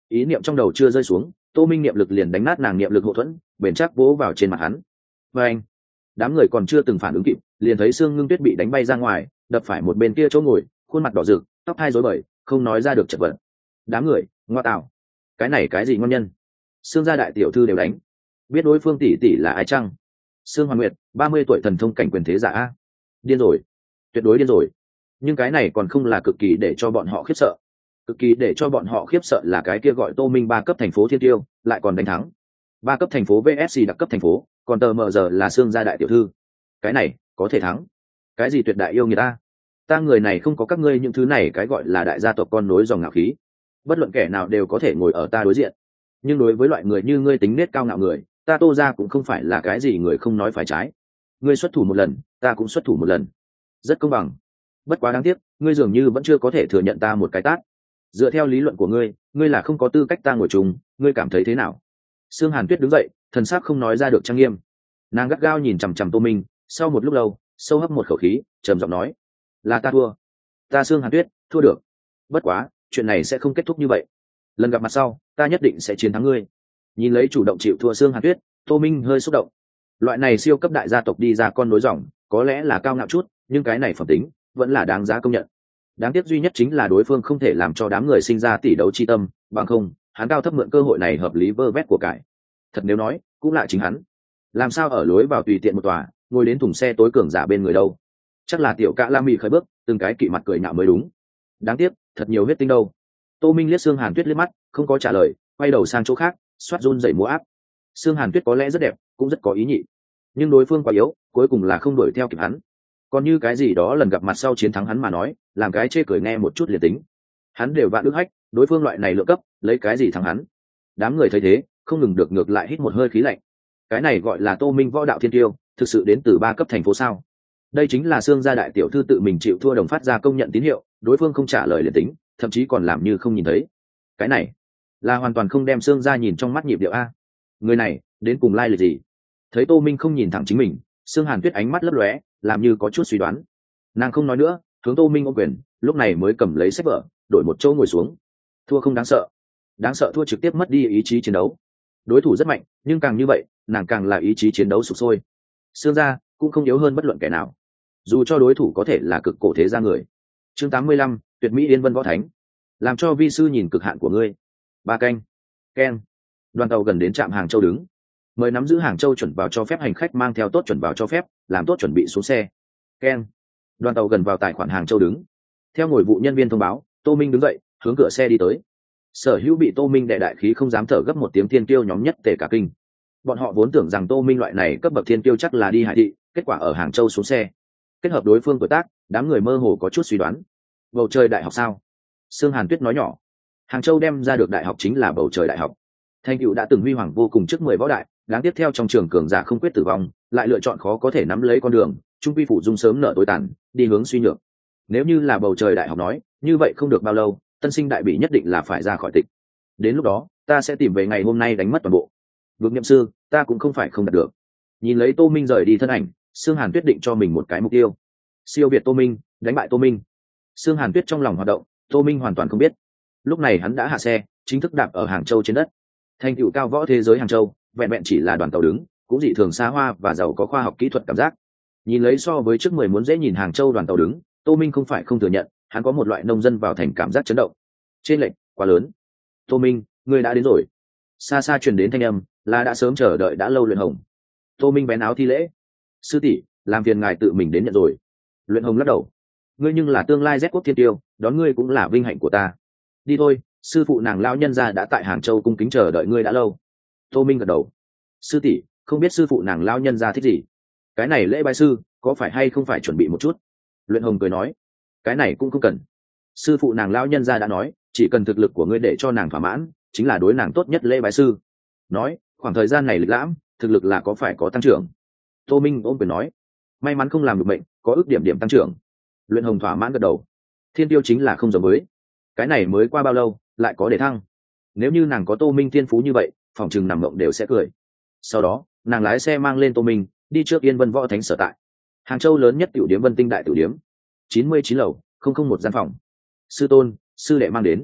ý niệm trong đầu chưa rơi xuống, tô minh niệm lực liền đánh nát nàng niệm lực hậu thuẫn, bền chắc vỗ vào trên mặt hắn. Và anh, đám người còn chưa từng phản ứng kịp, liền thấy Sương Ngưng Tuyết bị đánh bay ra ngoài, đập phải một bên kia chỗ ngồi, khuôn mặt đỏ rực, tóc hai rối bời, không nói ra được chật vật. Đám người ngoa tạo, cái này cái gì ngon nhân? Sương gia đại tiểu thư đều đánh, biết đối phương tỷ tỷ là ai chăng? Sương Hoàn Nguyệt, 30 tuổi thần thông cảnh quyền thế giả a. Điên rồi, tuyệt đối điên rồi. Nhưng cái này còn không là cực kỳ để cho bọn họ khiếp sợ. Cực kỳ để cho bọn họ khiếp sợ là cái kia gọi Tô Minh 3 cấp thành phố Thiên Tiêu lại còn đánh thắng. 3 cấp thành phố VSC đặc cấp thành phố, còn tờ mờ giờ là Sương gia đại tiểu thư. Cái này có thể thắng? Cái gì tuyệt đại yêu người ta? Ta người này không có các ngươi những thứ này cái gọi là đại gia tộc con nối dòng ngạo khí. Bất luận kẻ nào đều có thể ngồi ở ta đối diện. Nhưng đối với loại người như ngươi tính nết cao ngạo người, ta Tô gia cũng không phải là cái gì người không nói phải trái. Ngươi xuất thủ một lần, ta cũng xuất thủ một lần. Rất công bằng. Bất quá đáng tiếc, ngươi dường như vẫn chưa có thể thừa nhận ta một cái tát. Dựa theo lý luận của ngươi, ngươi là không có tư cách ta ngồi chung, ngươi cảm thấy thế nào? Sương Hàn Tuyết đứng dậy, thần sắc không nói ra được trang nghiêm. Nàng gắt gao nhìn chằm chằm Tô Minh, sau một lúc lâu, sâu hấp một khẩu khí, trầm giọng nói: "Là ta thua. Ta Sương Hàn Tuyết, thua được. Bất quá, chuyện này sẽ không kết thúc như vậy. Lần gặp mặt sau, ta nhất định sẽ chiến thắng ngươi." Nhìn lấy chủ động chịu thua Sương Hàn Tuyết, Tô Minh hơi xúc động. Loại này siêu cấp đại gia tộc đi ra con nối dòng, có lẽ là cao ngạo chút, nhưng cái này phẩm tính vẫn là đáng giá công nhận. Đáng tiếc duy nhất chính là đối phương không thể làm cho đám người sinh ra tỷ đấu chi tâm, bằng không, hắn cao thấp mượn cơ hội này hợp lý vơ vét của cải. Thật nếu nói, cũng lại chính hắn. Làm sao ở lối vào tùy tiện một tòa, ngồi đến thùng xe tối cường giả bên người đâu? Chắc là tiểu Cạ La Mị khởi bước, từng cái kỵ mặt cười nhạo mới đúng. Đáng tiếc, thật nhiều huyết tinh đâu. Tô Minh liếc Sương Hàn Tuyết liếc mắt, không có trả lời, quay đầu sang chỗ khác, xoát run rẩy múa áp. Sương Hàn Tuyết có lẽ rất đẹp, cũng rất có ý nhị, nhưng đối phương quá yếu, cuối cùng là không đuổi theo kịp hắn. Còn như cái gì đó lần gặp mặt sau chiến thắng hắn mà nói, làm cái chê cười nghe một chút liền tính. Hắn đều vạn ước hách, đối phương loại này lượng cấp, lấy cái gì thắng hắn? Đám người thấy thế, không ngừng được ngược lại hít một hơi khí lạnh. Cái này gọi là Tô Minh võ đạo thiên tiêu, thực sự đến từ 3 cấp thành phố sao? Đây chính là Sương gia đại tiểu thư tự mình chịu thua đồng phát ra công nhận tín hiệu, đối phương không trả lời liền tính, thậm chí còn làm như không nhìn thấy. Cái này là hoàn toàn không đem Sương gia nhìn trong mắt nhịp điệu a. Người này đến cùng lai lịch gì? Thấy Tô Minh không nhìn thẳng chính mình, Sương Hàn Tuyết ánh mắt lấp lóe, làm như có chút suy đoán. Nàng không nói nữa, hướng Tô Minh ôm quyền, lúc này mới cầm lấy sách vở, đổi một chỗ ngồi xuống. Thua không đáng sợ, đáng sợ thua trực tiếp mất đi ý chí chiến đấu. Đối thủ rất mạnh, nhưng càng như vậy, nàng càng là ý chí chiến đấu sục sôi. Sương gia cũng không yếu hơn bất luận kẻ nào, dù cho đối thủ có thể là cực cổ thế gia người. Chương 85, Tuyệt Mỹ Yên Vân Võ Thánh. Làm cho vi sư nhìn cực hạn của ngươi. Ba canh. Ken. Đoàn tàu gần đến trạm Hàng Châu đứng. Mời nắm giữ Hàng Châu chuẩn vào cho phép hành khách mang theo tốt chuẩn vào cho phép, làm tốt chuẩn bị xuống xe. Ken. Đoàn tàu gần vào tài khoản Hàng Châu đứng. Theo ngồi vụ nhân viên thông báo, Tô Minh đứng dậy, hướng cửa xe đi tới. Sở Hữu bị Tô Minh đè đại khí không dám thở gấp một tiếng thiên tiêu nhóm nhất tề cả kinh. Bọn họ vốn tưởng rằng Tô Minh loại này cấp bậc thiên tiêu chắc là đi Hải thị, kết quả ở Hàng Châu xuống xe. Kết hợp đối phương tuổi tác, đám người mơ hồ có chút suy đoán. Bầu trời đại học sao? Sương Hàn Tuyết nói nhỏ. Hàng Châu đem ra được đại học chính là bầu trời đại học. Thành Cựu đã từng huy hoàng vô cùng trước 10 võ đại, đáng tiếp theo trong trường cường giả không quyết tử vong, lại lựa chọn khó có thể nắm lấy con đường, trung quy phủ dung sớm nợ tối tàn, đi hướng suy nhược. Nếu như là bầu trời đại học nói, như vậy không được bao lâu, tân sinh đại bị nhất định là phải ra khỏi tịch. Đến lúc đó, ta sẽ tìm về ngày hôm nay đánh mất toàn bộ. Vực nhậm sư, ta cũng không phải không đạt được. Nhìn lấy Tô Minh rời đi thân ảnh, Sương Hàn Tuyết định cho mình một cái mục tiêu. Siêu việt Tô Minh, đánh bại Tô Minh. Sương Hàn Tuyết trong lòng hoạt động, Tô Minh hoàn toàn không biết. Lúc này hắn đã hạ xe, chính thức đạp ở Hàng Châu trên đất. Thành tựu cao võ thế giới Hàng Châu, vẹn vẹn chỉ là đoàn tàu đứng, cũng dị thường xa hoa và giàu có khoa học kỹ thuật cảm giác. Nhìn lấy so với trước 10 muốn dễ nhìn Hàng Châu đoàn tàu đứng, Tô Minh không phải không thừa nhận, hắn có một loại nông dân vào thành cảm giác chấn động. Trên lệnh quá lớn. Tô Minh, ngươi đã đến rồi. Xa xa truyền đến thanh âm, là đã sớm chờ đợi đã lâu Luyện Hồng. Tô Minh vén áo thi lễ. Sư tỷ, làm phiền ngài tự mình đến nhận rồi. Luyện Hồng lắc đầu. Ngươi nhưng là tương lai Z quốc thiên tiêu, đón ngươi cũng là vinh hạnh của ta. Đi thôi, sư phụ nàng lão nhân gia đã tại Hàng Châu cung kính chờ đợi ngươi đã lâu. Tô Minh gật đầu. Sư tỷ, không biết sư phụ nàng lão nhân gia thích gì? Cái này lễ bái sư, có phải hay không phải chuẩn bị một chút? Luyện Hồng cười nói. Cái này cũng không cần. Sư phụ nàng lão nhân gia đã nói, chỉ cần thực lực của ngươi để cho nàng thỏa mãn, chính là đối nàng tốt nhất lễ bái sư. Nói, khoảng thời gian này lịch lãm, thực lực là có phải có tăng trưởng. Tô Minh ôm quyền nói. May mắn không làm được bệnh, có ước điểm tăng trưởng. Luyện Hồng thỏa mãn gật đầu. Thiên tiêu chính là không giống với. Cái này mới qua bao lâu, lại có để thăng. Nếu như nàng có Tô Minh thiên phú như vậy, phòng chừng nằm mộng đều sẽ cười. Sau đó, nàng lái xe mang lên Tô Minh, đi trước Yên Vân Võ Thánh sở tại. Hàng Châu lớn nhất tiểu điếm Vân Tinh đại tiểu điếm. 99 lầu, không không một gian phòng. Sư tôn, sư đệ mang đến.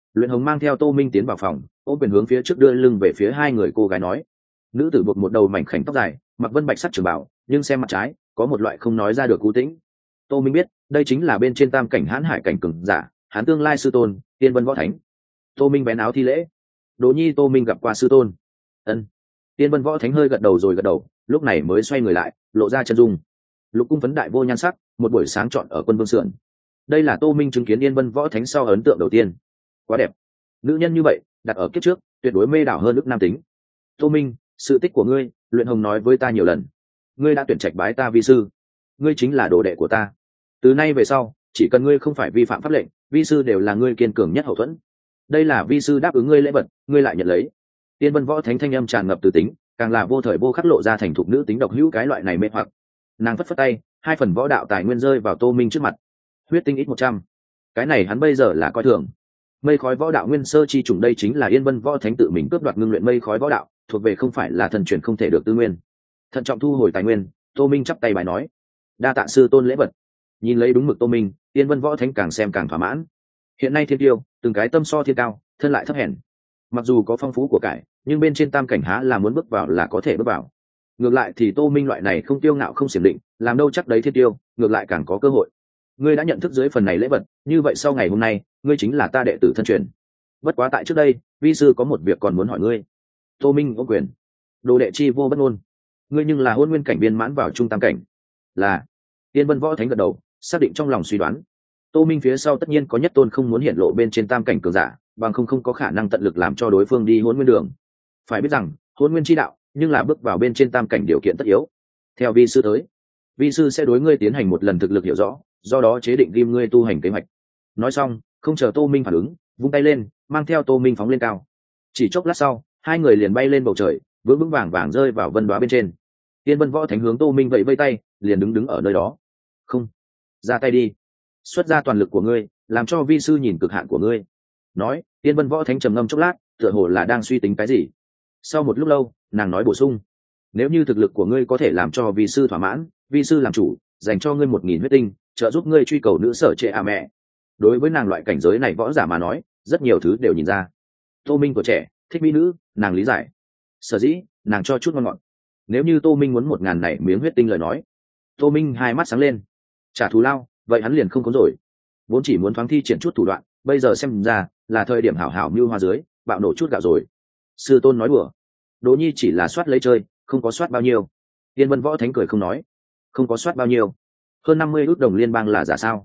Luyện Hồng mang theo Tô Minh tiến vào phòng, ôm quyền hướng phía trước đưa lưng về phía hai người cô gái nói. Nữ tử buộc một đầu mảnh khảnh tóc dài, mặc vân bạch sắc trường bảo, nhưng xem mặt trái có một loại không nói ra được cú tĩnh. Tô Minh biết đây chính là bên trên tam cảnh hãn hải cảnh cường giả, hán tương lai sư tôn Tiên Vân Võ Thánh. Tô Minh vén áo thi lễ. Đỗ Nhi Tô Minh gặp qua sư tôn. Ân. Tiên Vân Võ Thánh hơi gật đầu rồi gật đầu, lúc này mới xoay người lại, lộ ra chân dung. Lục cung phấn đại vô nhan sắc, một buổi sáng chọn ở Quân Vương Sườn. Đây là Tô Minh chứng kiến Yên Vân Võ Thánh sau ấn tượng đầu tiên. Quá đẹp. Nữ nhân như vậy, đặt ở kiếp trước, tuyệt đối mê đảo hơn ức nam tính. Tô Minh, sự tích của ngươi, Luyện Hồng nói với ta nhiều lần. Ngươi đã tuyển trạch bái ta vi sư. Ngươi chính là đồ đệ của ta. Từ nay về sau, chỉ cần ngươi không phải vi phạm pháp lệnh, vi sư đều là ngươi kiên cường nhất hậu thuẫn. Đây là vi sư đáp ứng ngươi lễ vật, ngươi lại nhận lấy. Tiên Vân Võ Thánh thanh âm tràn ngập từ tính, càng là vô thời vô khắc lộ ra thành thục nữ tính độc hữu cái loại này mê hoặc. Nàng phất phất tay, hai phần võ đạo tài nguyên rơi vào Tô Minh trước mặt. Huyết tinh ít 100. Cái này hắn bây giờ là coi thường. Mây khói võ đạo nguyên sơ chi trùng, đây chính là Yên Vân Võ Thánh tự mình cướp đoạt ngưng luyện mây khói võ đạo, thuộc về không phải là thần truyền không thể được tư nguyên. Thận trọng thu hồi tài nguyên, Tô Minh chắp tay bài nói: đa tạ sư tôn lễ vật. Nhìn lấy đúng mực Tô Minh, Yên Vân Võ Thánh càng xem càng thỏa mãn. Hiện nay thiên tiêu, từng cái tâm so thiên cao, thân lại thấp hèn. Mặc dù có phong phú của cải, nhưng bên trên tam cảnh há là muốn bước vào là có thể bước vào. Ngược lại thì Tô Minh loại này không tiêu ngạo không xiểm định, làm đâu chắc đấy thiên tiêu, ngược lại càng có cơ hội. Ngươi đã nhận thức dưới phần này lễ vật, như vậy sau ngày hôm nay, ngươi chính là ta đệ tử thân truyền. Bất quá tại trước đây, vi sư có một việc còn muốn hỏi ngươi. Tô Minh ôm quyền. Đồ đệ chi vô bất ngôn. Ngươi nhưng là hôn nguyên cảnh viên mãn vào trung tam cảnh. Là. Tiên Vân Võ Thánh gật đầu, xác định trong lòng suy đoán. Tô Minh phía sau tất nhiên có nhất tôn không muốn hiện lộ bên trên tam cảnh cường giả, bằng không có khả năng tận lực làm cho đối phương đi hôn nguyên đường. Phải biết rằng, hôn nguyên chi đạo, nhưng là bước vào bên trên tam cảnh điều kiện tất yếu. Theo vi sư tới, vi sư sẽ đối ngươi tiến hành một lần thực lực hiểu rõ, do đó chế định ghim ngươi tu hành kế hoạch. Nói xong, không chờ Tô Minh phản ứng, vung tay lên, mang theo Tô Minh phóng lên cao. Chỉ chốc lát sau, hai người liền bay lên bầu trời, vững vững vàng vàng rơi vào vân đoá bên trên. Tiên Vân Võ Thánh hướng Tô Minh vẫy vây tay, liền đứng ở nơi đó. Không, ra tay đi, xuất ra toàn lực của ngươi, làm cho vi sư nhìn cực hạn của ngươi. Nói, Tiên Vân Võ Thánh trầm ngâm chốc lát, tựa hồ là đang suy tính cái gì. Sau một lúc lâu, nàng nói bổ sung: nếu như thực lực của ngươi có thể làm cho vi sư thỏa mãn, vi sư làm chủ, dành cho ngươi 1000 huyết tinh, trợ giúp ngươi truy cầu nữ sở trệ à mẹ. Đối với nàng loại cảnh giới này võ giả mà nói, rất nhiều thứ đều nhìn ra. Tô Minh của trẻ, thích mỹ nữ, nàng lý giải. Sở dĩ, nàng cho chút ngon ngọt. Nếu như Tô Minh muốn 1000 này miếng huyết tinh lời nói, Tô Minh hai mắt sáng lên. Trả thù lao, vậy hắn liền không có rồi. Vốn chỉ muốn thoáng thi triển chút thủ đoạn, bây giờ xem ra là thời điểm hảo hảo mưu hoa dưới, bạo nổ chút gạo rồi. Sư tôn nói đùa. Đỗ Nhi chỉ là soát lấy chơi, không có soát bao nhiêu. Tiên Vân Võ Thánh cười không nói. Không có soát bao nhiêu. Hơn 50 ức đồng liên bang là giả sao?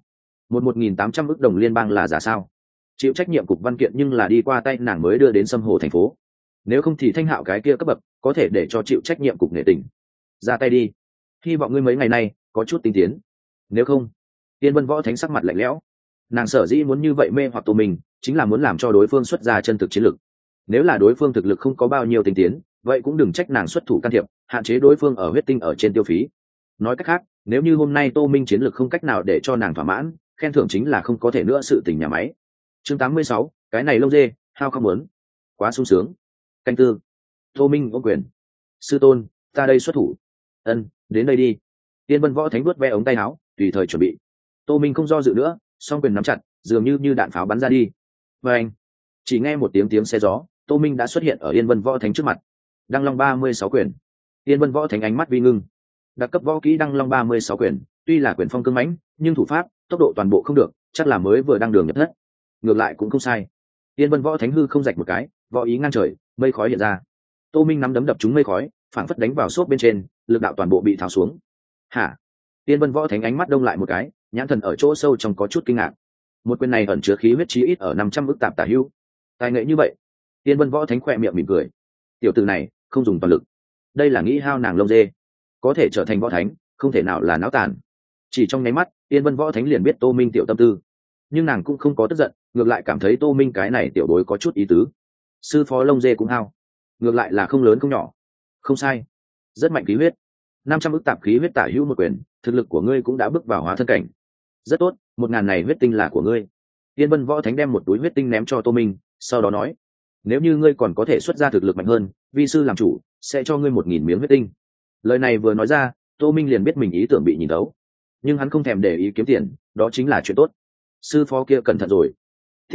1.800 ức đồng liên bang là giả sao? Chịu trách nhiệm cục văn kiện nhưng là đi qua tay nàng mới đưa đến Sâm Hồ thành phố. Nếu không thì Thanh Hạo cái kia cấp bậc, có thể để cho chịu trách nhiệm cục nghệ tỉnh. Ra tay đi. Hy vọng ngươi mấy ngày nay có chút tinh tiến. Nếu không, Tiên Vân Võ Thánh sắc mặt lạnh lẽo. Nàng sở dĩ muốn như vậy mê hoặc Tô Minh, chính là muốn làm cho đối phương xuất ra chân thực chiến lực. Nếu là đối phương thực lực không có bao nhiêu tinh tiến, vậy cũng đừng trách nàng xuất thủ can thiệp, hạn chế đối phương ở huyết tinh ở trên tiêu phí. Nói cách khác, nếu như hôm nay Tô Minh chiến lực không cách nào để cho nàng thỏa mãn, khen thưởng chính là không có thể nữa sự tình nhà máy. Chương 86, cái này lông dê, hao không muốn. Quá sung sướng. Canh tư. Tô Minh ôm quyền. Sư tôn, ta đây xuất thủ. Ân, đến đây đi. Tiên Vân Võ Thánh vuốt ve ống tay áo, tùy thời chuẩn bị. Tô Minh không do dự nữa, song quyền nắm chặt, dường như đạn pháo bắn ra đi. Và anh, chỉ nghe một tiếng xe gió, Tô Minh đã xuất hiện ở Yên Vân Võ Thánh trước mặt. Đăng Long 36 quyền. Yên Vân Võ Thánh ánh mắt vi ngưng. Đặc cấp võ kỹ Đăng Long 36 quyền, tuy là quyền phong cương mãnh, nhưng thủ pháp, tốc độ toàn bộ không được, chắc là mới vừa đăng đường nhập thất. Ngược lại cũng không sai. Yên Vân Võ Thánh hư không rạch một cái, võ ý ngang trời, mây khói hiện ra. Tô Minh nắm đấm đập trúng mây khói, phảng phất đánh vào xốp bên trên, lực đạo toàn bộ bị tháo xuống. Hả? Yên Vân Võ Thánh ánh mắt đông lại một cái, nhãn thần ở chỗ sâu trong có chút kinh ngạc. Một quyền này ẩn chứa khí huyết chí ít ở 500 ức tạp tả hữu. Tài nghệ như vậy. Yên Vân Võ Thánh khẽ miệng mỉm cười. Tiểu tử này, không dùng toàn lực. Đây là nghĩ hao nàng lông dê. Có thể trở thành võ thánh, không thể nào là náo tàn. Chỉ trong nháy mắt, Yên Vân Võ Thánh liền biết Tô Minh tiểu tâm tư. Nhưng nàng cũng không có tức giận, ngược lại cảm thấy Tô Minh cái này tiểu bối có chút ý tứ. Sư phó lông dê cũng hao. Ngược lại là không lớn không nhỏ. Không sai. Rất mạnh khí huyết. 500 ức tạp khí huyết tả hữu một quyền, thực lực của ngươi cũng đã bước vào hóa thân cảnh. Rất tốt, 1000 này huyết tinh là của ngươi. Yên Vân Võ Thánh đem một túi huyết tinh ném cho Tô Minh, sau đó nói: nếu như ngươi còn có thể xuất ra thực lực mạnh hơn, vi sư làm chủ, sẽ cho ngươi 1000 miếng huyết tinh. Lời này vừa nói ra, Tô Minh liền biết mình ý tưởng bị nhìn thấu. Nhưng hắn không thèm để ý kiếm tiền, đó chính là chuyện tốt. Sư phó kia cẩn thận rồi. Tiếp theo,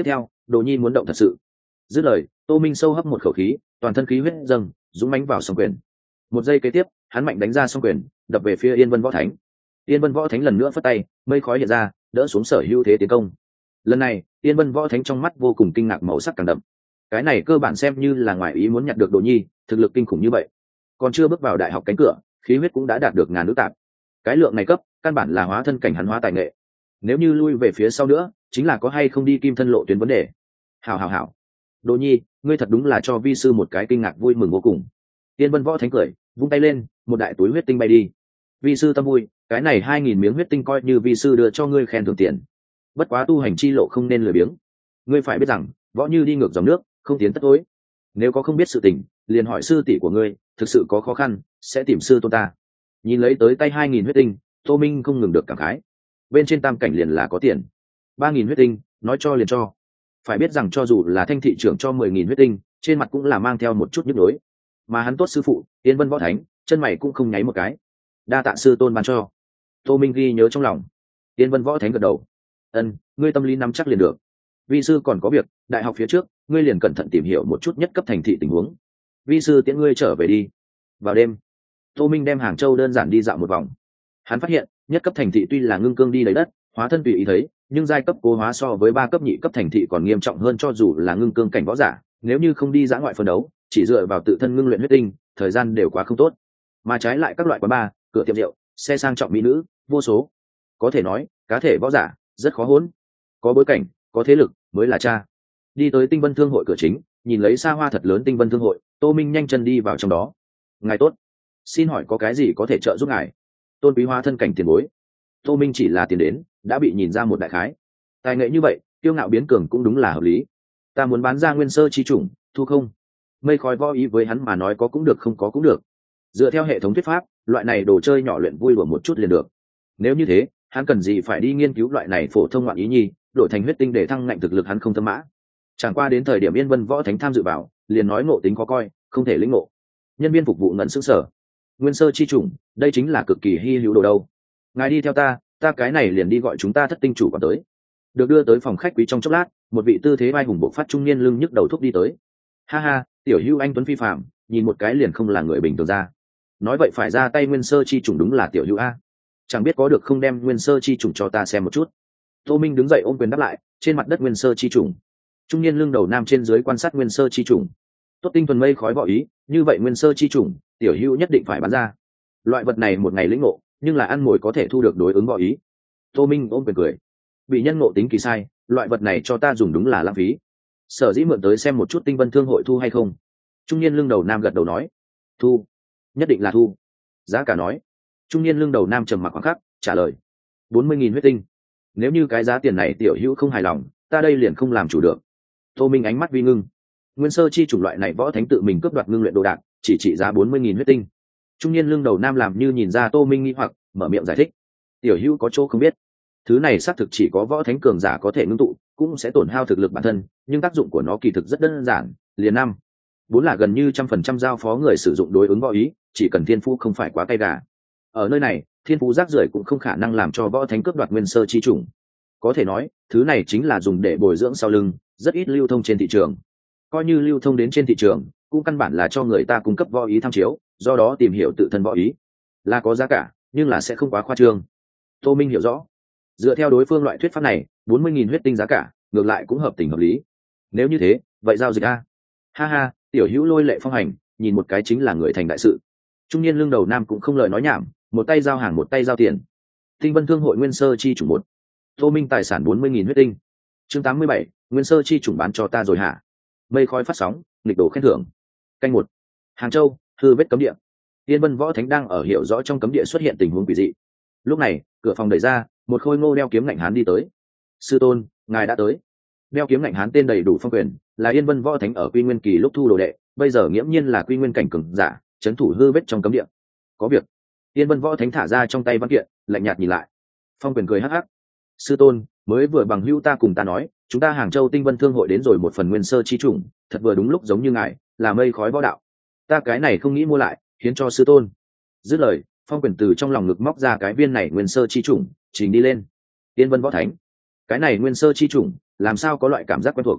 Đồ Nhi muốn động thật sự. Dứt lời, Tô Minh sâu hấp một khẩu khí, toàn thân khí huyết dâng, dũng mãnh vào song quyền. Một giây kế tiếp, hắn mạnh đánh ra song quyền, đập về phía Yên Vân Võ Thánh. Yên Vân Võ Thánh lần nữa phất tay, mây khói hiện ra, đỡ xuống Sở Hữu thế tiến công. Lần này, Yên Vân Võ Thánh trong mắt vô cùng kinh ngạc, màu sắc càng đậm. Cái này cơ bản xem như là ngoại ý muốn nhặt được Đồ Nhi, thực lực kinh khủng như vậy. Còn chưa bước vào đại học cánh cửa, khí huyết cũng đã đạt được ngàn ước tạp. Cái lượng này cấp, căn bản là hóa thân cảnh hắn hóa tài nghệ. Nếu như lui về phía sau nữa, chính là có hay không đi kim thân lộ tuyến vấn đề. Hảo. Đồ Nhi, ngươi thật đúng là cho vi sư một cái kinh ngạc vui mừng vô cùng. Tiên Vân Võ Thánh cười, vung tay lên, một đại túi huyết tinh bay đi. Vi sư tâm vui, cái này 2000 miếng huyết tinh coi như vi sư đưa cho ngươi khen thưởng tiền. Bất quá tu hành chi lộ không nên lười biếng. Ngươi phải biết rằng, võ như đi ngược dòng nước, không tiến tất tối. Nếu có không biết sự tình, liền hỏi sư tỷ của ngươi, thực sự có khó khăn, sẽ tìm sư tôn ta. Nhìn lấy tới tay 2000 huyết tinh, Tô Minh không ngừng được cảm khái. Bên trên tam cảnh liền là có tiền. 3000 huyết tinh, nói cho liền cho. Phải biết rằng cho dù là Thanh thị trưởng cho 10.000 huyết tinh, trên mặt cũng là mang theo một chút nhức nhối. Mà hắn tốt sư phụ, Yên Vân Võ Thánh, chân mày cũng không nháy một cái. Đa tạ sư tôn ban cho. Tô Minh ghi nhớ trong lòng. Yên Vân Võ Thánh gật đầu. Ân, ngươi tâm lý nắm chắc liền được. Vi sư còn có việc, đại học phía trước, ngươi liền cẩn thận tìm hiểu một chút nhất cấp thành thị tình huống. Vi sư tiễn ngươi trở về đi. Vào đêm, Tô Minh đem Hàng Châu đơn giản đi dạo một vòng. Hắn phát hiện, nhất cấp thành thị tuy là ngưng cương đi lấy đất, hóa thân tùy ý thấy, nhưng giai cấp cố hóa so với 3 cấp nhị cấp thành thị còn nghiêm trọng hơn, cho dù là ngưng cương cảnh võ giả, nếu như không đi dã ngoại phân đấu, chỉ dựa vào tự thân ngưng luyện huyết tinh, thời gian đều quá không tốt. Mà trái lại các loại quán bar, cửa tiệm rượu, xe sang trọng mỹ nữ, vô số. Có thể nói, cá thể võ giả rất khó hỗn. Có bối cảnh, có thế lực mới là cha. Đi tới Tinh Vân Thương hội cửa chính, nhìn lấy xa hoa thật lớn Tinh Vân Thương hội, Tô Minh nhanh chân đi vào trong đó. Ngài tốt, xin hỏi có cái gì có thể trợ giúp ngài? Tôn quý hóa thân cảnh tiền bối. Tô Minh chỉ là tiền đến, đã bị nhìn ra một đại khái. Tài nghệ như vậy, kiêu ngạo biến cường cũng đúng là hợp lý. Ta muốn bán ra nguyên sơ chi chủng, thu không? Mây khói võ ý với hắn mà nói có cũng được, không có cũng được. Dựa theo hệ thống thuyết pháp, loại này đồ chơi nhỏ luyện vui đùa một chút liền được. Nếu như thế, hắn cần gì phải đi nghiên cứu loại này phổ thông ngoạn ý nhi, đổi thành huyết tinh để thăng ngạnh thực lực hắn không tâm mã. Chẳng qua đến thời điểm Yên Vân Võ Thánh tham dự vào, liền nói ngộ tính khó coi, không thể lĩnh ngộ. Nhân viên phục vụ ngẩn sững sờ. Nguyên sơ chi chủng, đây chính là cực kỳ hi hữu đồ đâu. Ngài đi theo ta cái này liền đi gọi chúng ta thất tinh chủ quản tới. Được đưa tới phòng khách quý trong chốc lát, một vị tư thế vai hùng bộc phát trung niên lưng nhức đầu thúc đi tới. Ha ha, tiểu hữu anh tuấn phi phạm, nhìn một cái liền không là người bình thường ra. Nói vậy phải ra tay nguyên sơ chi chủng đúng là tiểu hữu a. Chẳng biết có được không đem nguyên sơ chi chủng cho ta xem một chút. Tô Minh đứng dậy ôm quyền đáp lại, trên mặt đất nguyên sơ chi chủng. Trung niên lưng đầu nam trên dưới quan sát nguyên sơ chi chủng. Tốt tinh thuần mây khói võ ý, như vậy nguyên sơ chi chủng, tiểu hữu nhất định phải bán ra. Loại vật này một ngày lĩnh ngộ, nhưng là ăn mồi có thể thu được đối ứng võ ý. Tô Minh ôm quyền cười. Bị nhân ngộ tính kỳ sai, loại vật này cho ta dùng đúng là lãng phí. Sở dĩ mượn tới xem một chút Tinh Vân Thương hội thu hay không. Trung niên lưng đầu nam gật đầu nói, thu, nhất định là thu. Giá cả nói. Trung niên lưng đầu nam trầm mặc khoảng khắc, trả lời, 40.000 huyết tinh. Nếu như cái giá tiền này tiểu hữu không hài lòng, ta đây liền không làm chủ được. Tô Minh ánh mắt vi ngưng. Nguyên sơ chi chủng loại này võ thánh tự mình cướp đoạt ngưng luyện đồ đạc, chỉ trị giá 40.000 huyết tinh. Trung niên lưng đầu nam làm như nhìn ra Tô Minh nghi hoặc, mở miệng giải thích. Tiểu hữu có chỗ không biết, thứ này xác thực chỉ có võ thánh cường giả có thể ngưng tụ, cũng sẽ tổn hao thực lực bản thân, nhưng tác dụng của nó kỳ thực rất đơn giản, liền năm bốn là gần như 100% giao phó người sử dụng đối ứng võ ý, chỉ cần thiên phú không phải quá cay gà. Ở nơi này, thiên phú rác rưởi cũng không khả năng làm cho võ thánh cướp đoạt nguyên sơ chi chủng. Có thể nói, thứ này chính là dùng để bồi dưỡng sau lưng, rất ít lưu thông trên thị trường. Coi như lưu thông đến trên thị trường, cũng căn bản là cho người ta cung cấp võ ý tham chiếu, do đó tìm hiểu tự thân võ ý. Là có giá cả, nhưng là sẽ không quá khoa trương. Tô Minh hiểu rõ. Dựa theo đối phương loại thuyết pháp này, 40.000 huyết tinh giá cả, ngược lại cũng hợp tình hợp lý. Nếu như thế, vậy giao dịch a. Ha ha, tiểu hữu lôi lệ phong hành, nhìn một cái chính là người thành đại sự. Trung niên lưng đầu nam cũng không lời nói nhảm, một tay giao hàng một tay giao tiền. Tinh Vân Thương hội nguyên sơ chi chủng một. Tô Minh tài sản 40.000 huyết tinh. Chương 87, nguyên sơ chi chủng bán cho ta rồi hả? Mây khói phát sóng, nghịch đổ khen thưởng. Canh một. Hàng Châu, hư vết cấm địa. Tiên Vân Võ Thánh đang ở hiểu rõ trong cấm địa xuất hiện tình huống quỷ dị. Lúc này, cửa phòng đẩy ra, một khôi ngô đeo kiếm ngạnh hán đi tới. Sư tôn, ngài đã tới. Đeo kiếm ngạnh hán tên đầy đủ phong quyền, là Yên Vân Võ Thánh ở Quy Nguyên kỳ lúc thu đồ đệ, bây giờ nghiễm nhiên là Quy Nguyên cảnh cường giả, trấn thủ hư vết trong cấm địa. Có việc. Yên Vân Võ Thánh thả ra trong tay văn kiện, lạnh nhạt nhìn lại. Phong quyền cười hắc hắc. Sư tôn, mới vừa bằng hữu ta cùng ta nói, chúng ta Hàng Châu Tinh Vân Thương hội đến rồi một phần nguyên sơ chi chủng, thật vừa đúng lúc giống như ngài, là mây khói võ đạo. Ta cái này không nghĩ mua lại, hiến cho sư tôn. Dứt lời, phong quyền từ trong lòng ngực móc ra cái viên này nguyên sơ chi chủng, trình đi lên. Tiên Vân Võ Thánh, cái này nguyên sơ chi chủng, làm sao có loại cảm giác quen thuộc.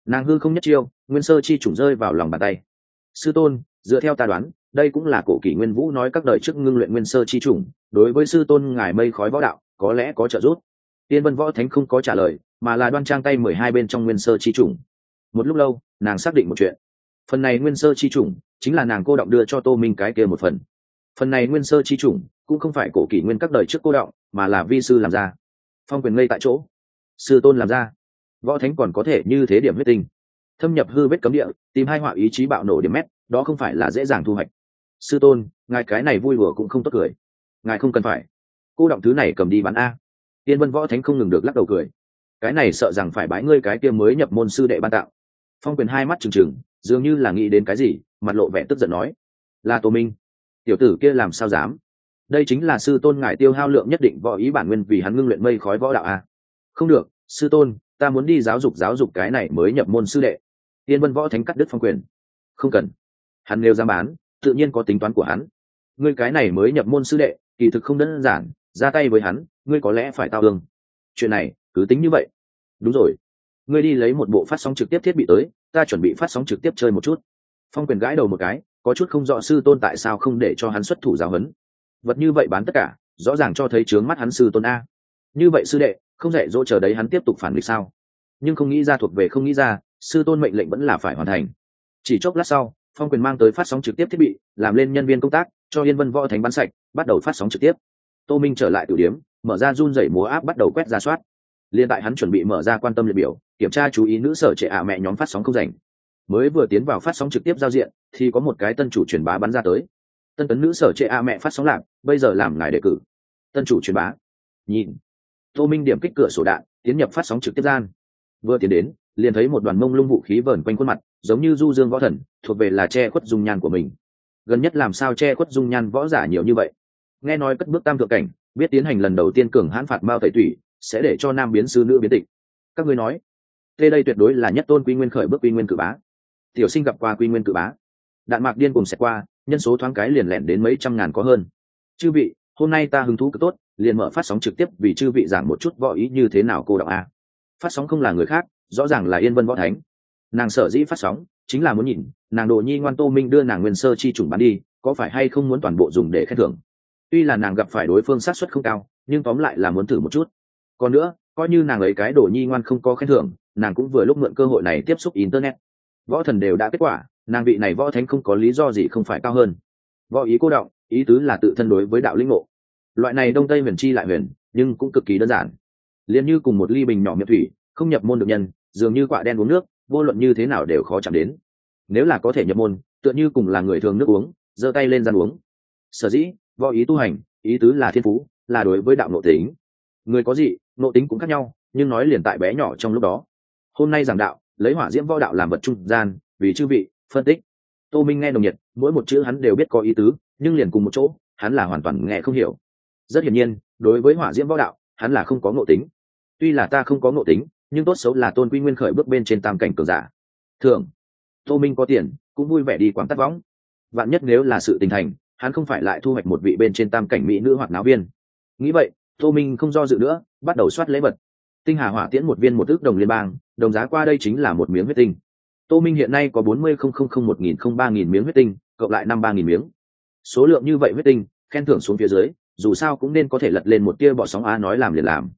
Nàng hư không nhất chiêu, nguyên sơ chi chủng rơi vào lòng bàn tay. Sư tôn, dựa theo ta đoán, đây cũng là cổ kỷ nguyên vũ nói các đời trước ngưng luyện nguyên sơ chi chủng, đối với sư tôn ngài mây khói võ đạo có lẽ có trợ giúp. Tiên Vân Võ Thánh không có trả lời, mà là đoan trang tay 12 bên trong nguyên sơ chi chủng. Một lúc lâu, nàng xác định một chuyện. Phần này nguyên sơ chi chủng chính là nàng cô động đưa cho Tô Minh cái kia một phần. Phần này nguyên sơ chi chủng cũng không phải cổ kỷ nguyên các đời trước cô động, mà là vi sư làm ra. Phong Quyền ngây tại chỗ. Sư tôn làm ra. Võ Thánh còn có thể như thế điểm huyết tinh. Thâm nhập hư vết cấm địa, tìm hai họa ý chí bạo nổ điểm mét, đó không phải là dễ dàng thu hoạch. Sư tôn, ngài cái này vui đùa cũng không tốt cười. Ngài không cần phải. Cô động thứ này cầm đi bán a. Tiên Vân Võ Thánh không ngừng được lắc đầu cười. Cái này sợ rằng phải bái ngươi cái kia mới nhập môn sư đệ ban tạo. Phong Quyền hai mắt trừng trừng, dường như là nghĩ đến cái gì, mặt lộ vẻ tức giận nói: là Tô Minh, tiểu tử kia làm sao dám? Đây chính là sư tôn ngài tiêu hao lượng nhất định võ ý bản nguyên vì hắn ngưng luyện mây khói võ đạo a. Không được, sư tôn, ta muốn đi giáo dục cái này mới nhập môn sư đệ. Tiên Vân Võ Thánh cắt đứt Phong Quyền. Không cần, hắn nếu dám bán, tự nhiên có tính toán của hắn. Ngươi cái này mới nhập môn sư đệ, kỳ thực không đơn giản, ra tay với hắn, ngươi có lẽ phải tao thương. Chuyện này cứ tính như vậy. Đúng rồi, ngươi đi lấy một bộ phát sóng trực tiếp thiết bị tới, ta chuẩn bị phát sóng trực tiếp chơi một chút. Phong Quyền gãi đầu một cái, có chút không rõ sư tôn tại sao không để cho hắn xuất thủ giáo huấn. Vật như vậy bán tất cả, rõ ràng cho thấy trướng mắt hắn sư tôn a. Như vậy sư đệ, không dạy dỗ chờ đấy hắn tiếp tục phản nghịch sao? Nhưng không nghĩ ra thuộc về không nghĩ ra, sư tôn mệnh lệnh vẫn là phải hoàn thành. Chỉ chốc lát sau, Phong Quyền mang tới phát sóng trực tiếp thiết bị, làm lên nhân viên công tác, cho Yên Vân Võ Thánh bán sạch, bắt đầu phát sóng trực tiếp. Tô Minh trở lại tiểu điếm, mở ra run rẩy múa áp bắt đầu quét ra soát. Liên tại hắn chuẩn bị mở ra quan tâm liệt biểu, kiểm tra chú ý nữ sở trệ mẹ nhóm phát sóng không rảnh. Mới vừa tiến vào phát sóng trực tiếp giao diện, thì có một cái tân chủ truyền bá bắn ra tới. Tân tấn nữ sở trệ mẹ phát sóng lạc, bây giờ làm ngài đề cử. Tân chủ truyền bá. Nhìn. Tô Minh điểm kích cửa sổ đạn, tiến nhập phát sóng trực tiếp gian. Vừa tiến đến, liền thấy một đoàn mông lung vũ khí vờn quanh khuôn mặt, giống như du dương võ thần, thuộc về là che khuất dung nhan của mình. Gần nhất làm sao che khuất dung nhan võ giả nhiều như vậy? Nghe nói cất bước tam thượng cảnh, biết tiến hành lần đầu tiên cường hãn phạt mao tẩy tủy, sẽ để cho nam biến sư nữ biến tịch. Các ngươi nói, đây tuyệt đối là nhất tôn quy nguyên khởi bước quy nguyên cử bá. Tiểu sinh gặp qua quy nguyên cử bá. Đạn mạc điên cùng xẹt qua, nhân số thoáng cái liền lẻn đến mấy trăm ngàn có hơn. Chư vị, hôm nay ta hứng thú cực tốt, liền mở phát sóng trực tiếp vì chư vị giảng một chút võ ý như thế nào cô đọng a. Phát sóng không là người khác, rõ ràng là Yên Vân Võ Thánh. Nàng sở dĩ phát sóng chính là muốn nhìn nàng Đồ Nhi ngoan Tô Minh đưa nàng nguyên sơ chi chủng bán đi, có phải hay không muốn toàn bộ dùng để khen thưởng. Tuy là nàng gặp phải đối phương sát suất không cao, nhưng tóm lại là muốn thử một chút. Còn nữa, coi như nàng ấy cái Đồ Nhi ngoan không có khen thưởng, nàng cũng vừa lúc mượn cơ hội này tiếp xúc internet. Võ thần đều đã kết quả, nàng vị này võ thánh không có lý do gì không phải cao hơn. Võ ý cô đọng, ý tứ là tự thân đối với đạo lĩnh ngộ. Loại này đông tây huyền chi lại huyền, nhưng cũng cực kỳ đơn giản. Liên như cùng một ly bình nhỏ miệng thủy, không nhập môn được nhân, dường như quạ đen uống nước, vô luận như thế nào đều khó chạm đến. Nếu là có thể nhập môn, tựa như cùng là người thường nước uống, giơ tay lên gian uống. Sở dĩ, võ ý tu hành, ý tứ là thiên phú, là đối với đạo nội tính. Người có gì, nội tính cũng khác nhau, nhưng nói liền tại bé nhỏ trong lúc đó. Hôm nay giảng đạo, lấy hỏa diễm võ đạo làm vật trung gian, vì chư vị phân tích. Tô Minh nghe nồng nhiệt, mỗi một chữ hắn đều biết có ý tứ, nhưng liền cùng một chỗ, hắn là hoàn toàn nghe không hiểu. Rất hiển nhiên, đối với hỏa diễm võ đạo, hắn là không có nội tính. Tuy là ta không có nội tính, nhưng tốt xấu là tôn quy nguyên khởi bước bên trên tam cảnh cường giả. Thường, Tô Minh có tiền, cũng vui vẻ đi quảng tắt võng. Vạn nhất nếu là sự tình thành, hắn không phải lại thu hoạch một vị bên trên tam cảnh mỹ nữ hoặc náo viên. Nghĩ vậy, Tô Minh không do dự nữa, bắt đầu soát lễ vật. Tinh hà hỏa tiễn một viên một ước đồng liên bang, đồng giá qua đây chính là một miếng huyết tinh. Tô Minh hiện nay có 40.000-1.003.000 miếng huyết tinh, cộng lại 53.000 miếng. Số lượng như vậy huyết tinh, khen thưởng xuống phía dưới, dù sao cũng nên có thể lật lên một tia bọ sóng á nói làm liền làm.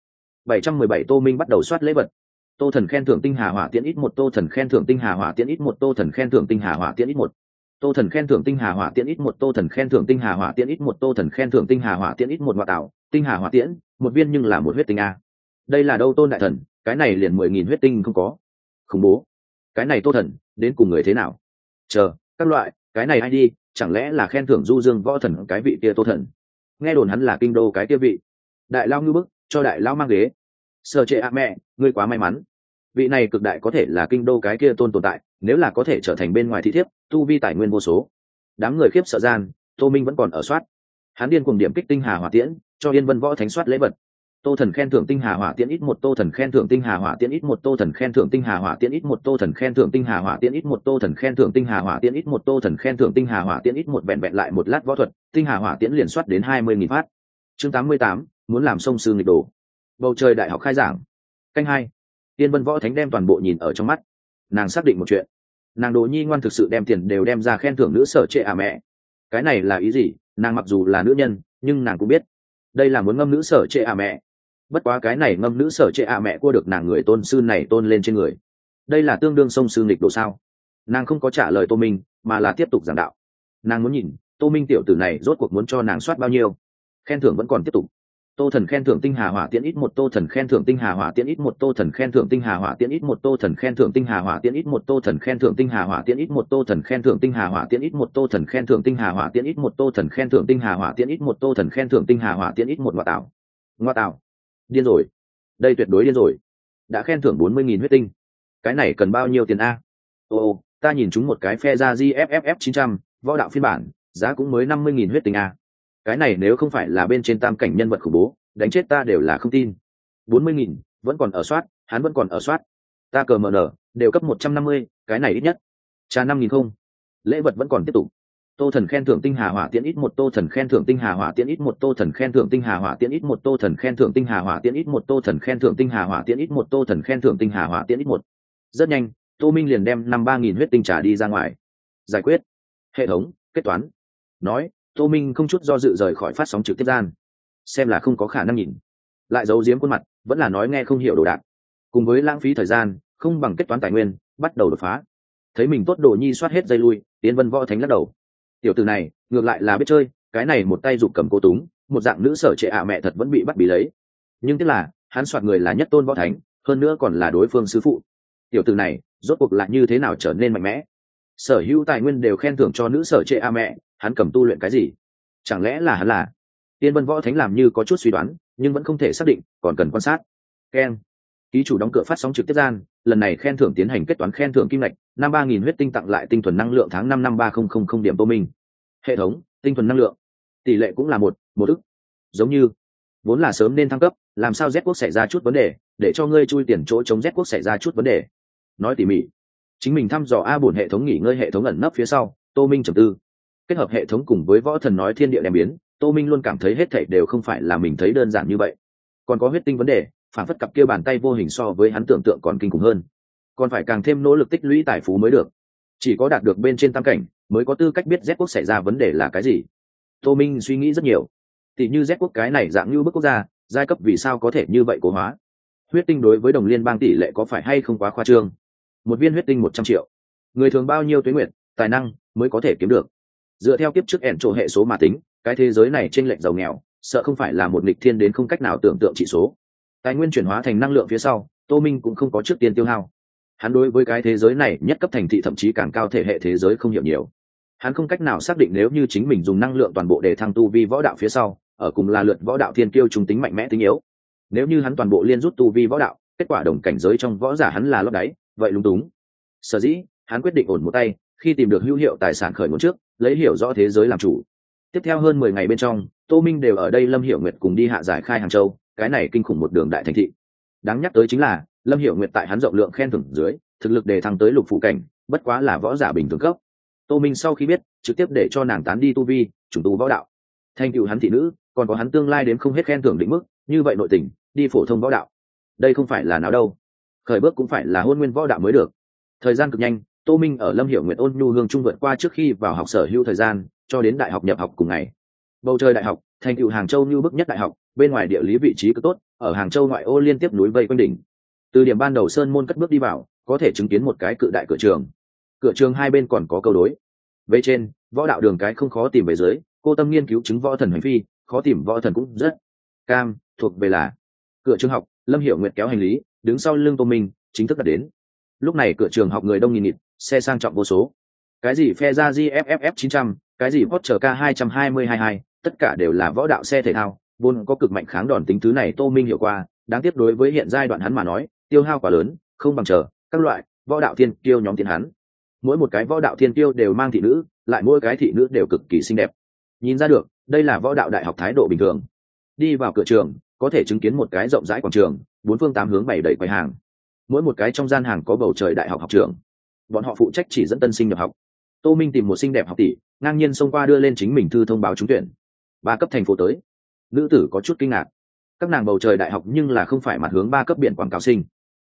717 Tô Minh bắt đầu soát lễ vật. Tô thần khen thưởng tinh hà hỏa tiễn ít một, Tô thần khen thưởng tinh hà hỏa tiễn ít một, Tô thần khen thưởng tinh hà hỏa tiễn ít một. Tô thần khen thưởng tinh hà hỏa tiễn ít một, Tô thần khen thưởng tinh hà hỏa tiễn ít một, Tô thần khen thưởng tinh hà hỏa tiễn ít một. Ngoại tạo, tinh hà hỏa tiễn, một viên nhưng là một huyết tinh a. Đây là đâu Tôn đại thần, cái này liền 10.000 huyết tinh không có. Khủng bố. Cái này Tô thần, đến cùng người thế nào? Chờ, các loại, cái này ai đi, chẳng lẽ là khen thưởng du dương võ thần cái vị kia Tô thần? Nghe đồn hắn là kinh đô cái kia vị. Đại lao ngư bức, cho đại lao mang ghế. Sở trệ mẹ, ngươi quá may mắn. Vị này cực đại có thể là kinh đô cái kia Tôn tồn tại, nếu là có thể trở thành bên ngoài thị thiếp, tu vi tài nguyên vô số. Đám người khiếp sợ gian, Tô Minh vẫn còn ở soát. Hắn điên cuồng điểm kích tinh hà hỏa tiễn, cho Yên Vân Võ Thánh soát lễ vật. Tô thần khen thưởng tinh hà hỏa tiễn ít một, Tô thần khen thưởng tinh hà hỏa tiễn ít một, Tô thần khen thưởng tinh hà hỏa tiễn ít một, Tô thần khen thưởng tinh hà hỏa tiễn ít một, Tô thần khen thưởng tinh hà hỏa tiễn ít một, Tô thần khen thưởng tinh hà hỏa tiễn ít một. Vẹn vẹn lại một lát võ thuật, tinh hà hỏa tiễn liền soát đến 20.000 phát. Chương 88, muốn làm sông sư nghịch đồ. Bầu trời đại học khai giảng. Canh 2. Yên Vân Võ Thánh đem toàn bộ nhìn ở trong mắt. nàng xác định một chuyện, nàng Đỗ Nhi ngoan thực sự đem tiền đều đem ra khen thưởng nữ sở trệ mẹ. Cái này là ý gì? Nàng mặc dù là nữ nhân nhưng nàng cũng biết đây là muốn ngâm nữ sở trệ mẹ. Bất quá cái này ngâm nữ sở trệ mẹ cua được nàng người tôn sư này tôn lên trên người, đây là tương đương sông sư nghịch độ sao? Nàng không có trả lời Tô Minh mà là tiếp tục giảng đạo. Nàng muốn nhìn Tô Minh tiểu tử này rốt cuộc muốn cho nàng soát bao nhiêu. Khen thưởng vẫn còn tiếp tục. Tô thần khen thưởng tinh hà hỏa tiễn ít một, tô thần khen thưởng tinh hà hỏa tiễn ít một, tô thần khen thưởng tinh hà hỏa tiễn ít một, tô thần khen thưởng tinh hà hỏa tiễn ít một, tô thần khen thưởng tinh hà hỏa tiễn ít một, tô thần khen thưởng tinh hà hỏa tiễn ít một, tô thần khen thưởng tinh hà hỏa tiễn ít một, tô thần khen thưởng tinh hà hỏa tiễn ít một, tô thần khen thưởng tinh hà hỏa tiễn ít một. Ngoa tạo, điên rồi, đây tuyệt đối điên rồi. Đã khen thưởng 40.000 huyết tinh, cái này cần bao nhiêu tiền a? Ồ, ta nhìn chúng một cái phe ra GFFF 900 võ đạo phiên bản, giá cũng mới 50.000 huyết tinh a. Cái này nếu không phải là bên trên tam cảnh nhân vật khủng bố, đánh chết ta đều là không tin. 40.000 vẫn còn ở soát, hắn vẫn còn ở soát. Ta cờ mờ nở đều cấp 150, cái này ít nhất trà 5.000 không. Lễ vật vẫn còn tiếp tục. Tô thần khen thưởng tinh hà hỏa tiễn ít một, tô thần khen thưởng tinh hà hỏa tiễn ít một, tô thần khen thưởng tinh hà hỏa tiễn ít một, tô thần khen thưởng tinh hà hỏa tiễn ít một, tô thần khen thưởng tinh hà hỏa tiễn ít một, tô thần khen thưởng tinh hà hỏa tiễn ít một. Rất nhanh, Tô Minh liền đem 53.000 huyết tinh trả đi ra ngoài. Giải quyết. Hệ thống kết toán. Nói, Tô Minh không chút do dự rời khỏi phát sóng trực tiếp gian. Xem là không có khả năng nhìn lại giấu giếm khuôn mặt, vẫn là nói nghe không hiểu đồ đạc, cùng với lãng phí thời gian không bằng kết toán tài nguyên, bắt đầu đột phá. Thấy mình tốt Đồ Nhi soát hết dây lui, Tiến Vân Võ Thánh lắc đầu. Tiểu tử này ngược lại là biết chơi, cái này một tay giục cầm cô túng, một dạng nữ sở trệ mẹ thật vẫn bị bắt bí lấy. Nhưng tiếc là hắn soạt người là nhất tôn võ thánh, hơn nữa còn là đối phương sư phụ. Tiểu tử này rốt cuộc lại như thế nào trở nên mạnh mẽ? Sở hữu tài nguyên đều khen thưởng cho nữ sở trệ mẹ, hắn cầm tu luyện cái gì? Chẳng lẽ là hắn là Tiên Vân Võ Thánh? Làm như có chút suy đoán nhưng vẫn không thể xác định, còn cần quan sát. Keng, ký chủ đóng cửa phát sóng trực tiếp gian, lần này khen thưởng tiến hành kết toán, khen thưởng kim ngạch 53.000 huyết tinh, tặng lại tinh thuần năng lượng tháng 5 năm 3000 điểm. Tô Minh. Hệ thống tinh thuần năng lượng tỷ lệ cũng là một ức. Giống như vốn là sớm nên thăng cấp, làm sao Z quốc xảy ra chút vấn đề, để cho ngươi chui tiền chỗ chống Z quốc xảy ra chút vấn đề. Nói tỉ mỉ, chính mình thăm dò bổn hệ thống nghỉ ngơi, hệ thống ẩn nấp phía sau. Tô Minh trầm tư, kết hợp hệ thống cùng với võ thần nói thiên địa đem biến, Tô Minh luôn cảm thấy hết thảy đều không phải là mình thấy đơn giản như vậy. Còn có huyết tinh vấn đề, phản phất cặp kia bàn tay vô hình so với hắn tưởng tượng còn kinh khủng hơn, còn phải càng thêm nỗ lực tích lũy tài phú mới được. Chỉ có đạt được bên trên tam cảnh mới có tư cách biết Z quốc xảy ra vấn đề là cái gì. Tô Minh suy nghĩ rất nhiều, tỷ như Z quốc cái này dạng như bức quốc gia, giai cấp vì sao có thể như vậy cố hóa? Huyết tinh đối với đồng liên bang tỷ lệ có phải hay không quá khoa trương? Một viên huyết tinh 100 triệu, người thường bao nhiêu tuế nguyện tài năng mới có thể kiếm được? Dựa theo kiếp trước ẻn trộ hệ số mà tính, cái thế giới này chênh lệch giàu nghèo sợ không phải là một nghịch thiên đến không cách nào tưởng tượng trị số. Tài nguyên chuyển hóa thành năng lượng phía sau, Tô Minh cũng không có trước tiên tiêu hao. Hắn đối với cái thế giới này nhất cấp thành thị thậm chí càng cao thể hệ thế giới không hiểu nhiều. Hắn không cách nào xác định nếu như chính mình dùng năng lượng toàn bộ để thăng tu vi võ đạo phía sau, ở cùng là lượt võ đạo thiên kiêu trung tính mạnh mẽ tính yếu. Nếu như hắn toàn bộ liên rút tu vi võ đạo, kết quả đồng cảnh giới trong võ giả hắn là lót đáy, vậy lúng túng. Sở dĩ hắn quyết định ổn một tay, khi tìm được hữu hiệu tài sản khởi nguồn trước, lấy hiểu rõ thế giới làm chủ. Tiếp theo hơn 10 ngày bên trong, Tô Minh đều ở đây Lâm Hiểu Nguyệt cùng đi hạ giải khai Hàng Châu, cái này kinh khủng một đường đại thành thị. Đáng nhắc tới chính là Lâm Hiểu Nguyệt tại hắn rộng lượng khen thưởng dưới, thực lực đề thăng tới lục phụ cảnh, bất quá là võ giả bình thường cấp. Tô Minh sau khi biết, trực tiếp để cho nàng tán đi tu vi, trùng tu võ đạo. Thành tựu hắn thị nữ, còn có hắn tương lai đến không hết khen thưởng định mức, như vậy nội tình, đi phổ thông võ đạo. Đây không phải là nào đâu. Khởi bước cũng phải là hôn nguyên võ đạo mới được. Thời gian cực nhanh, Tô Minh ở Lâm Hiểu Nguyệt ôn nhu hương trung vượt qua trước khi vào học sở hữu thời gian, cho đến đại học nhập học cùng ngày. Bầu trời đại học, thành tựu Hàng Châu như bức nhất đại học, bên ngoài địa lý vị trí cực tốt, ở Hàng Châu ngoại ô liên tiếp núi vây quanh đỉnh. Từ điểm ban đầu sơn môn cất bước đi vào, có thể chứng kiến một cái cự đại cửa trường. Cửa trường hai bên còn có câu đối. Về trên, võ đạo đường cái không khó tìm, về dưới, cô tâm nghiên cứu chứng võ thần hành phi, khó tìm võ thần cũng rất cam, thuộc về là cửa trường học. Lâm Hiểu Nguyệt kéo hành lý, đứng sau lưng Tô Minh, chính thức đã đến. Lúc này cửa trường học người đông nghìn nghịt, xe sang trọng vô số. Cái gì phe ra GFFF 900, cái gì Porsche K22022, tất cả đều là võ đạo xe thể thao, vốn có cực mạnh kháng đòn tính, thứ này Tô Minh hiểu qua, đáng tiếc đối với hiện giai đoạn hắn mà nói, tiêu hao quá lớn, không bằng chờ các loại võ đạo thiên kiêu nhóm tiến hắn. Mỗi một cái võ đạo thiên kiêu đều mang thị nữ, lại mỗi cái thị nữ đều cực kỳ xinh đẹp. Nhìn ra được, đây là võ đạo đại học thái độ bình thường. Đi vào cửa trường, có thể chứng kiến một cái rộng rãi quảng trường, bốn phương tám hướng bày đầy quầy hàng. Mỗi một cái trong gian hàng có bầu trời đại học học trưởng, bọn họ phụ trách chỉ dẫn tân sinh nhập học. Tô Minh tìm một xinh đẹp học tỷ, ngang nhiên xông qua đưa lên chính mình thư thông báo trúng tuyển. 3 cấp thành phố tới. Nữ tử có chút kinh ngạc, các nàng bầu trời đại học nhưng là không phải mặt hướng 3 cấp biển quảng cáo sinh.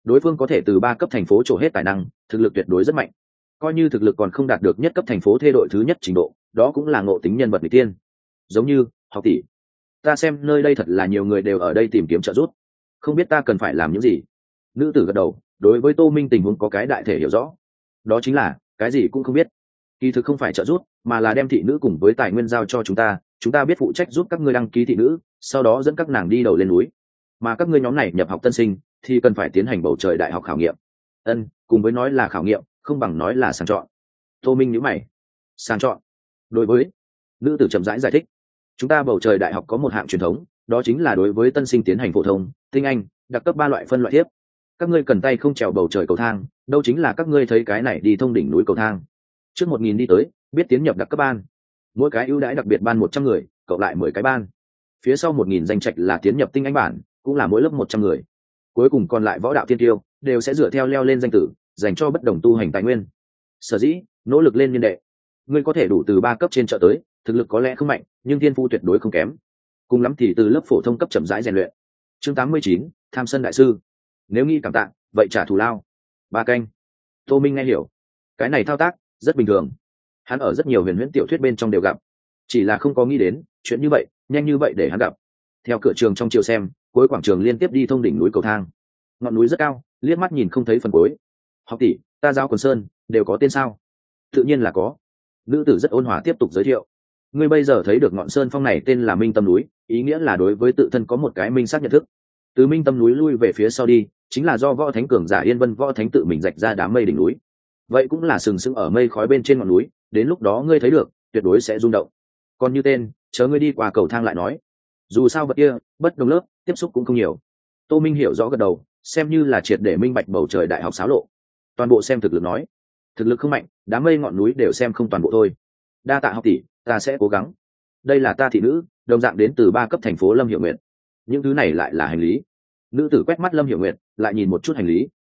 đối phương có thể từ 3 cấp thành phố trổ hết tài năng, thực lực tuyệt đối rất mạnh. Coi như thực lực còn không đạt được nhất cấp thành phố thê đội thứ nhất trình độ, đó cũng là ngộ tính nhân vật người tiên. Giống như Học tỷ, ta xem nơi đây thật là nhiều người đều ở đây tìm kiếm trợ giúp, không biết ta cần phải làm những gì. Nữ tử gật đầu, đối với Tô Minh tình huống có cái đại thể hiểu rõ, đó chính là cái gì cũng không biết. Kỳ thực không phải trợ giúp, mà là đem thị nữ cùng với tài nguyên giao cho chúng ta biết phụ trách giúp các ngươi đăng ký thị nữ, sau đó dẫn các nàng đi đầu lên núi, mà các ngươi nhóm này nhập học tân sinh thì cần phải tiến hành bầu trời đại học khảo nghiệm. Cùng với nói là khảo nghiệm không bằng nói là sàng chọn. Tô Minh nhíu mày. Sàng chọn? Đối với, nữ tử chậm rãi giải thích, chúng ta bầu trời đại học có một hạng truyền thống, đó chính là đối với tân sinh tiến hành phổ thông, tinh anh, đặc cấp 3 loại phân loại tiếp. Các ngươi cần tay không trèo bầu trời cầu thang, đâu chính là các ngươi thấy cái này đi thông đỉnh núi cầu thang. Trước 1000 đi tới, biết tiến nhập đặc cấp ban. Mỗi cái ưu đãi đặc biệt ban 100 người, cộng lại 10 cái ban. Phía sau 1000 danh trạch là tiến nhập tinh anh bản, cũng là mỗi lớp 100 người. Cuối cùng còn lại võ đạo tiên tiêu đều sẽ dựa theo leo lên danh tử, dành cho bất đồng tu hành tài nguyên. Sở dĩ nỗ lực lên niên đệ, ngươi có thể đủ từ 3 cấp trên trợ tới, thực lực có lẽ không mạnh, nhưng thiên phú tuyệt đối không kém. Cùng lắm thì từ lớp phổ thông cấp chậm rãi rèn luyện. Chương 89, Tham Sân đại sư. Nếu nghi cảm tạ, vậy trả thù lao. 3 canh. Tô Minh nghe hiểu, cái này thao tác rất bình thường, hắn ở rất nhiều huyền huyễn tiểu thuyết bên trong đều gặp, chỉ là không có nghĩ đến chuyện như vậy nhanh như vậy để hắn gặp. Theo cửa trường trong chiều xem, cuối quảng trường liên tiếp đi thông đỉnh núi cầu thang, ngọn núi rất cao, liếc mắt nhìn không thấy phần cuối. Học tỷ, ta giao quần sơn đều có tên sao? Tự nhiên là có. Nữ tử rất ôn hòa tiếp tục giới thiệu, ngươi bây giờ thấy được ngọn sơn phong này tên là Minh Tâm núi, ý nghĩa là đối với tự thân có một cái minh xác nhận thức. Từ Minh Tâm núi lui về phía sau đi, chính là do võ thánh cường giả Yên Vân võ thánh tự mình rạch ra đám mây đỉnh núi, vậy cũng là sừng sững ở mây khói bên trên ngọn núi, đến lúc đó ngươi thấy được tuyệt đối sẽ rung động. Còn như tên, chờ ngươi đi qua cầu thang lại nói, dù sao vật kia bất đồng lớp tiếp xúc cũng không nhiều. Tô Minh hiểu rõ gật đầu, xem như là triệt để minh bạch bầu trời đại học xáo lộ. Toàn bộ xem thực lực nói, thực lực không mạnh, đám mây ngọn núi đều xem không toàn bộ thôi. Đa tạ học tỷ, ta sẽ cố gắng. Đây là ta thị nữ, đồng dạng đến từ 3 cấp thành phố Lâm Hiểu Nguyệt. Những thứ này lại là hành lý. Nữ tử quét mắt Lâm Hiểu Nguyệt, lại nhìn một chút hành lý.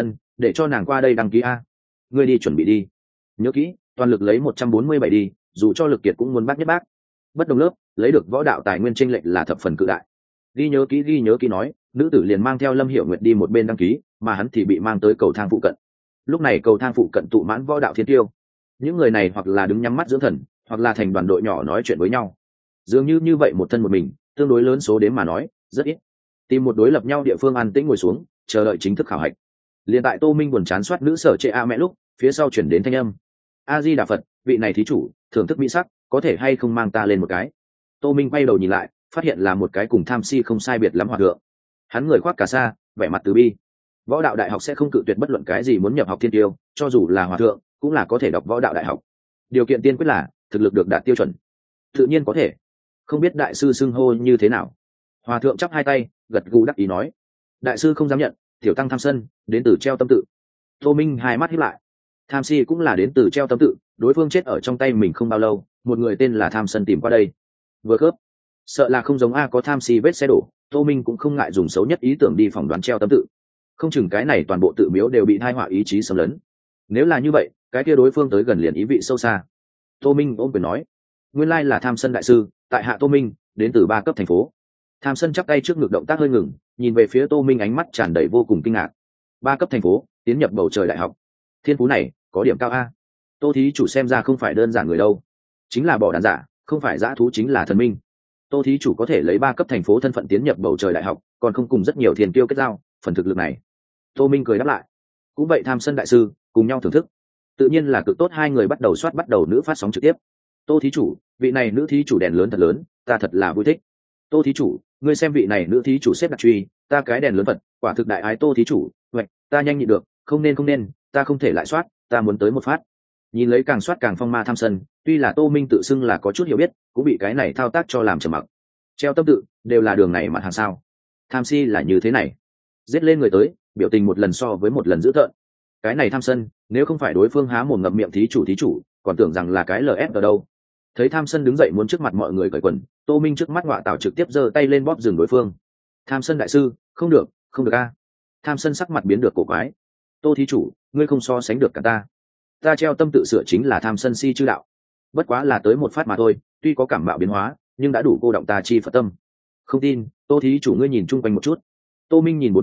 Để cho nàng qua đây đăng ký a. Ngươi đi chuẩn bị đi, nhớ kỹ, toàn lực lấy 147 đi, dù cho lực kiệt cũng muốn bác nhất bác. Bất đồng lớp lấy được võ đạo tài nguyên chênh lệch là thập phần cự đại. Ghi nhớ kỹ nói, nữ tử liền mang theo Lâm Hiểu Nguyệt đi một bên đăng ký, mà hắn thì bị mang tới cầu thang phụ cận. Lúc này cầu thang phụ cận tụ mãn võ đạo thiên tiêu, những người này hoặc là đứng nhắm mắt dưỡng thần, hoặc là thành đoàn đội nhỏ nói chuyện với nhau. Dường như vậy một thân một mình, tương đối lớn số đến mà nói rất ít. Tìm một đối lập nhau địa phương an tĩnh ngồi xuống, chờ đợi chính thức khảo hạch. Liền tại Tô Minh buồn chán soát nữ sở trệ a mẹ lúc, phía sau chuyển đến thanh âm, a di đà Phật, vị này thí chủ thưởng thức mỹ sắc, có thể hay không mang ta lên một cái? Tô Minh quay đầu nhìn lại, phát hiện là một cái cùng Tham Si không sai biệt lắm hòa thượng. Hắn người khoác cà sa, vẻ mặt từ bi. Võ đạo đại học sẽ không cự tuyệt bất luận cái gì muốn nhập học thiên tiêu, cho dù là hòa thượng cũng là có thể đọc võ đạo đại học. Điều kiện tiên quyết là thực lực được đạt tiêu chuẩn. Tự nhiên có thể. Không biết đại sư xưng hô như thế nào? Hòa thượng chắp hai tay, gật gù đắc ý nói, đại sư không dám nhận, tiểu tăng Tham Sân, đến từ Treo Tâm Tự. Tô Minh hai mắt híp lại. Tham Si cũng là đến từ Treo Tâm Tự, đối phương chết ở trong tay mình không bao lâu, một người tên là Tham Sân tìm qua đây. Vừa khớp, sợ là không giống a có Tham Si vết xe đổ, Tô Minh cũng không ngại dùng xấu nhất ý tưởng đi phỏng đoán Treo Tâm Tự. Không chừng cái này toàn bộ tự miếu đều bị thai họa ý chí xâm lấn. Nếu là như vậy, cái kia đối phương tới gần liền ý vị sâu xa. Tô Minh ôm quyền nói, nguyên lai là Tham Sân đại sư, tại hạ Tô Minh, đến từ 3 cấp thành phố. Tham Sân chắp tay trước ngực, động tác hơi ngừng, nhìn về phía Tô Minh, ánh mắt tràn đầy vô cùng kinh ngạc. 3 cấp thành phố, tiến nhập bầu trời đại học, thiên phú này có điểm cao a. Tô thí chủ xem ra không phải đơn giản người đâu, chính là bỏ đàn giả, không phải dã thú chính là thần minh. Tô thí chủ có thể lấy 3 cấp thành phố thân phận tiến nhập bầu trời đại học, còn không cùng rất nhiều thiên kiêu kết giao, phần thực lực này. Tô Minh cười đáp lại, cũng vậy Tham Sân đại sư, cùng nhau thưởng thức. Tự nhiên là cực tốt, hai người bắt đầu nữ phát sóng trực tiếp. Tô thí chủ, vị này nữ thí chủ đèn lớn thật lớn, ta thật là vui thích. Tô thí chủ, ngươi xem vị này nữ thí chủ xếp đặt truy, ta cái đèn lớn vật, quả thực đại ái. Tô thí chủ, vậy ta nhanh nhịn được, không nên, ta không thể lại soát, ta muốn tới một phát. Nhìn lấy càng soát càng phong ma Tham Sân, tuy là Tô Minh tự xưng là có chút hiểu biết, cũng bị cái này thao tác cho làm trầm mặc. Treo Tâm Tự đều là đường này mà hàng sao? Tham Si là như thế này, giết lên người tới, biểu tình một lần so với một lần dữ tợn. Cái này Tham Sân, nếu không phải đối phương há mồm ngậm miệng thí chủ, còn tưởng rằng là cái LF ở đâu. Thấy Tham Sân đứng dậy muốn trước mặt mọi người cởi quần, Tô Minh trước mắt ngọa tảo trực tiếp giơ tay lên bóp dừng đối phương. Tham Sân đại sư, không được a. Tham Sân sắc mặt biến được cổ quái. Tô thí chủ, ngươi không so sánh được cả ta Treo Tâm Tự sửa chính là Tham Sân si chư đạo, bất quá là tới một phát mà thôi, tuy có cảm mạo biến hóa, nhưng đã đủ cô động ta chi Phật tâm. Không tin, Tô thí chủ ngươi nhìn chung quanh một chút. Tô Minh nhìn một phía,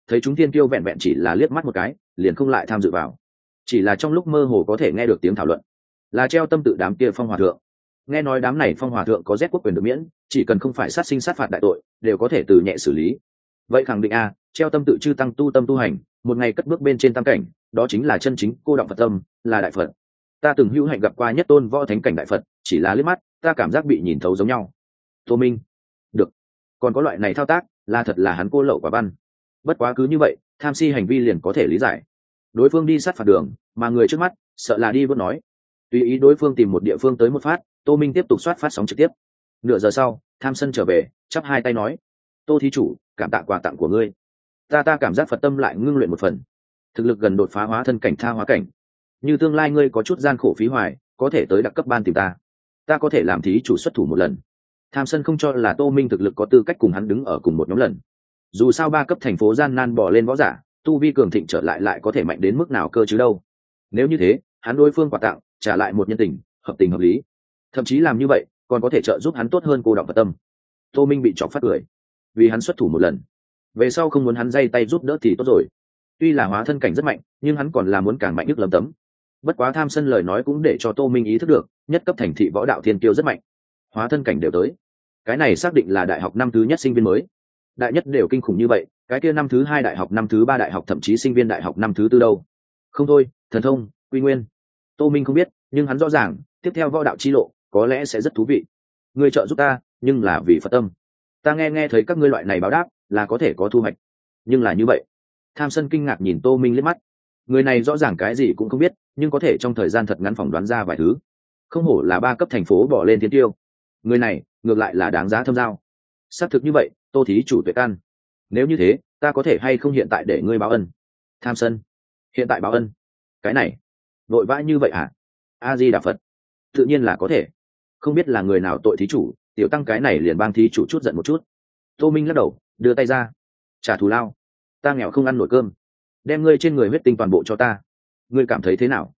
thấy chúng thiên kiêu vẹn vẹn chỉ là liếc mắt một cái liền không lại tham dự vào, chỉ là trong lúc mơ hồ có thể nghe được tiếng thảo luận, là treo tâm tự đám kia phong hòa thượng. Nghe nói đám này phong hòa thượng có rét quốc quyền được miễn, chỉ cần không phải sát sinh sát phạt đại tội đều có thể từ nhẹ xử lý. Vậy khẳng định a, treo tâm tự chư tăng tu tâm tu hành, một ngày cất bước bên trên tam cảnh, đó chính là chân chính cô đọng Phật tâm, là đại Phật. Ta từng hữu hạnh gặp qua nhất tôn võ thánh cảnh đại Phật, chỉ là liếc mắt ta cảm giác bị nhìn thấu giống nhau. Tô Minh, được, còn có loại này thao tác là thật là hắn cô lậu quả văn. Bất quá cứ như vậy tham si hành vi liền có thể lý giải, đối phương đi sát phạt đường mà người trước mắt sợ là đi vớt nói, tùy ý đối phương tìm một địa phương tới một phát. Tô Minh tiếp tục soát phát sóng trực tiếp. Nửa giờ sau Tham Sân trở về chắp hai tay nói, Tô thí chủ, cảm tạ quà tặng của ngươi, ta cảm giác Phật tâm lại ngưng luyện một phần, thực lực gần đột phá hóa thân cảnh tha hóa cảnh. Như tương lai ngươi có chút gian khổ phí hoài, có thể tới đặc cấp ban tìm ta có thể làm thí chủ xuất thủ một lần. Tham Sân không cho là Tô Minh thực lực có tư cách cùng hắn đứng ở cùng một nhóm lần. Dù sao 3 cấp thành phố gian nan bỏ lên võ giả, tu vi cường thịnh trở lại có thể mạnh đến mức nào cơ chứ đâu. Nếu như thế, hắn đối phương quà tặng trả lại một nhân tình hợp lý, thậm chí làm như vậy còn có thể trợ giúp hắn tốt hơn cô đọng Phật tâm. Tô Minh bị chọc phát cười, vì hắn xuất thủ một lần, về sau không muốn hắn dây tay giúp đỡ thì tốt rồi. Tuy là hóa thân cảnh rất mạnh, nhưng hắn còn là muốn càng mạnh nhất lấm tấm. Bất quá Tham Sân lời nói cũng để cho Tô Minh ý thức được, nhất cấp thành thị võ đạo thiên kiêu rất mạnh, hóa thân cảnh đều tới. Cái này xác định là đại học năm thứ nhất sinh viên mới, đại nhất đều kinh khủng như vậy, cái kia năm thứ 2 đại học, năm thứ 3 đại học, thậm chí sinh viên đại học năm thứ 4 đâu. Không thôi, thần thông quy nguyên Tô Minh không biết, nhưng hắn rõ ràng tiếp theo võ đạo chi lộ có lẽ sẽ rất thú vị. Ngươi trợ giúp ta, nhưng là vì Phật tâm. Ta nghe thấy các ngươi loại này báo đáp là có thể có thu hoạch, nhưng là như vậy. Tham Sân kinh ngạc nhìn Tô Minh liếc mắt, người này rõ ràng cái gì cũng không biết, nhưng có thể trong thời gian thật ngắn phỏng đoán ra vài thứ. Không hổ là 3 cấp thành phố bỏ lên thiên tiêu, người này ngược lại là đáng giá thâm giao. Xác thực như vậy, Tô thí chủ tuệ can. Nếu như thế, ta có thể hay không hiện tại để ngươi báo ân? Tham Sân, hiện tại báo ân? Cái này vội vã như vậy hả? A Di Đà Phật, tự nhiên là có thể. Không biết là người nào tội thí chủ, tiểu tăng cái này liền bang thí chủ chút giận một chút. Tô Minh lắc đầu đưa tay ra, trả thù lao. Ta nghèo không ăn nổi cơm, đem ngươi trên người huyết tinh toàn bộ cho ta, ngươi cảm thấy thế nào?